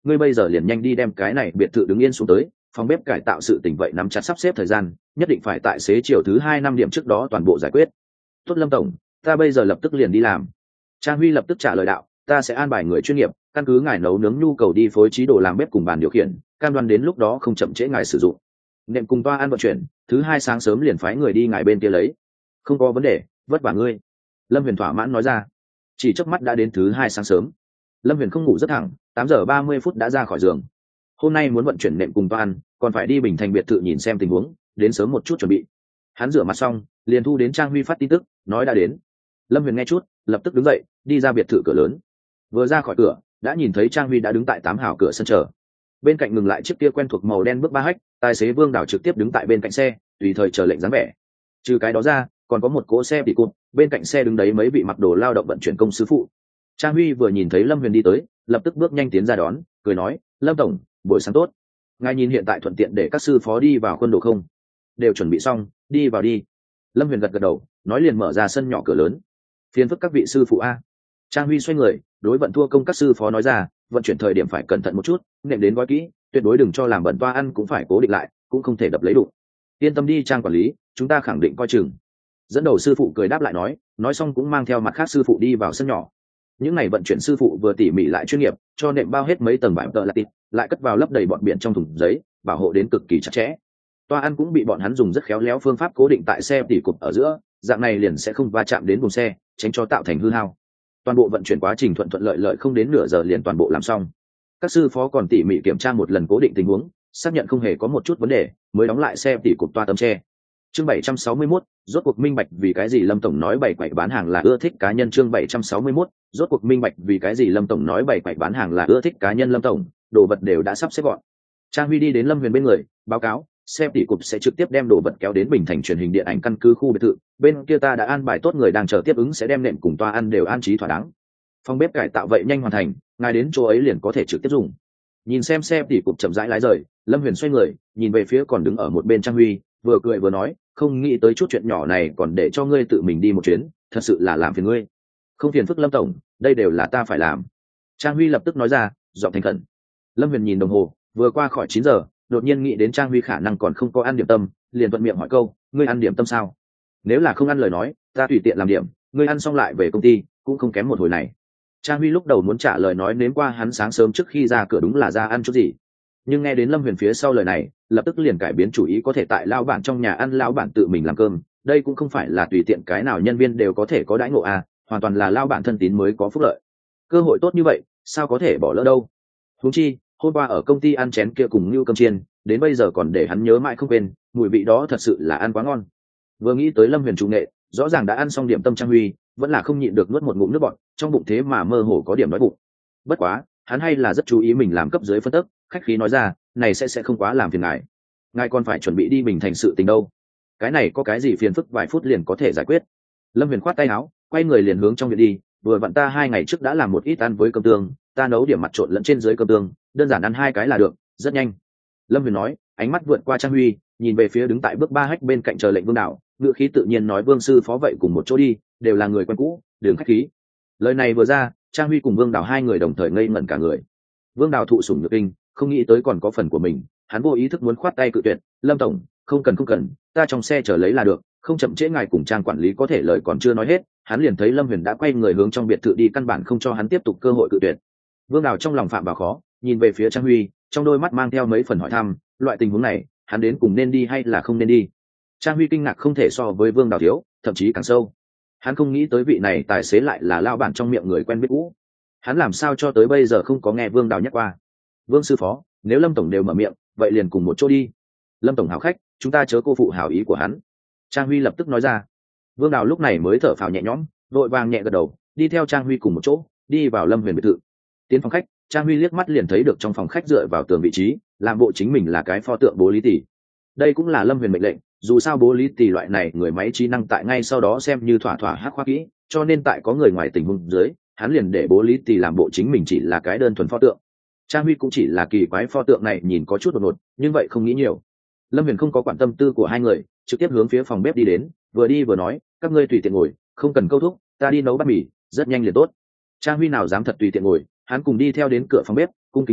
ngươi bây giờ liền nhanh đi đem cái này biệt thự đứng yên xuống tới, phòng bếp cải tạo sự tình vậy nắm chặt sắp xếp thời gian, nhất định phải tại xế chiều thứ hai năm điểm trước đó toàn bộ giải quyết. Tốt Lâm tổng, ta bây giờ lập tức liền đi làm. Trang Huy lập tức trả lời đạo, ta sẽ an bài người chuyên nghiệp, căn cứ ngài nấu nướng nhu cầu đi phối trí đồ làm bếp cùng bàn điều khiển, cam đoan đến lúc đó không chậm trễ ngài sử dụng. Nệm cùng toa ăn vận chuyển, thứ hai sáng sớm liền phái người đi ngài bên kia lấy. Không có vấn đề, vất vả ngươi. Lâm Huyền thỏa mãn nói ra. Chỉ chớp mắt đã đến thứ hai sáng sớm. Lâm Huyền không ngủ rất thẳng, tám giờ ba mươi phút đã ra khỏi giường. Hôm nay muốn vận chuyển nệm cùng toa ăn, còn phải đi Bình Thành biệt thự nhìn xem tình huống, đến sớm một chút chuẩn bị. Hắn rửa mặt xong, liền thu đến Trang Huy phát tin tức, nói đã đến. Lâm Huyền nghe chút, lập tức đứng dậy, đi ra biệt thự cửa lớn. Vừa ra khỏi cửa, đã nhìn thấy Trang Huy đã đứng tại tám hào cửa sân chờ. Bên cạnh ngừng lại chiếc kia quen thuộc màu đen bước ba hách, tài xế Vương Đào trực tiếp đứng tại bên cạnh xe, tùy thời chờ lệnh dáng vẻ. Trừ cái đó ra, còn có một cỗ xe tỉ cụt, bên cạnh xe đứng đấy mấy vị mặc đồ lao động vận chuyển công sư phụ. Trang Huy vừa nhìn thấy Lâm Huyền đi tới, lập tức bước nhanh tiến ra đón, cười nói, Lâm tổng, buổi sáng tốt. Ngài nhìn hiện tại thuận tiện để các sư phó đi vào khuôn đồ không? Đều chuẩn bị xong, đi vào đi. Lâm Huyền gật gật đầu, nói liền mở ra sân nhỏ cửa lớn. Phiền phức các vị sư phụ a. Trang Huy xoay người, đối vận thua công các sư phó nói ra, vận chuyển thời điểm phải cẩn thận một chút, nệm đến gói kỹ, tuyệt đối đừng cho làm bẩn toa ăn cũng phải cố định lại, cũng không thể đập lấy đụng. Yên tâm đi Trang quản lý, chúng ta khẳng định coi chừng. Dẫn đầu sư phụ cười đáp lại nói, nói xong cũng mang theo mặt khác sư phụ đi vào sân nhỏ. Những ngày vận chuyển sư phụ vừa tỉ mỉ lại chuyên nghiệp, cho nệm bao hết mấy tầng vải tợ là tịt, lại cất vào lấp đầy bọn biển trong thùng giấy, bảo hộ đến cực kỳ chặt chẽ. Toa ăn cũng bị bọn hắn dùng rất khéo léo phương pháp cố định tại xe tỉ cụp ở giữa, dạng này liền sẽ không va chạm đến buồng xe, tránh cho tạo thành hư hao. Toàn bộ vận chuyển quá trình thuận thuận lợi lợi, không đến nửa giờ liền toàn bộ làm xong. Các sư phó còn tỉ mỉ kiểm tra một lần cố định tình huống, xác nhận không hề có một chút vấn đề, mới đóng lại xe tỉ cụp toa tấm tre. Chương bảy trăm sáu mươi mốt, rốt cuộc minh bạch vì cái gì Lâm tổng nói bày quậy bán hàng là ưa thích cá nhân. Chương bảy trăm sáu mươi mốt, rốt cuộc minh bạch vì cái gì Lâm tổng nói bày quậy bán hàng là ưa thích cá nhân. Lâm tổng, đồ vật đều đã sắp xếp gọn. Trang Huy đi đến Lâm Huyền bên người, báo cáo, xe tỉ cụp sẽ trực tiếp đem đồ vật kéo đến Bình Thành truyền hình điện ảnh căn cứ khu biệt thự, bên kia ta đã an bài tốt người đang chờ tiếp ứng sẽ đem nệm cùng toa ăn đều an trí thỏa đáng. Phòng bếp cải tạo vậy nhanh hoàn thành, ngài đến chỗ ấy liền có thể trực tiếp dùng. Nhìn xem xe tỉ cụp chậm rãi lái rời, Lâm Huyền xoay người, nhìn về phía còn đứng ở một bên Trang Huy, vừa cười vừa nói, không nghĩ tới chút chuyện nhỏ này còn để cho ngươi tự mình đi một chuyến, thật sự là làm phiền ngươi. Không phiền phức Lâm tổng, đây đều là ta phải làm. Trang Huy lập tức nói ra, giọng thành khẩn. Lâm Huyền nhìn đồng hồ, vừa qua khỏi chín giờ, đột nhiên nghĩ đến Trang Huy khả năng còn không có ăn điểm tâm, liền thuận miệng hỏi câu, ngươi ăn điểm tâm sao? Nếu là không ăn lời nói, ta tùy tiện làm điểm, ngươi ăn xong lại về công ty, cũng không kém một hồi này. Trang Huy lúc đầu muốn trả lời nói nếm qua hắn sáng sớm trước khi ra cửa đúng là ra ăn chút gì, nhưng nghe đến Lâm Huyền phía sau lời này, lập tức liền cải biến chủ ý, có thể tại lão bản trong nhà ăn, lão bản tự mình làm cơm, đây cũng không phải là tùy tiện cái nào nhân viên đều có thể có đãi ngộ à, hoàn toàn là lão bản thân tín mới có phúc lợi. Cơ hội tốt như vậy, sao có thể bỏ lỡ đâu? Huống chi, hôm qua ở công ty ăn chén kia cùng Nưu cơm chiên, đến bây giờ còn để hắn nhớ mãi không quên, mùi vị đó thật sự là ăn quá ngon. Vừa nghĩ tới Lâm Huyền chủ nghệ, rõ ràng đã ăn xong điểm tâm, Trang Huy vẫn là không nhịn được nuốt một ngụm nước bọt, trong bụng thế mà mơ hồ có điểm đói bụng. Bất quá, hắn hay là rất chú ý mình làm cấp dưới phân tích, khách khí nói ra, này sẽ sẽ không quá làm phiền ngài. Ngài còn phải chuẩn bị đi Bình Thành sự tình đâu. Cái này có cái gì phiền phức, vài phút liền có thể giải quyết. Lâm Huyền khoát tay áo, quay người liền hướng trong viện đi, vừa vặn ta hai ngày trước đã làm một ít ăn với cơm tương, ta nấu điểm mặt trộn lẫn trên dưới cơm tương, đơn giản ăn hai cái là được, rất nhanh. Lâm Huyền nói, ánh mắt vượt qua Trang Huy, nhìn về phía đứng tại bước ba hách bên cạnh chờ lệnh Vương Đạo, ngựa khí tự nhiên nói, Vương sư phó vậy cùng một chỗ đi, đều là người quen cũ, đừng khách khí. Lời này vừa ra, Trang Huy cùng Vương Đạo hai người đồng thời ngây ngẩn cả người. Vương Đạo thụ sủng nhược kinh, không nghĩ tới còn có phần của mình, hắn vô ý thức muốn khoát tay cự tuyệt, Lâm tổng, không cần không cần, ta trong xe chờ lấy là được, không chậm trễ ngài cùng Trang quản lý. Có thể lời còn chưa nói hết, hắn liền thấy Lâm Huyền đã quay người hướng trong biệt thự đi, căn bản không cho hắn tiếp tục cơ hội cự tuyệt. Vương Đạo trong lòng phạm vào khó, nhìn về phía Trang Huy, trong đôi mắt mang theo mấy phần hỏi thăm, loại tình huống này, hắn đến cùng nên đi hay là không nên đi? Trang Huy kinh ngạc không thể so với Vương Đạo thiếu, thậm chí càng sâu. Hắn không nghĩ tới vị này tài xế lại là lao bản trong miệng người quen biết cũ. Hắn làm sao cho tới bây giờ không có nghe Vương Đạo nhắc qua. Vương sư phó, nếu Lâm tổng đều mở miệng, vậy liền cùng một chỗ đi. Lâm tổng hảo khách, chúng ta chớ cô phụ hảo ý của hắn. Trang Huy lập tức nói ra. Vương Đạo lúc này mới thở phào nhẹ nhõm, vội vàng nhẹ gật đầu, đi theo Trang Huy cùng một chỗ đi vào Lâm Huyền biệt thự. Tiến phòng khách, Trang Huy liếc mắt liền thấy được trong phòng khách dựa vào tường vị trí, làm bộ chính mình là cái pho tượng Bố Lý Tỷ. Đây cũng là Lâm Huyền mệnh lệnh, dù sao Bố Lý Tỷ loại này người máy trí năng tại ngay sau đó xem như thỏa thỏa hắc khoa kỹ, cho nên tại có người ngoài tình huống dưới, hắn liền để Bố Lý Tỷ làm bộ chính mình chỉ là cái đơn thuần pho tượng. Trang Huy cũng chỉ là kỳ quái pho tượng này nhìn có chút đột ngột, nhưng vậy không nghĩ nhiều. Lâm Huyền không có quản tâm tư của hai người, trực tiếp hướng phía phòng bếp đi đến, vừa đi vừa nói, các ngươi tùy tiện ngồi, không cần câu thúc, ta đi nấu bát mì, rất nhanh liền tốt. Trang Huy nào dám thật tùy tiện ngồi, hắn cùng đi theo đến cửa phòng bếp, cung kính hỏi,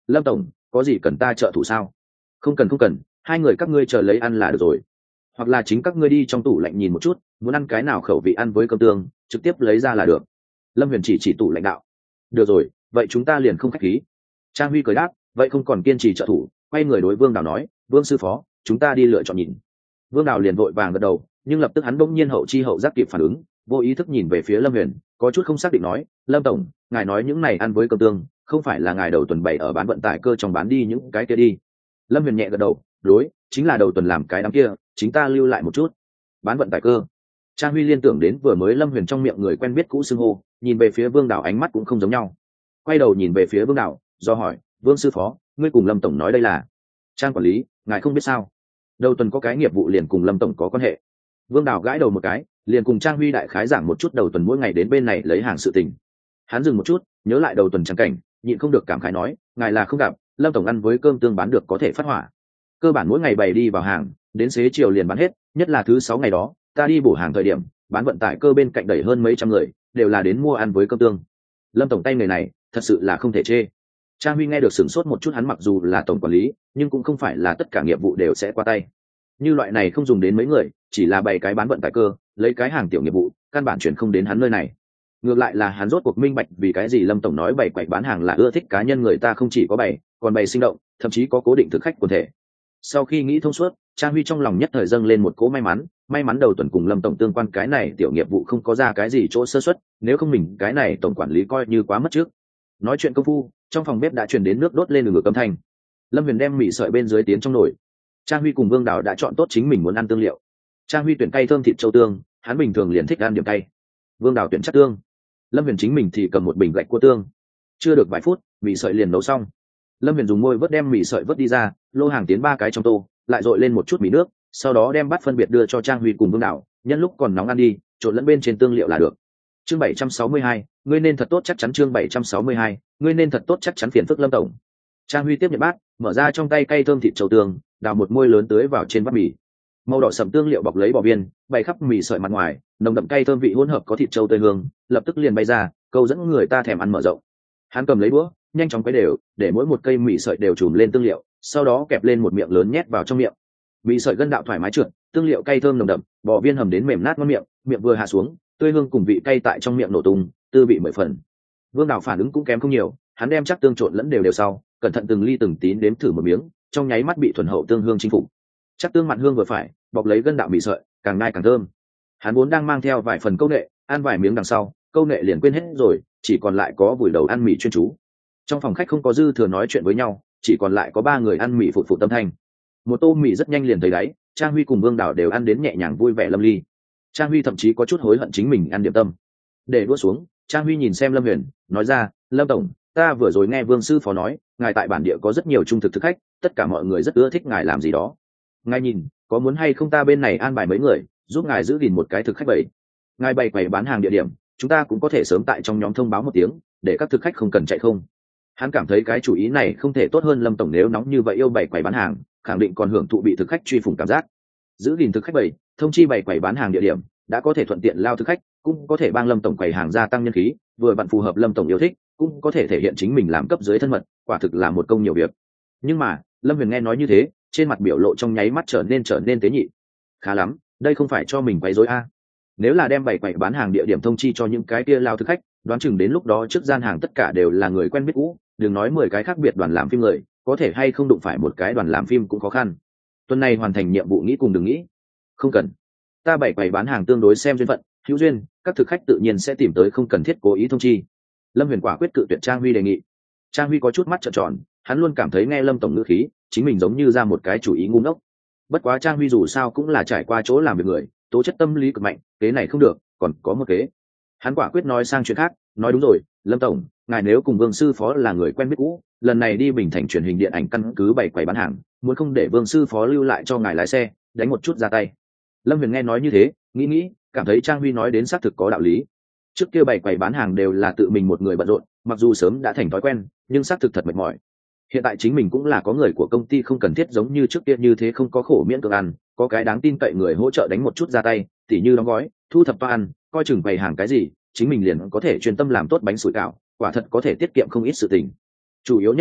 lâm tổng có gì cần ta trợ thủ sao? Không cần không cần, hai người các ngươi chờ lấy ăn là được rồi, hoặc là chính các ngươi đi trong tủ lạnh nhìn một chút, muốn ăn cái nào khẩu vị ăn với cơm tương trực tiếp lấy ra là được. Lâm Huyền chỉ chỉ tủ lãnh đạo. Được rồi, vậy chúng ta liền không khách khí. Trang Huy cười đáp, vậy không còn kiên trì trợ thủ, quay người đối Vương Đào nói, Vương sư phó, chúng ta đi lựa chọn nhìn. Vương Đào liền vội vàng gật đầu, nhưng lập tức hắn bỗng nhiên hậu chi hậu giác kịp phản ứng, vô ý thức nhìn về phía Lâm Huyền, có chút không xác định nói, Lâm tổng, ngài nói những này ăn với cơm tương, không phải là ngài đầu tuần bày ở bán vận tải cơ trong bán đi những cái kia đi? Lâm Huyền nhẹ gật đầu, đối, chính là đầu tuần làm cái đám kia, chính ta lưu lại một chút. Bán vận tải cơ. Trang Huy liên tưởng đến vừa mới Lâm Huyền trong miệng người quen biết cũ xưng hô, nhìn về phía Vương Đào ánh mắt cũng không giống nhau. Quay đầu nhìn về phía Vương Đào, do hỏi, Vương sư phó, ngươi cùng Lâm tổng nói đây là? Trang quản lý, ngài không biết sao? Đầu tuần có cái nghiệp vụ liền cùng Lâm tổng có quan hệ. Vương Đào gãi đầu một cái, liền cùng Trang Huy đại khái giảng một chút đầu tuần mỗi ngày đến bên này lấy hàng sự tình. Hắn dừng một chút, nhớ lại đầu tuần trắng cảnh, nhịn không được cảm khái nói, ngài là không gặp, Lâm tổng ăn với cơm tương bán được có thể phát hỏa. Cơ bản mỗi ngày bày đi vào hàng, đến xế chiều liền bán hết, nhất là thứ sáu ngày đó, ta đi bổ hàng thời điểm, bán vận tải cơ bên cạnh đẩy hơn mấy trăm người, đều là đến mua ăn với cơm tương. Lâm tổng tay người này, thật sự là không thể chê. Trang Huy nghe được sửng sốt một chút, hắn mặc dù là tổng quản lý, nhưng cũng không phải là tất cả nghiệp vụ đều sẽ qua tay. Như loại này không dùng đến mấy người, chỉ là bày cái bán vận tải cơ, lấy cái hàng tiểu nghiệp vụ, căn bản chuyển không đến hắn nơi này. Ngược lại là hắn rốt cuộc minh bạch vì cái gì Lâm tổng nói bày quậy bán hàng là ưa thích cá nhân người ta, không chỉ có bày, còn bày sinh động, thậm chí có cố định thực khách quần thể. Sau khi nghĩ thông suốt, Trang Huy trong lòng nhất thời dâng lên một cỗ may mắn, may mắn đầu tuần cùng Lâm tổng tương quan cái này tiểu nghiệp vụ không có ra cái gì chỗ sơ suất, nếu không mình cái này tổng quản lý coi như quá mất trước. Nói chuyện công phu, trong phòng bếp đã truyền đến nước đốt lên ngửa âm thanh. Lâm Huyền đem mì sợi bên dưới tiến trong nồi. Trang Huy cùng Vương Đào đã chọn tốt chính mình muốn ăn tương liệu. Trang Huy tuyển cay thơm thịt châu tương, hắn bình thường liền thích ăn điểm cay. Vương Đào tuyển chắc tương. Lâm Huyền chính mình thì cầm một bình gạch cua tương. Chưa được vài phút, mì sợi liền nấu xong. Lâm Huyền dùng môi vớt đem mì sợi vớt đi ra, lô hàng tiến ba cái trong tô, lại dội lên một chút mì nước, sau đó đem bát phân biệt đưa cho Trang Huy cùng Vương Đào, nhân lúc còn nóng ăn đi, trộn lẫn bên trên tương liệu là được. Chương bảy trăm sáu mươi hai, ngươi nên thật tốt chắc chắn. Chương bảy trăm sáu mươi hai, ngươi nên thật tốt chắc chắn. Phiền phức Lâm tổng. Trang Huy tiếp nhận bát, mở ra trong tay cay thơm thịt châu tương, đào một môi lớn tưới vào trên bát mì. Màu đỏ sẫm tương liệu bọc lấy bò viên, bày khắp mì sợi mặt ngoài, nồng đậm cay thơm vị hỗn hợp có thịt châu tươi hương, lập tức liền bay ra, câu dẫn người ta thèm ăn mở rộng. Hắn cầm lấy đũa, nhanh chóng quấy đều, để mỗi một cây mì sợi đều trùm lên tương liệu, sau đó kẹp lên một miệng lớn nhét vào trong miệng. Mì sợi gân đạo thoải mái trượt, tương liệu cay thơm nồng đậm, bò viên hầm đến mềm nát ngon miệng, miệng vừa hạ xuống, tươi hương cùng vị cay tại trong miệng nổ tung, tư vị mười phần. Vương Đào phản ứng cũng kém không nhiều, hắn đem chắc tương trộn lẫn đều đều sau, cẩn thận từng ly từng tí đếm thử một miếng, trong nháy mắt bị thuần hậu tương hương chinh phục. Chắc tương mặn hương vừa phải, bọc lấy gân đạo mì sợi, càng ngai càng thơm. Hắn vốn đang mang theo vài phần câu nệ, ăn vài miếng đằng sau, câu nệ liền quên hết rồi, chỉ còn lại có vùi đầu ăn mì chuyên chú. Trong phòng khách không có dư thừa nói chuyện với nhau, chỉ còn lại có ba người ăn mì phụt phụt tâm thanh. Một tô mì rất nhanh liền thấy đáy, Trang Huy cùng Vương Đào đều ăn đến nhẹ nhàng vui vẻ lâm ly. Trang Huy thậm chí có chút hối hận chính mình ăn điểm tâm. Để đũa xuống, Trang Huy nhìn xem Lâm Huyền, nói ra, Lâm tổng, ta vừa rồi nghe Vương sư phó nói, ngài tại bản địa có rất nhiều trung thực thực khách, tất cả mọi người rất ưa thích ngài làm gì đó. Ngài nhìn, có muốn hay không ta bên này an bài mấy người, giúp ngài giữ gìn một cái thực khách bầy. Ngài bày quầy bán hàng địa điểm, chúng ta cũng có thể sớm tại trong nhóm thông báo một tiếng, để các thực khách không cần chạy không. Hắn cảm thấy cái chủ ý này không thể tốt hơn. Lâm tổng nếu nóng như vậy yêu bày quầy bán hàng, khẳng định còn hưởng thụ bị thực khách truy phủng cảm giác. Giữ gìn thực khách bầy, thông chi bày quầy bán hàng địa điểm, đã có thể thuận tiện lao thực khách, cũng có thể bang Lâm tổng quầy hàng gia tăng nhân khí, vừa vặn phù hợp Lâm tổng yêu thích, cũng có thể thể hiện chính mình làm cấp dưới thân mật, quả thực là một công nhiều việc. Nhưng mà Lâm Huyền nghe nói như thế, trên mặt biểu lộ trong nháy mắt trở nên trở nên tế nhị. Khá lắm, đây không phải cho mình quấy rối a. Nếu là đem bày quầy bán hàng địa điểm thông chi cho những cái kia lao thực khách, đoán chừng đến lúc đó trước gian hàng tất cả đều là người quen biết cũ, đừng nói mười cái khác biệt đoàn làm phim người, có thể hay không đụng phải một cái đoàn làm phim cũng khó khăn. Tuần này hoàn thành nhiệm vụ nghĩ cùng đừng nghĩ. Không cần, ta bày quầy bán hàng tương đối xem duyên phận, hữu duyên, các thực khách tự nhiên sẽ tìm tới, không cần thiết cố ý thông chi. Lâm Huyền quả quyết cự tuyệt Trang Huy đề nghị. Trang Huy có chút mắt trợn tròn, hắn luôn cảm thấy nghe Lâm tổng ngữ khí, chính mình giống như ra một cái chủ ý ngu ngốc. Bất quá Trang Huy dù sao cũng là trải qua chỗ làm việc người, tố chất tâm lý cực mạnh, kế này không được, còn có một kế. Hắn quả quyết nói sang chuyện khác, nói đúng rồi, Lâm tổng, ngài nếu cùng Vương sư phó là người quen biết cũ, lần này đi Bình Thành truyền hình điện ảnh căn cứ bày quầy bán hàng, muốn không để Vương sư phó lưu lại cho ngài lái xe, đánh một chút ra tay. Lâm Huyền nghe nói như thế, nghĩ nghĩ, cảm thấy Trang Huy nói đến xác thực có đạo lý. Trước kia bày quầy bán hàng đều là tự mình một người bận rộn, mặc dù sớm đã thành thói quen, nhưng xác thực thật mệt mỏi. Hiện tại chính mình cũng là có người của công ty, không cần thiết giống như trước kia như thế không có khổ miễn cưỡng ăn, có cái đáng tin cậy người hỗ trợ đánh một chút ra tay, tỉ như đóng gói, thu thập toa ăn, coi chừng bày hàng cái gì, chính mình liền có thể chuyên tâm làm tốt bánh sủi cảo, quả thật có thể tiết kiệm không ít sự tình. Chủ yếu nhất là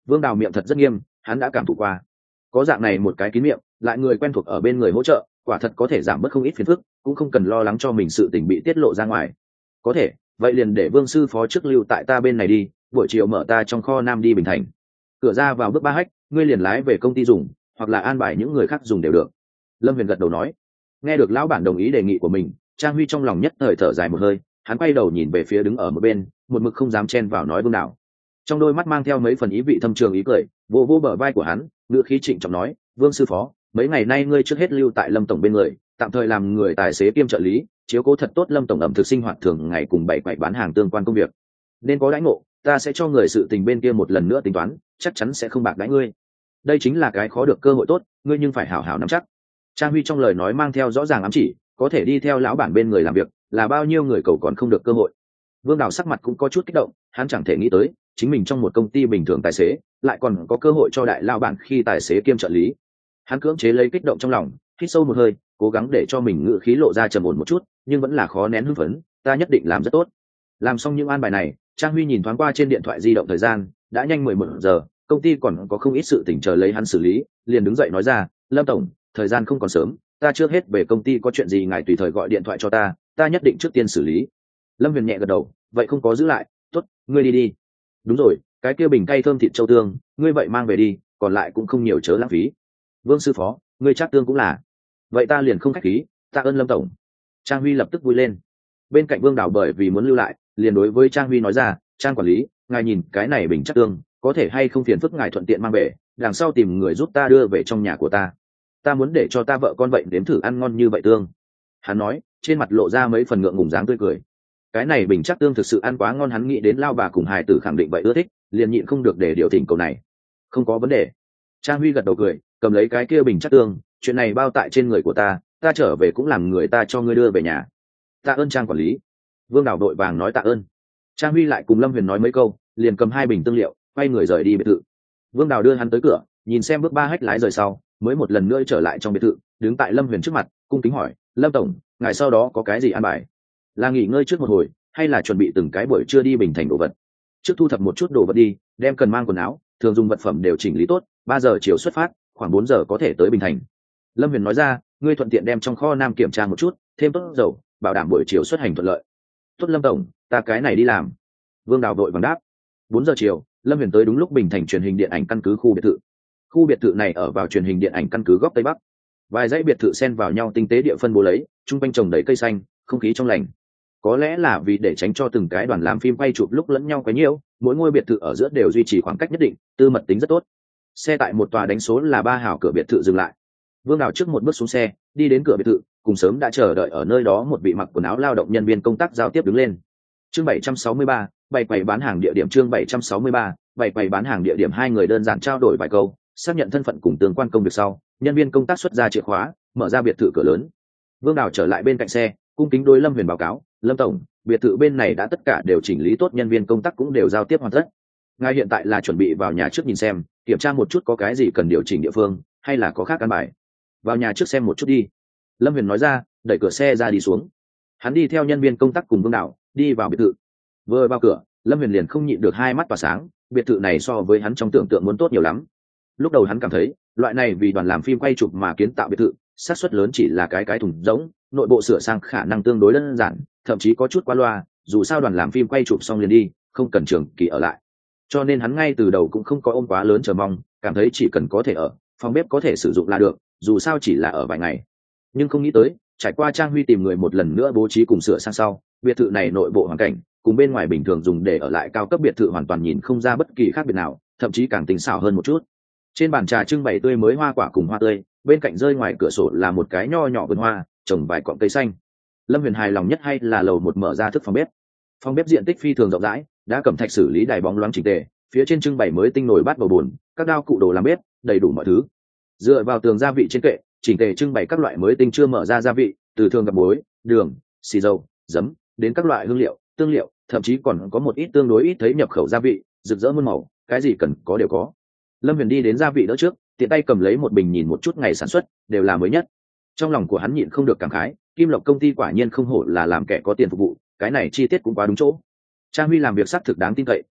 Vương Đào miệng thật rất nghiêm, hắn đã cảm thụ qua, có dạng này một cái kín miệng, lại người quen thuộc ở bên người hỗ trợ, quả thật có thể giảm bớt không ít phiền phức, cũng không cần lo lắng cho mình sự tình bị tiết lộ ra ngoài. Có thể, vậy liền để Vương sư phó trước lưu tại ta bên này đi, buổi chiều mở ta trong kho nam đi Bình Thành. Cửa ra vào bước ba hách, ngươi liền lái về công ty dùng, hoặc là an bài những người khác dùng đều được. Lâm Huyền gật đầu nói. Nghe được lão bản đồng ý đề nghị của mình, Trang Huy trong lòng nhất thời thở dài một hơi, hắn quay đầu nhìn về phía đứng ở một bên, một mực không dám chen vào nói Vương Đào. Trong đôi mắt mang theo mấy phần ý vị thâm trường ý cười, vô vô bờ vai của hắn, ngữ khí trịnh trọng nói, Vương sư phó, mấy ngày nay ngươi trước hết lưu tại Lâm tổng bên người, tạm thời làm người tài xế kiêm trợ lý, chiếu cố thật tốt Lâm tổng ẩm thực sinh hoạt thường ngày cùng bảy quậy bán hàng tương quan công việc. Nên có đãi ngộ, ta sẽ cho người sự tình bên kia một lần nữa tính toán, chắc chắn sẽ không bạc đãi ngươi. Đây chính là cái khó được cơ hội tốt, ngươi nhưng phải hảo hảo nắm chắc. Trang Huy trong lời nói mang theo rõ ràng ám chỉ, có thể đi theo lão bản bên người làm việc, là bao nhiêu người cầu còn không được cơ hội. Vương Đào sắc mặt cũng có chút kích động, hắn chẳng thể nghĩ tới, chính mình trong một công ty bình thường tài xế, lại còn có cơ hội cho đại lão bản khi tài xế kiêm trợ lý. Hắn cưỡng chế lấy kích động trong lòng, hít sâu một hơi, cố gắng để cho mình ngữ khí lộ ra trầm ổn một chút, nhưng vẫn là khó nén hưng phấn, ta nhất định làm rất tốt. Làm xong những an bài này, Trang Huy nhìn thoáng qua trên điện thoại di động thời gian, đã nhanh mười một giờ, công ty còn có không ít sự tình chờ lấy hắn xử lý, liền đứng dậy nói ra, Lâm tổng, thời gian không còn sớm, ta trước hết về công ty, có chuyện gì ngài tùy thời gọi điện thoại cho ta, ta nhất định trước tiên xử lý. Lâm Huyền nhẹ gật đầu, vậy không có giữ lại, tốt, ngươi đi đi. Đúng rồi, cái kia bình cay thơm thịt châu tương, ngươi vậy mang về đi, còn lại cũng không nhiều chớ lãng phí. Vương sư phó, ngươi chắc tương cũng là. Vậy ta liền không khách khí, tạ ơn Lâm tổng. Trang Huy lập tức vui lên. Bên cạnh Vương Đào bởi vì muốn lưu lại, liền đối với Trang Huy nói ra, Trang quản lý, ngài nhìn cái này bình chắc tương, có thể hay không phiền phức ngài thuận tiện mang về, đằng sau tìm người giúp ta đưa về trong nhà của ta. Ta muốn để cho ta vợ con vậy đếm thử ăn ngon như vậy tương. Hắn nói, trên mặt lộ ra mấy phần ngượng ngùng dáng tươi cười. Cái này bình chắc tương thực sự ăn quá ngon, hắn nghĩ đến lao bà cùng hài tử khẳng định vậy ưa thích, liền nhịn không được để điều chỉnh câu này. Không có vấn đề. Trang Huy gật đầu cười, cầm lấy cái kia bình chắc tương, chuyện này bao tại trên người của ta, ta trở về cũng làm người ta cho ngươi đưa về nhà. Tạ ơn Trang quản lý. Vương Đào đội vàng nói tạ ơn. Trang Huy lại cùng Lâm Huyền nói mấy câu, liền cầm hai bình tương liệu, quay người rời đi biệt thự. Vương Đào đưa hắn tới cửa, nhìn xem bước ba hách lái rời sau, mới một lần nữa trở lại trong biệt thự, đứng tại Lâm Huyền trước mặt, cung kính hỏi, Lâm tổng, ngài sau đó có cái gì ăn bài? Là nghỉ ngơi trước một hồi, hay là chuẩn bị từng cái buổi trưa đi Bình Thành đồ vật? Trước thu thập một chút đồ vật đi, đem cần mang quần áo, thường dùng vật phẩm đều chỉnh lý tốt, ba giờ chiều xuất phát, khoảng bốn giờ có thể tới Bình Thành. Lâm Huyền nói ra, ngươi thuận tiện đem trong kho nam kiểm tra một chút, thêm tốt dầu, bảo đảm buổi chiều xuất hành thuận lợi. Tốt Lâm tổng, ta cái này đi làm. Vương Đào vội vàng đáp. Bốn giờ chiều, Lâm Huyền tới đúng lúc Bình Thành truyền hình điện ảnh căn cứ khu biệt thự. Khu biệt thự này ở vào truyền hình điện ảnh căn cứ góc tây bắc. Vài dãy biệt thự xen vào nhau tinh tế địa phân bố lấy, trung quanh trồng đầy cây xanh, không khí trong lành. Có lẽ là vì để tránh cho từng cái đoàn làm phim quay chụp lúc lẫn nhau quá nhiều, mỗi ngôi biệt thự ở giữa đều duy trì khoảng cách nhất định, tư mật tính rất tốt. Xe tại một tòa đánh số là ba hào cửa biệt thự dừng lại. Vương Đào trước một bước xuống xe, đi đến cửa biệt thự, cùng sớm đã chờ đợi ở nơi đó một vị mặc quần áo lao động nhân viên công tác giao tiếp đứng lên. Chương bảy trăm sáu mươi ba, bày quầy bán hàng địa điểm. Chương bảy trăm sáu mươi ba, bày quầy bán hàng địa điểm. Hai người đơn giản trao đổi vài câu, xác nhận thân phận cùng tương quan công việc sau, nhân viên công tác xuất ra chìa khóa, mở ra biệt thự cửa lớn. Vương Đào trở lại bên cạnh xe, cung kính đối Lâm Huyền báo cáo, Lâm tổng, biệt thự bên này đã tất cả đều chỉnh lý tốt, nhân viên công tác cũng đều giao tiếp hoàn tất. Ngài hiện tại là chuẩn bị vào nhà trước nhìn xem, kiểm tra một chút có cái gì cần điều chỉnh địa phương, hay là có khác căn bài? Vào nhà trước xem một chút đi. Lâm Huyền nói ra, đẩy cửa xe ra đi xuống. Hắn đi theo nhân viên công tác cùng Vương Đào đi vào biệt thự. Vừa vào cửa, Lâm Huyền liền không nhịn được hai mắt tỏa sáng, biệt thự này so với hắn trong tưởng tượng muốn tốt nhiều lắm. Lúc đầu hắn cảm thấy, loại này vì đoàn làm phim quay chụp mà kiến tạo biệt thự, xác suất lớn chỉ là cái cái thùng rỗng, nội bộ sửa sang khả năng tương đối đơn giản, thậm chí có chút qua loa, dù sao đoàn làm phim quay chụp xong liền đi, không cần trường kỳ ở lại. Cho nên hắn ngay từ đầu cũng không có ôm quá lớn chờ mong, cảm thấy chỉ cần có thể ở, phòng bếp có thể sử dụng là được, dù sao chỉ là ở vài ngày. Nhưng không nghĩ tới, trải qua Trang Huy tìm người một lần nữa bố trí cùng sửa sang sau, biệt thự này nội bộ hoàn cảnh cùng bên ngoài bình thường dùng để ở lại cao cấp biệt thự hoàn toàn nhìn không ra bất kỳ khác biệt nào, thậm chí càng tinh xảo hơn một chút. Trên bàn trà trưng bày tươi mới hoa quả cùng hoa tươi, bên cạnh rơi ngoài cửa sổ là một cái nho nhỏ vườn hoa, trồng vài cọng cây xanh. Lâm Huyền hài lòng nhất hay là lầu một mở ra thức phòng bếp. Phòng bếp diện tích phi thường rộng rãi, đã cẩm thạch xử lý đài bóng loáng chỉnh tề, phía trên trưng bày mới tinh nồi bát bầu bùn, các đao cụ đồ làm bếp, đầy đủ mọi thứ. Dựa vào tường gia vị trên kệ, chỉnh tề trưng bày các loại mới tinh chưa mở ra gia vị, từ thường gặp muối, đường, xì dầu, giấm, đến các loại hương liệu, tương liệu, thậm chí còn có một ít tương đối ít thấy nhập khẩu gia vị, rực rỡ muôn màu, cái gì cần có đều có. Lâm Huyền đi đến gia vị đỡ trước, tiện tay cầm lấy một bình nhìn một chút ngày sản xuất, đều là mới nhất. Trong lòng của hắn nhịn không được cảm khái, Kim Lộc công ty quả nhiên không hổ là làm kẻ có tiền phục vụ, cái này chi tiết cũng quá đúng chỗ. Trang Huy làm việc xác thực đáng tin cậy,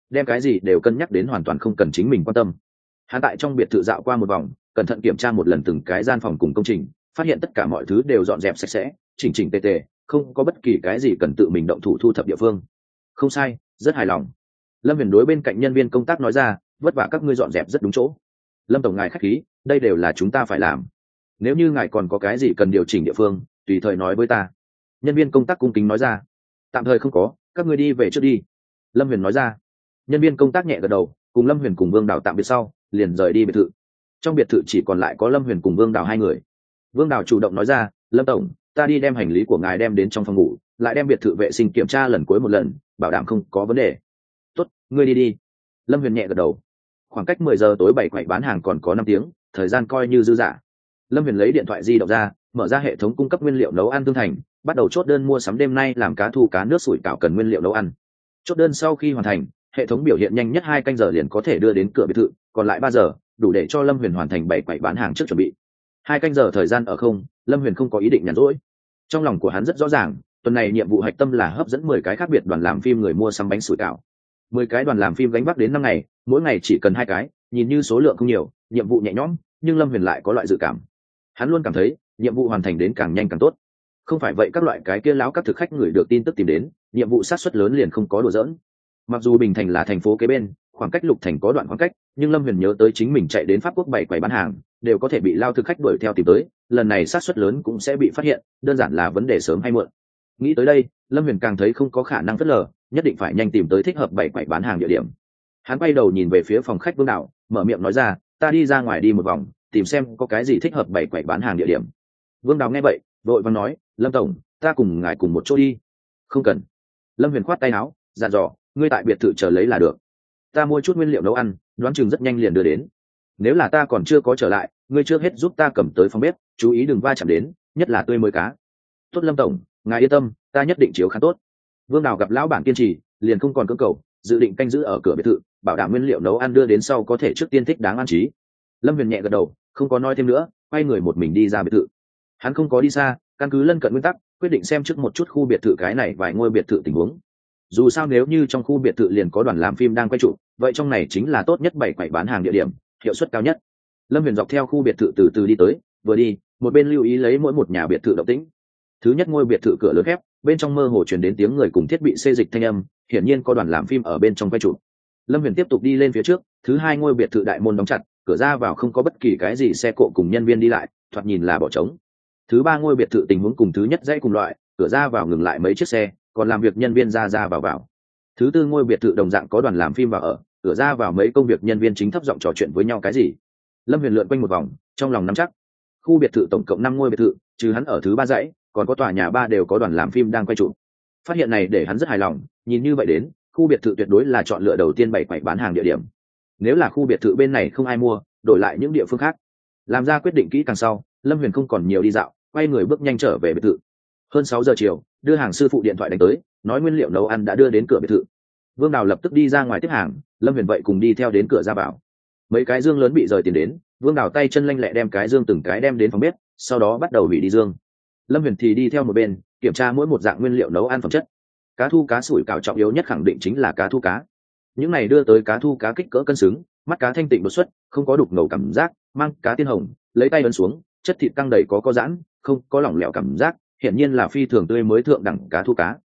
đem cái gì đều cân nhắc đến hoàn toàn không cần chính mình quan tâm. Hắn tại trong biệt thự dạo qua một vòng, cẩn thận kiểm tra một lần từng cái gian phòng cùng công trình, phát hiện tất cả mọi thứ đều dọn dẹp sạch sẽ, chỉnh chỉnh tề tề, không có bất kỳ cái gì cần tự mình động thủ thu thập địa phương. Không sai, rất hài lòng. Lâm Huyền đối bên cạnh nhân viên công tác nói ra, vất vả các ngươi dọn dẹp rất đúng chỗ. Lâm tổng ngài khách khí, đây đều là chúng ta phải làm. Nếu như ngài còn có cái gì cần điều chỉnh địa phương, tùy thời nói với ta. Nhân viên công tác cung kính nói ra. Tạm thời không có, các ngươi đi về trước đi. Lâm Huyền nói ra. Nhân viên công tác nhẹ gật đầu, cùng Lâm Huyền cùng Vương Đào tạm biệt sau, liền rời đi biệt thự. Trong biệt thự chỉ còn lại có Lâm Huyền cùng Vương Đào hai người. Vương Đào chủ động nói ra, Lâm tổng, ta đi đem hành lý của ngài đem đến trong phòng ngủ, lại đem biệt thự vệ sinh kiểm tra lần cuối một lần, bảo đảm không có vấn đề. Tốt, ngươi đi đi. Lâm Huyền nhẹ gật đầu. Khoảng cách mười giờ tối bảy quầy bán hàng còn có năm tiếng, thời gian coi như dư dả. Lâm Huyền lấy điện thoại di động ra, mở ra hệ thống cung cấp nguyên liệu nấu ăn Tương Thành, bắt đầu chốt đơn mua sắm đêm nay làm cá thu cá nước sủi cảo cần nguyên liệu nấu ăn. Chốt đơn sau khi hoàn thành, hệ thống biểu hiện nhanh nhất hai canh giờ liền có thể đưa đến cửa biệt thự, còn lại ba giờ đủ để cho Lâm Huyền hoàn thành bảy quầy bán hàng trước chuẩn bị. Hai canh giờ thời gian ở không, Lâm Huyền không có ý định nhàn rỗi. Trong lòng của hắn rất rõ ràng, tuần này nhiệm vụ hạch tâm là hấp dẫn mười cái khác biệt đoàn làm phim người mua sắm bánh sủi cảo. Mười cái đoàn làm phim gánh vác đến năm ngày, mỗi ngày chỉ cần hai cái, nhìn như số lượng không nhiều, nhiệm vụ nhẹ nhõm, nhưng Lâm Huyền lại có loại dự cảm. Hắn luôn cảm thấy, nhiệm vụ hoàn thành đến càng nhanh càng tốt. Không phải vậy các loại cái kia lão các thực khách người được tin tức tìm đến, nhiệm vụ sát suất lớn liền không có đùa giỡn. Mặc dù Bình Thành là thành phố kế bên, khoảng cách Lục Thành có đoạn khoảng cách, nhưng Lâm Huyền nhớ tới chính mình chạy đến Pháp Quốc bảy quầy bán hàng, đều có thể bị lao thực khách đuổi theo tìm tới, lần này sát suất lớn cũng sẽ bị phát hiện, đơn giản là vấn đề sớm hay muộn. Nghĩ tới đây, Lâm Huyền càng thấy không có khả năng phớt lờ, nhất định phải nhanh tìm tới thích hợp bảy quầy bán hàng địa điểm. Hắn quay đầu nhìn về phía phòng khách Vương Đạo, mở miệng nói ra, ta đi ra ngoài đi một vòng, tìm xem có cái gì thích hợp bảy quầy bán hàng địa điểm. Vương Đào nghe vậy, vội vàng nói, Lâm tổng, ta cùng ngài cùng một chỗ đi. Không cần. Lâm Huyền khoát tay áo, dặn dò, ngươi tại biệt thự chờ lấy là được. Ta mua chút nguyên liệu nấu ăn, đoán chừng rất nhanh liền đưa đến. Nếu là ta còn chưa có trở lại, ngươi trước hết giúp ta cầm tới phòng bếp, chú ý đừng va chạm đến, nhất là tươi mới cá. Tốt Lâm tổng, ngài yên tâm, ta nhất định chiếu khá tốt. Vương Đào gặp lão bản kiên trì, liền không còn cưỡng cầu, dự định canh giữ ở cửa biệt thự, bảo đảm nguyên liệu nấu ăn đưa đến sau có thể trước tiên thích đáng ăn trí. Lâm Huyền nhẹ gật đầu, không có nói thêm nữa, quay người một mình đi ra biệt thự. Hắn không có đi xa, căn cứ lân cận nguyên tắc, quyết định xem trước một chút khu biệt thự cái này vài ngôi biệt thự tình huống. Dù sao nếu như trong khu biệt thự liền có đoàn làm phim đang quay trụ, vậy trong này chính là tốt nhất bảy quầy bán hàng địa điểm, hiệu suất cao nhất. Lâm Huyền dọc theo khu biệt thự từ từ đi tới, vừa đi, một bên lưu ý lấy mỗi một nhà biệt thự động tĩnh. Thứ nhất ngôi biệt thự cửa lớn khép, bên trong mơ hồ truyền đến tiếng người cùng thiết bị xê dịch thanh âm, hiển nhiên có đoàn làm phim ở bên trong quay trụ. Lâm Huyền tiếp tục đi lên phía trước, thứ hai ngôi biệt thự đại môn đóng chặt, cửa ra vào không có bất kỳ cái gì xe cộ cùng nhân viên đi lại, thoạt nhìn là bỏ trống. Thứ ba ngôi biệt thự tình huống cùng thứ nhất dãy cùng loại, cửa ra vào ngừng lại mấy chiếc xe, còn làm việc nhân viên ra ra vào vào. Thứ tư ngôi biệt thự đồng dạng có đoàn làm phim vào ở, cửa ra vào mấy công việc nhân viên chính thấp giọng trò chuyện với nhau cái gì. Lâm Huyền lượn quanh một vòng, trong lòng nắm chắc. Khu biệt thự tổng cộng năm ngôi biệt thự, trừ hắn ở thứ ba dãy, còn có tòa nhà ba đều có đoàn làm phim đang quay trụ. Phát hiện này để hắn rất hài lòng, nhìn như vậy đến, khu biệt thự tuyệt đối là chọn lựa đầu tiên bảy quầy bán hàng địa điểm. Nếu là khu biệt thự bên này không ai mua, đổi lại những địa phương khác. Làm ra quyết định kỹ càng sau, Lâm Huyền không còn nhiều đi dạo, quay người bước nhanh trở về biệt thự. Hơn sáu giờ chiều, đưa hàng sư phụ điện thoại đánh tới, nói nguyên liệu nấu ăn đã đưa đến cửa biệt thự. Vương Đào lập tức đi ra ngoài tiếp hàng, Lâm Huyền vậy cùng đi theo đến cửa ra vào. Mấy cái dương lớn bị rời tiền đến, Vương Đào tay chân lanh lẹ đem cái dương từng cái đem đến phòng bếp, sau đó bắt đầu hủy đi dương. Lâm Huyền thì đi theo một bên, kiểm tra mỗi một dạng nguyên liệu nấu ăn phẩm chất. Cá thu cá sủi cảo trọng yếu nhất khẳng định chính là cá thu cá. Những này đưa tới cá thu cá kích cỡ cân xứng, mắt cá thanh tịnh đột xuất, không có đục ngầu cảm giác, mang cá tiên hồng, lấy tay ấn xuống, chất thịt căng đầy có có giãn, không có lỏng lẻo cảm giác, hiển nhiên là phi thường tươi mới thượng đẳng cá thu cá.